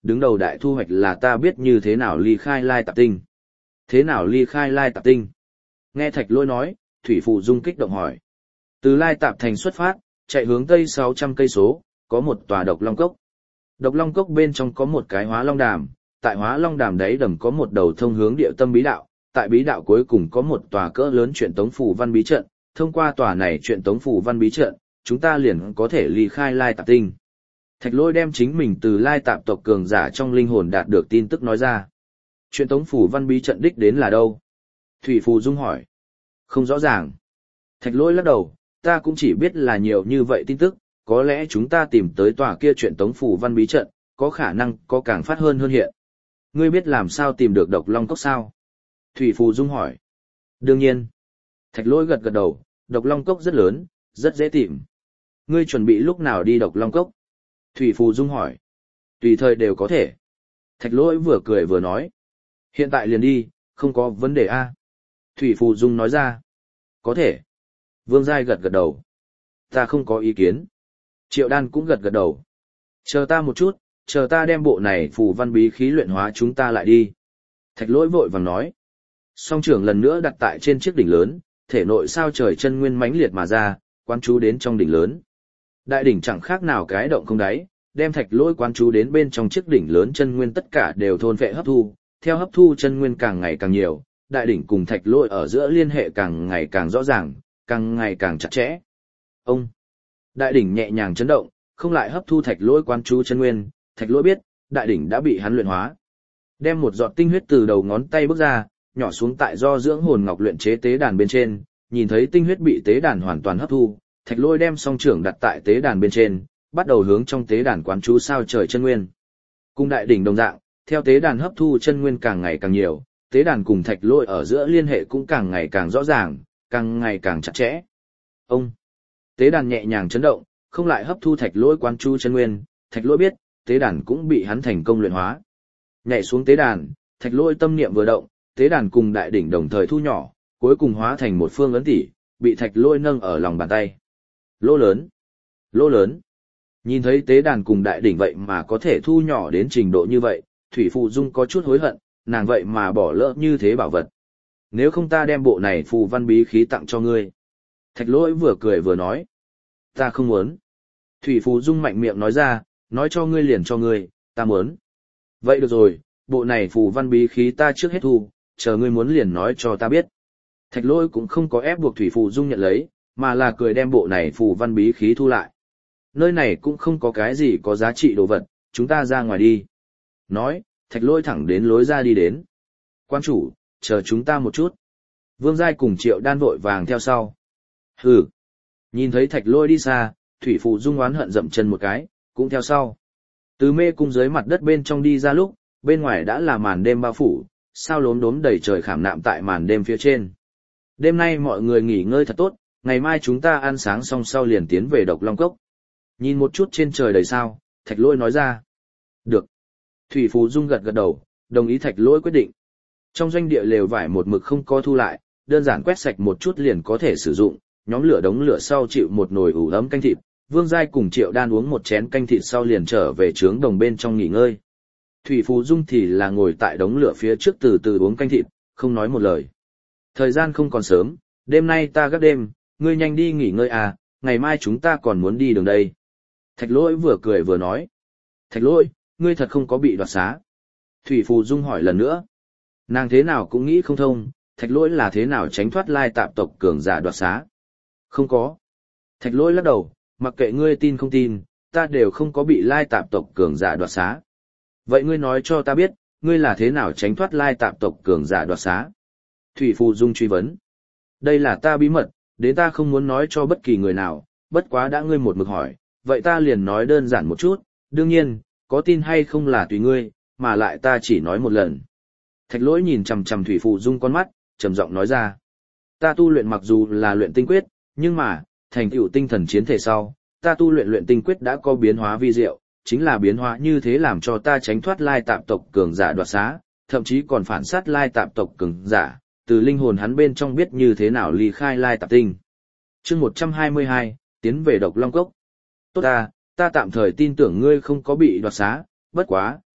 đứng đầu đại thu hoạch là ta biết như thế nào ly khai lai tạp tinh. Thế nào ly khai lai tạp tinh? Nghe Thạch Lỗi nói, Thủy Phù Dung kích động hỏi. Từ lai tạp thành xuất phát, chạy hướng tây 600 cây số, có một tòa độc long cốc. Độc long cốc bên trong có một cái hóa long đàm, tại hóa long đàm đáy đầm có một đầu thông hướng địa tâm bí đạo, tại bí đạo cuối cùng có một tòa cỡ lớn truyện tống phù văn bí trận, thông qua tòa này truyện tống phù văn bí trận, chúng ta liền có thể ly khai lai tạp tinh. Thạch Lỗi đem chính mình từ lai tạp tộc cường giả trong linh hồn đạt được tin tức nói ra. Truyện tống phù văn bí trận đích đến là đâu? Thủy Phù Dung hỏi. Không rõ ràng. Thạch Lỗi lắc đầu, ta cũng chỉ biết là nhiều như vậy tin tức, có lẽ chúng ta tìm tới tòa kia truyện tống phù văn bí trận, có khả năng có càng phát hơn hiện. Ngươi biết làm sao tìm được độc long cốc sao? Thủy Phù Dung hỏi. Đương nhiên. Thạch Lỗi gật gật đầu, độc long cốc rất lớn, rất dễ tìm. Ngươi chuẩn bị lúc nào đi độc long cốc? Thủy Phù Dung hỏi. Tùy thời đều có thể. Thạch Lỗi vừa cười vừa nói. Hiện tại liền đi, không có vấn đề a. Thủy Phù Dung nói ra. Có thể. Vương Giai gật gật đầu. Ta không có ý kiến. Triệu Đan cũng gật gật đầu. Chờ ta một chút, chờ ta đem bộ này phù văn bí khí luyện hóa chúng ta lại đi. Thạch Lỗi vội vàng nói. Song trưởng lần nữa đặt tại trên chiếc đỉnh lớn, thể nội sao trời chân nguyên mãnh liệt mà ra, quán chú đến trong đỉnh lớn. Đại đỉnh chẳng khác nào cái động không đáy, đem Thạch Lỗi quán chú đến bên trong chiếc đỉnh lớn chân nguyên tất cả đều thôn phệ hấp thu, theo hấp thu chân nguyên càng ngày càng nhiều, đại đỉnh cùng Thạch Lỗi ở giữa liên hệ càng ngày càng rõ ràng, càng ngày càng chặt chẽ. Ông đại đỉnh nhẹ nhàng chấn động, không lại hấp thu Thạch Lỗi quán chú chân nguyên, Thạch Lỗi biết, đại đỉnh đã bị hắn luyện hóa. Đem một giọt tinh huyết từ đầu ngón tay bước ra, nhỏ xuống tại do dưỡng hồn ngọc luyện chế tế đàn bên trên, nhìn thấy tinh huyết bị tế đàn hoàn toàn hấp thu, Thạch Lỗi đem song trưởng đặt tại tế đàn bên trên, bắt đầu hướng trong tế đàn quán chú sao trời chân nguyên. Cùng đại đỉnh đồng dạng, theo tế đàn hấp thu chân nguyên càng ngày càng nhiều, tế đàn cùng Thạch Lỗi ở giữa liên hệ cũng càng ngày càng rõ ràng, càng ngày càng chặt chẽ. Ông tế đàn nhẹ nhàng chấn động, không lại hấp thu Thạch Lỗi quán chú chân nguyên, Thạch Lỗi biết, tế đàn cũng bị hắn thành công luyện hóa. Nhảy xuống tế đàn, Thạch Lỗi tâm niệm vừa động, tế đàn cùng đại đỉnh đồng thời thu nhỏ, cuối cùng hóa thành một phương ấn tỷ, bị Thạch Lỗi nâng ở lòng bàn tay. Lỗ lớn, lỗ lớn. Nhìn thấy tế đàn cùng đại đỉnh vậy mà có thể thu nhỏ đến trình độ như vậy, Thủy Phù Dung có chút hối hận, nàng vậy mà bỏ lỡ như thế bảo vật. Nếu không ta đem bộ này phù văn bí khí tặng cho ngươi. Thạch Lỗi vừa cười vừa nói. Ta không muốn. Thủy Phù Dung mạnh miệng nói ra, nói cho ngươi liền cho ngươi, ta muốn. Vậy được rồi, bộ này phù văn bí khí ta trước hết thu, chờ ngươi muốn liền nói cho ta biết. Thạch Lỗi cũng không có ép buộc Thủy Phù Dung nhận lấy, mà là cười đem bộ này phù văn bí khí thu lại. Nơi này cũng không có cái gì có giá trị đồ vật, chúng ta ra ngoài đi. Nói, Thạch Lỗi thẳng đến lối ra đi đến. Quan chủ, chờ chúng ta một chút. Vương Giai cùng Triệu Đan vội vàng theo sau. Hừ. Nhìn thấy Thạch Lỗi đi xa, Thủy Phù Dung oán hận dậm chân một cái, cũng theo sau. Từ mê cung dưới mặt đất bên trong đi ra lúc, bên ngoài đã là màn đêm bao phủ, sao lốm đốm đầy trời khảm nạm tại màn đêm phía trên. Đêm nay mọi người nghỉ ngơi thật tốt, ngày mai chúng ta ăn sáng xong sau liền tiến về Độc Long Cốc. Nhìn một chút trên trời đầy sao, Thạch Lỗi nói ra. Được. Thủy Phù Dung gật gật đầu, đồng ý Thạch Lỗi quyết định. Trong doanh địa lều vải một mực không có thu lại, đơn giản quét sạch một chút liền có thể sử dụng, nhóm lửa đống lửa sau chịu một nồi ủ ấm canh thịt, Vương Giai cùng Triệu Đan uống một chén canh thịt sau liền trở về trướng đồng bên trong nghỉ ngơi. Thủy Phù Dung thì là ngồi tại đống lửa phía trước từ từ uống canh thịt, không nói một lời. Thời gian không còn sớm, đêm nay ta gác đêm, ngươi nhanh đi nghỉ ngơi à, ngày mai chúng ta còn muốn đi đường đây. Thạch Lỗi vừa cười vừa nói. Thạch Lỗi, ngươi thật không có bị đoạt xá. Thủy Phù Dung hỏi lần nữa. Nàng thế nào cũng nghĩ không thông, Thạch Lỗi là thế nào tránh thoát lai tạp tộc cường giả đoạt xá. Không có. Thạch Lỗi lắc đầu, mặc kệ ngươi tin không tin, ta đều không có bị lai tạp tộc cường giả đoạt xá. Vậy ngươi nói cho ta biết, ngươi là thế nào tránh thoát lai tạp tộc cường giả đoạt xá? Thủy Phù Dung truy vấn. Đây là ta bí mật, đến ta không muốn nói cho bất kỳ người nào, bất quá đã ngươi một mực hỏi, vậy ta liền nói đơn giản một chút, đương nhiên, có tin hay không là tùy ngươi, mà lại ta chỉ nói một lần. Thạch Lỗi nhìn chằm chằm Thủy Phù Dung con mắt, trầm giọng nói ra. Ta tu luyện mặc dù là luyện tinh quyết, nhưng mà, thành tựu tinh thần chiến thể sau, ta tu luyện luyện tinh quyết đã có biến hóa vi diệu, chính là biến hóa như thế làm cho ta tránh thoát lai tạp tộc cường giả đoạt xá, thậm chí còn phản sát lai tạp tộc cường giả, từ linh hồn hắn bên trong biết như thế nào ly khai lai tạp tinh. Chương 122, tiến về Độc Long Cốc. Tốt ta tạm thời tin tưởng ngươi không có bị đoạt xá, bất quá,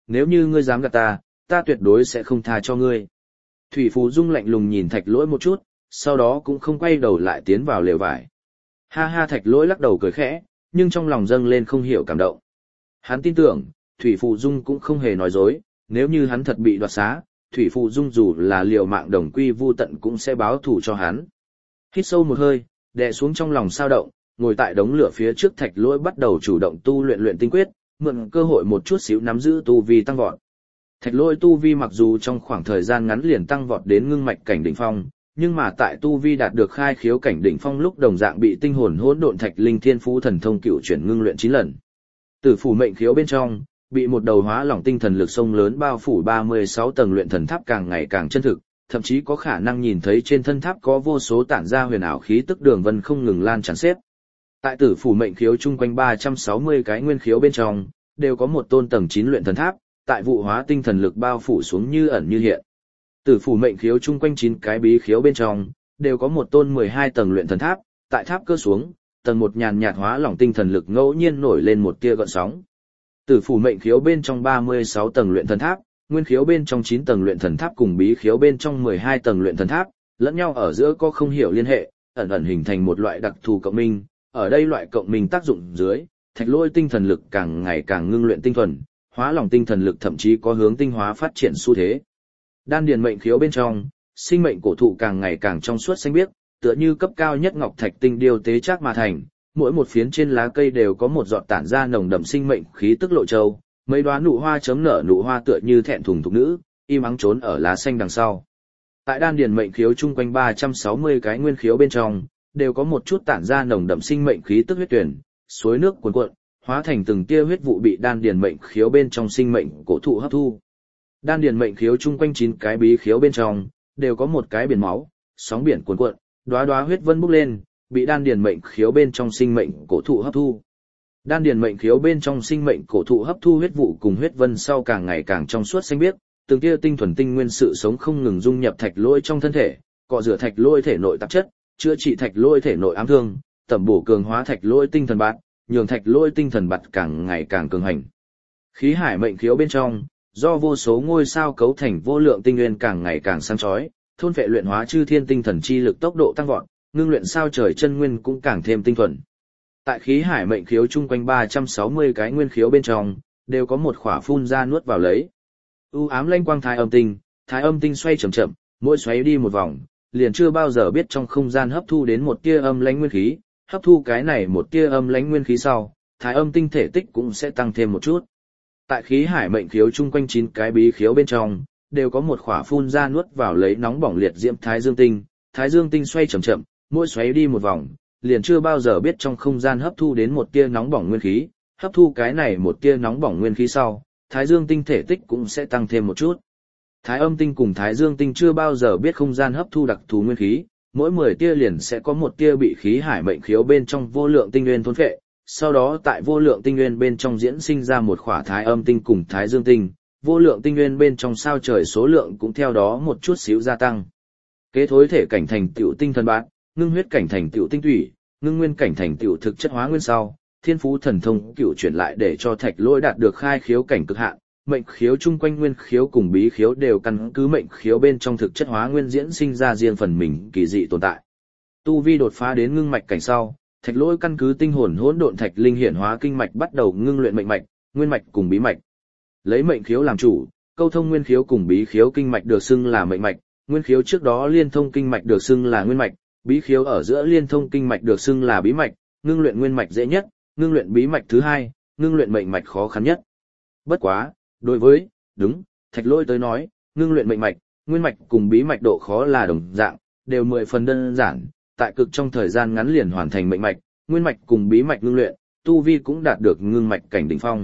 nếu như ngươi dám gạt ta, ta tuyệt đối sẽ không tha cho ngươi. Thủy Phù Dung lạnh lùng nhìn Thạch Lỗi một chút, sau đó cũng không quay đầu lại tiến vào lều vải. Ha ha, Thạch Lỗi lắc đầu cười khẽ, nhưng trong lòng dâng lên không hiểu cảm động. Hắn tin tưởng, Thủy Phù Dung cũng không hề nói dối, nếu như hắn thật bị đoạt xá, Thủy Phù Dung dù là liều mạng đồng quy vu tận cũng sẽ báo thù cho hắn. Hít sâu một hơi, đè xuống trong lòng sao động, ngồi tại đống lửa phía trước Thạch Lỗi bắt đầu chủ động tu luyện tinh quyết, mượn cơ hội một chút xíu nắm giữ tu vi tăng vọt. Thạch Lỗi tu vi mặc dù trong khoảng thời gian ngắn liền tăng vọt đến ngưng mạch cảnh đỉnh phong, nhưng mà tại tu vi đạt được khai khiếu cảnh đỉnh phong lúc đồng dạng bị tinh hồn hỗn độn thạch linh thiên phú thần thông cựu chuyển ngưng luyện 9 lần. Tử phủ mệnh khiếu bên trong, bị một đầu hóa lỏng tinh thần lực sông lớn bao phủ 36 tầng luyện thần tháp càng ngày càng chân thực, thậm chí có khả năng nhìn thấy trên thân tháp có vô số tản ra huyền ảo khí tức đường vân không ngừng lan tràn xếp. Tại tử phủ mệnh khiếu chung quanh 360 cái nguyên khiếu bên trong, đều có một tôn tầng 9 luyện thần tháp, tại vụ hóa tinh thần lực bao phủ xuống như ẩn như hiện. Tử phủ mệnh khiếu chung quanh 9 cái bí khiếu bên trong, đều có một tôn 12 tầng luyện thần tháp, tại tháp cơ xuống, tầng một nhàn nhạt hóa lỏng tinh thần lực ngẫu nhiên nổi lên một tia gợn sóng. Tử phủ mệnh khiếu bên trong 36 tầng luyện thần tháp, nguyên khiếu bên trong 9 tầng luyện thần tháp cùng bí khiếu bên trong 12 tầng luyện thần tháp, lẫn nhau ở giữa có không hiểu liên hệ, ẩn ẩn hình thành một loại đặc thù cộng minh. Ở đây loại cộng minh tác dụng dưới, Thạch Lỗi tinh thần lực càng ngày càng ngưng luyện tinh thuần, hóa lỏng tinh thần lực thậm chí có hướng tinh hóa phát triển xu thế. Đan điền mệnh khiếu bên trong, sinh mệnh cổ thụ càng ngày càng trong suốt xanh biếc, tựa như cấp cao nhất ngọc thạch tinh điêu tế chắc mà thành, mỗi một phiến trên lá cây đều có một giọt tản ra nồng đậm sinh mệnh khí tức lộ châu, mấy đóa nụ hoa chấm nở nụ hoa tựa như thẹn thùng thục nữ, im ắng trốn ở lá xanh đằng sau. Tại đan điền mệnh khiếu chung quanh 360 cái nguyên khiếu bên trong, đều có một chút tản ra nồng đậm sinh mệnh khí tức huyết tuyển, suối nước cuồn cuộn, hóa thành từng tia huyết vụ bị đan điền mệnh khiếu bên trong sinh mệnh cổ thụ hấp thu. Đan điền mệnh khiếu chung quanh 9 cái bí khiếu bên trong, đều có một cái biển máu, sóng biển cuồn cuộn, đóa đóa huyết vân bốc lên, bị đan điền mệnh khiếu bên trong sinh mệnh cổ thụ hấp thu. Đan điền mệnh khiếu bên trong sinh mệnh cổ thụ hấp thu huyết vụ cùng huyết vân sau càng ngày càng trong suốt xanh biếc, từng tia tinh thuần tinh nguyên sự sống không ngừng dung nhập Thạch Lỗi trong thân thể, cọ rửa Thạch Lỗi thể nội tạp chất, chữa trị Thạch Lỗi thể nội ám thương, tẩm bổ cường hóa Thạch Lỗi tinh thần bạt, nhường Thạch Lỗi tinh thần bạt càng ngày càng cường hành. Khí hải mệnh khiếu bên trong, do vô số ngôi sao cấu thành vô lượng tinh nguyên càng ngày càng sáng chói, thôn phệ luyện hóa chư thiên tinh thần chi lực tốc độ tăng vọt, ngưng luyện sao trời chân nguyên cũng càng thêm tinh thuần. Tại khí hải mệnh khiếu chung quanh 360 cái nguyên khiếu bên trong, đều có một khỏa phun ra nuốt vào lấy. U ám lanh quang thái âm tinh xoay chậm chậm, mỗi xoáy đi một vòng, liền chưa bao giờ biết trong không gian hấp thu đến một tia âm lãnh nguyên khí, hấp thu cái này một tia âm lãnh nguyên khí sau, thái âm tinh thể tích cũng sẽ tăng thêm một chút. Tại khí hải mệnh khiếu chung quanh 9 cái bí khiếu bên trong, đều có một khỏa phun ra nuốt vào lấy nóng bỏng liệt diễm thái dương tinh xoay chậm chậm, mỗi xoáy đi một vòng, liền chưa bao giờ biết trong không gian hấp thu đến một tia nóng bỏng nguyên khí, hấp thu cái này một tia nóng bỏng nguyên khí sau, thái dương tinh thể tích cũng sẽ tăng thêm một chút. Thái âm tinh cùng thái dương tinh chưa bao giờ biết không gian hấp thu đặc thù nguyên khí, mỗi 10 tia liền sẽ có một tia bị khí hải mệnh khiếu bên trong vô lượng tinh nguyên thôn phệ, sau đó tại vô lượng tinh nguyên bên trong diễn sinh ra một khỏa thái âm tinh cùng thái dương tinh, vô lượng tinh nguyên bên trong sao trời số lượng cũng theo đó một chút xíu gia tăng. Kế thối thể cảnh thành tựu tinh thần bát, ngưng huyết cảnh thành tựu tinh thủy, ngưng nguyên cảnh thành tựu thực chất hóa nguyên sau, thiên phú thần thông cựu chuyển lại để cho Thạch Lỗi đạt được khai khiếu cảnh cực hạn, mệnh khiếu chung quanh nguyên khiếu cùng bí khiếu đều căn cứ mệnh khiếu bên trong thực chất hóa nguyên diễn sinh ra riêng phần mình kỳ dị tồn tại. Tu vi đột phá đến ngưng mạch cảnh sau, Thạch Lỗi căn cứ tinh hồn hỗn độn thạch linh hiển hóa kinh mạch bắt đầu ngưng luyện mệnh mạch, nguyên mạch cùng bí mạch. Lấy mệnh khiếu làm chủ, câu thông nguyên khiếu cùng bí khiếu kinh mạch được xưng là mệnh mạch, nguyên khiếu trước đó liên thông kinh mạch được xưng là nguyên mạch, bí khiếu ở giữa liên thông kinh mạch được xưng là bí mạch, ngưng luyện nguyên mạch dễ nhất, ngưng luyện bí mạch thứ hai, ngưng luyện mệnh mạch khó khăn nhất. Bất quá, đối với, Thạch Lỗi tới nói, ngưng luyện mệnh mạch, nguyên mạch cùng bí mạch độ khó là đồng dạng, đều 10 phần đơn giản, tại cực trong thời gian ngắn liền hoàn thành mệnh mạch, nguyên mạch cùng bí mạch ngưng luyện, tu vi cũng đạt được ngưng mạch cảnh đỉnh phong.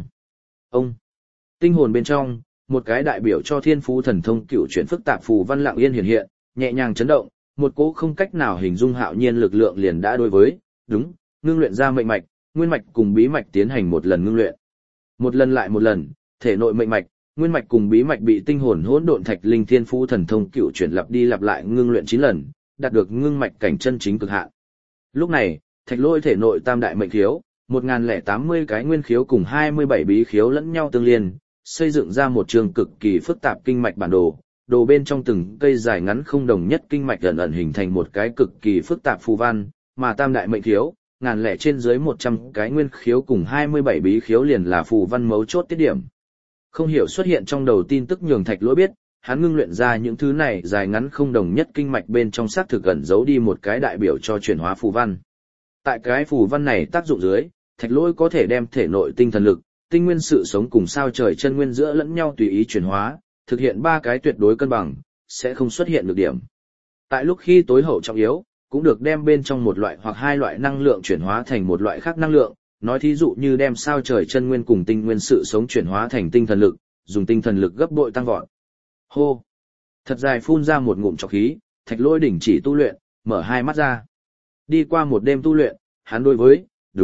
Tinh hồn bên trong, một cái đại biểu cho thiên phú thần thông cựu chuyển phức tạp phù văn lặng yên hiện hiện, nhẹ nhàng chấn động, một cỗ không cách nào hình dung hạo nhiên lực lượng liền đã đối với, ngưng luyện ra mệnh mạch, nguyên mạch cùng bí mạch tiến hành một lần ngưng luyện. Một lần lại một lần, thể nội mệnh mạch, nguyên mạch cùng bí mạch bị tinh hồn hỗn độn thạch linh thiên phú thần thông cựu chuyển lặp đi lặp lại ngưng luyện 9 lần, đạt được ngưng mạch cảnh chân chính cực hạn. Lúc này, Thạch Lỗi thể nội tam đại mệnh khiếu, 1080 cái nguyên khiếu cùng 27 bí khiếu lẫn nhau tương liên, xây dựng ra một trường cực kỳ phức tạp kinh mạch bản đồ, đồ bên trong từng cây dài ngắn không đồng nhất kinh mạch ẩn ẩn hình thành một cái cực kỳ phức tạp phù văn, mà tam đại mệnh khiếu, ngàn lẻ trên dưới 100 cái nguyên khiếu cùng 27 bí khiếu liền là phù văn mấu chốt tiết điểm. Không hiểu xuất hiện trong đầu tin tức nhường Thạch Lỗi biết, hắn ngưng luyện ra những thứ này dài ngắn không đồng nhất kinh mạch bên trong xác thực ẩn giấu đi một cái đại biểu cho chuyển hóa phù văn. Tại cái phù văn này tác dụng dưới, Thạch Lỗi có thể đem thể nội tinh thần lực, tinh nguyên sự sống cùng sao trời chân nguyên giữa lẫn nhau tùy ý chuyển hóa, thực hiện ba cái tuyệt đối cân bằng, sẽ không xuất hiện được điểm. Tại lúc khi tối hậu trọng yếu, cũng được đem bên trong một loại hoặc hai loại năng lượng chuyển hóa thành một loại khác năng lượng, nói thí dụ như đem sao trời chân nguyên cùng tinh nguyên sự sống chuyển hóa thành tinh thần lực, dùng tinh thần lực gấp bội tăng vọt. Hô! Thật dài phun ra một ngụm trọc khí, Thạch Lỗi đình chỉ tu luyện, mở hai mắt ra. Đi qua một đêm tu luyện, hắn đối với,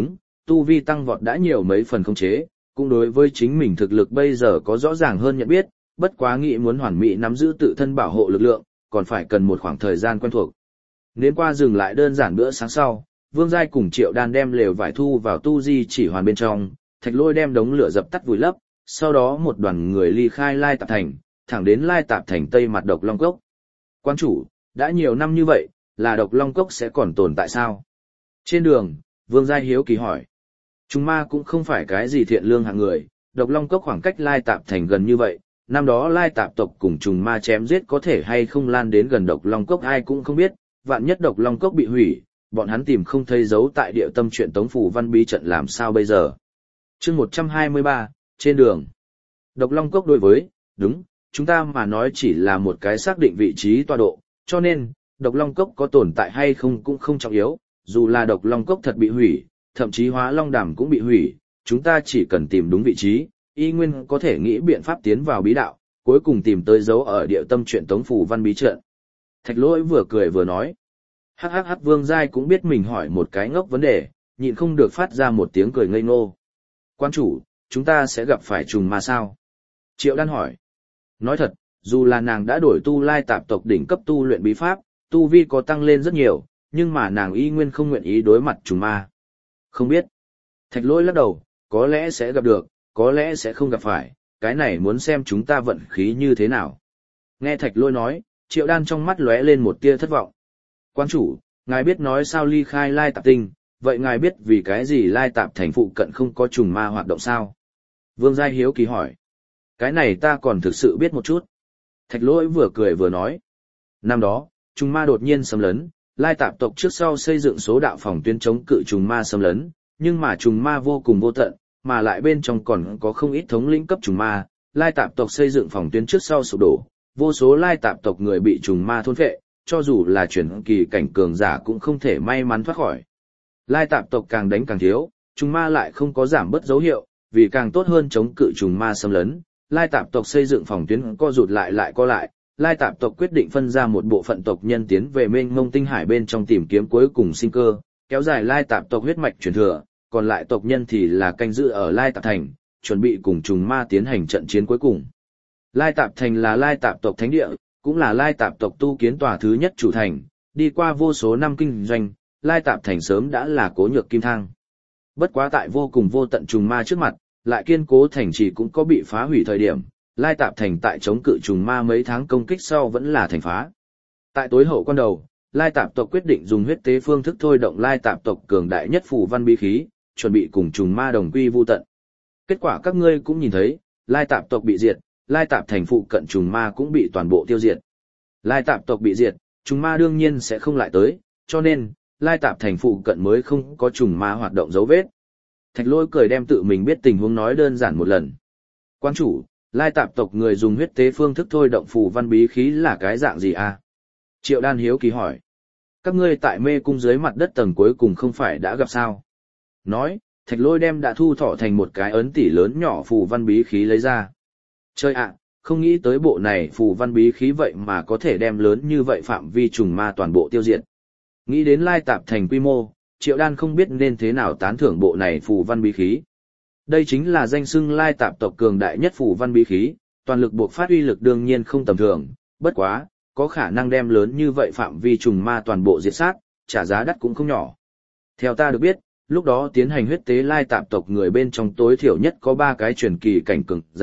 tu vi tăng vọt đã nhiều mấy phần khống chế, cũng đối với chính mình thực lực bây giờ có rõ ràng hơn nhận biết, bất quá nghĩ muốn hoàn mỹ nắm giữ tự thân bảo hộ lực lượng, còn phải cần một khoảng thời gian quen thuộc. Nên qua dừng lại đơn giản bữa sáng sau, Vương Giai cùng Triệu Đan đem lều vải thu vào tu di chỉ hoàn bên trong, Thạch Lỗi đem đống lửa dập tắt vùi lấp, sau đó một đoàn người ly khai Lai Tạp Thành, thẳng đến Lai Tạp Thành tây mặt Độc Long Cốc. Quan chủ, đã nhiều năm như vậy, là Độc Long Cốc sẽ còn tồn tại sao? Trên đường, Vương Giai hiếu kỳ hỏi. Trùng ma cũng không phải cái gì thiện lương hạng người, Độc Long Cốc khoảng cách Lai Tạp Thành gần như vậy, năm đó Lai Tạp tộc cùng trùng ma chém giết có thể hay không lan đến gần Độc Long Cốc ai cũng không biết, vạn nhất Độc Long Cốc bị hủy, bọn hắn tìm không thấy dấu tại địa tâm truyện tống phù văn bí trận làm sao bây giờ. Chương 123, trên đường. Độc Long Cốc đối với, chúng ta mà nói chỉ là một cái xác định vị trí tọa độ, cho nên, Độc Long Cốc có tồn tại hay không cũng không trọng yếu, dù là Độc Long Cốc thật bị hủy, thậm chí Hóa Long Đàm cũng bị hủy, chúng ta chỉ cần tìm đúng vị trí, y nguyên có thể nghĩ biện pháp tiến vào bí đạo, cuối cùng tìm tới dấu ở địa tâm truyện tống phù văn bí trận. Thạch Lỗi vừa cười vừa nói. Hắc Vương Giai cũng biết mình hỏi một cái ngốc vấn đề, nhịn không được phát ra một tiếng cười ngây ngô. Quan chủ, chúng ta sẽ gặp phải trùng ma sao? Triệu Đan hỏi. Nói thật, dù là nàng đã đổi tu Lai Tạp tộc đỉnh cấp tu luyện bí pháp, tu vi có tăng lên rất nhiều, nhưng mà nàng y nguyên không nguyện ý đối mặt trùng ma. Không biết. Thạch Lỗi lắc đầu, có lẽ sẽ gặp được, có lẽ sẽ không gặp phải, cái này muốn xem chúng ta vận khí như thế nào. Nghe Thạch Lỗi nói, Triệu Đan trong mắt lóe lên một tia thất vọng. Quan chủ, ngài biết nói sao ly khai Lai Tạp Tinh, vậy ngài biết vì cái gì Lai Tạp Thành phụ cận không có trùng ma hoạt động sao? Vương Giai hiếu kỳ hỏi. Cái này ta còn thực sự biết một chút. Thạch Lỗi vừa cười vừa nói. Năm đó, trùng ma đột nhiên xâm lấn, Lai Tạp tộc trước sau xây dựng số đạo phòng tuyến chống cự trùng ma xâm lấn, nhưng mà trùng ma vô cùng vô tận, mà lại bên trong còn có không ít thống lĩnh cấp trùng ma, Lai Tạp tộc xây dựng phòng tuyến trước sau sụp đổ, vô số Lai Tạp tộc người bị trùng ma thôn phệ, cho dù là chuyển kỳ cảnh cường giả cũng không thể may mắn thoát khỏi. Lai Tạp tộc càng đánh càng thiếu, trùng ma lại không có giảm bớt dấu hiệu, vì càng tốt hơn chống cự trùng ma xâm lấn, Lai Tạp tộc xây dựng phòng tuyến co rụt lại co lại, Lai Tạp tộc quyết định phân ra một bộ phận tộc nhân tiến về mênh mông tinh hải bên trong tìm kiếm cuối cùng sinh cơ, kéo dài Lai Tạp tộc huyết mạch truyền thừa, còn lại tộc nhân thì là canh giữ ở Lai Tạp Thành, chuẩn bị cùng trùng ma tiến hành trận chiến cuối cùng. Lai Tạp Thành là Lai Tạp tộc thánh địa, cũng là Lai Tạp tộc tu kiến tòa thứ nhất chủ thành, đi qua vô số năm kinh doanh, Lai Tạp Thành sớm đã là cố nhược kim thang. Bất quá tại vô cùng vô tận trùng ma trước mặt, lại kiên cố thành trì cũng có bị phá hủy thời điểm, Lai Tạp Thành tại chống cự trùng ma mấy tháng công kích sau vẫn là thành phá. Tại tối hậu quan đầu, Lai Tạp tộc quyết định dùng huyết tế phương thức thôi động Lai Tạp tộc cường đại nhất phù văn bí khí, chuẩn bị cùng trùng ma đồng quy vu tận. Kết quả các ngươi cũng nhìn thấy, Lai Tạp tộc bị diệt, Lai Tạp Thành phụ cận trùng ma cũng bị toàn bộ tiêu diệt. Lai Tạp tộc bị diệt, trùng ma đương nhiên sẽ không lại tới, cho nên, Lai Tạp Thành phụ cận mới không có trùng ma hoạt động dấu vết. Thạch Lỗi cười đem tự mình biết tình huống nói đơn giản một lần. Quan chủ, Lai Tạp tộc người dùng huyết tế phương thức thôi động phù văn bí khí là cái dạng gì à? Triệu Đan hiếu kỳ hỏi. Các ngươi tại mê cung dưới mặt đất tầng cuối cùng không phải đã gặp sao? Nói, Thạch Lỗi đem đã thu thọ thành một cái ấn tỷ lớn nhỏ phù văn bí khí lấy ra. Chơi ạ, không nghĩ tới bộ này phù văn bí khí vậy mà có thể đem lớn như vậy phạm vi trùng ma toàn bộ tiêu diệt. Nghĩ đến Lai Tạp Thành quy mô, Triệu Đan không biết nên thế nào tán thưởng bộ này phù văn bí khí. Đây chính là danh xưng Lai Tạp tộc cường đại nhất phù văn bí khí, toàn lực buộc phát uy lực đương nhiên không tầm thường, bất quá, có khả năng đem lớn như vậy phạm vi trùng ma toàn bộ diệt sát, trả giá đắt cũng không nhỏ. Theo ta được biết, lúc đó tiến hành huyết tế Lai Tạp tộc người bên trong tối thiểu nhất có 3 cái truyền kỳ cảnh cường giả,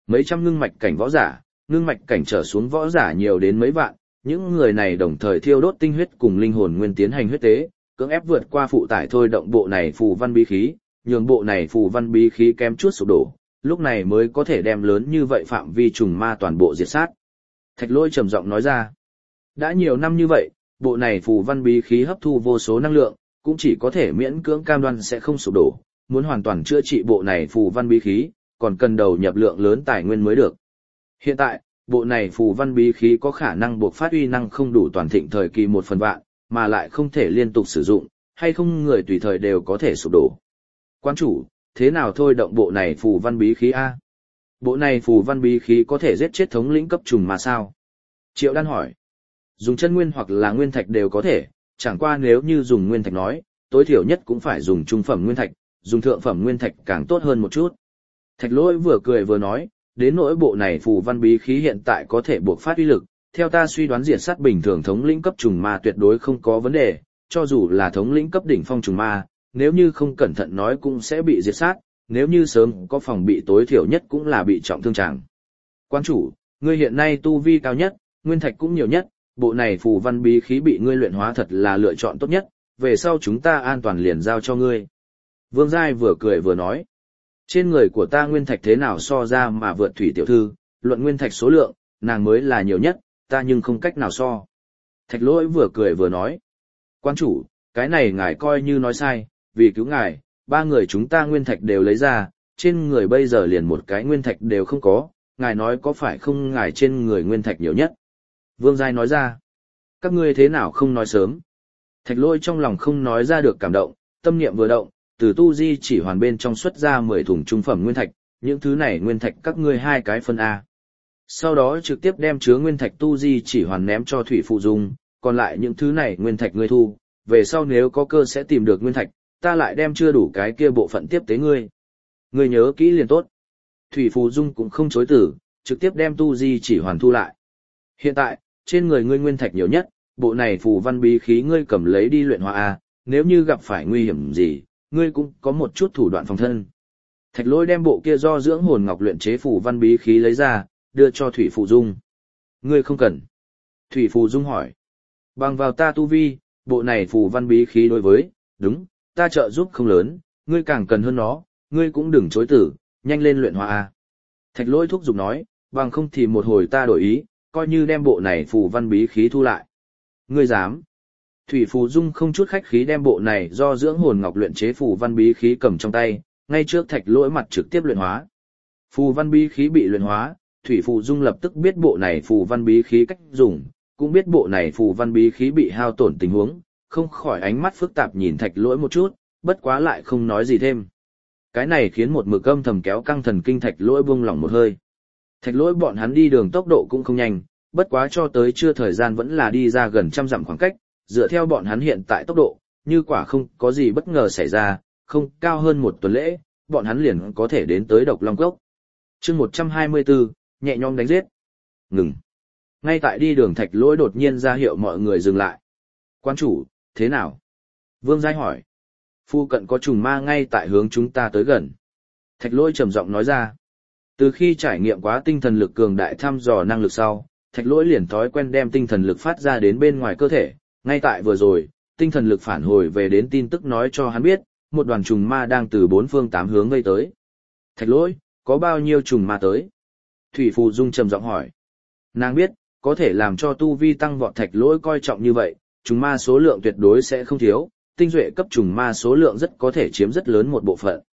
Mấy trăm ngưng mạch cảnh võ giả, ngưng mạch cảnh trở xuống võ giả nhiều đến mấy vạn, những người này đồng thời thiêu đốt tinh huyết cùng linh hồn nguyên tiến hành huyết tế, cưỡng ép vượt qua phụ tải thôi động bộ này phù văn bí khí, nhường bộ này phù văn bí khí kém chút sụp đổ, lúc này mới có thể đem lớn như vậy phạm vi trùng ma toàn bộ diệt sát. Thạch Lỗi trầm giọng nói ra, đã nhiều năm như vậy, bộ này phù văn bí khí hấp thu vô số năng lượng, cũng chỉ có thể miễn cưỡng cam đoan sẽ không sụp đổ, muốn hoàn toàn chữa trị bộ này phù văn bí khí, còn cần đầu nhập lượng lớn tài nguyên mới được. Hiện tại, bộ này phù văn bí khí có khả năng buộc phát uy năng không đủ toàn thịnh thời kỳ 1/1000, mà lại không thể liên tục sử dụng, hay không người tùy thời đều có thể sụp đổ. Quan chủ, thế nào thôi động bộ này phù văn bí khí a? Bộ này phù văn bí khí có thể giết chết thống lĩnh cấp trùng mà sao? Triệu Đan hỏi. Dùng chân nguyên hoặc là nguyên thạch đều có thể, chẳng qua nếu như dùng nguyên thạch nói, tối thiểu nhất cũng phải dùng trung phẩm nguyên thạch, dùng thượng phẩm nguyên thạch càng tốt hơn một chút. Thạch Lỗi vừa cười vừa nói, đến nỗi bộ này phù văn bí khí hiện tại có thể buộc phát uy lực, theo ta suy đoán diệt sát bình thường thống lĩnh cấp trùng ma tuyệt đối không có vấn đề, cho dù là thống lĩnh cấp đỉnh phong trùng ma, nếu như không cẩn thận nói cũng sẽ bị diệt sát, nếu như sớm có phòng bị tối thiểu nhất cũng là bị trọng thương chẳng. Quan chủ, ngươi hiện nay tu vi cao nhất, nguyên thạch cũng nhiều nhất, bộ này phù văn bí khí bị ngươi luyện hóa thật là lựa chọn tốt nhất, về sau chúng ta an toàn liền giao cho ngươi. Vương Giai vừa cười vừa nói, trên người của ta nguyên thạch thế nào so ra mà vượt Thủy tiểu thư, luận nguyên thạch số lượng, nàng mới là nhiều nhất, ta nhưng không cách nào so. Thạch Lỗi vừa cười vừa nói, quan chủ, cái này ngài coi như nói sai, vì cứu ngài, 3 người chúng ta nguyên thạch đều lấy ra, trên người bây giờ liền một cái nguyên thạch đều không có, ngài nói có phải không ngài trên người nguyên thạch nhiều nhất. Vương Giai nói ra, các ngươi thế nào không nói sớm. Thạch Lỗi trong lòng không nói ra được cảm động, tâm niệm vừa động, từ tu di chỉ hoàn bên trong xuất ra 10 thùng trung phẩm nguyên thạch, những thứ này nguyên thạch các ngươi 2 cái phân A. Sau đó trực tiếp đem chứa nguyên thạch tu di chỉ hoàn ném cho Thủy Phụ Dung, còn lại những thứ này nguyên thạch ngươi thu, về sau nếu có cơ sẽ tìm được nguyên thạch, ta lại đem chưa đủ cái kia bộ phận tiếp tế ngươi. Ngươi nhớ kỹ liền tốt. Thủy Phụ Dung cũng không chối từ, trực tiếp đem tu di chỉ hoàn thu lại. Hiện tại, trên người ngươi nguyên thạch nhiều nhất, bộ này phù văn bí khí ngươi cầm lấy đi luyện hóa A, nếu như gặp phải nguy hiểm gì, ngươi cũng có một chút thủ đoạn phòng thân. Thạch Lỗi đem bộ kia do dưỡng hồn ngọc luyện chế phù văn bí khí lấy ra, đưa cho Thủy Phụ Dung. Ngươi không cần. Thủy Phụ Dung hỏi. Bằng vào ta tu vi, bộ này phù văn bí khí đối với, đúng, ta trợ giúp không lớn, ngươi càng cần hơn nó, ngươi cũng đừng chối từ, nhanh lên luyện hóa a. Thạch Lỗi thúc giục nói, bằng không thì một hồi ta đổi ý, coi như đem bộ này phù văn bí khí thu lại. Ngươi dám? Thủy Phù Dung không chút khách khí đem bộ này do dưỡng hồn ngọc luyện chế phù văn bí khí cầm trong tay, ngay trước Thạch Lỗi mặt trực tiếp luyện hóa. Phù văn bí khí bị luyện hóa, Thủy Phù Dung lập tức biết bộ này phù văn bí khí cách dùng, cũng biết bộ này phù văn bí khí bị hao tổn tình huống, không khỏi ánh mắt phức tạp nhìn Thạch Lỗi một chút, bất quá lại không nói gì thêm. Cái này khiến một mực âm thầm kéo căng thần kinh Thạch Lỗi buông lỏng một hơi. Thạch Lỗi bọn hắn đi đường tốc độ cũng không nhanh, bất quá cho tới trưa thời gian vẫn là đi ra gần 100 dặm khoảng cách, dựa theo bọn hắn hiện tại tốc độ, như quả không có gì bất ngờ xảy ra, không cao hơn 1 tuần lễ, bọn hắn liền có thể đến tới Độc Long Cốc. Chương 124, nhẹ nhõm đánh giết. Ngừng. Ngay tại đi đường Thạch Lỗi đột nhiên ra hiệu mọi người dừng lại. Quan chủ, thế nào? Vương Giai hỏi. Phu cận có trùng ma ngay tại hướng chúng ta tới gần. Thạch Lỗi trầm giọng nói ra. Từ khi trải nghiệm quá tinh thần lực cường đại thăm dò năng lực sau, Thạch Lỗi liền thói quen đem tinh thần lực phát ra đến bên ngoài cơ thể. Ngay tại vừa rồi, tinh thần lực phản hồi về đến tin tức nói cho hắn biết, một đoàn trùng ma đang từ 4 phương 8 hướng vây tới. Thạch Lỗi, có bao nhiêu trùng ma tới? Thủy Phù Dung trầm giọng hỏi. Nàng biết, có thể làm cho tu vi tăng vọt Thạch Lỗi coi trọng như vậy, trùng ma số lượng tuyệt đối sẽ không thiếu, tinh duệ cấp trùng ma số lượng rất có thể chiếm rất lớn một bộ phận.